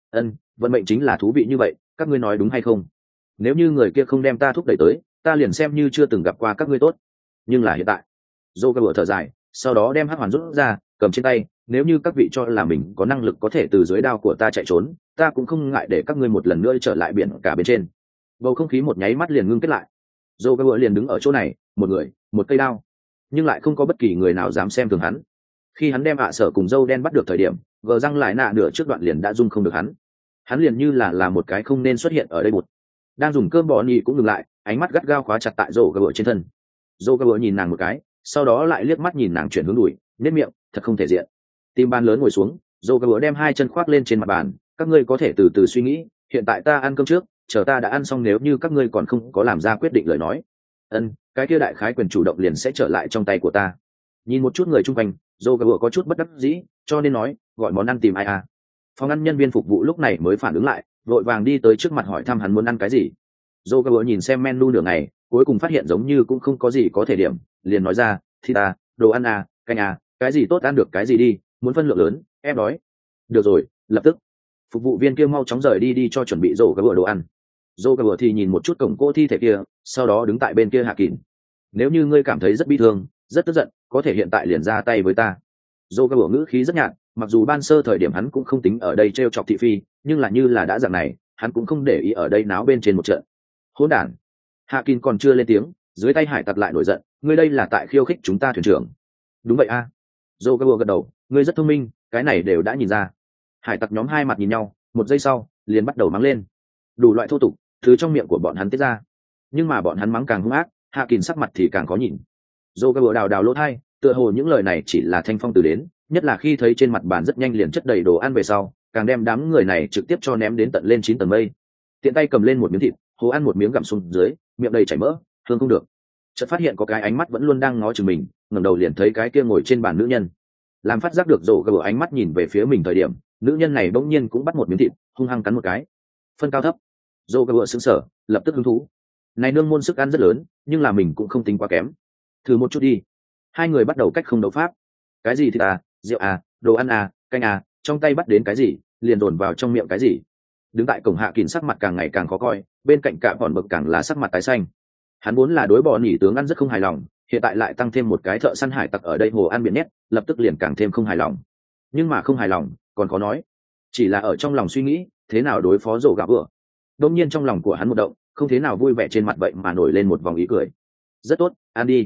Vận mệnh chính là thú vị như vậy, các ngươi nói đúng hay không? Nếu như người kia không đem ta thúc đẩy tới, ta liền xem như chưa từng gặp qua các ngươi tốt. Nhưng là hiện tại. Rổ gà bựa thở dài, sau đó đem hắc hoàn rút ra, cầm trên tay, nếu như các vị cho là mình có năng lực có thể từ dưới đao của ta chạy trốn, ta cũng không ngại để các ngươi một lần nữa trở lại biển cả bên trên. Bầu không khí một nháy mắt liền ngưng kết lại. Rổ gà bựa liền đứng ở chỗ này, một người, một cây đao, nhưng lại không có bất kỳ người nào dám xem thường hắn. Khi hắn đem sở cùng dâu đen bắt được thời điểm, gờ răng lại nạ nửa trước đoạn liền đã dung không được hắn liền như là một cái không nên xuất hiện ở đây một. Đang dùng cơm bò nhì cũng ngừng lại, ánh mắt gắt gao khóa chặt tại rổ gà bựa trên thân. Rổ gà bựa nhìn nàng một cái, sau đó lại liếc mắt nhìn nàng chuyển hướng đùi, nhếch miệng, thật không thể diện. Tim ban lớn ngồi xuống, rổ gà bựa đem hai chân khoác lên trên mặt bàn, các ngươi có thể từ từ suy nghĩ, hiện tại ta ăn cơm trước, chờ ta đã ăn xong nếu như các ngươi còn không có làm ra quyết định lời nói, cái kia đại khái quyền chủ động liền sẽ trở lại trong tay của ta. Nhìn một chút người chung quanh, rổ gà bựa có chút bất đắc dĩ, cho nên nói, gọi món ăn tìm ai à. Phòng ăn nhân viên phục vụ lúc này mới phản ứng lại, vội vàng đi tới trước mặt hỏi thăm hắn muốn ăn cái gì. Rổ gà bựa nhìn xem menu nửa ngày, cuối cùng phát hiện giống như cũng không có gì có thể điểm, liền nói ra, thịt à, đồ ăn à, canh à, cái gì tốt ăn được cái gì đi, muốn phân lượng lớn, em đói. Được rồi, lập tức. Phục vụ viên kia mau chóng rời đi cho chuẩn bị rổ gà bựa đồ ăn. Rổ gà bựa thì nhìn một chút cổng cô thi thể kia, sau đó đứng tại bên kia Hạ Kỳn. Nếu như ngươi cảm thấy rất bi thương, rất tức giận, có thể hiện tại liền ra tay với ta. Rổ gà bựa ngữ khí rất nhạt, mặc dù ban sơ thời điểm hắn cũng không tính ở đây trêu chọc thị phi, nhưng là như là đã dạng này, hắn cũng không để ý ở đây náo bên trên một trận. Hỗn đản. Hạ Kỳn còn chưa lên tiếng, dưới tay hải tặc lại nổi giận, ngươi đây là tại khiêu khích chúng ta thuyền trưởng. Đúng vậy a. Rổ gà bựa gật đầu, ngươi rất thông minh, cái này đều đã nhìn ra. Hải tặc nhóm hai mặt nhìn nhau, một giây sau liền bắt đầu mắng lên, đủ loại thô tục thứ trong miệng của bọn hắn tiết ra. Nhưng mà bọn hắn mắng càng hung ác, Hạ Kỳn sắc mặt thì càng khó nhìn. Rổ gà bựa đào lỗ thai, tựa hồ những lời này chỉ là thanh phong từ đến, nhất là khi thấy trên mặt bàn rất nhanh liền chất đầy đồ ăn về sau, càng đem đám người này trực tiếp cho ném đến tận lên 9 tầng mây. Tiện tay cầm lên một miếng thịt, hồ ăn một miếng gặm xuống dưới, miệng đầy chảy mỡ, hương không được. Chợt phát hiện có cái ánh mắt vẫn luôn đang ngó chừng mình, ngẩng đầu liền thấy cái kia ngồi trên bàn nữ nhân. Làm phát giác được rổ gà bựa ánh mắt nhìn về phía mình thời điểm, nữ nhân này bỗng nhiên cũng bắt một miếng thịt, hung hăng cắn một cái. Phân cao thấp. Rổ gà bựa sững sờ, lập tức hứng thú. Này nương môn sức ăn rất lớn, nhưng là mình cũng không tính quá kém. Thử một chút đi. Hai người bắt đầu cách không đấu pháp. Cái gì thịt à, rượu à, đồ ăn à, canh à, trong tay bắt đến cái gì, liền đồn vào trong miệng cái gì. Đứng tại cổng Hạ Kỳn sắc mặt càng ngày càng khó coi, bên cạnh cả bọn bực càng là sắc mặt tái xanh. Hắn vốn là đối bò nhỉ tướng ăn rất không hài lòng, hiện tại lại tăng thêm một cái thợ săn hải tặc ở đây hồ ăn biển nhét, lập tức liền càng thêm không hài lòng. Nhưng mà không hài lòng còn khó nói, chỉ là ở trong lòng suy nghĩ thế nào đối phó rổ gà bựa. Đột nhiên trong lòng của hắn một động, không thế nào vui vẻ trên mặt vậy mà nổi lên một vòng ý cười. Rất tốt, ăn đi.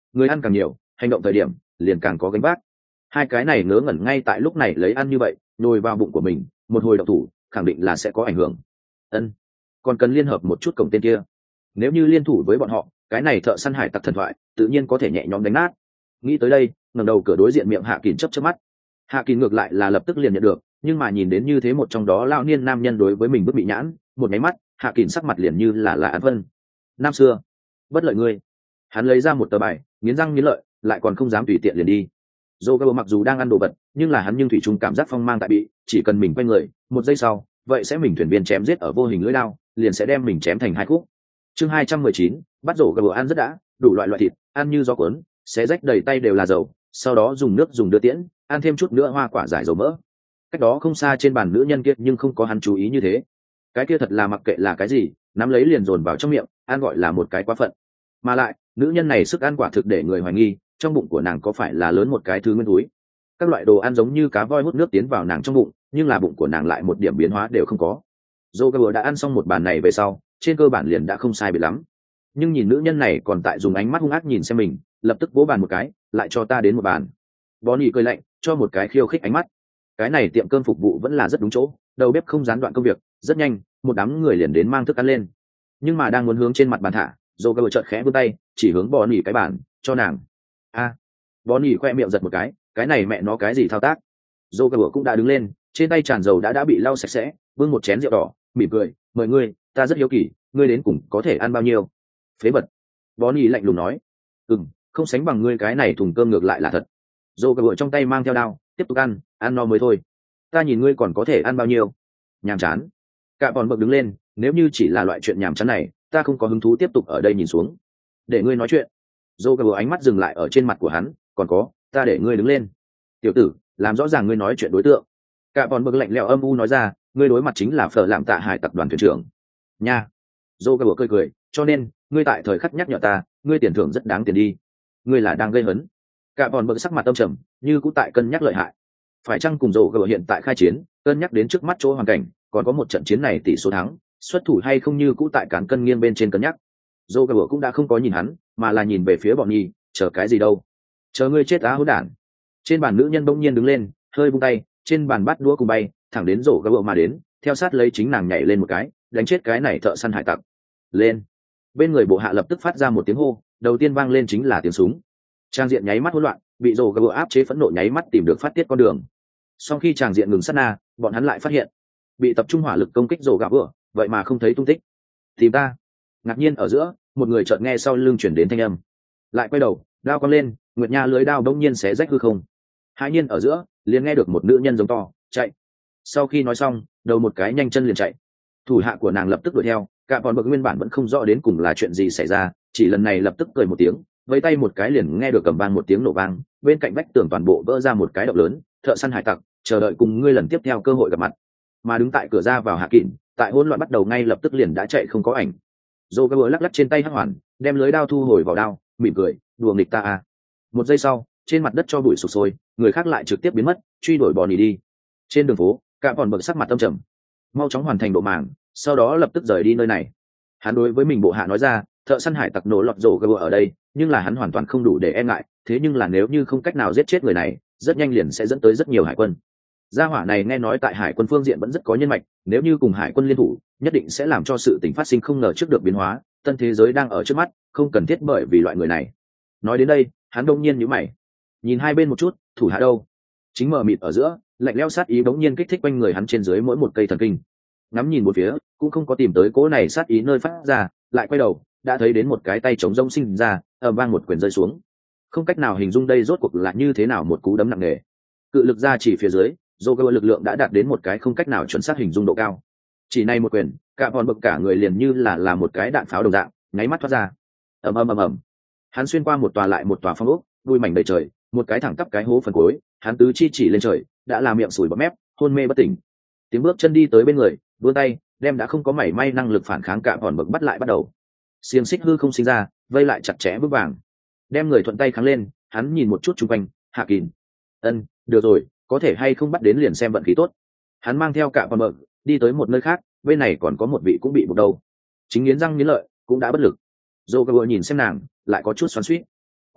người ăn càng nhiều hành động thời điểm liền càng có gánh vác. Hai cái này ngớ ngẩn ngay tại lúc này lấy ăn như vậy nhồi vào bụng của mình, một hồi đậu thủ khẳng định là sẽ có ảnh hưởng. Ân, còn cần liên hợp một chút cổng tên kia. Nếu như liên thủ với bọn họ, cái này thợ săn hải tặc thần thoại tự nhiên có thể nhẹ nhõm đánh nát. Nghĩ tới đây, ngẩng đầu cửa đối diện miệng Hạ Kình chớp chớp mắt. Hạ Kình ngược lại là lập tức liền nhận được, nhưng mà nhìn đến như thế một trong đó lão niên nam nhân đối với mình bức bị nhãn, một máy mắt, Hạ Kình sắc mặt liền như là ăn vân. Năm xưa, bất lợi ngươi. Hắn lấy ra một tờ bài, nghiến răng nghiến lợi, lại còn không dám tùy tiện liền đi. Joker mặc dù đang ăn đồ vật, nhưng là hắn nhưng thủy chung cảm giác phong mang tại bị, chỉ cần mình quay người, một giây sau, vậy sẽ mình thuyền viên chém giết ở vô hình lưỡi đao, liền sẽ đem mình chém thành hai khúc. Chương 219, bắt rổ gà ăn rất đã, đủ loại thịt, ăn như gió cuốn, xé rách đầy tay đều là dầu, sau đó dùng nước dùng đưa tiễn, ăn thêm chút nữa hoa quả giải dầu mỡ. Cách đó không xa trên bàn nữ nhân kia nhưng không có hắn chú ý như thế. Cái kia thật là mặc kệ là cái gì, nắm lấy liền dồn vào trong miệng, ăn gọi là một cái quá phận. Mà lại, nữ nhân này sức ăn quả thực để người hoài nghi, trong bụng của nàng có phải là lớn một cái thứ nguyên túi. Các loại đồ ăn giống như cá voi hút nước tiến vào nàng trong bụng, nhưng là bụng của nàng lại một điểm biến hóa đều không có. Joker đã ăn xong một bàn này về sau, trên cơ bản liền đã không sai biệt lắm. Nhưng nhìn nữ nhân này còn tại dùng ánh mắt hung ác nhìn xem mình, lập tức vỗ bàn một cái, lại cho ta đến một bàn. Bonnie cười lạnh, cho một cái khiêu khích ánh mắt. Cái này tiệm cơm phục vụ vẫn là rất đúng chỗ, đầu bếp không gián đoạn công việc, rất nhanh, một đám người liền đến mang thức ăn lên. Nhưng mà đang muốn hướng trên mặt bàn thả, Joker chợt khẽ vươn tay, chỉ hướng Bonnie cái bàn, cho nàng. A. Bonnie khoe miệng giật một cái này mẹ nó cái gì thao tác. Joker cũng đã đứng lên, trên tay tràn dầu đã bị lau sạch sẽ, bưng một chén rượu đỏ, mỉm cười, mời ngươi, ta rất hiếu kỳ, ngươi đến cùng có thể ăn bao nhiêu. Phế vật. Bonnie lạnh lùng nói. Không sánh bằng ngươi cái này thùng cơm ngược lại là thật. Joker trong tay mang theo đao, tiếp tục ăn no mới thôi. Ta nhìn ngươi còn có thể ăn bao nhiêu. Nhàm chán. Cả bọn bậc đứng lên, nếu như chỉ là loại chuyện nhàm chán này, ta không có hứng thú tiếp tục ở đây nhìn xuống. Để ngươi nói chuyện. Joker ánh mắt dừng lại ở trên mặt của hắn, còn có, ta để ngươi đứng lên. Tiểu tử, làm rõ ràng ngươi nói chuyện đối tượng. Cả bọn bậc lạnh lẽo âm u nói ra, ngươi đối mặt chính là Phở Làm Tạ Hải tập đoàn thuyền trưởng. Nha. Joker cười, cho nên, ngươi tại thời khắc nhắc nhở ta, ngươi tiền thưởng rất đáng tiền đi. Ngươi là đang gây hấn. Cả bọn bậc sắc mặt tâm trầm, như cũng tại cân nhắc lợi hại. Phải chăng cùng Joker hiện tại khai chiến, cân nhắc đến trước mắt chỗ hoàn cảnh, còn có một trận chiến này tỷ số thắng, xuất thủ hay không như cũ tại cán cân nghiêng bên trên cân nhắc. Joker cũng đã không có nhìn hắn, mà là nhìn về phía bọn nhi, chờ cái gì đâu? Chờ ngươi chết á hỗn đản. Trên bàn nữ nhân bỗng nhiên đứng lên, hơi vung tay, trên bàn bát đũa cùng bay, thẳng đến rổ gà mà đến, theo sát lấy chính nàng nhảy lên một cái, đánh chết cái này thợ săn hải tặc. Lên. Bên người bộ hạ lập tức phát ra một tiếng hô, đầu tiên vang lên chính là tiếng súng. Trang diện nháy mắt hỗn loạn, bị rổ gà áp chế phẫn nộ nháy mắt tìm được phát tiết con đường. Sau khi tràng diện ngừng sát na, bọn hắn lại phát hiện, bị tập trung hỏa lực công kích rổ gà vậy mà không thấy tung tích. Tìm ta. Ngạc nhiên ở giữa, một người chợt nghe sau lưng chuyển đến thanh âm. Lại quay đầu, đao cong lên, nguyệt nha lưới đao đông nhiên xé rách hư không. Hai nhiên ở giữa, liền nghe được một nữ nhân giống to, chạy. Sau khi nói xong, đầu một cái nhanh chân liền chạy. Thủ hạ của nàng lập tức đuổi theo, cả bọn bậc nguyên bản vẫn không rõ đến cùng là chuyện gì xảy ra, chỉ lần này lập tức cười một tiếng, vẫy tay một cái liền nghe được cầm vang một tiếng nổ vang, bên cạnh vách tường toàn bộ vỡ ra một cái động lớn, thợ săn hải tặc, chờ đợi cùng ngươi lần tiếp theo cơ hội gặp mặt. Mà đứng tại cửa ra vào Hạ Kình, tại hỗn loạn bắt đầu ngay lập tức liền đã chạy không có ảnh. Joker lắc lắc trên tay hắc hoàn, đem lưới đao thu hồi vào đao, mỉm cười, đùa nghịch ta à. Một giây sau, trên mặt đất cho bụi sụp sôi, người khác lại trực tiếp biến mất, truy đuổi Bonnie đi. Trên đường phố, cả bọn bậc sắc mặt tâm trầm, mau chóng hoàn thành độ màng, sau đó lập tức rời đi nơi này. Hắn đối với mình bộ hạ nói ra, thợ săn hải tặc nổ lọt Joker ở đây, nhưng là hắn hoàn toàn không đủ để e ngại, thế nhưng là nếu như không cách nào giết chết người này, rất nhanh liền sẽ dẫn tới rất nhiều hải quân. Gia hỏa này nghe nói tại hải quân phương diện vẫn rất có nhân mạch, nếu như cùng hải quân liên thủ, nhất định sẽ làm cho sự tình phát sinh không ngờ trước được biến hóa, tân thế giới đang ở trước mắt, không cần thiết bởi vì loại người này. Nói đến đây, hắn đông nhiên nhíu mày, nhìn hai bên một chút, thủ hạ đâu? Chính mờ mịt ở giữa, lạnh lẽo sát ý bỗng nhiên kích thích quanh người hắn trên dưới mỗi một cây thần kinh. Ngắm nhìn một phía, cũng không có tìm tới cỗ này sát ý nơi phát ra, lại quay đầu, đã thấy đến một cái tay chống rông sinh ra, ầm vang một quyền rơi xuống. Không cách nào hình dung đây rốt cuộc là như thế nào một cú đấm nặng nề. Cự lực ra chỉ phía dưới, Joker lực lượng đã đạt đến một cái không cách nào chuẩn xác hình dung độ cao. Chỉ này một quyền, cả bọn bậc cả người liền như là một cái đạn pháo đồng dạng, nháy mắt thoát ra. Ầm ầm ầm ầm. Hắn xuyên qua một tòa lại một tòa phong ốc, đuôi mảnh đầy trời, một cái thẳng tắp cái hố phần cuối, hắn tứ chi chỉ lên trời, đã là miệng sùi bọt mép, hôn mê bất tỉnh. Tiếng bước chân đi tới bên người, vươn tay, đem đã không có mảy may năng lực phản kháng cả bọn bậc bắt lại bắt đầu. Xiềng xích hư không sinh ra, vây lại chặt chẽ bước vàng. Đem người thuận tay kháng lên, hắn nhìn một chút xung quanh, Hạ Kình. Được rồi, có thể hay không bắt đến liền xem vận khí tốt. Hắn mang theo cả bọn bậc, đi tới một nơi khác, bên này còn có một vị cũng bị buộc đầu. Chính nghiến răng nghiến lợi, cũng đã bất lực. Joker nhìn xem nàng, lại có chút xoắn xuýt.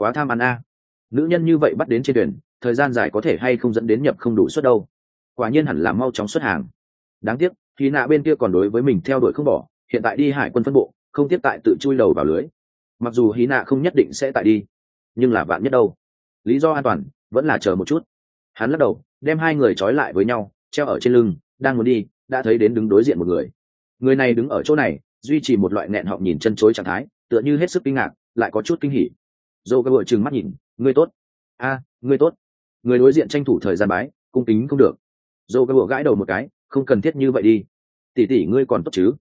quá tham ăn a. Nữ nhân như vậy bắt đến trên thuyền, thời gian dài có thể hay không dẫn đến nhập không đủ suất đâu. Quả nhiên hẳn là mau chóng xuất hàng. Đáng tiếc khi nạ bên kia còn đối với mình theo đuổi không bỏ, hiện tại đi hải quân phân bộ không tiếp tại tự chui đầu vào lưới. Mặc dù hí nạ không nhất định sẽ tại đi, nhưng là vạn nhất đâu, lý do an toàn vẫn là chờ một chút. Hắn lắc đầu đem hai người trói lại với nhau, treo ở trên lưng, đang muốn đi đã thấy đến đứng đối diện một người. Người này đứng ở chỗ này duy trì một loại nghẹn họng nhìn chân chối trạng thái, tựa như hết sức kinh ngạc lại có chút kinh hỉ. Dô cái bựa trừng mắt nhìn, ngươi tốt. Ngươi tốt. Người đối diện tranh thủ thời gian bái, cung kính không được. Dô cái bựa gãi đầu một cái, không cần thiết như vậy đi. Tỷ tỷ ngươi còn tốt chứ?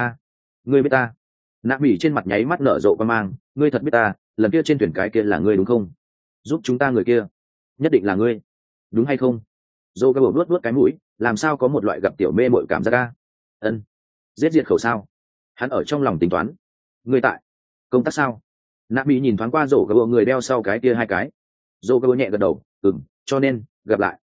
Ngươi biết ta. Nạ Mỹ trên mặt nháy mắt nở rộ quan mang, ngươi thật biết ta, lần kia trên thuyền cái kia là ngươi đúng không? Giúp chúng ta người kia nhất định là ngươi, đúng hay không? Dô cái bựa vuốt cái mũi, làm sao có một loại gặp tiểu mê mội cảm giác ca. Ân, giết diệt khẩu sao? Hắn ở trong lòng tính toán. Ngươi tại công tác sao? Nạ Mỹ nhìn thoáng qua rổ cái bựa người đeo sau cái kia hai cái. Dô cái bựa nhẹ gật đầu, cho nên gặp lại.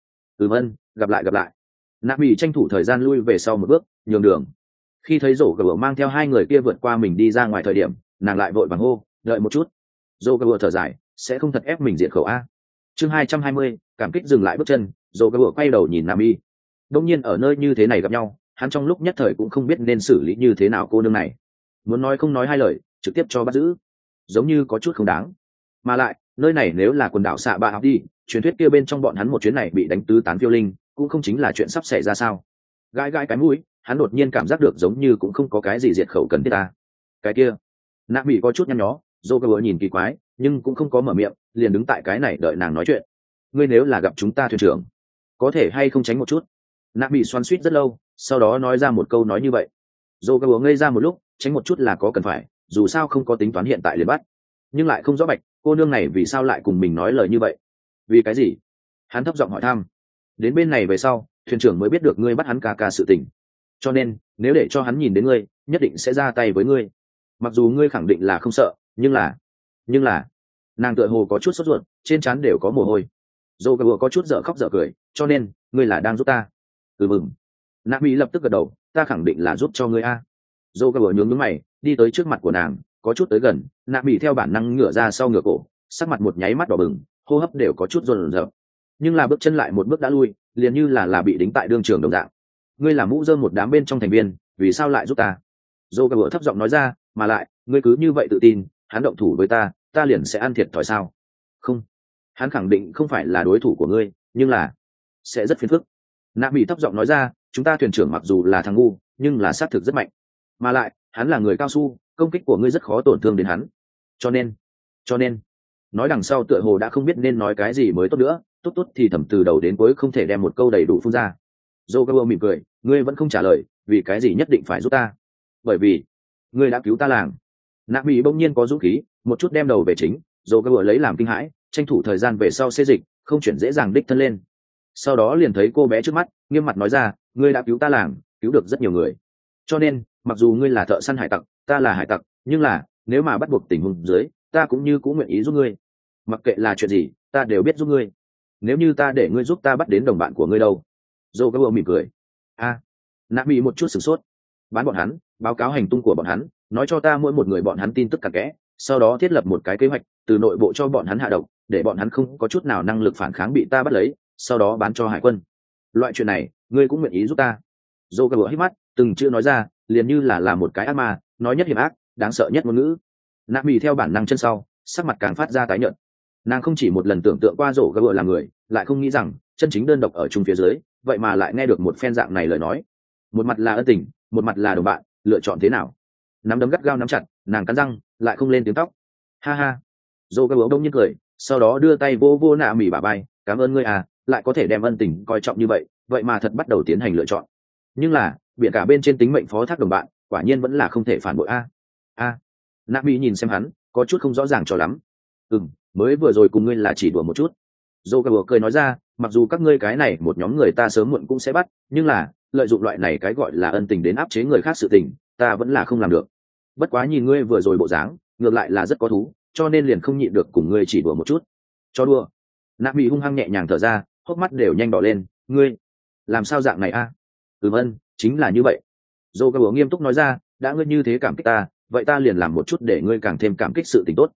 Gặp lại. Nạ Mỹ tranh thủ thời gian lui về sau một bước, nhường đường. Khi thấy rổ cái bựa mang theo hai người kia vượt qua mình đi ra ngoài thời điểm, nàng lại vội vàng hô, đợi một chút. Dô cái bựa thở dài, sẽ không thật ép mình diệt khẩu a. Chương 220, cảm kích dừng lại bước chân, dô cái bựa quay đầu nhìn Nạ Mỹ. Đông nhiên ở nơi như thế này gặp nhau, hắn trong lúc nhất thời cũng không biết nên xử lý như thế nào cô nương này. Muốn nói không nói hai lời, trực tiếp cho bắt giữ, giống như có chút không đáng. Mà lại nơi này nếu là quần đảo xạ ba học đi, truyền thuyết kia bên trong bọn hắn một chuyến này bị đánh tứ tán phiêu linh cũng không chính là chuyện sắp xảy ra sao? Gãi cái mũi, hắn đột nhiên cảm giác được giống như cũng không có cái gì diệt khẩu cần thiết ta. Cái kia Nạ Mỹ có chút nhăn nhó, dô cơ nhìn kỳ quái nhưng cũng không có mở miệng, liền đứng tại cái này đợi nàng nói chuyện. Ngươi nếu là gặp chúng ta thuyền trưởng, có thể hay không tránh một chút? Nạ Mỹ xoắn xuýt rất lâu, sau đó nói ra một câu nói như vậy. Dô cơ ngây ra một lúc, tránh một chút là có cần phải, dù sao không có tính toán hiện tại liền bắt, nhưng lại không rõ bạch cô nương này vì sao lại cùng mình nói lời như vậy. Vì cái gì? Hắn thấp giọng hỏi thăm. Đến bên này về sau, thuyền trưởng mới biết được ngươi bắt hắn ca sự tình, cho nên nếu để cho hắn nhìn đến ngươi nhất định sẽ ra tay với ngươi. Mặc dù ngươi khẳng định là không sợ, nhưng là nàng tựa hồ có chút sốt ruột, trên trán đều có mồ hôi. Dô gà có chút dở khóc dở cười, cho nên ngươi là đang giúp ta. Nạ Mỹ lập tức gật đầu, ta khẳng định là giúp cho ngươi a. Dô gà nhướng mày đi tới trước mặt của nàng, có chút tới gần. Nạ Mỹ theo bản năng ngửa ra sau ngửa cổ, sắc mặt một nháy mắt đỏ bừng, hô hấp đều có chút run rợn, nhưng là bước chân lại một bước đã lui, liền như là bị đính tại đương trường đồng dạng. Ngươi là mũ rơm một đám bên trong thành viên, vì sao lại giúp ta? Dô gà thấp giọng nói ra, mà lại ngươi cứ như vậy tự tin, hắn động thủ với ta, ta liền sẽ ăn thiệt thòi sao? Không, hắn khẳng định không phải là đối thủ của ngươi, nhưng là sẽ rất phiền phức. Nạ Mỹ thấp giọng nói ra, chúng ta thuyền trưởng mặc dù là thằng ngu, nhưng là sát thực rất mạnh, mà lại hắn là người cao su, công kích của ngươi rất khó tổn thương đến hắn, cho nên nói đằng sau tựa hồ đã không biết nên nói cái gì mới tốt nữa, tốt thì thầm từ đầu đến cuối không thể đem một câu đầy đủ phun ra. Joe mỉm cười, ngươi vẫn không trả lời, vì cái gì nhất định phải giúp ta? Bởi vì ngươi đã cứu ta làng. Nạ Mỹ bỗng nhiên có dũng khí, một chút đem đầu về chính. Joe lấy làm kinh hãi, tranh thủ thời gian về sau xê dịch, không chuyển dễ dàng đích thân lên. Sau đó liền thấy cô bé trước mắt, nghiêm mặt nói ra, ngươi đã cứu ta làng, cứu được rất nhiều người, cho nên mặc dù ngươi là thợ săn hải tặc, ta là hải tặc, nhưng là nếu mà bắt buộc tình huống dưới, ta cũng nguyện ý giúp ngươi. Mặc kệ là chuyện gì, ta đều biết giúp ngươi. Nếu như ta để ngươi giúp ta bắt đến đồng bạn của ngươi đâu? Joe mỉm cười. Nạ Mỹ một chút sửng sốt. Bán bọn hắn, báo cáo hành tung của bọn hắn, nói cho ta mỗi một người bọn hắn tin tức cặn kẽ, sau đó thiết lập một cái kế hoạch, từ nội bộ cho bọn hắn hạ độc, để bọn hắn không có chút nào năng lực phản kháng bị ta bắt lấy, sau đó bán cho hải quân. Loại chuyện này, ngươi cũng nguyện ý giúp ta? Joe hít mắt, từng chữ nói ra, liền như là một cái ác ma, nói nhất hiểm ác, đáng sợ nhất ngôn ngữ. Nạ Mỹ theo bản năng chân sau, sắc mặt càng phát ra tái nhợt. Nàng không chỉ một lần tưởng tượng qua rổ gỡ là người, lại không nghĩ rằng chân chính đơn độc ở chung phía dưới, vậy mà lại nghe được một phen dạng này lời nói. Một mặt là ân tình, một mặt là đồng bạn, lựa chọn thế nào? Nắm đấm gắt gao nắm chặt, nàng cắn răng, lại không lên tiếng tóc. Ha ha. Rổ gỡ đông nhiên cười, sau đó đưa tay vô vô Nạ Mỹ bả vai, cảm ơn ngươi à, lại có thể đem ân tình coi trọng như vậy, vậy mà thật bắt đầu tiến hành lựa chọn. Nhưng là biển cả bên trên tính mệnh phó thác đồng bạn, quả nhiên vẫn là không thể phản bội a. Nạ Mỹ nhìn xem hắn, có chút không rõ ràng cho lắm. Mới vừa rồi cùng ngươi là chỉ đùa một chút. Joe cười nói ra, mặc dù các ngươi cái này một nhóm người ta sớm muộn cũng sẽ bắt, nhưng là lợi dụng loại này cái gọi là ân tình đến áp chế người khác sự tình, ta vẫn là không làm được. Bất quá nhìn ngươi vừa rồi bộ dáng, ngược lại là rất có thú, cho nên liền không nhịn được cùng ngươi chỉ đùa một chút. Cho đùa? Nạ Mỹ hung hăng nhẹ nhàng thở ra, hốc mắt đều nhanh đỏ lên. Ngươi làm sao dạng này a? Chính là như vậy. Joe nghiêm túc nói ra, đã ngươi như thế cảm kích ta, vậy ta liền làm một chút để ngươi càng thêm cảm kích sự tình tốt.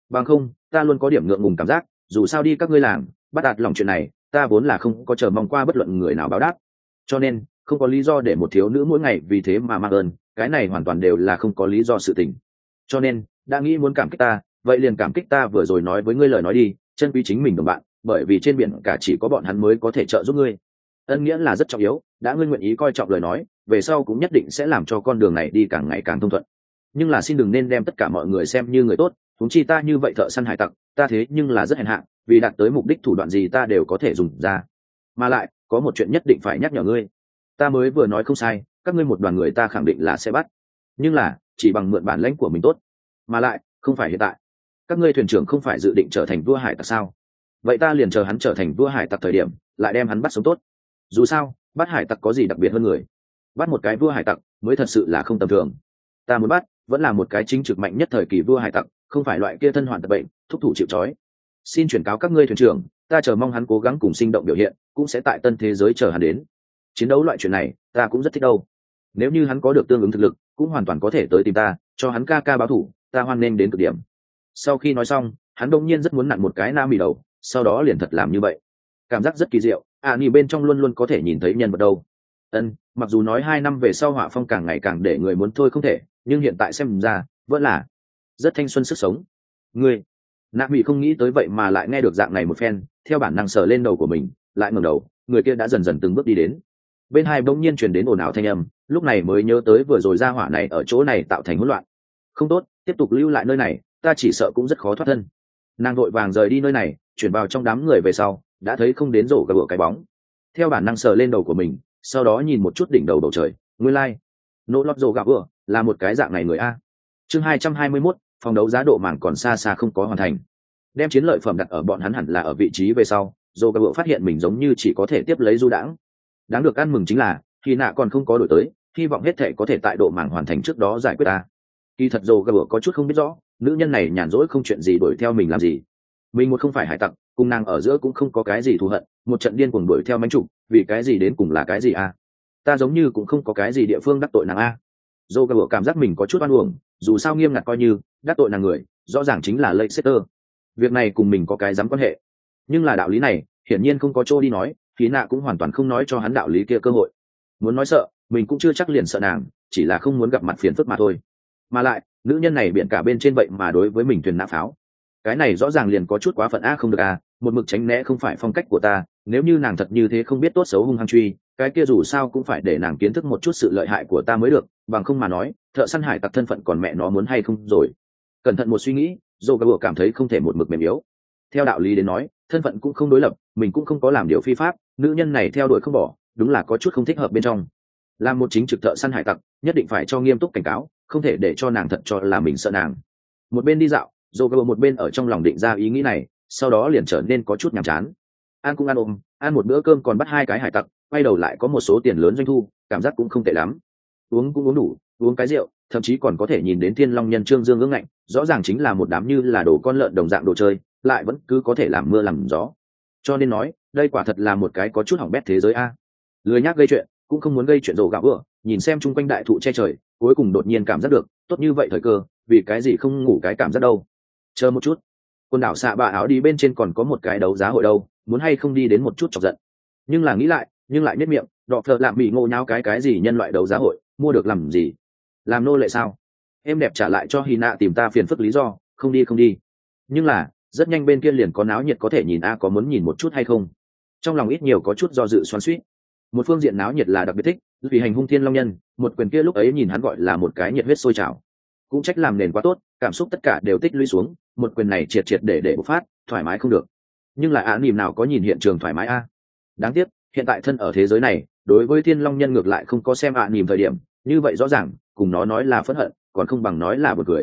bằng không ta luôn có điểm ngượng ngùng cảm giác, dù sao đi các ngươi làng bắt đạt lòng chuyện này ta vốn là không có chờ mong qua bất luận người nào báo đáp, cho nên không có lý do để một thiếu nữ mỗi ngày vì thế mà mang ơn, cái này hoàn toàn đều là không có lý do sự tình. Cho nên đã nghĩ muốn cảm kích ta, vậy liền cảm kích ta vừa rồi nói với ngươi lời nói đi, chân quý chính mình đồng bạn, bởi vì trên biển cả chỉ có bọn hắn mới có thể trợ giúp ngươi. Ân nghĩa là rất trọng yếu, đã ngươi nguyện ý coi trọng lời nói, về sau cũng nhất định sẽ làm cho con đường này đi càng ngày càng thông thuận. Nhưng là xin đừng nên đem tất cả mọi người xem như người tốt, huống chi ta như vậy thợ săn hải tặc, ta thế nhưng là rất hèn hạ, vì đạt tới mục đích thủ đoạn gì ta đều có thể dùng ra. Mà lại có một chuyện nhất định phải nhắc nhở ngươi, ta mới vừa nói không sai, các ngươi một đoàn người ta khẳng định là sẽ bắt, nhưng là chỉ bằng mượn bản lãnh của mình tốt, mà lại không phải hiện tại. Các ngươi thuyền trưởng không phải dự định trở thành vua hải tặc sao? Vậy ta liền chờ hắn trở thành vua hải tặc thời điểm lại đem hắn bắt sống tốt. Dù sao bắt hải tặc có gì đặc biệt hơn người, bắt một cái vua hải tặc mới thật sự là không tầm thường. Ta muốn bắt vẫn là một cái chính trực mạnh nhất thời kỳ vua hải tặc, không phải loại kia thân hoạn tật bệnh thúc thủ chịu trói. Xin chuyển cáo các ngươi thuyền trưởng, ta chờ mong hắn cố gắng cùng sinh động biểu hiện, cũng sẽ tại tân thế giới chờ hắn đến. Chiến đấu loại chuyện này ta cũng rất thích đâu, nếu như hắn có được tương ứng thực lực cũng hoàn toàn có thể tới tìm ta cho hắn ca báo thủ, ta hoan nghênh đến cực điểm. Sau khi nói xong hắn đông nhiên rất muốn nặn một cái nam mì đầu, sau đó liền thật làm như vậy, cảm giác rất kỳ diệu. Nỉ bên trong luôn luôn có thể nhìn thấy nhân vật đâu. Mặc dù nói 2 năm về sau họa phong càng ngày càng để người muốn thôi không thể, nhưng hiện tại xem ra vẫn là rất thanh xuân sức sống. Ngươi nạ mỹ không nghĩ tới vậy mà lại nghe được dạng này một phen, theo bản năng sờ lên đầu của mình, lại ngẩng đầu, người kia đã dần dần từng bước đi đến. Bên hai bỗng nhiên truyền đến ồn ào thanh âm, lúc này mới nhớ tới vừa rồi ra hỏa này ở chỗ này tạo thành hỗn loạn. Không tốt, tiếp tục lưu lại nơi này ta chỉ sợ cũng rất khó thoát thân. Nàng vội vàng rời đi nơi này, chuyển vào trong đám người về sau đã thấy không đến rổ gà bữa cái bóng, theo bản năng sờ lên đầu của mình, sau đó nhìn một chút đỉnh đầu bầu trời, nguyên lai nỗ lót rổ gà bữa là một cái dạng này người a. Chương 221, phòng đấu giá độ mảng còn xa xa không có hoàn thành. Đem chiến lợi phẩm đặt ở bọn hắn hẳn là ở vị trí về sau, rổ gà bữa phát hiện mình giống như chỉ có thể tiếp lấy du đãng. Đáng được ăn mừng chính là khi nạ còn không có đổi tới, hy vọng hết thể có thể tại độ mảng hoàn thành trước đó giải quyết ta. Kỳ thật rổ gà bữa có chút không biết rõ nữ nhân này nhàn rỗi không chuyện gì đuổi theo mình làm gì. Mình một không phải hải tặc, cùng nàng ở giữa cũng không có cái gì thù hận, một trận điên cuồng đuổi theo mánh trục, vì cái gì đến cùng là cái gì a? Ta giống như cũng không có cái gì địa phương đắc tội nàng a. Dô gà cảm giác mình có chút oan uổng, dù sao nghiêm ngặt coi như đắc tội nàng người rõ ràng chính là Leicester, việc này cùng mình có cái dám quan hệ. Nhưng là đạo lý này hiển nhiên không có chỗ đi nói, khí nạ cũng hoàn toàn không nói cho hắn đạo lý kia cơ hội. Muốn nói sợ mình cũng chưa chắc liền sợ nàng, chỉ là không muốn gặp mặt phiền phức mà thôi. Mà lại nữ nhân này biển cả bên trên vậy mà đối với mình thuyền nã pháo, cái này rõ ràng liền có chút quá phận a. Không được a, một mực tránh né không phải phong cách của ta, nếu như nàng thật như thế không biết tốt xấu hung hăng truy, cái kia dù sao cũng phải để nàng kiến thức một chút sự lợi hại của ta mới được, bằng không mà nói thợ săn hải tặc thân phận còn mẹ nó muốn hay không rồi. Cẩn thận một suy nghĩ, dô gà cảm thấy không thể một mực mềm yếu. Theo đạo lý đến nói thân phận cũng không đối lập, mình cũng không có làm điều phi pháp, nữ nhân này theo đuổi không bỏ đúng là có chút không thích hợp bên trong. Làm một chính trực thợ săn hải tặc nhất định phải cho nghiêm túc cảnh cáo, không thể để cho nàng thật cho là mình sợ nàng. Một bên đi dạo, dô gà một bên ở trong lòng định ra ý nghĩ này, sau đó liền trở nên có chút nhàm chán. Ăn cũng ăn ôm, ăn một bữa cơm còn bắt 2 cái hải tặc, quay đầu lại có một số tiền lớn doanh thu, cảm giác cũng không tệ lắm. Uống cũng uống đủ, uống cái rượu, thậm chí còn có thể nhìn đến Thiên Long Nhân Trương Dương ngưỡng ngạnh, rõ ràng chính là một đám như là đồ con lợn đồng dạng đồ chơi, lại vẫn cứ có thể làm mưa làm gió. Cho nên nói, đây quả thật là một cái có chút hỏng bét thế giới a. Lười nhác gây chuyện, cũng không muốn gây chuyện rồ gạo vừa, nhìn xem chung quanh đại thụ che trời, cuối cùng đột nhiên cảm giác được, tốt như vậy thời cơ, vì cái gì không ngủ cái cảm giác đâu. Chờ một chút, quần đảo xạ bạ áo đi bên trên còn có một cái đấu giá hội đâu, muốn hay không đi đến một chút chọc giận. Nhưng là nghĩ lại, nhưng lại nhếch miệng, đọ phợ lạm bị ngộ nháo cái gì nhân loại đấu giá hội, mua được làm gì? Làm nô lệ sao? Em đẹp trả lại cho Hy nạ tìm ta phiền phức lý do, không đi không đi. Nhưng là rất nhanh bên kia liền có náo nhiệt có thể nhìn a, có muốn nhìn một chút hay không? Trong lòng ít nhiều có chút do dự xoắn xuýt. Một phương diện náo nhiệt là đặc biệt thích, vì hành hung Thiên Long Nhân, một quyền kia lúc ấy nhìn hắn gọi là một cái nhiệt huyết sôi trào. Cũng trách làm nền quá tốt, cảm xúc tất cả đều tích lũy xuống, một quyền này triệt để bộc phát, thoải mái không được. Nhưng là nỉm nào có nhìn hiện trường thoải mái a. Đáng tiếc hiện tại thân ở thế giới này, đối với Thiên Long Nhân ngược lại không có xem nỉm thời điểm như vậy rõ ràng, cùng nó nói là phẫn hận còn không bằng nói là buồn cười.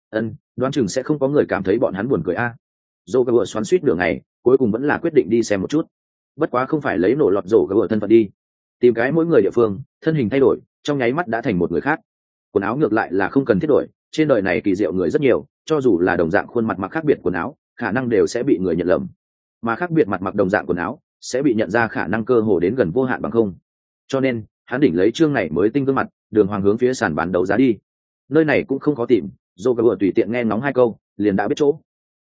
Đoán chừng sẽ không có người cảm thấy bọn hắn buồn cười a. Dô gà xoắn suýt nửa ngày, cuối cùng vẫn là quyết định đi xem một chút. Bất quá không phải lấy nổ lọt rổ gà thân phận đi, tìm cái mỗi người địa phương thân hình thay đổi, trong nháy mắt đã thành một người khác. Quần áo ngược lại là không cần thiết đổi, trên đời này kỳ diệu người rất nhiều, cho dù là đồng dạng khuôn mặt mặc khác biệt quần áo, khả năng đều sẽ bị người nhận lầm, mà khác biệt mặt mặc đồng dạng quần áo sẽ bị nhận ra khả năng cơ hồ đến gần vô hạn bằng không. Cho nên hắn đỉnh lấy chương này mới tinh gương mặt, đường hoàng hướng phía sàn bán đấu giá đi. Nơi này cũng không khó tìm, dô gà tùy tiện nghe ngóng 2 câu liền đã biết chỗ.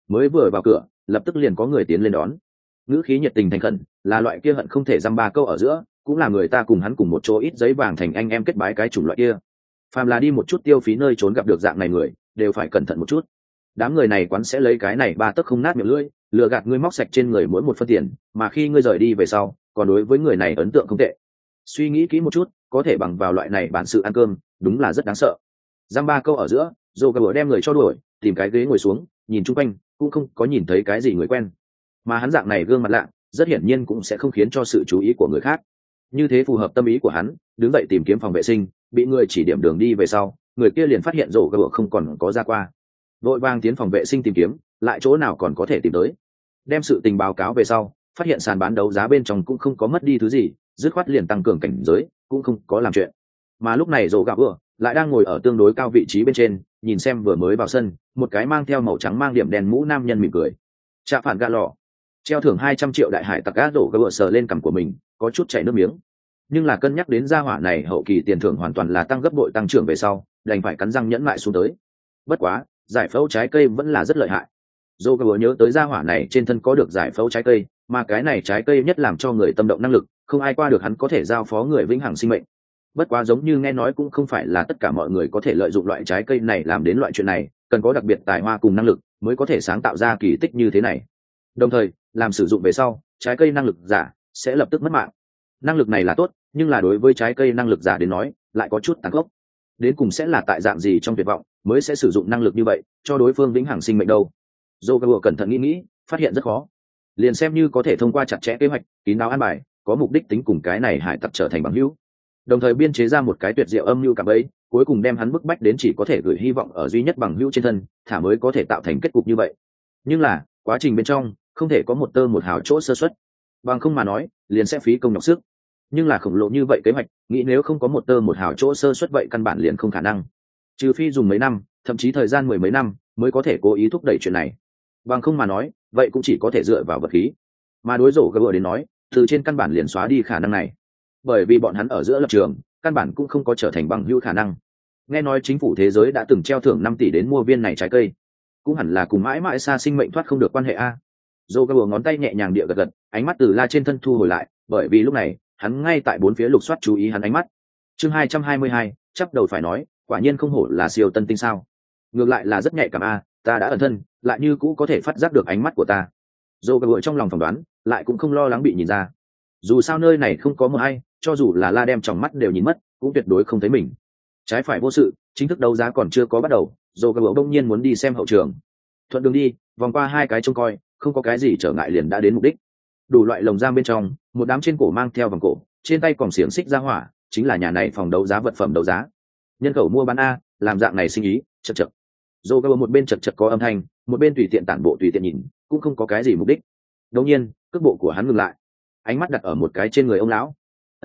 mới vừa vào cửa lập tức liền có người tiến lên đón, ngữ khí nhiệt tình thành khẩn, là loại kia hận không thể dăm ba câu ở giữa cũng là người ta cùng hắn cùng một chỗ ít giấy vàng thành anh em kết bái cái chủng loại kia. Phàm là đi một chút tiêu phí nơi trốn gặp được dạng này người đều phải cẩn thận một chút. Đám người này quán sẽ lấy cái này ba tấc không nát miệng lưỡi lừa gạt ngươi, móc sạch trên người mỗi một phân tiền, mà khi ngươi rời đi về sau còn đối với người này ấn tượng không tệ. Suy nghĩ kỹ một chút, có thể bằng vào loại này bản sự ăn cơm đúng là rất đáng sợ. Giam ba câu ở giữa, dô gà bữa đem người cho đuổi, tìm cái ghế ngồi xuống, nhìn chung quanh cũng không có nhìn thấy cái gì người quen, mà hắn dạng này gương mặt lạ rất hiển nhiên cũng sẽ không khiến cho sự chú ý của người khác. Như thế phù hợp tâm ý của hắn, đứng dậy tìm kiếm phòng vệ sinh, bị người chỉ điểm đường đi về sau, người kia liền phát hiện rổ gà bữa không còn có ra qua, vội vàng tiến phòng vệ sinh tìm kiếm, lại chỗ nào còn có thể tìm tới. Đem sự tình báo cáo về sau, phát hiện sàn bán đấu giá bên trong cũng không có mất đi thứ gì, dứt khoát liền tăng cường cảnh giới, cũng không có làm chuyện. Mà lúc này rổ gà bữa lại đang ngồi ở tương đối cao vị trí bên trên, nhìn xem vừa mới vào sân một cái mang theo màu trắng mang điểm đen mũ nam nhân mỉm cười. Trạ phản gạ lọ, treo thưởng 200 triệu đại hải tặc gác rổ gà bữa sờ lên cằm của mình, có chút chảy nước miếng. Nhưng là cân nhắc đến gia hỏa này hậu kỳ tiền thưởng hoàn toàn là tăng gấp bội tăng trưởng về sau, đành phải cắn răng nhẫn lại xuống tới. Bất quá giải phẫu trái cây vẫn là rất lợi hại. Dô gà bữa nhớ tới gia hỏa này trên thân có được giải phẫu trái cây, mà cái này trái cây nhất làm cho người tâm động năng lực, không ai qua được hắn có thể giao phó người vĩnh hằng sinh mệnh. Bất quá giống như nghe nói cũng không phải là tất cả mọi người có thể lợi dụng loại trái cây này làm đến loại chuyện này, cần có đặc biệt tài hoa cùng năng lực mới có thể sáng tạo ra kỳ tích như thế này. Đồng thời làm sử dụng về sau, trái cây năng lực giả sẽ lập tức mất mạng. Năng lực này là tốt, nhưng là đối với trái cây năng lực giả đến nói lại có chút tàn khốc. Đến cùng sẽ là tại dạng gì trong tuyệt vọng mới sẽ sử dụng năng lực như vậy cho đối phương vĩnh hằng sinh mệnh đâu? Joe cẩn thận nghĩ, phát hiện rất khó. Liền xem như có thể thông qua chặt chẽ kế hoạch, kín đáo an bài, có mục đích tính cùng cái này hải tặc trở thành bằng hữu, đồng thời biên chế ra một cái tuyệt diệu âm mưu cả bấy, cuối cùng đem hắn bức bách đến chỉ có thể gửi hy vọng ở duy nhất bằng hữu trên thân, thả mới có thể tạo thành kết cục như vậy. Nhưng là quá trình bên trong không thể có một tơ một hào chỗ sơ suất, bằng không mà nói liền sẽ phí công nhọc sức. Nhưng là khổng lồ như vậy kế hoạch, nghĩ nếu không có một tơ một hào chỗ sơ suất vậy căn bản liền không khả năng, trừ phi dùng mấy năm, thậm chí thời gian mười mấy năm mới có thể cố ý thúc đẩy chuyện này. Bằng không mà nói vậy cũng chỉ có thể dựa vào vật khí, mà đối rổ gỡ đến nói từ trên căn bản liền xóa đi khả năng này, bởi vì bọn hắn ở giữa lập trường căn bản cũng không có trở thành bằng hữu khả năng. Nghe nói chính phủ thế giới đã từng treo thưởng 5 tỷ đến mua viên này trái cây, cũng hẳn là cùng mãi mãi xa sinh mệnh thoát không được quan hệ a. Dô gỡ ngón tay nhẹ nhàng địa gật gật, ánh mắt từ la trên thân thu hồi lại, bởi vì lúc này hắn ngay tại bốn phía lục soát chú ý hắn ánh mắt. Chương 222, chắp đầu phải nói, quả nhiên không hổ là siêu tân tinh sao? Ngược lại là rất nhạy cảm a, ta đã ẩn thân, lại như cũ có thể phát giác được ánh mắt của ta. Dô gỡ trong lòng phỏng đoán, lại cũng không lo lắng bị nhìn ra. Dù sao nơi này không có một ai, cho dù là la đem tròng mắt đều nhìn mất, cũng tuyệt đối không thấy mình. Trái phải vô sự, chính thức đấu giá còn chưa có bắt đầu, Dô gỡ đông nhiên muốn đi xem hậu trường. Thuận đường đi, vòng qua hai cái trông coi, không có cái gì trở ngại liền đã đến mục đích. Đủ loại lồng giam bên trong, một đám trên cổ mang theo vòng cổ, trên tay còn xiềng xích ra hỏa, chính là nhà này phòng đấu giá vật phẩm đấu giá. Nhân khẩu mua bán a, làm dạng này sinh ý, chật chật. Dô gỡ một bên chật chật có âm thanh, một bên tùy tiện tản bộ tùy tiện nhìn, cũng không có cái gì mục đích. Đột nhiên, cước bộ của hắn ngừng lại, ánh mắt đặt ở một cái trên người ông lão.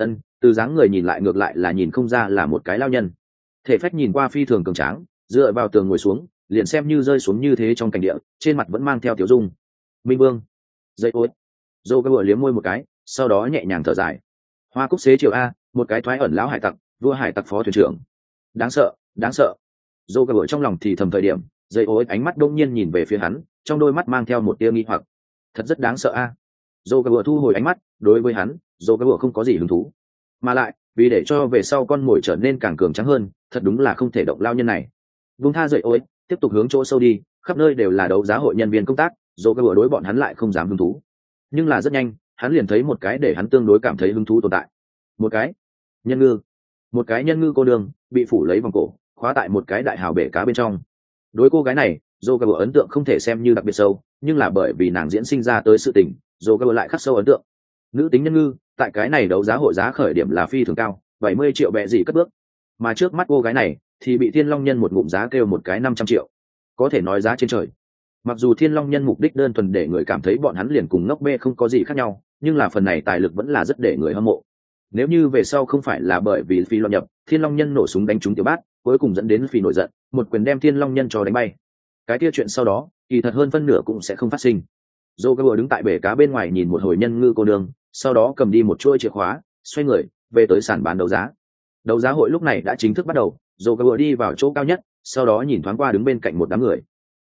Từ dáng người nhìn lại ngược lại là nhìn không ra là một cái lao nhân, thể phách nhìn qua phi thường cường tráng, dựa vào tường ngồi xuống, liền xem như rơi xuống như thế trong cảnh địa, trên mặt vẫn mang theo tiểu dung. Minh Vương, dây ối. Dô gỡ liếm môi một cái, sau đó nhẹ nhàng thở dài. Hoa cúc xế chiều a, một cái thoái ẩn lão hải tặc, vua hải tặc phó thuyền trưởng. Đáng sợ, đáng sợ. Dô gỡ trong lòng thì thầm thời điểm, dây ối ánh mắt đông nhiên nhìn về phía hắn, trong đôi mắt mang theo một tia nghi hoặc. Thật rất đáng sợ a. Dô gỡ thu hồi ánh mắt, đối với hắn, dô gỡ không có gì hứng thú. Mà lại, vì để cho về sau con mồi trở nên càng cường tráng hơn, thật đúng là không thể động lao nhân này. Vung tha dậy ối, tiếp tục hướng chỗ sâu đi, khắp nơi đều là đấu giá hội nhân viên công tác, dô gỡ đối bọn hắn lại không dám hứng thú. Nhưng là rất nhanh, hắn liền thấy một cái để hắn tương đối cảm thấy hứng thú tồn tại. Một cái nhân ngư, một cái nhân ngư cô đường bị phủ lấy vòng cổ, khóa tại một cái đại hào bể cá bên trong. Đối cô gái này, dô gỡ ấn tượng không thể xem như đặc biệt sâu, nhưng là bởi vì nàng diễn sinh ra tới sự tình, dô gỡ lại khắc sâu ấn tượng. Nữ tính nhân ngư, tại cái này đấu giá hội giá khởi điểm là phi thường cao, 70 triệu bẹ gì cất bước, mà trước mắt cô gái này thì bị Thiên Long Nhân một ngụm giá kêu một cái 500 triệu, có thể nói giá trên trời. Mặc dù Thiên Long Nhân mục đích đơn thuần để người cảm thấy bọn hắn liền cùng ngốc bê không có gì khác nhau, nhưng là phần này tài lực vẫn là rất để người hâm mộ. Nếu như về sau không phải là bởi vì phi loạn nhập, Thiên Long Nhân nổ súng đánh trúng tiểu bát, cuối cùng dẫn đến phi nổi giận, một quyền đem Thiên Long Nhân cho đánh bay, cái kia chuyện sau đó kỳ thật hơn phân nửa cũng sẽ không phát sinh. Joe đứng tại bể cá bên ngoài nhìn một hồi nhân ngư cô nương, sau đó cầm đi một chuỗi chìa khóa, xoay người về tới sàn bán đấu giá. Đấu giá hội lúc này đã chính thức bắt đầu. Joe đi vào chỗ cao nhất, sau đó nhìn thoáng qua đứng bên cạnh một đám người.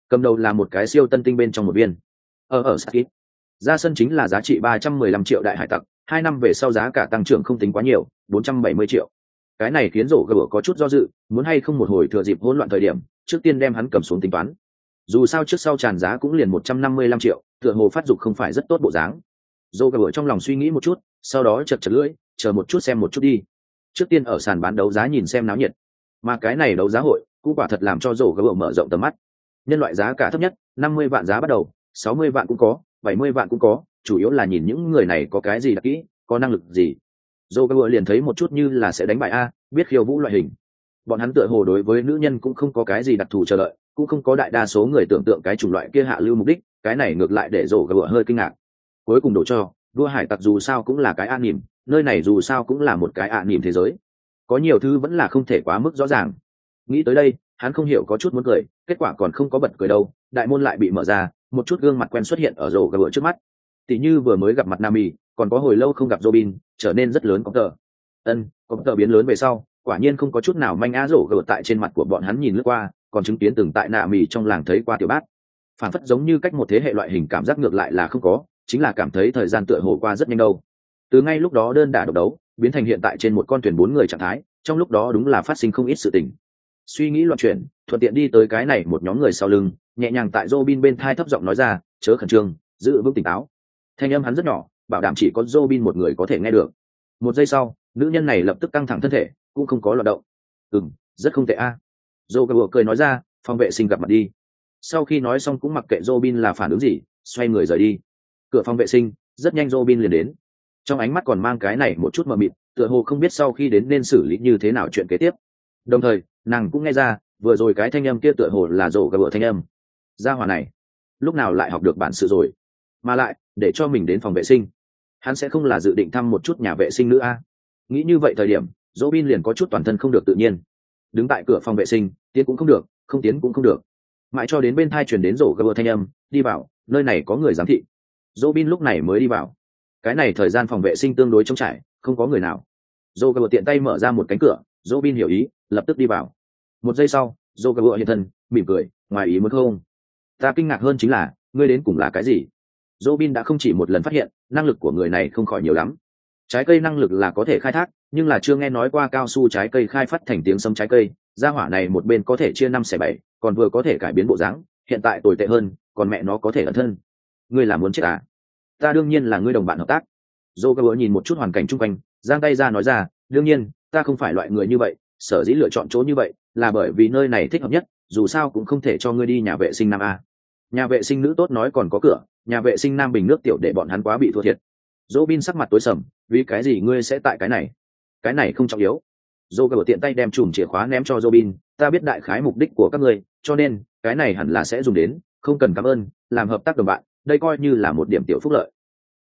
Cầm đầu là một cái siêu tân tinh bên trong một viên. Ở Sakit. Ra sân chính là giá trị 315 triệu đại hải tặc, 2 năm về sau giá cả tăng trưởng không tính quá nhiều, 470 triệu. Cái này khiến rổ gỡ có chút do dự, muốn hay không một hồi thừa dịp hỗn loạn thời điểm, trước tiên đem hắn cầm xuống tính toán. Dù sao trước sau tràn giá cũng liền 155 triệu, tựa hồ phát dục không phải rất tốt bộ dáng. Rổ gỡ trong lòng suy nghĩ một chút, sau đó chật chật lưỡi, chờ một chút xem một chút đi. Trước tiên ở sàn bán đấu giá nhìn xem náo nhiệt. Mà cái này đấu giá hội cũng quả thật làm cho rổ gỡ mở rộng tầm mắt. Nhân loại giá cả thấp nhất, 50 vạn giá bắt đầu, 60 vạn cũng có, 70 vạn cũng có, chủ yếu là nhìn những người này có cái gì đặc kỹ, có năng lực gì. Joker liền thấy một chút như là sẽ đánh bại a, biết khiêu vũ loại hình. Bọn hắn tựa hồ đối với nữ nhân cũng không có cái gì đặc thù chờ đợi, cũng không có đại đa số người tưởng tượng cái chủng loại kia hạ lưu mục đích, cái này ngược lại để Joker hơi kinh ngạc. Cuối cùng đổ cho, đua hải tặc dù sao cũng là cái an nỉm, nơi này dù sao cũng là một cái an nỉm thế giới. Có nhiều thứ vẫn là không thể quá mức rõ ràng. Nghĩ tới đây, hắn không hiểu có chút muốn cười, kết quả còn không có bật cười đâu, đại môn lại bị mở ra, một chút gương mặt quen xuất hiện ở rổ gỡ trước mắt. Tỷ như vừa mới gặp mặt Nami, còn có hồi lâu không gặp Robin, trở nên rất lớn có tờ biến lớn về sau, quả nhiên không có chút nào manh á rổ gỡ tại trên mặt của bọn hắn nhìn lướt qua, còn chứng kiến từng tại Nami trong làng thấy qua tiểu bát. Phản phất giống như cách một thế hệ loại hình cảm giác ngược lại là không có, chính là cảm thấy thời gian tựa hồ qua rất nhanh đâu. Từ ngay lúc đó đơn đả độc đấu, biến thành hiện tại trên một con thuyền 4 người trạng thái, trong lúc đó đúng là phát sinh không ít sự tình. Suy nghĩ loạn chuyển, thuận tiện đi tới cái này một nhóm người sau lưng, nhẹ nhàng tại Robin bên thai thấp giọng nói ra, chớ khẩn trương, giữ vững tỉnh táo. Thanh âm hắn rất nhỏ, bảo đảm chỉ có Robin một người có thể nghe được. Một giây sau, nữ nhân này lập tức căng thẳng thân thể, cũng không có loạt động. Rất không tệ a. Joker cười nói ra, phòng vệ sinh gặp mặt đi. Sau khi nói xong cũng mặc kệ Robin là phản ứng gì, xoay người rời đi. Cửa phòng vệ sinh, rất nhanh Robin liền đến. Trong ánh mắt còn mang cái này một chút mờ mịt, tựa hồ không biết sau khi đến nên xử lý như thế nào chuyện kế tiếp. Đồng thời, nàng cũng nghe ra, vừa rồi cái thanh âm kia tựa hồ là rổ gỡ thanh âm. Gia hỏa này, lúc nào lại học được bản sự rồi? Mà lại, để cho mình đến phòng vệ sinh. Hắn sẽ không là dự định thăm một chút nhà vệ sinh nữa a? Nghĩ như vậy thời điểm, Robin liền có chút toàn thân không được tự nhiên. Đứng tại cửa phòng vệ sinh, tiến cũng không được, không tiến cũng không được. Mãi cho đến bên thai truyền đến rổ gỡ thanh âm, đi vào, nơi này có người giám thị. Robin lúc này mới đi vào. Cái này thời gian phòng vệ sinh tương đối trống trải, không có người nào. Joker tiện tay mở ra một cánh cửa, Robin hiểu ý, lập tức đi vào. Một giây sau, Joker hiện thân, mỉm cười, ngoài ý muốn không? Ta kinh ngạc hơn chính là, ngươi đến cùng là cái gì? Robin đã không chỉ một lần phát hiện, năng lực của người này không khỏi nhiều lắm. Trái cây năng lực là có thể khai thác, nhưng là chưa nghe nói qua cao su trái cây khai phát thành tiếng sấm trái cây. Gia hỏa này một bên có thể chia 5/7, còn vừa có thể cải biến bộ dáng. Hiện tại tồi tệ hơn, còn mẹ nó có thể ẩn thân. Ngươi là muốn chết à? Ta đương nhiên là ngươi đồng bạn hợp tác. Joker nhìn một chút hoàn cảnh chung quanh, giang tay ra nói ra, đương nhiên, ta không phải loại người như vậy, sở dĩ lựa chọn chỗ như vậy, là bởi vì nơi này thích hợp nhất, dù sao cũng không thể cho ngươi đi nhà vệ sinh nam a. Nhà vệ sinh nữ tốt nói còn có cửa, nhà vệ sinh nam bình nước tiểu để bọn hắn quá bị thua thiệt. Robin sắc mặt tối sầm, vì cái gì ngươi sẽ tại cái này? Cái này không trọng yếu. Joker tiện tay đem chùm chìa khóa ném cho Robin, ta biết đại khái mục đích của các ngươi, cho nên cái này hẳn là sẽ dùng đến, không cần cảm ơn, làm hợp tác đồng bạn, đây coi như là một điểm tiểu phúc lợi.